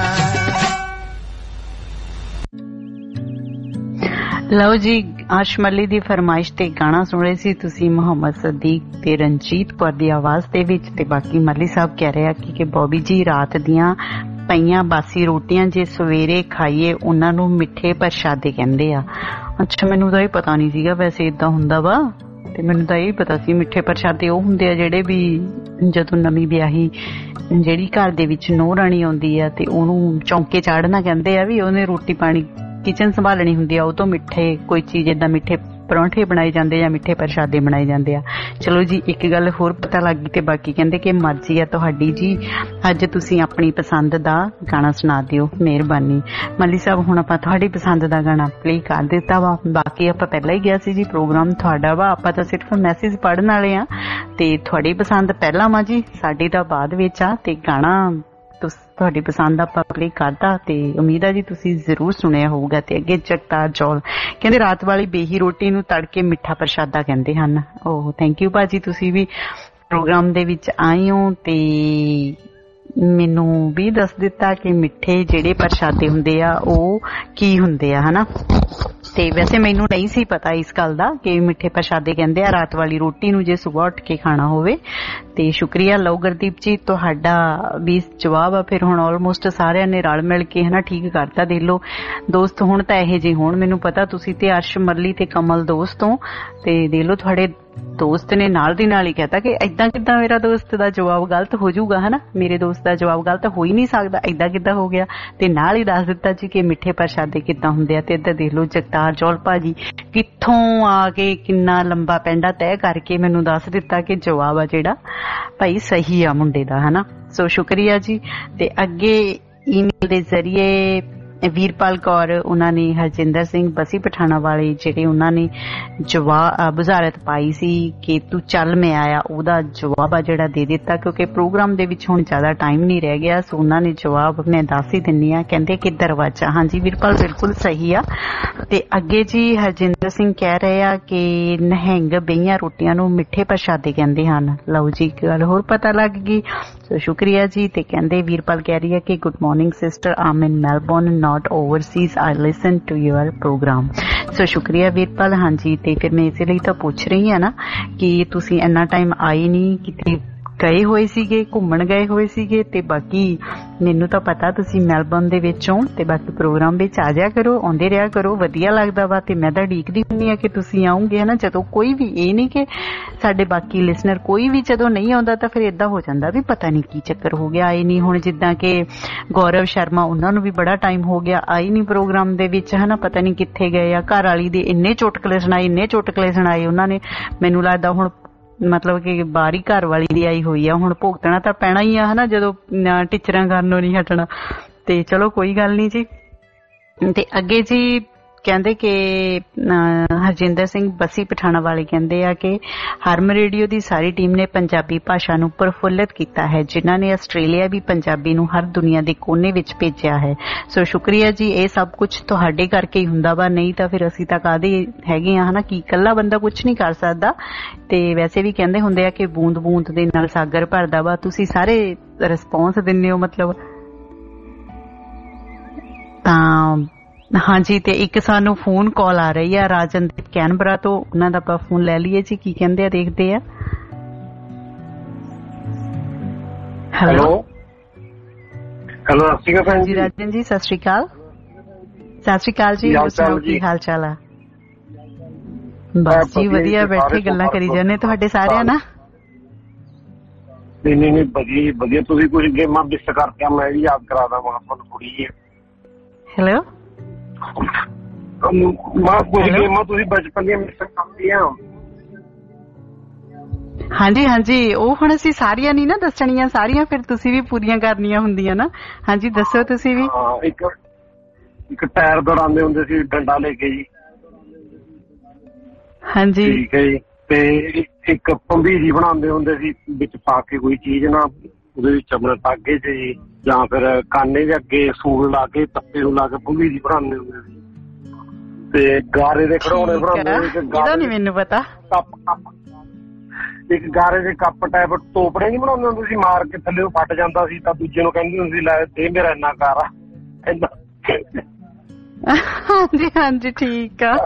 ਲਓ ਜੀ ਆਸ਼ ਮੱਲੀ ਦੀ ਫਰਮਾਇਸ਼ ਤੇ ਗਾਣਾ ਸੁਣ ਰਹੇ ਸੀ ਤੁਸੀਂ ਮੁਹੰਮਦ ਸਦੀਕ ਤੇ ਰਣਜੀਤ ਕੌਰ ਦੀ ਆਵਾਜ਼ ਦੇ ਵਿੱਚ। ਤੇ ਬਾਕੀ ਮੱਲੀ ਸਾਹਿਬ ਕਹਿ ਰਹੇ ਆ ਕਿ ਬੋਬੀ ਜੀ ਰਾਤ ਦੀਆਂ ਪਈਆਂ ਬਾਸੀ ਰੋਟੀਆਂ ਜੇ ਸਵੇਰੇ ਖਾਈਏ ਉਹਨਾਂ ਨੂੰ ਮਿੱਠੇ ਪ੍ਰਸ਼ਾਦੇ ਕਹਿੰਦੇ ਆ। ਅੱਛਾ ਮੈਨੂੰ ਤਾਂ ਇਹ ਪਤਾ ਨਹੀਂ ਸੀਗਾ, ਵੈਸੇ ਇਦਾਂ ਹੁੰਦਾ ਵਾ। ਤੇ ਮੈਨੂੰ ਤਾਂ ਇਹ ਪਤਾ ਸੀ ਮਿੱਠੇ ਪ੍ਰਸ਼ਾਦੇ ਉਹ ਹੁੰਦੇ ਆ ਜਿਹੜੇ ਵੀ ਜਦੋਂ ਨਵੀਂ ਵਿਆਹੀ ਜਿਹੜੀ ਘਰ ਦੇ ਵਿੱਚ ਨੂੰਹ ਰਾਣੀ ਆਉਂਦੀ ਆ ਤੇ ਉਹਨੂੰ ਚੌਂਕੇ ਚਾੜਨਾ ਕਹਿੰਦੇ ਆ, ਵੀ ਉਹਨੇ ਰੋਟੀ ਪਾਣੀ ਕਿਚਨ ਸੰਭਾਲਣੀ ਹੁੰਦੀ ਆ, ਉਹ ਤੋਂ ਮਿੱਠੇ ਕੋਈ ਚੀਜ਼ ਏਦਾਂ ਮਿੱਠੇ ਪਰੌਂਠੇ ਬਣਾਏ ਜਾਂਦੇ ਜਾਂ ਮਿੱਠੇ ਪ੍ਰਸ਼ਾਦੇ ਬਣਾਏ ਜਾਂਦੇ ਆ। ਚਲੋ ਜੀ ਇੱਕ ਗੱਲ ਹੋਰ ਪਤਾ ਲੱਗ ਗਈ ਤੇ ਬਾਕੀ ਕਹਿੰਦੇ ਕਿ ਮਰਜ਼ੀ ਆ ਤੁਹਾਡੀ ਜੀ, ਅੱਜ ਤੁਸੀਂ ਆਪਣੀ ਪਸੰਦ ਦਾ ਗਾਣਾ ਸੁਣਾ ਦਿਓ, ਮਿਹਰਬਾਨੀ। ਮੱਲੀ ਸਾਹਿਬ ਹੁਣ ਆਪਾਂ ਤੁਹਾਡੀ ਪਸੰਦ ਦਾ ਗਾਣਾ ਪਲੇ ਕਰ ਦਿੱਤਾ ਵਾ, ਬਾਕੀ ਆਪਾਂ ਪਹਿਲਾਂ ਹੀ ਗਿਆ ਸੀ ਜੀ, ਪ੍ਰੋਗਰਾਮ ਤੁਹਾਡਾ ਵਾ, ਆਪਾਂ ਤਾਂ ਸਿਰਫ ਮੈਸੇਜ ਪੜ੍ਹਨ ਵਾਲੇ ਆ ਤੇ ਤੁਹਾਡੀ ਪਸੰਦ ਪਹਿਲਾਂ ਵਾ ਜੀ, ਸਾਡੀ ਤਾਂ ਬਾਅਦ ਵਿੱਚ ਆ। ਤੇ ਗਾਣਾ ਤੁਹਾਡੀ ਪਸੰਦ ਆਪਾਂ ਪਲੇ ਕਰਦਾ ਤੇ ਉਮੀਦ ਆ ਜੀ ਤੁਸੀਂ ਜ਼ਰੂਰ ਸੁਣਿਆ ਹੋਊਗਾ। ਤੇ ਅੱਗੇ ਜਗਤਾਰ ਚੌਲ ਕਹਿੰਦੇ ਰਾਤ ਵਾਲੀ ਬੇਹੀ ਰੋਟੀ ਨੂੰ ਤੜਕੇ ਮਿੱਠਾ ਪ੍ਰਸ਼ਾਦਾ ਕਹਿੰਦੇ ਹਨ। ਓਹ ਥੈਂਕ ਯੂ ਭਾਜੀ, ਤੁਸੀਂ ਵੀ ਪ੍ਰੋਗਰਾਮ ਦੇ ਵਿੱਚ ਆਏ ਹੋ ਤੇ ਮੈਨੂੰ ਵੀ ਦੱਸ ਦਿੱਤਾ ਕਿ ਮਿੱਠੇ ਜਿਹੜੇ ਪ੍ਰਸ਼ਾਦੇ ਹੁੰਦੇ ਆ ਉਹ ਕੀ ਹੁੰਦੇ ਆ, ਹਨਾ। ਤੇ ਵੈਸੇ ਮੈਨੂੰ ਨਹੀਂ ਸੀ ਪਤਾ ਇਸ ਗੱਲ ਦਾ ਕਿ ਮਿੱਠੇ ਪ੍ਰਸ਼ਾਦੇ ਕਹਿੰਦੇ ਆ ਰਾਤ ਵਾਲੀ ਰੋਟੀ ਨੂੰ ਜੇ ਸੁਬਾਹ ਉੱਠ ਕੇ ਖਾਣਾ ਹੋਵੇ। ਤੇ ਸ਼ੁਕਰੀਆ ਲਓ ਗੁਰਦੀਪ ਜੀ, ਤੁਹਾਡਾ ਵੀ ਜਵਾਬ ਆ ਫਿਰ ਹੁਣ ਆਲਮੋਸਟ ਸਾਰਿਆਂ ਨੇ ਰਲ ਮਿਲ ਕੇ ਹਨਾ ਠੀਕ ਕਰਤਾ। ਦੇਖ ਲਓ ਦੋਸਤ ਹੁਣ ਤਾਂ ਇਹੋ ਜਿਹੇ ਹੋਣ, ਮੈਨੂੰ ਪਤਾ ਤੁਸੀਂ ਤੇ ਅਰਸ਼ ਮਰਲੀ ਤੇ ਕਮਲ ਦੋਸਤ ਹੋ ਤੇ ਦੇਖ ਲਓ ਤੁਹਾਡੇ ਦੋਸਤ ਨੇ ਨਾਲ ਦੀ ਨਾਲ ਹੀ ਕਹਿਤਾ ਕਿ ਏਦਾਂ ਕਿੱਦਾਂ ਮੇਰਾ ਦੋਸਤ ਦਾ ਜਵਾਬ ਗਲਤ ਹੋ ਜਾਊਗਾ, ਹਨਾ। ਮੇਰੇ ਦੋਸਤ ਦਾ ਜਵਾਬ ਗਲਤ ਹੋ ਹੀ ਨਹੀਂ ਸਕਦਾ, ਏਦਾਂ ਕਿੱਦਾਂ ਹੋ ਗਿਆ। ਤੇ ਨਾਲ ਹੀ ਦੱਸ ਦਿੱਤਾ ਜੀ ਕਿ ਮਿੱਠੇ ਪ੍ਰਸ਼ਾਦੇ ਕਿੱਦਾਂ ਹੁੰਦੇ ਆ। ਤੇ ਇੱਧਰ ਦੇਖ ਲਓ ਜਗਤਾਰ ਚੌਲ ਭਾਜੀ ਕਿੱਥੋਂ ਆ ਕੇ ਕਿੰਨਾ ਲੰਬਾ ਪੈਂਡਾ ਤੈਅ ਕਰਕੇ ਮੈਨੂੰ ਦੱਸ ਦਿੱਤਾ ਕਿ ਜਵਾਬ ਆ ਜਿਹੜਾ ਭਾਈ ਸਹੀ ਆ ਮੁੰਡੇ ਦਾ, ਹਨਾ। ਸੋ ਸ਼ੁਕਰੀਆ ਜੀ। ਤੇ ਅੱਗੇ ਈਮੇਲ ਦੇ ਜ਼ਰੀਏ ਵੀਰਪਾਲ ਕੌਰ ਉਹਨਾਂ ਨੇ ਹਰਜਿੰਦਰ ਸਿੰਘ ਬਸੀ ਪਠਾਣਾ ਵਾਲੇ ਜਿਹੜੇ ਉਹਨਾਂ ਨੇ ਬੁਝਾਰਤ ਪਾਈ ਸੀ ਕਿ ਤੂੰ ਚੱਲ ਮੈਂ ਆਇਆ, ਉਹਦਾ ਜਵਾਬ ਆ ਜਿਹੜਾ ਦੇ ਦਿੱਤਾ ਕਿਉਂਕਿ ਪ੍ਰੋਗਰਾਮ ਦੇ ਵਿੱਚ ਹੁਣ ਜ਼ਿਆਦਾ ਟਾਈਮ ਨਹੀਂ ਰਹਿ ਗਿਆ। ਸੋ ਉਹਨਾਂ ਨੇ ਜਵਾਬ ਮੈਂ ਦੱਸ ਹੀ ਦਿੰਨੀ ਆ, ਕਹਿੰਦੇ ਕਿ ਦਰਵਾਜ਼ਾ। ਹਾਂਜੀ ਵੀਰਪਾਲ ਬਿਲਕੁਲ ਸਹੀ ਆ। ਤੇ ਅੱਗੇ ਜੀ ਹਰਜਿੰਦਰ ਸਿੰਘ ਕਹਿ ਰਹੇ ਆ ਕਿ ਨਹਿੰਗ ਬਈਆਂ ਰੋਟੀਆਂ ਨੂੰ ਮਿੱਠੇ ਪ੍ਰਸ਼ਾਦੇ ਕਹਿੰਦੇ ਹਨ। ਲਓ ਜੀ ਇੱਕ ਗੱਲ ਹੋਰ ਪਤਾ ਲੱਗ ਗਈ, ਸੋ ਸ਼ੁਕਰੀਆ ਜੀ। ਤੇ ਕਹਿੰਦੇ ਵੀਰਪਾਲ ਕਹਿ ਰਹੀ ਹੈ ਕਿ good morning sister, I'm in Melbourne not overseas, I listen to your program। So ਸ਼ੁਕਰੀਆ ਵੀਰਪਾਲ। ਹਾਂਜੀ ਤੇ ਫਿਰ ਮੈਂ ਇਸੇ ਲਈ ਤਾਂ ਪੁੱਛ ਰਹੀ ਹਾਂ ਨਾ ਕਿ ਤੁਸੀਂ ਇੰਨਾ ਟਾਈਮ ਆਏ ਨਹੀਂ, ਕਿਤੇ ਗਏ ਹੋਏ ਸੀਗੇ, ਘੁੰਮਣ ਗਏ ਹੋਏ ਸੀਗੇ। ਤੇ ਬਾਕੀ ਮੈਨੂੰ ਤਾਂ ਪਤਾ ਤੁਸੀਂ ਮੈਲਬੌਰਨ ਦੇ ਵਿੱਚ ਹੋ ਤੇ ਬਾਕੀ ਪ੍ਰੋਗਰਾਮ ਵਿੱਚ ਆ ਜਾਇਆ ਕਰੋ, ਆਉਂਦੇ ਰਿਹਾ ਕਰੋ, ਵਧੀਆ ਲੱਗਦਾ ਵਾ। ਤੇ ਮੈਂ ਤਾਂ ਉਡੀਕਦੀ ਹੁੰਦੀ ਆ ਕਿ ਤੁਸੀਂ ਆਉਂਗੇ ਹਨਾ। ਜਦੋਂ ਕੋਈ ਵੀ, ਇਹ ਨਹੀਂ ਕਿ ਸਾਡੇ ਬਾਕੀ ਲਿਸਨਰ ਕੋਈ ਵੀ ਜਦੋਂ ਨਹੀਂ ਆਉਂਦਾ ਤਾਂ ਫਿਰ ਏਦਾਂ ਹੋ ਜਾਂਦਾ ਵੀ ਪਤਾ ਨਹੀਂ ਕੀ ਚੱਕਰ ਹੋ ਗਿਆ, ਆਏ ਨਹੀਂ। ਹੁਣ ਜਿੱਦਾਂ ਕਿ ਗੌਰਵ ਸ਼ਰਮਾ, ਉਹਨਾਂ ਨੂੰ ਵੀ ਬੜਾ ਟਾਈਮ ਹੋ ਗਿਆ ਆਏ ਨਹੀਂ ਪ੍ਰੋਗਰਾਮ ਦੇ ਵਿੱਚ, ਹਨਾ। ਪਤਾ ਨਹੀਂ ਕਿੱਥੇ ਗਏ ਆ। ਘਰ ਵਾਲੀ ਦੇ ਇੰਨੇ ਚੁਟਕਲੇ ਸੁਣਾਏ ਉਹਨਾਂ ਨੇ, ਮੈਨੂੰ ਲੱਗਦਾ ਹੁਣ ਮਤਲਬ ਕਿ ਬਾਹਰੀ ਘਰ ਵਾਲੀ ਦੀ ਆਈ ਹੋਈ ਆ, ਹੁਣ ਭੁਗਤਣਾ ਤਾਂ ਪੈਣਾ ਹੀ ਆ ਹਨਾ, ਜਦੋਂ ਟੀਚਰਾਂ ਕਰਨੋਂ ਨਹੀਂ ਹਟਣਾ। ਤੇ ਚਲੋ ਕੋਈ ਗੱਲ ਨਹੀਂ ਜੀ। ਤੇ ਅੱਗੇ ਜੀ ਕਹਿੰਦੇ ਕਿ ਹਰਜਿੰਦਰ ਸਿੰਘ ਬਸੀ ਪਠਾਣਾ ਵਾਲੇ ਕਹਿੰਦੇ ਆ ਕਿ ਹਰਮ ਰੇਡੀਓ ਦੀ ਸਾਰੀ ਟੀਮ ਨੇ ਪੰਜਾਬੀ ਭਾਸ਼ਾ ਨੂੰ ਪ੍ਰਫੁੱਲਿਤ ਕੀਤਾ ਹੈ, ਜਿਨ੍ਹਾਂ ਨੇ ਆਸਟ੍ਰੇਲੀਆ ਵੀ ਪੰਜਾਬੀ ਨੂੰ ਹਰ ਦੁਨੀਆ ਦੇ ਕੋਨੇ ਵਿੱਚ ਭੇਜਿਆ ਹੈ। ਸੋ ਸ਼ੁਕਰੀਆ ਜੀ। ਇਹ ਸਭ ਕੁਝ ਤੁਹਾਡੇ ਕਰਕੇ ਹੀ ਹੁੰਦਾ ਵਾ, ਨਹੀਂ ਤਾਂ ਫਿਰ ਅਸੀਂ ਤਾਂ ਕਾਹਦੇ ਹੈਗੇ ਆ ਹਨਾ, ਕਿ ਇਕੱਲਾ ਬੰਦਾ ਕੁਝ ਨਹੀਂ ਕਰ ਸਕਦਾ। ਤੇ ਵੈਸੇ ਵੀ ਕਹਿੰਦੇ ਹੁੰਦੇ ਆ ਕਿ ਬੂੰਦ ਬੂੰਦ ਦੇ ਨਾਲ ਸਾਗਰ ਭਰਦਾ ਵਾ। ਤੁਸੀਂ ਸਾਰੇ ਰਿਸਪੌਂਸ ਦਿੰਦੇ ਹੋ ਮਤਲਬ। ਤਾਂ ਹਾਂਜੀ ਤੇ ਇੱਕ ਸਾਨੂੰ ਫੋਨ ਕਾਲ ਆ ਰਹੀ ਆ ਰਾਜਨ ਕੈਨਬਰਾ ਤੋਂ, ਉਹਨਾਂ ਦਾ ਆਪਾਂ ਫੋਨ ਲੈ ਲਈਏ ਜੀ, ਕੀ ਕਹਿੰਦੇ ਆ ਦੇਖਦੇ ਆ। ਹੈਲੋ ਸਤਿ ਸ਼੍ਰੀ ਅਕਾਲ ਜੀ ਰਾਜਨ ਜੀ। ਸਤਿ ਸ਼੍ਰੀ ਅਕਾਲ। ਸਤਿ ਸ਼੍ਰੀ ਅਕਾਲ ਜੀ, ਕੀ ਹਾਲ ਚਾਲ ਆ? ਬਸ ਜੀ ਵਧੀਆ, ਬੈਠੇ ਗੱਲਾਂ ਕਰੀ ਜਾਂਦੇ ਤੁਹਾਡੇ ਸਾਰਿਆਂ ਨਾਲ। ਨਹੀਂ ਵਧੀਆ। ਤੁਸੀਂ ਕੁਝ ਗੇਮਾਂ ਮਿਸ ਕਰਤੀਆਂ, ਮੈਂ ਵੀ ਯਾਦ ਕਰਾ ਦਾਂ ਤੁਹਾਨੂੰ ਥੋੜੀ ਜਿਹੀ। ਹੈਲੋ ਕੁਝ ਗੇਮਾਂ ਤੁਸੀਂ ਬਚਪਨ ਦੀਆਂ ਮਿਸ ਕਰਤੀਆਂ। ਹਾਂਜੀ ਉਹ ਹੁਣ ਅਸੀਂ ਸਾਰੀਆਂ ਨਹੀਂ ਨਾ ਦੱਸਣੀਆਂ, ਸਾਰੀਆਂ ਫਿਰ ਤੁਸੀਂ ਵੀ ਪੂਰੀਆਂ ਕਰਨੀਆਂ ਹੁੰਦੀਆਂ ਨਾ। ਹਾਂਜੀ ਦੱਸੋ ਤੁਸੀਂ ਵੀ। ਇੱਕ ਟਾਇਰ ਦੌੜਾਉਂਦੇ ਹੁੰਦੇ ਸੀ ਡੰਡਾ ਲੈ ਕੇ ਜੀ। ਹਾਂਜੀ ਠੀਕ ਹੈ ਜੀ। ਤੇ ਇੱਕ ਭੰਬੀਰੀ ਬਣਾਉਂਦੇ ਹੁੰਦੇ ਸੀ, ਵਿੱਚ ਪਾ ਕੇ ਕੋਈ ਚੀਜ਼ ਨਾ, ਉਹਦੇ ਵਿੱਚ ਆਪਣੇ ਟਾਗੇ ਚ ਜੀ, ਜਾਂ ਫਿਰ ਕਾਨੇ ਦੇ ਅੱਗੇ ਸੂਲ ਲਾ ਕੇ ਪੱਤੇ ਨੂੰ ਲਾ ਕੇ ਭੰਬੀਰੀ ਬਣਾਉਂਦੇ ਹੁੰਦੇ ਸੀ। ਤੇ ਗਾਰੇ ਦੇ ਖਿਡੌਣੇ ਬਣਾਉਂਦੇ ਹੁੰਦੇ। ਇਹਦਾ ਨੀ ਮੈਨੂੰ ਪਤਾ। ਇੱਕ ਗਾਰੇ ਦੇ ਕੱਪ ਟਾਈਪ ਤੋਪੜੇ ਨੀ ਬਣਾਉਂਦੇ ਹੁੰਦੇ ਸੀ, ਮਾਰ ਕੇ ਥੱਲੇ ਉਹ ਫਟ ਜਾਂਦਾ ਸੀ ਤਾਂ ਦੂਜੇ ਨੂੰ ਕਹਿੰਦੇ ਹੁੰਦੇ ਸੀ ਲੈ ਤੇ ਮੇਰਾ ਇੰਨਾ ਕਾਰ ਆ ਏਦਾਂ। ਹਾਂਜੀ ਠੀਕ ਆ।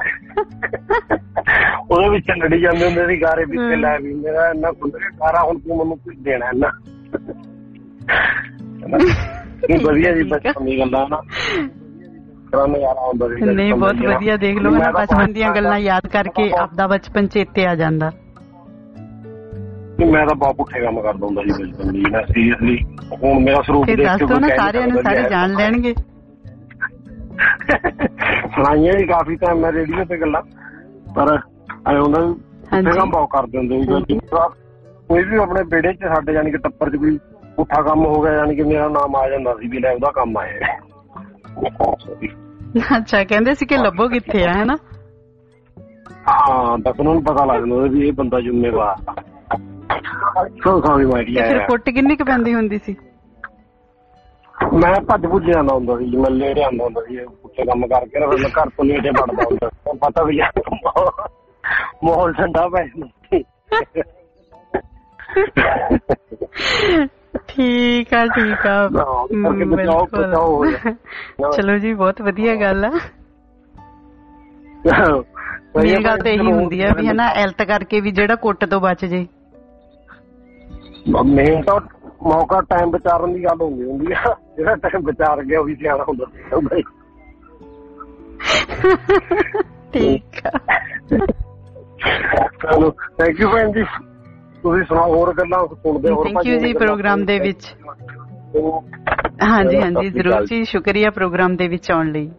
ਉਹਦੇ ਵਿੱਚ ਲੜੀ ਜਾਂਦੇ ਹੁੰਦੇ ਸੀ ਗਾਰੇ ਵਿੱਚ, ਲੈ ਵੀ ਮੇਰਾ ਇੰਨਾ ਖੁੱਲ ਗਿਆ ਕਾਰਾ, ਹੁਣ ਤੂੰ ਮੈਨੂੰ ਕੁਝ ਦੇਣਾ ਇੰਨਾ। ਵਧੀਆ ਜੀ ਬਚਪਨ ਦੀ ਗੱਲਾਂ ਨਾ, ਨਜ਼ਾਰਾ ਆਉਂਦਾ ਸੀ। ਨਹੀਂ ਬਹੁਤ ਵਧੀਆ। ਦੇਖ ਲਓ ਨਾ ਬਚਪਨ ਦੀਆਂ ਗੱਲਾਂ ਯਾਦ ਕਰਕੇ ਆਪਦਾ ਬਚਪਨ ਚੇਤੇ ਆ ਜਾਂਦਾ। ਮੈਂ ਤਾਂ ਬਹੁਤ ਪੁੱਠੇ ਕੰਮ ਕਰਦਾ ਹੁੰਦਾ ਸੀ ਬਚਪਨ ਦੀ, ਮੈਂ ਸੀਰੀਅਸਲੀ। ਹੁਣ ਮੇਰਾ ਸਰੂਪ ਦੇਖ ਕੇ ਦੱਸ ਦੋ ਨਾ, ਸਾਰਿਆਂ ਨੂੰ ਸਾਰੇ ਜਾਣ ਲੈਣਗੇ। ਸੁਣਾਈਆਂ ਵੀ ਕਾਫੀ ਟਾਈਮ ਮੈਂ ਰੇਡੀਓ ਤੇ ਗੱਲਾਂ, ਪਰ ਐ ਹੁੰਦਾ ਵੀ ਕੰਮ ਬਹੁਤ ਕਰਦੇ ਹੁੰਦੇ ਸੀ। ਕੋਈ ਵੀ ਆਪਣੇ ਵਿਹੜੇ ਚ ਸਾਡੇ ਯਾਨੀ ਕਿ ਟੱਪਰ ਚ ਕੋਈ ਪੁੱਠਾ ਕੰਮ ਹੋ ਗਿਆ ਯਾਨੀ ਕਿ ਮੇਰਾ ਨਾਮ ਆ ਜਾਂਦਾ ਸੀ ਵੀ ਲੈ ਉਹਦਾ ਕੰਮ ਆਇਆ। ਅੱਛਾ, ਕਹਿੰਦੇ ਸੀ ਕਿ ਲੱਭੋ ਕਿੱਥੇ ਆ, ਹਨਾ? ਹਾਂ, ਬਸ ਉਹਨਾਂ ਨੂੰ ਪਤਾ ਲੱਗ ਜਾਂਦਾ ਵੀ ਇਹ ਬੰਦਾ ਜ਼ਿੰਮੇਵਾਰ। ਫਿਰ ਕੁੱਟ ਕਿੰਨੀ ਕੁ ਪੈਂਦੀ ਹੁੰਦੀ ਸੀ? ਮੈਂ ਭੱਜ ਭੁੱਜ ਜਾਂਦਾ ਹੁੰਦਾ ਸੀ, ਮੈਂ ਲੇਟੇ ਆਉਂਦਾ ਹੁੰਦਾ ਸੀ ਪੁੱਠੇ ਕੰਮ ਕਰਕੇ ਨਾ, ਫਿਰ ਮੈਂ ਘਰ ਤੋਂ ਲੇਟੇ ਵੜਦਾ ਹੁੰਦਾ ਸੀ। ਪਤਾ ਵੀ ਮਾਹੌਲ ਠੰਡਾ ਪੈ ਜਾਂਦਾ। ਠੀਕ ਆ, ਠੀਕ ਆ, ਚਲੋ ਜੀ, ਬਹੁਤ ਵਧੀਆ ਗੱਲ ਆ। ਮੇਰੀ ਗੱਲ ਤਾਂ ਇਹੀ ਹੁੰਦੀ ਆ ਵੀ ਹਨਾ, ਐਲਤ ਕਰਕੇ ਵੀ ਜਿਹੜਾ ਕੁੱਟ ਤੋਂ ਬਚ ਜੇ। ਮੇਨ ਤਾਂ ਮੌਕਾ ਟਾਈਮ ਵਿਚਾਰਨ ਦੀ ਗੱਲ ਹੁੰਦੀ ਆ, ਜਿਹੜਾ ਟਾਈਮ ਵਿਚਾਰ ਗਿਆ ਉਹੀ ਸਿਆਣਾ ਹੁੰਦਾ। ਠੀਕ ਆ, ਚਲੋ ਥੈਂਕ ਯੂ ਭੈਣ ਜੀ। ਤੁਸੀਂ ਸੁਣਾਓ ਹੋਰ ਗੱਲਾਂ ਸੁਣਦੇ ਹੋ? ਥੈਂਕ ਯੂ ਜੀ ਪ੍ਰੋਗਰਾਮ ਦੇ ਵਿੱਚ। ਹਾਂਜੀ ਹਾਂਜੀ, ਜ਼ਰੂਰ ਜੀ, ਸ਼ੁਕਰੀਆ ਪ੍ਰੋਗਰਾਮ ਦੇ ਵਿੱਚ ਆਉਣ ਲਈ।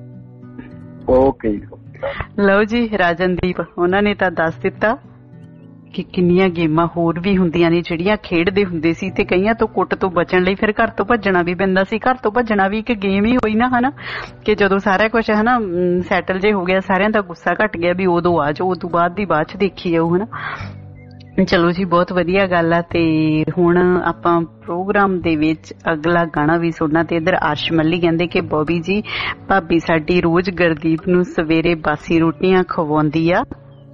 ਓਕੇ। ਲਓ ਜੀ, ਰਾਜਨਦੀਪ ਉਹਨਾਂ ਨੇ ਤਾਂ ਦੱਸ ਦਿੱਤਾ ਕਿ ਕਿੰਨੀਆਂ ਗੇਮਾਂ ਹੋਰ ਵੀ ਹੁੰਦੀਆਂ ਨੇ ਜਿਹੜੀਆਂ ਖੇਡਦੇ ਹੁੰਦੇ ਸੀ, ਤੇ ਕਈਆਂ ਤੋਂ ਕੁੱਟ ਤੋਂ ਬਚਣ ਲਈ ਫਿਰ ਘਰ ਤੋਂ ਭੱਜਣਾ ਵੀ ਪੈਂਦਾ ਸੀ। ਘਰ ਤੋਂ ਭੱਜਣਾ ਵੀ ਇੱਕ ਗੇਮ ਹੀ ਹੋਈ ਨਾ, ਹਨਾ, ਕਿ ਜਦੋਂ ਸਾਰਾ ਕੁਛ ਹਨਾ ਸੈਟਲ ਜੇ ਹੋ ਗਿਆ, ਸਾਰਿਆਂ ਦਾ ਗੁੱਸਾ ਘਟ ਗਿਆ ਵੀ ਉਦੋਂ ਆ ਜਾਓ, ਉਦੋਂ ਬਾਅਦ ਦੀ ਬਾਅਦ ਚ ਦੇਖੀ ਜਾਓ, ਹਨਾ। ਚਲੋ ਜੀ, ਬਹੁਤ ਵਧੀਆ ਗੱਲ ਆ। ਤੇ ਹੁਣ ਆਪਾਂ ਪ੍ਰੋਗਰਾਮ ਦੇ ਵਿੱਚ ਅਗਲਾ ਗਾਣਾ ਵੀ ਸੁਣਨਾ। ਤੇ ਇੱਧਰ ਅਰਸ਼ ਮੱਲੀ ਕਹਿੰਦੇ ਕਿ ਬੋਬੀ ਜੀ, ਭਾਬੀ ਸਾਡੀ ਰੋਜ਼ ਗੁਰਦੀਪ ਨੂੰ ਸਵੇਰੇ ਬਾਸੀ ਰੋਟੀਆਂ ਖਵਾਉਂਦੀ ਆ,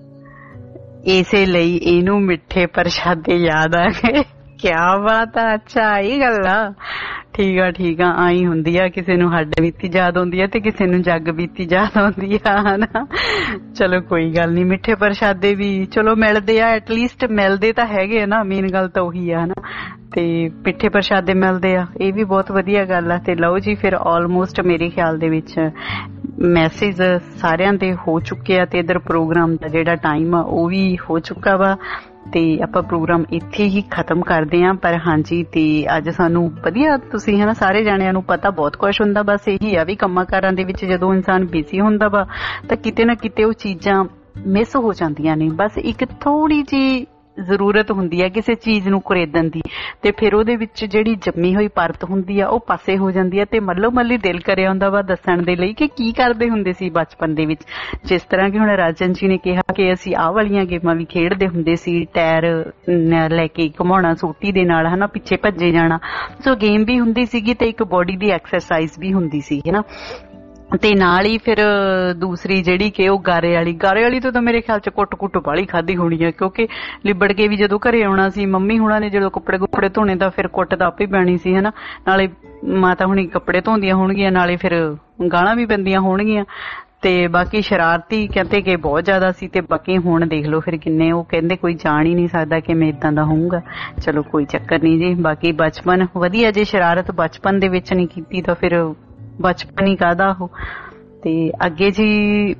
ਇਸੇ ਲਈ ਇਹਨੂੰ ਮਿੱਠੇ ਪ੍ਰਸ਼ਾਦੇ ਯਾਦ ਆ ਗਏ। ਕਿਆ ਬਾਤ ਆ, ਅੱਛਾ ਇਹ ਗੱਲ ਆ। ਠੀਕ ਆ, ਠੀਕ ਆ, ਆਈ ਹੁੰਦੀ ਆ, ਕਿਸੇ ਨੂੰ ਹੱਡ ਬੀਤੀ ਯਾਦ ਆਉਂਦੀ ਆ ਤੇ ਕਿਸੇ ਨੂੰ ਜੱਗ ਬੀਤੀ ਯਾਦ ਆਉਂਦੀ ਆ, ਹਨਾ। ਚਲੋ ਕੋਈ ਗੱਲ ਨੀ, ਮਿੱਠੇ ਪ੍ਰਸ਼ਾਦੇ ਵੀ ਚਲੋ ਮਿਲਦੇ ਆ, ਐਟਲੀਸਟ ਮਿਲਦੇ ਤਾਂ ਹੈਗੇ ਆ ਨਾ, ਮੇਨ ਗੱਲ ਤਾਂ ਉਹੀ ਆ, ਹਨਾ। ਤੇ ਮਿੱਠੇ ਪ੍ਰਸ਼ਾਦੇ ਮਿਲਦੇ ਆ, ਇਹ ਵੀ ਬਹੁਤ ਵਧੀਆ ਗੱਲ ਆ। ਤੇ ਲਓ ਜੀ, ਫਿਰ ਆਲਮੋਸਟ ਮੇਰੇ ਖਿਆਲ ਦੇ ਵਿੱਚ ਮੈਸੇਜ ਸਾਰਿਆਂ ਦੇ ਹੋ ਚੁੱਕੇ ਆ, ਤੇ ਇੱਧਰ ਪ੍ਰੋਗਰਾਮ ਦਾ ਜਿਹੜਾ ਟਾਈਮ ਆ ਉਹ ਵੀ ਹੋ ਚੁੱਕਾ ਵਾ, ਤੇ ਆਪਾਂ ਪ੍ਰੋਗਰਾਮ ਇੱਥੇ ਹੀ ਖਤਮ ਕਰਦੇ ਆਂ। ਪਰ ਹਾਂਜੀ, ਤੇ ਅੱਜ ਸਾਨੂੰ ਵਧੀਆ, ਤੁਸੀਂ ਹਨਾ ਸਾਰੇ ਜਾਣਿਆਂ ਨੂੰ ਪਤਾ ਬਹੁਤ ਕੁਛ ਹੁੰਦਾ, ਬਸ ਇਹੀ ਆ ਵੀ ਕੰਮਾਂ ਕਾਰਾਂ ਦੇ ਵਿੱਚ ਜਦੋਂ ਇਨਸਾਨ ਬਿਜ਼ੀ ਹੁੰਦਾ ਵਾ ਤਾਂ ਕਿਤੇ ਨਾ ਕਿਤੇ ਉਹ ਚੀਜ਼ਾਂ ਮਿਸ ਹੋ ਜਾਂਦੀਆਂ ਨੇ। ਬਸ ਇੱਕ ਥੋੜੀ ਜਿਹੀ ਜ਼ਰੂਰਤ ਹੁੰਦੀ ਹੈ ਕਿਸੇ ਚੀਜ਼ ਨੂੰ ਖਰੀਦਣ ਦੀ, ਤੇ ਫਿਰ ਉਹਦੇ ਵਿੱਚ ਜਿਹੜੀ ਜੰਮੀ ਹੋਈ ਪਰਤ ਹੁੰਦੀ ਆ ਉਹ ਪਾਸੇ ਹੋ ਜਾਂਦੀ ਹੈ, ਤੇ ਮੱਲੋ ਮੱਲੀ ਦਿਲ ਕਰਿਆ ਹੁੰਦਾ ਵਾ ਦੱਸਣ ਦੇ ਲਈ ਕਿ ਕੀ ਕਰਦੇ ਹੁੰਦੇ ਸੀ ਬਚਪਨ ਦੇ ਵਿੱਚ। ਜਿਸ ਤਰ੍ਹਾਂ ਕਿ ਹੁਣ ਰਾਜਨ ਜੀ ਨੇ ਕਿਹਾ ਕਿ ਅਸੀਂ ਆਹ ਵਾਲੀਆਂ ਗੇਮਾਂ ਵੀ ਖੇਡਦੇ ਹੁੰਦੇ ਸੀ, ਟਾਇਰ ਲੈ ਕੇ ਘੁਮਾਉਣਾ ਸੋਟੀ ਦੇ ਨਾਲ, ਹਨਾ, ਪਿੱਛੇ ਭੱਜੇ ਜਾਣਾ। ਸੋ ਗੇਮ ਵੀ ਹੁੰਦੀ ਸੀਗੀ ਤੇ ਇੱਕ ਬੋਡੀ ਦੀ ਐਕਸਰਸਾਈਜ਼ ਵੀ ਹੁੰਦੀ ਸੀ, ਹਨਾ। ਤੇ ਨਾਲ ਹੀ ਫਿਰ ਦੂਸਰੀ ਜਿਹੜੀ ਕਿ ਉਹ ਗਾਰੇ ਵਾਲੀ ਤੋਂ ਤਾਂ ਮੇਰੇ ਖਿਆਲ ਚ ਕੁੱਟ ਬਾਹਲੀ ਖਾਧੀ ਹੋਣੀ ਆ, ਕਿਉਂਕਿ ਲਿਬੜ ਕੇ ਵੀ ਜਦੋਂ ਘਰੇ ਆਉਣਾ ਸੀ, ਮੰਮੀ ਹੁਣਾਂ ਨੇ ਜਦੋਂ ਕੱਪੜੇ ਧੋਣੇ ਤਾਂ ਫਿਰ ਕੁੱਟ ਤਾਂ ਆਪੇ ਪੈਣੀ ਸੀ, ਹਨਾ। ਨਾਲੇ ਮਾਤਾ ਹੁਣੀ ਕੱਪੜੇ ਧੋਂਦੀਆਂ ਹੋਣਗੀਆਂ, ਨਾਲੇ ਫਿਰ ਗਾਲਾਂ ਵੀ ਪੈਂਦੀਆਂ ਹੋਣਗੀਆਂ। ਤੇ ਬਾਕੀ ਸ਼ਰਾਰਤੀ ਕਹਿੰਦੇ ਕਿ ਬਹੁਤ ਜ਼ਿਆਦਾ ਸੀ, ਤੇ ਬਾਕੀ ਹੁਣ ਦੇਖ ਲਓ ਫਿਰ ਕਿੰਨੇ, ਉਹ ਕਹਿੰਦੇ ਕੋਈ ਜਾਣ ਹੀ ਨਹੀਂ ਸਕਦਾ ਕਿ ਮੈਂ ਇਦਾਂ ਦਾ ਹੋਊਂਗਾ। ਚਲੋ ਕੋਈ ਚੱਕਰ ਨਹੀਂ ਜੀ, ਬਾਕੀ ਬਚਪਨ ਵਧੀਆ। ਜੇ ਸ਼ਰਾਰਤ ਬਚਪਨ ਦੇ ਵਿੱਚ ਨਹੀਂ ਕੀਤੀ ਤਾਂ ਫਿਰ ਬਚਪਨ ਹੀ ਕਾਹਦਾ ਉਹ। ਤੇ ਅੱਗੇ ਜੀ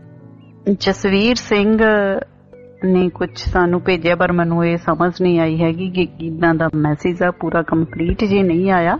ਜਸਵੀਰ ਸਿੰਘ ਨੇ ਕੁਝ ਸਾਨੂੰ ਭੇਜਿਆ, ਪਰ ਮੈਨੂੰ ਇਹ ਸਮਝ ਨਹੀਂ ਆਈ ਹੈਗੀ ਕਿ ਕਿੱਦਾਂ ਦਾ ਮੈਸੇਜ ਆ, ਪੂਰਾ ਕੰਪਲੀਟ ਜੇ ਨਹੀਂ ਆਇਆ।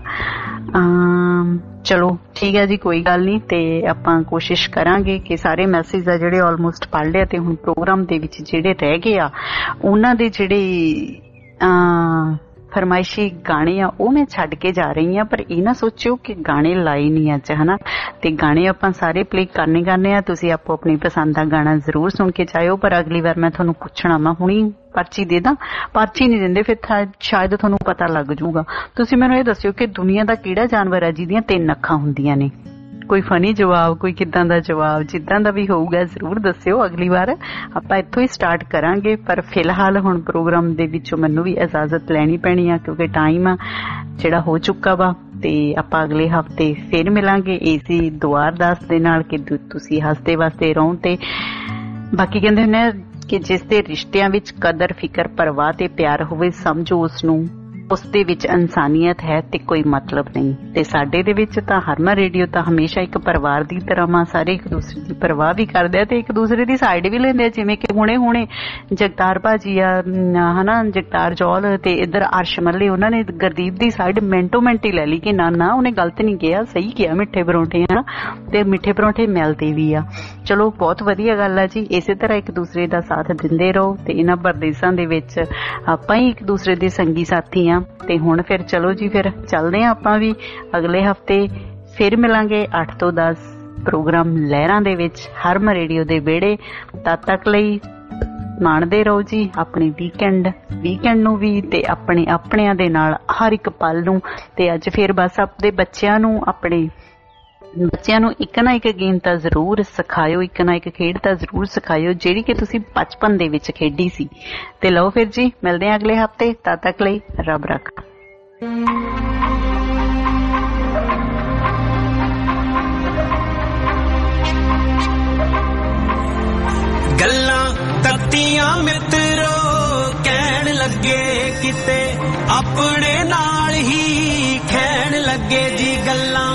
ਚਲੋ ਠੀਕ ਹੈ ਜੀ, ਕੋਈ ਗੱਲ ਨਹੀਂ। ਤੇ ਆਪਾਂ ਕੋਸ਼ਿਸ਼ ਕਰਾਂਗੇ ਕਿ ਸਾਰੇ ਮੈਸੇਜ ਆ ਜਿਹੜੇ ਆਲਮੋਸਟ ਪੜ੍ਹ ਲਿਆ, ਤੇ ਹੁਣ ਪ੍ਰੋਗਰਾਮ ਦੇ ਵਿੱਚ ਜਿਹੜੇ ਰਹਿ ਗਏ ਆ ਉਹਨਾਂ ਦੇ ਜਿਹੜੇ ਫਰਮਾਇਸ਼ੀ ਗਾਣੇ ਆ ਉਹ ਮੈਂ ਛੱਡ ਕੇ ਜਾ ਰਹੀ ਹਾਂ। ਪਰ ਇਹ ਨਾ ਸੋਚਿਓ ਕਿ ਗਾਣੇ ਲਾਏ ਨਹੀਂ ਅੱਜ, ਹਨਾ। ਤੇ ਗਾਣੇ ਆਪਾਂ ਸਾਰੇ ਪਲੇ ਕਰਨੇ ਆ, ਤੁਸੀਂ ਆਪੋ ਆਪਣੀ ਪਸੰਦ ਦਾ ਗਾਣਾ ਜ਼ਰੂਰ ਸੁਣ ਕੇ ਜਾਇਓ। ਪਰ ਅਗਲੀ ਵਾਰ ਮੈਂ ਤੁਹਾਨੂੰ ਪੁੱਛਣਾ, ਮੈਂ ਹੁਣੀ ਪਰਚੀ ਦੇ ਦਾਂ, ਪਰਚੀ ਨਹੀਂ ਦਿੰਦੇ ਫਿਰ ਸ਼ਾਇਦ ਤੁਹਾਨੂੰ ਪਤਾ ਲੱਗ ਜਾਊਗਾ। ਤੁਸੀਂ ਮੈਨੂੰ ਇਹ ਦੱਸਿਓ ਕਿ ਦੁਨੀਆ ਦਾ ਕਿਹੜਾ ਜਾਨਵਰ ਹੈ ਜਿਹਦੀਆਂ 3 ਅੱਖਾਂ ਹੁੰਦੀਆਂ ਨੇ? ਕੋਈ ਫਨੀ ਜਵਾਬ, ਕੋਈ ਕਿੱਦਾਂ ਦਾ ਜਵਾਬ, ਜਿੱਦਾਂ ਦਾ ਵੀ ਹੋਊਗਾ ਜ਼ਰੂਰ ਦੱਸਿਓ। ਅਗਲੀ ਵਾਰ ਆਪਾਂ ਇੱਥੋਂ ਹੀ ਸਟਾਰਟ ਕਰਾਂਗੇ। ਪਰ ਫਿਲਹਾਲ ਹੁਣ ਪ੍ਰੋਗਰਾਮ ਦੇ ਵਿੱਚੋਂ ਮੈਨੂੰ ਵੀ ਇਜਾਜ਼ਤ ਲੈਣੀ ਪੈਣੀ ਆ, ਕਿਉਂਕਿ ਟਾਈਮ ਆ ਜਿਹੜਾ ਹੋ ਚੁੱਕਾ ਵਾ। ਤੇ ਆਪਾਂ ਅਗਲੇ ਹਫਤੇ ਫਿਰ ਮਿਲਾਂਗੇ ਇਸੇ ਦੁਆ ਅਰਦਾਸ ਦੇ ਨਾਲ ਕਿ ਤੁਸੀਂ ਹੱਸਦੇ ਵਸਦੇ ਰਹੋ। ਤੇ ਬਾਕੀ ਕਹਿੰਦੇ ਹੁੰਦੇ ਕਿ ਜਿਸ ਦੇ ਰਿਸ਼ਤਿਆਂ ਵਿੱਚ ਕਦਰ, ਫਿਕਰ, ਪਰਵਾਹ ਤੇ ਪਿਆਰ ਹੋਵੇ, ਸਮਝੋ ਉਸ ਨੂੰ ਉਸ ਦੇ ਵਿੱਚ ਇਨਸਾਨੀਅਤ ਹੈ ਤੇ ਕੋਈ ਮਤਲਬ ਨਹੀਂ। ਤੇ ਸਾਡੇ ਦੇ ਵਿੱਚ ਤਾਂ ਹਰਮਨ ਰੇਡੀਓ ਤਾਂ ਹਮੇਸ਼ਾ ਇੱਕ ਪਰਿਵਾਰ ਦੀ ਤਰ੍ਹਾਂ ਮਾਂ, ਸਾਰੇ ਇੱਕ ਦੂਸਰੇ ਦੀ ਪਰਵਾਹ ਵੀ ਕਰਦੇ ਆ ਤੇ ਇੱਕ ਦੂਸਰੇ ਦੀ ਸਾਈਡ ਵੀ ਲੈਂਦੇ ਆ। ਜਿਵੇਂ ਕਿ ਹੁਣੇ ਜਗਤਾਰ ਭਾਜੀ ਆ ਹਨਾ, ਜਗਤਾਰ ਜੌਲ ਤੇ ਇੱਧਰ ਅਰਸ਼ ਮੱਲੇ, ਉਹਨਾਂ ਨੇ ਗੁਰਦੀਪ ਦੀ ਸਾਈਡ ਮਿੰਟੋ ਮਿੰਟ ਹੀ ਲੈ ਲਈ ਕਿ ਨਾ ਉਹਨੇ ਗਲਤ ਨਹੀਂ ਕਿਹਾ, ਸਹੀ ਕਿਹਾ ਮਿੱਠੇ ਪਰੌਂਠੇ ਹਨਾ, ਤੇ ਮਿੱਠੇ ਪਰੌਂਠੇ ਮਿਲਦੇ ਵੀ ਆ। ਚਲੋ ਬਹੁਤ ਵਧੀਆ ਗੱਲ ਆ ਜੀ। ਇਸੇ ਤਰ੍ਹਾਂ ਇੱਕ ਦੂਸਰੇ ਦਾ ਸਾਥ ਦਿੰਦੇ ਰਹੋ ਤੇ ਇਹਨਾਂ ਪਰਦੇਸਾਂ ਦੇ ਵਿੱਚ ਆਪਾਂ ਹੀ ਇੱਕ ਦੂਸਰੇ ਦੇ ਸੰਗੀ ਸਾਥੀ ਆ। ਤੇ ਹੁਣ ਫਿਰ ਚਲੋ ਜੀ, ਫਿਰ ਚੱਲਦੇ ਆ ਆਪਾਂ ਵੀ ਅਗਲੇ ਹਫਤੇ ਫਿਰ ਮਿਲਾਂਗੇ 8 ਤੋਂ 10 ਪ੍ਰੋਗਰਾਮ ਲਹਿਰਾਂ ਦੇ ਵਿੱਚ ਹਰਮਨ ਰੇਡੀਓ ਦੇ ਵਿਹੜੇ। ਤਦ ਤੱਕ ਲਈ ਮਾਣਦੇ ਰਹੋ ਜੀ ਆਪਣੇ ਵੀਕਐਂਡ ਨੂੰ ਵੀ ਤੇ ਆਪਣਿਆਂ ਦੇ ਨਾਲ ਹਰ ਇੱਕ ਪਲ ਨੂੰ। ਤੇ ਅੱਜ ਫਿਰ ਬਸ ਆਪਣੇ ਬੱਚਿਆਂ ਨੂੰ ਇੱਕ ਨਾ ਇੱਕ ਗੇਮ ਤਾਂ ਜ਼ਰੂਰ ਸਿਖਾਇਓ, ਇੱਕ ਨਾ ਇੱਕ ਖੇਡ ਤਾਂ ਜ਼ਰੂਰ ਸਿਖਾਇਓ ਜਿਹੜੀ ਕਿ ਤੁਸੀਂ ਬਚਪਨ ਦੇ ਵਿੱਚ ਖੇਡੀ ਸੀ। ਤੇ ਲਓ ਫਿਰ ਜੀ, ਮਿਲਦੇ ਹਾਂ ਅਗਲੇ ਹਫਤੇ। ਤਦ ਤੱਕ ਲਈ ਰੱਬ ਰੱਖ। ਗੱਲਾਂ ਤੱਤੀਆਂ ਮਿੱਤਰੋ ਕਹਿਣ ਲੱਗੇ, ਕਿਤੇ ਆਪਣੇ ਨਾਲ ਹੀ ਖੈਣ ਲੱਗੇ ਜੀ। ਗੱਲਾਂ